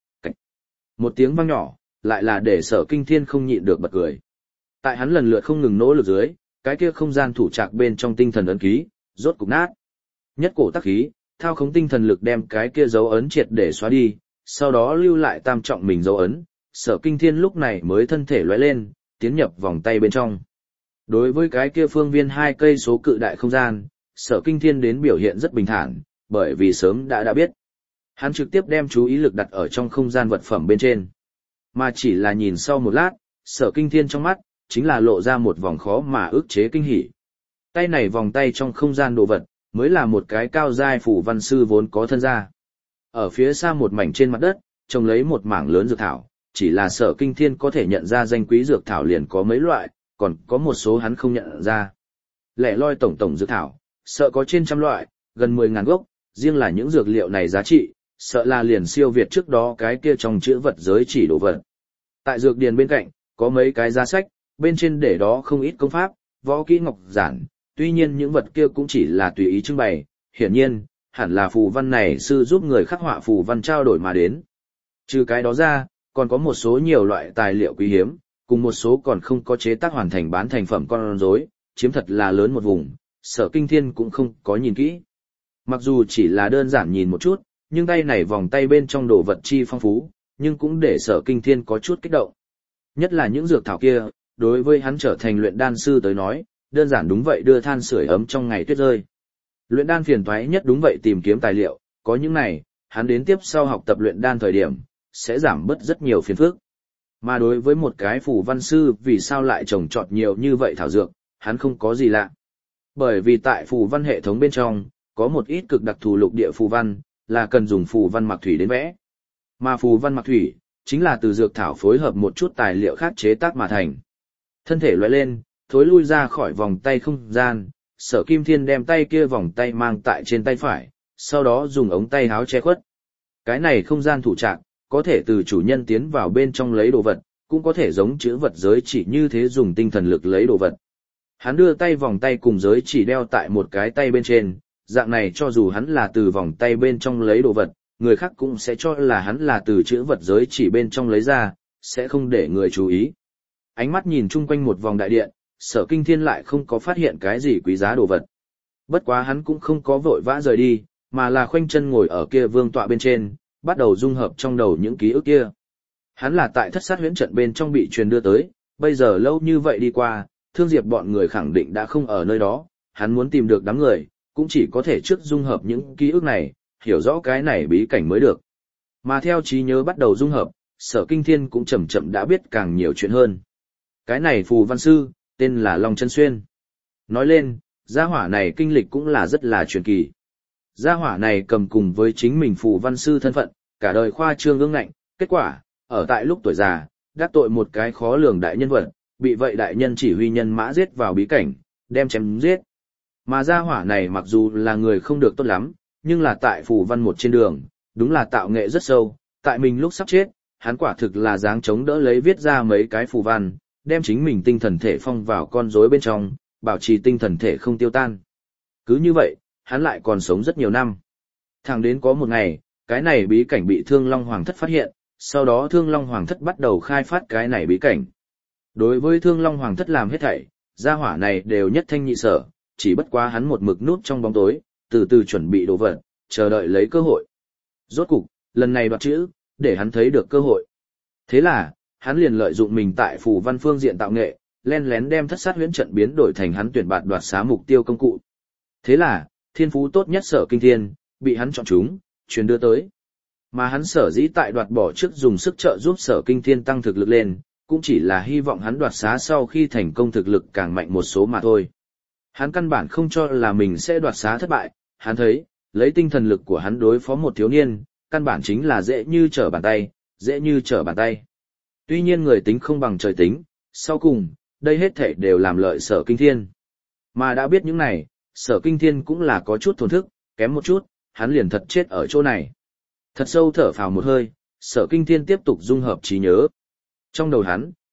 Một tiếng vang nhỏ, lại là để Sở Kinh Thiên không nhịn được bật cười. Tại hắn lần lượt không ngừng nỗ lực dưới, cái kia không gian thủ trạc bên trong tinh thần ấn ký, rốt cục nát. Nhất cổ tắc khí, thao khống tinh thần lực đem cái kia dấu ấn triệt để xóa đi, sau đó lưu lại tam trọng mình dấu ấn, Sở Kinh Thiên lúc này mới thân thể lóe lên, tiến nhập vòng tay bên trong. Đối với cái kia phương viên 2 cây số cự đại không gian, Sở Kinh Thiên đến biểu hiện rất bình thản, bởi vì sớm đã biết. Hắn trực tiếp đem chú ý lực đặt ở trong không gian vật phẩm bên trên. Mà chỉ là nhìn sau một lát, Sở Kinh Thiên trong mắt, chính là lộ ra một vòng khó mà ức chế kinh hỉ. Tay này vòng tay trong không gian đồ vật, mới là một cái cao giai phủ văn sư vốn có thân ra. Ở phía xa một mảnh trên mặt đất, trồng lấy một mảng lớn dược thảo, chỉ là Sở Kinh Thiên có thể nhận ra danh quý dược thảo liền có mấy loại, còn có một số hắn không nhận ra. Lẻ loi tổng dược thảo, sợ có trên trăm loại, gần 10.000 gốc, riêng là những dược liệu này giá trị, sợ là liền siêu việt trước đó cái kia trong chữ vật giới chỉ đồ vật. Tại dược điền bên cạnh, có mấy cái giá sách, bên trên để đó không ít công pháp, võ kỹ ngọc giản, tuy nhiên những vật kia cũng chỉ là tùy ý trưng bày, hiển nhiên, hẳn là phù văn này sư giúp người khắc họa phù văn trao đổi mà đến. Trừ cái đó ra, còn có một số nhiều loại tài liệu quý hiếm, cùng một số còn không có chế tác hoàn thành bán thành phẩm con rối, chiếm thật là lớn một vùng, Sở Kinh Thiên cũng không có nhìn kỹ. Mặc dù chỉ là đơn giản nhìn một chút, nhưng tay này vòng tay bên trong đồ vật chi phong phú, nhưng cũng để Sở Kinh Thiên có chút kích động. Nhất là những dược thảo kia, đối với hắn trở thành luyện đan sư tới nói, đơn giản đúng vậy đưa than sưởi ấm trong ngày tuyết rơi. Luyện đan phiền toái nhất đúng vậy tìm kiếm tài liệu, có những này, hắn đến tiếp sau học tập luyện đan thời điểm, sẽ giảm bớt rất nhiều phiền phức. Mà đối với một cái phù văn sư vì sao lại trồng trọt nhiều như vậy thảo dược, hắn không có gì lạ. Bởi vì tại phù văn hệ thống bên trong, có một ít cực đặc thù lục địa phù văn, là cần dùng phù văn mặc thủy đến vẽ. Mà phù văn mặc thủy, chính là từ dược thảo phối hợp một chút tài liệu khác chế tác mà thành. Thân thể loại lên, thối lui ra khỏi vòng tay không gian, Sở Kim Thiên đem tay kia vòng tay mang tại trên tay phải, sau đó dùng ống tay áo che khuất. Cái này không gian thủ trạc, có thể từ chủ nhân tiến vào bên trong lấy đồ vật, cũng có thể giống chữ vật giới chỉ như thế dùng tinh thần lực lấy đồ vật. Hắn đưa tay vòng tay cùng giới chỉ đeo tại một cái tay bên trên, dạng này cho dù hắn là từ vòng tay bên trong lấy đồ vật, người khác cũng sẽ cho là hắn là từ chữ vật giới chỉ bên trong lấy ra, sẽ không để người chú ý. Ánh mắt nhìn chung quanh một vòng đại điện, Sở Kinh Thiên lại không có phát hiện cái gì quý giá đồ vật. Bất quá hắn cũng không có vội vã rời đi, mà là khoanh chân ngồi ở kia vương tọa bên trên, bắt đầu dung hợp trong đầu những ký ức kia. Hắn là tại thất sát huyễn trận bên trong bị truyền đưa tới, bây giờ lâu như vậy đi qua, Thương Diệp bọn người khẳng định đã không ở nơi đó, hắn muốn tìm được đám người, cũng chỉ có thể trước dung hợp những ký ức này, hiểu rõ cái này bí cảnh mới được. Mà theo trí nhớ bắt đầu dung hợp, Sở Kinh Thiên cũng chậm chậm đã biết càng nhiều chuyện hơn. Cái này phù văn sư, tên là Long Chân Xuyên. Nói lên, gia hỏa này kinh lịch cũng là rất là truyền kỳ. Gia hỏa này cầm cùng với chính mình phù văn sư thân phận, cả đời khoa trương ương ngạnh, kết quả, ở tại lúc tuổi già, đắc tội một cái khó lường đại nhân vật, bị vậy đại nhân chỉ huy nhân mã giết vào bí cảnh, đem chém giết. Mà gia hỏa này mặc dù là người không được tốt lắm, nhưng là tại phù văn một trên đường, đúng là tạo nghệ rất sâu, tại mình lúc sắp chết, hắn quả thực là dáng chống đỡ lấy viết ra mấy cái phù văn, đem chính mình tinh thần thể phong vào con rối bên trong, bảo trì tinh thần thể không tiêu tan. Cứ như vậy, hắn lại còn sống rất nhiều năm. Thẳng đến có một ngày, cái này bí cảnh bị Thương Long Hoàng thất phát hiện, sau đó Thương Long Hoàng thất bắt đầu khai phát cái này bí cảnh. Đối với Thương Long Hoàng thất làm hết thảy, gia hỏa này đều nhất thanh nhị sở, chỉ bất quá hắn một mực núp trong bóng tối, từ từ chuẩn bị đồ vật, chờ đợi lấy cơ hội. Rốt cục, lần này đoạt chữ, để hắn thấy được cơ hội. Thế là, hắn liền lợi dụng mình tại phù văn phương diện tạo nghệ, len lén đem thất sát huyễn trận biến đổi thành hắn tuyển bạt đoạt xá mục tiêu công cụ. Thế là, thiên phú tốt nhất Sở Kinh Thiên, bị hắn chọn chúng, truyền đưa tới. Mà hắn sở dĩ tại đoạt bỏ trước dùng sức trợ giúp Sở Kinh Thiên tăng thực lực lên, cũng chỉ là hy vọng hắn đoạt xá sau khi thành công thực lực càng mạnh một số mà thôi. Hắn căn bản không cho là mình sẽ đoạt xá thất bại, hắn thấy, lấy tinh thần lực của hắn đối phó một thiếu niên, căn bản chính là dễ như trở bàn tay, dễ như trở bàn tay. Tuy nhiên người tính không bằng trời tính, sau cùng, đây hết thảy đều làm lợi Sở Kinh Thiên. Mà đã biết những này, Sở Kinh Thiên cũng là có chút thổn thức, kém một chút, hắn liền thật chết ở chỗ này. Thật sâu thở phào một hơi, Sở Kinh Thiên tiếp tục dung hợp trí nhớ. Trong đầu hắn,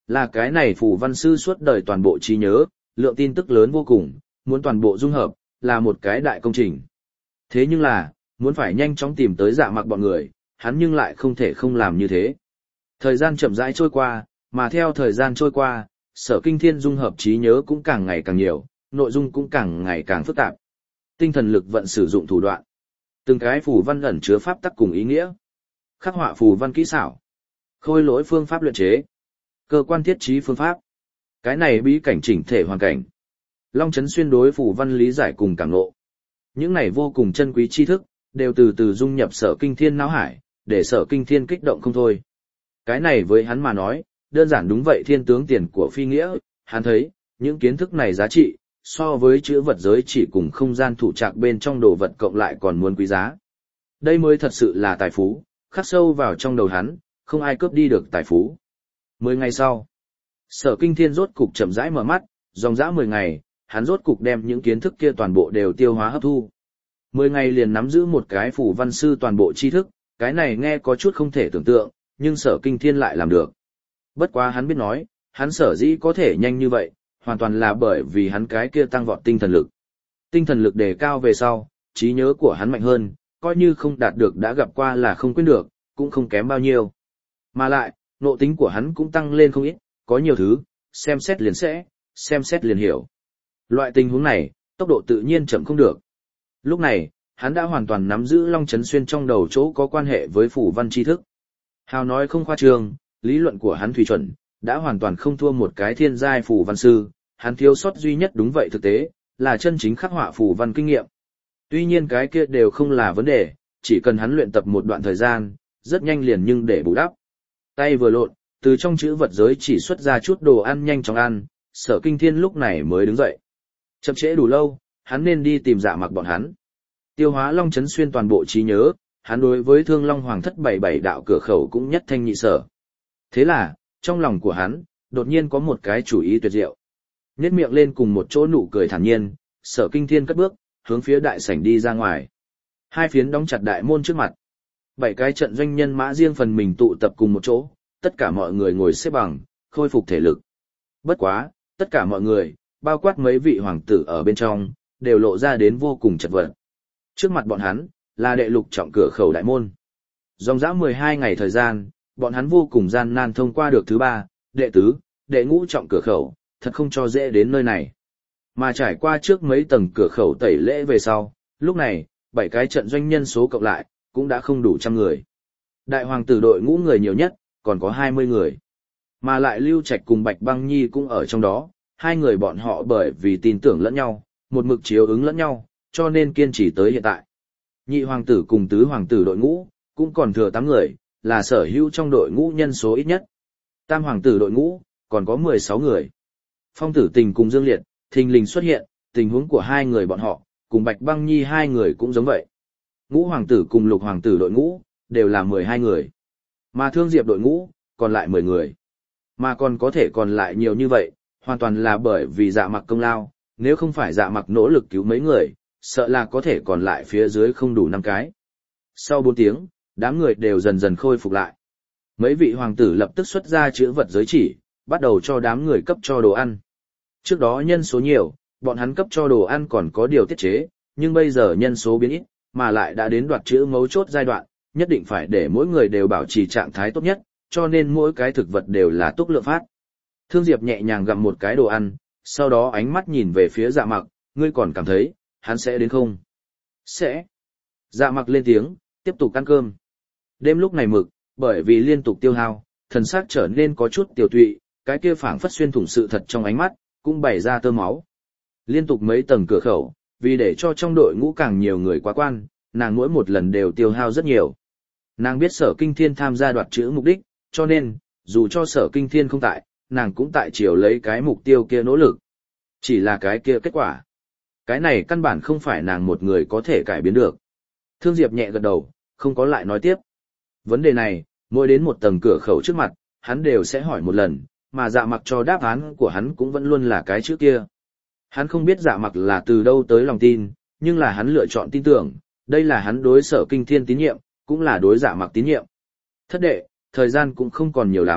là cái này phù văn sư suốt đời toàn bộ trí nhớ, lượng tin tức lớn vô cùng, muốn toàn bộ dung hợp, là một cái đại công trình. Thế nhưng là, muốn phải nhanh chóng tìm tới Dạ Mặc bọn người, hắn nhưng lại không thể không làm như thế. Thời gian chậm rãi trôi qua, mà theo thời gian trôi qua, Sở Kinh Thiên dung hợp trí nhớ cũng càng ngày càng nhiều, nội dung cũng càng ngày càng phức tạp. Tinh thần lực vận sử dụng thủ đoạn. Từng cái phù văn ẩn chứa pháp tắc cùng ý nghĩa. Khắc họa phù văn kỹ xảo. Khôi lỗi phương pháp luyện chế. Cơ quan thiết trí phương pháp. Cái này bí cảnh chỉnh thể hoàn cảnh. Long Chấn Xuyên đối phù văn lý giải cùng cảm ngộ. Những này vô cùng chân quý tri thức, đều từ từ dung nhập Sở Kinh Thiên não hải, để Sở Kinh Thiên kích động không thôi. Cái này với hắn mà nói, đơn giản đúng vậy thiên tướng tiền của phi nghĩa, hắn thấy, những kiến thức này giá trị, so với chữ vật giới chỉ cùng không gian thủ trạc bên trong đồ vật cộng lại còn muốn quý giá. Đây mới thật sự là tài phú, khắc sâu vào trong đầu hắn, không ai cướp đi được tài phú. 10 ngày sau, Sở Kinh Thiên rốt cục chậm rãi mở mắt, dòng dã 10 ngày, hắn rốt cục đem những kiến thức kia toàn bộ đều tiêu hóa hấp thu. 10 ngày liền nắm giữ một cái phù văn sư toàn bộ tri thức, cái này nghe có chút không thể tưởng tượng, nhưng Sở Kinh Thiên lại làm được. Bất quá hắn biết nói, hắn sở dĩ có thể nhanh như vậy, hoàn toàn là bởi vì hắn cái kia tăng vọt tinh thần lực. Tinh thần lực đề cao về sau, trí nhớ của hắn mạnh hơn, coi như không đạt được đã gặp qua là không quên được, cũng không kém bao nhiêu. Mà lại, nộ tính của hắn cũng tăng lên không ít, có nhiều thứ, xem xét liền sẽ, xem xét liền hiểu. Loại tình huống này, tốc độ tự nhiên chậm không được. Lúc này, hắn đã hoàn toàn nắm giữ Long Chấn Xuyên trong đầu chỗ có quan hệ với phù văn tri thức. Hào nói không khoa trương, lý luận của hắn thủy chuẩn, đã hoàn toàn không thua một cái thiên giai phù văn sư, hắn thiếu sót duy nhất đúng vậy thực tế, là chân chính khắc họa phù văn kinh nghiệm. Tuy nhiên cái kia đều không là vấn đề, chỉ cần hắn luyện tập một đoạn thời gian, rất nhanh liền nhưng để bù đắp. Tay vừa lộn, từ trong chữ vật giới chỉ xuất ra chút đồ ăn nhanh chóng ăn, Sở Kinh Thiên lúc này mới đứng dậy. Chậm trễ đủ lâu, hắn nên đi tìm Dạ Mặc bọn hắn. Tiêu hóa Long Chấn Xuyên toàn bộ trí nhớ, hắn đối với Thương Long Hoàng thất 77 đạo cửa khẩu cũng nhất thanh nhị sở. Thế là, trong lòng của hắn, đột nhiên có một cái chủ ý tuyệt diệu. Nhếch miệng lên cùng một chỗ nụ cười thản nhiên, Sở Kinh Thiên cất bước, hướng phía đại sảnh đi ra ngoài. Hai phiến đóng chặt đại môn trước mặt. 7 cái trận doanh nhân mã riêng phần mình tụ tập cùng một chỗ, tất cả mọi người ngồi xếp bằng, khôi phục thể lực. Bất quá, tất cả mọi người, bao quát mấy vị hoàng tử ở bên trong, đều lộ ra đến vô cùng chật vật. Trước mặt bọn hắn, là đệ lục trọng cửa khẩu đại môn. Dòng dã 12 ngày thời gian, bọn hắn vô cùng gian nan thông qua được thứ 3, đệ tứ, đệ ngũ trọng cửa khẩu, thật không cho dễ đến nơi này. Mà trải qua trước mấy tầng cửa khẩu tẩy lễ về sau, lúc này, 7 cái trận doanh nhân số cộng lại, cũng đã không đủ 100 người. Đại hoàng tử đội ngũ người nhiều nhất, còn có 20 người. Mà lại Lưu Trạch cùng Bạch Băng Nhi cũng ở trong đó, hai người bọn họ bởi vì tin tưởng lẫn nhau, một mực chiếu ứng lẫn nhau, cho nên kiên trì tới hiện tại. Nhị hoàng tử cùng tứ hoàng tử đội ngũ, cũng còn thừa 8 người, là sở hữu trong đội ngũ nhân số ít nhất. Tam hoàng tử đội ngũ, còn có 16 người. Phong Tử Tình cùng Dương Liệt, thình lình xuất hiện, tình huống của hai người bọn họ, cùng Bạch Băng Nhi hai người cũng giống vậy. Ngũ hoàng tử cùng lục hoàng tử đội ngũ, đều là 12 người. Mà Thương Diệp đội ngũ, còn lại 10 người. Mà còn có thể còn lại nhiều như vậy, hoàn toàn là bởi vì Dạ Mặc công lao, nếu không phải Dạ Mặc nỗ lực cứu mấy người, sợ là có thể còn lại phía dưới không đủ 5 cái. Sau 4 tiếng, đám người đều dần dần khôi phục lại. Mấy vị hoàng tử lập tức xuất ra chữ vật giới chỉ, bắt đầu cho đám người cấp cho đồ ăn. Trước đó nhân số nhiều, bọn hắn cấp cho đồ ăn còn có điều tiết chế, nhưng bây giờ nhân số biến ít, mà lại đã đến đoạt chữ mấu chốt giai đoạn, nhất định phải để mỗi người đều bảo trì trạng thái tốt nhất, cho nên mỗi cái thực vật đều là túc lượng phát. Thương Diệp nhẹ nhàng gặm một cái đồ ăn, sau đó ánh mắt nhìn về phía Dạ Mặc, ngươi còn cảm thấy, hắn sẽ đến không? Sẽ. Dạ Mặc lên tiếng, tiếp tục ăn cơm. Đêm lúc này mực, bởi vì liên tục tiêu hao, thần sắc trở nên có chút tiểu tụy, cái kia phảng phất xuyên thủng sự thật trong ánh mắt, cũng bày ra tơ máu. Liên tục mấy tầng cửa khẩu, vì để cho trong đội ngũ càng nhiều người quá quan, nàng mỗi một lần đều tiêu hao rất nhiều. Nàng biết Sở Kinh Thiên tham gia đoạt chữ mục đích, cho nên, dù cho Sở Kinh Thiên không tại, nàng cũng tại chiều lấy cái mục tiêu kia nỗ lực. Chỉ là cái kia kết quả. Cái này căn bản không phải nàng một người có thể cải biến được. Thương Diệp nhẹ gật đầu, không có lại nói tiếp. Vấn đề này, mỗi đến một tầng cửa khẩu trước mặt, hắn đều sẽ hỏi một lần, mà Dạ Mặc cho đáp án của hắn cũng vẫn luôn là cái trước kia. Hắn không biết Dạ Mặc là từ đâu tới lòng tin, nhưng là hắn lựa chọn tin tưởng, đây là hắn đối Sở Kinh Thiên tín nhiệm, cũng là đối Dạ Mặc tín nhiệm. Thất đệ, thời gian cũng không còn nhiều lắm,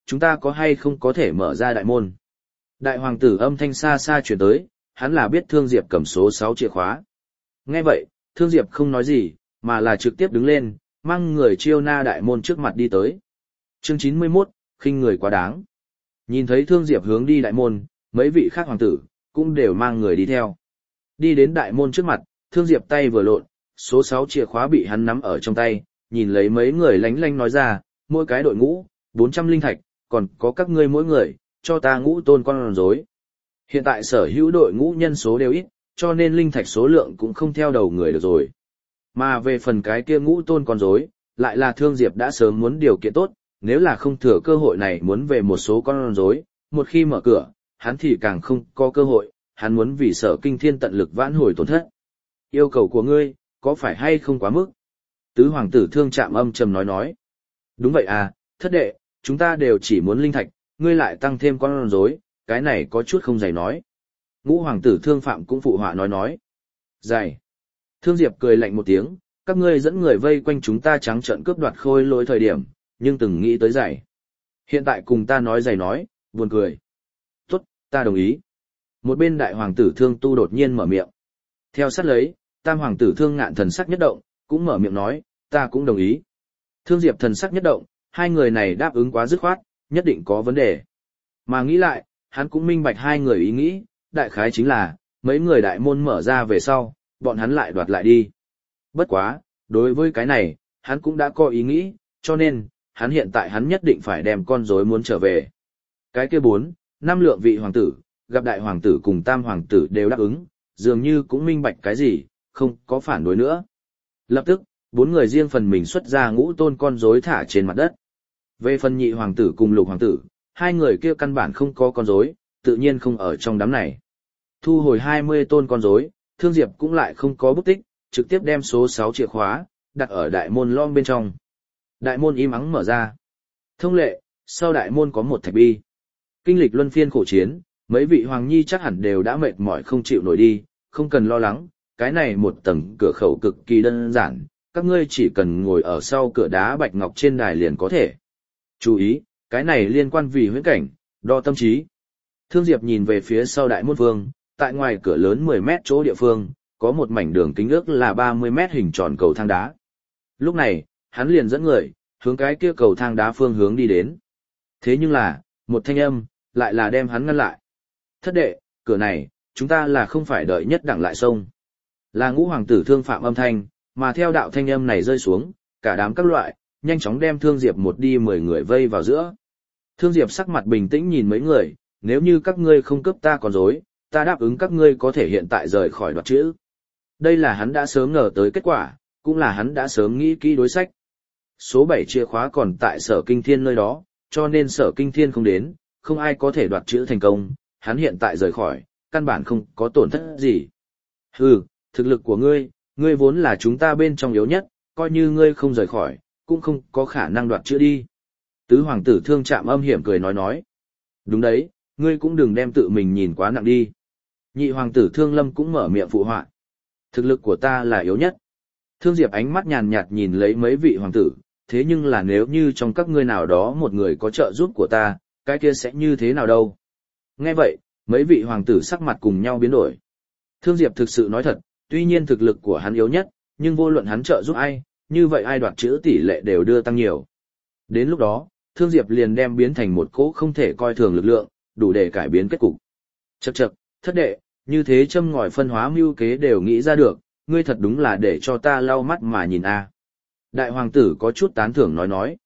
chúng ta có hay không có thể mở ra đại môn. Đại hoàng tử âm thanh xa xa chuyển tới, hắn là biết Thương Diệp cầm số 6 chìa khóa. Nghe vậy, Thương Diệp không nói gì, mà là trực tiếp đứng lên, mang người chiêu na đại môn trước mặt đi tới. Chương 91, khinh người quá đáng. Nhìn thấy Thương Diệp hướng đi đại môn, mấy vị khác hoàng tử cũng đều mang người đi theo. Đi đến đại môn trước mặt, Thương Diệp tay vừa lộn, số 6 chìa khóa bị hắn nắm ở trong tay, nhìn lấy mấy người lánh lánh nói ra, mỗi cái đội ngũ, 400 linh thạch, còn có các ngươi mỗi người, cho ta ngũ tôn con rối. Hiện tại sở hữu đội ngũ nhân số đều ít, cho nên linh thạch số lượng cũng không theo đầu người được rồi. Mà về phần cái kia ngũ tôn con rối, lại là Thương Diệp đã sớm muốn điều kiện tốt, nếu là không thừa cơ hội này muốn về một số con rối, một khi mở cửa, hắn thì càng không có cơ hội, hắn muốn vì Sở Kinh Thiên tận lực vãn hồi tổn thất. Yêu cầu của ngươi, có phải hay không quá mức? Tứ hoàng tử Thương Trạm âm trầm nói. Đúng vậy à, thất đệ, chúng ta đều chỉ muốn linh thạch, ngươi lại tăng thêm con rối, cái này có chút không dày nói. Ngũ hoàng tử Thương Phạm cũng phụ họa nói. Dày. Thương Diệp cười lạnh một tiếng, các ngươi dẫn người vây quanh chúng ta trắng trợn cướp đoạt khôi lỗi thời điểm, nhưng từng nghĩ tới dày. Hiện tại cùng ta nói dày nói, buồn cười. Tốt, ta đồng ý. Một bên đại hoàng tử Thương Tu đột nhiên mở miệng. Theo sát lấy, tam hoàng tử Thương Ngạn thần sắc nhất động, cũng mở miệng nói, ta cũng đồng ý. Thương Diệp thần sắc nhất động, hai người này đáp ứng quá dứt khoát, nhất định có vấn đề. Mà nghĩ lại, hắn cũng minh bạch hai người ý nghĩ, đại khái chính là, mấy người đại môn mở ra về sau, bọn hắn lại đoạt lại đi. Bất quá, đối với cái này, hắn cũng đã có ý nghĩ, cho nên, hắn hiện tại hắn nhất định phải đem con rối muốn trở về. Cái kia 4, 5 lượng vị hoàng tử, gặp đại hoàng tử cùng tam hoàng tử đều đáp ứng, dường như cũng minh bạch cái gì, không có phản đối nữa. Lập tức, 4 người riêng phần mình xuất ra ngũ tôn con rối thả trên mặt đất. Về phần nhị hoàng tử cùng lục hoàng tử, hai người kia căn bản không có con rối, tự nhiên không ở trong đám này. Thu hồi 20 tôn con rối, Thương Diệp cũng lại không có bút tích, trực tiếp đem số 6 chìa khóa, đặt ở đại môn lom bên trong. Đại môn im ắng mở ra. Thông lệ, sau đại môn có một thạch bi. Kinh lịch luân phiên khổ chiến, mấy vị hoàng nhi chắc hẳn đều đã mệt mỏi không chịu nổi đi, không cần lo lắng, cái này một tầng cửa khẩu cực kỳ đơn giản, các ngươi chỉ cần ngồi ở sau cửa đá bạch ngọc trên đài liền có thể. Chú ý, cái này liên quan vì huyễn cảnh, đo tâm trí. Thương Diệp nhìn về phía sau đại môn vương, tại ngoài cửa lớn 10 mét chỗ địa phương, có một mảnh đường kính ước là 30 mét hình tròn cầu thang đá. Lúc này, hắn liền dẫn người, hướng cái kia cầu thang đá phương hướng đi đến. Thế nhưng là, một thanh âm, lại là đem hắn ngăn lại. Thất đệ, cửa này, chúng ta là không phải đợi nhất đẳng lại sông. Là ngũ hoàng tử Thương Phạm âm thanh, mà theo đạo thanh âm này rơi xuống, cả đám các loại, nhanh chóng đem Thương Diệp một đi 10 người vây vào giữa. Thương Diệp sắc mặt bình tĩnh nhìn mấy người, nếu như các ngươi không cướp ta còn dối, ta đáp ứng các ngươi có thể hiện tại rời khỏi đoạt chữ. Đây là hắn đã sớm ngờ tới kết quả, cũng là hắn đã sớm nghĩ kỹ đối sách. Số 7 chìa khóa còn tại Sở Kinh Thiên nơi đó, cho nên Sở Kinh Thiên không đến, không ai có thể đoạt chữ thành công, hắn hiện tại rời khỏi, căn bản không có tổn thất gì. Hừ, thực lực của ngươi, ngươi vốn là chúng ta bên trong yếu nhất, coi như ngươi không rời khỏi, cũng không có khả năng đoạt chữ đi. Tứ hoàng tử Thương Trạm âm hiểm cười nói. Đúng đấy, ngươi cũng đừng đem tự mình nhìn quá nặng đi. Nhị hoàng tử Thương Lâm cũng mở miệng phụ họa. Thực lực của ta là yếu nhất. Thương Diệp ánh mắt nhàn nhạt nhìn lấy mấy vị hoàng tử, thế nhưng là nếu như trong các ngươi nào đó một người có trợ giúp của ta, cái kia sẽ như thế nào đâu? Nghe vậy, mấy vị hoàng tử sắc mặt cùng nhau biến đổi. Thương Diệp thực sự nói thật, tuy nhiên thực lực của hắn yếu nhất, nhưng vô luận hắn trợ giúp ai, như vậy ai đoạt chữ tỷ lệ đều đưa tăng nhiều. Đến lúc đó, Thương Diệp liền đem biến thành một cỗ không thể coi thường lực lượng, đủ để cải biến kết cục. Chậc chậc, thất đệ, như thế châm ngòi phân hóa mưu kế đều nghĩ ra được, ngươi thật đúng là để cho ta lau mắt mà nhìn a. Đại hoàng tử có chút tán thưởng nói.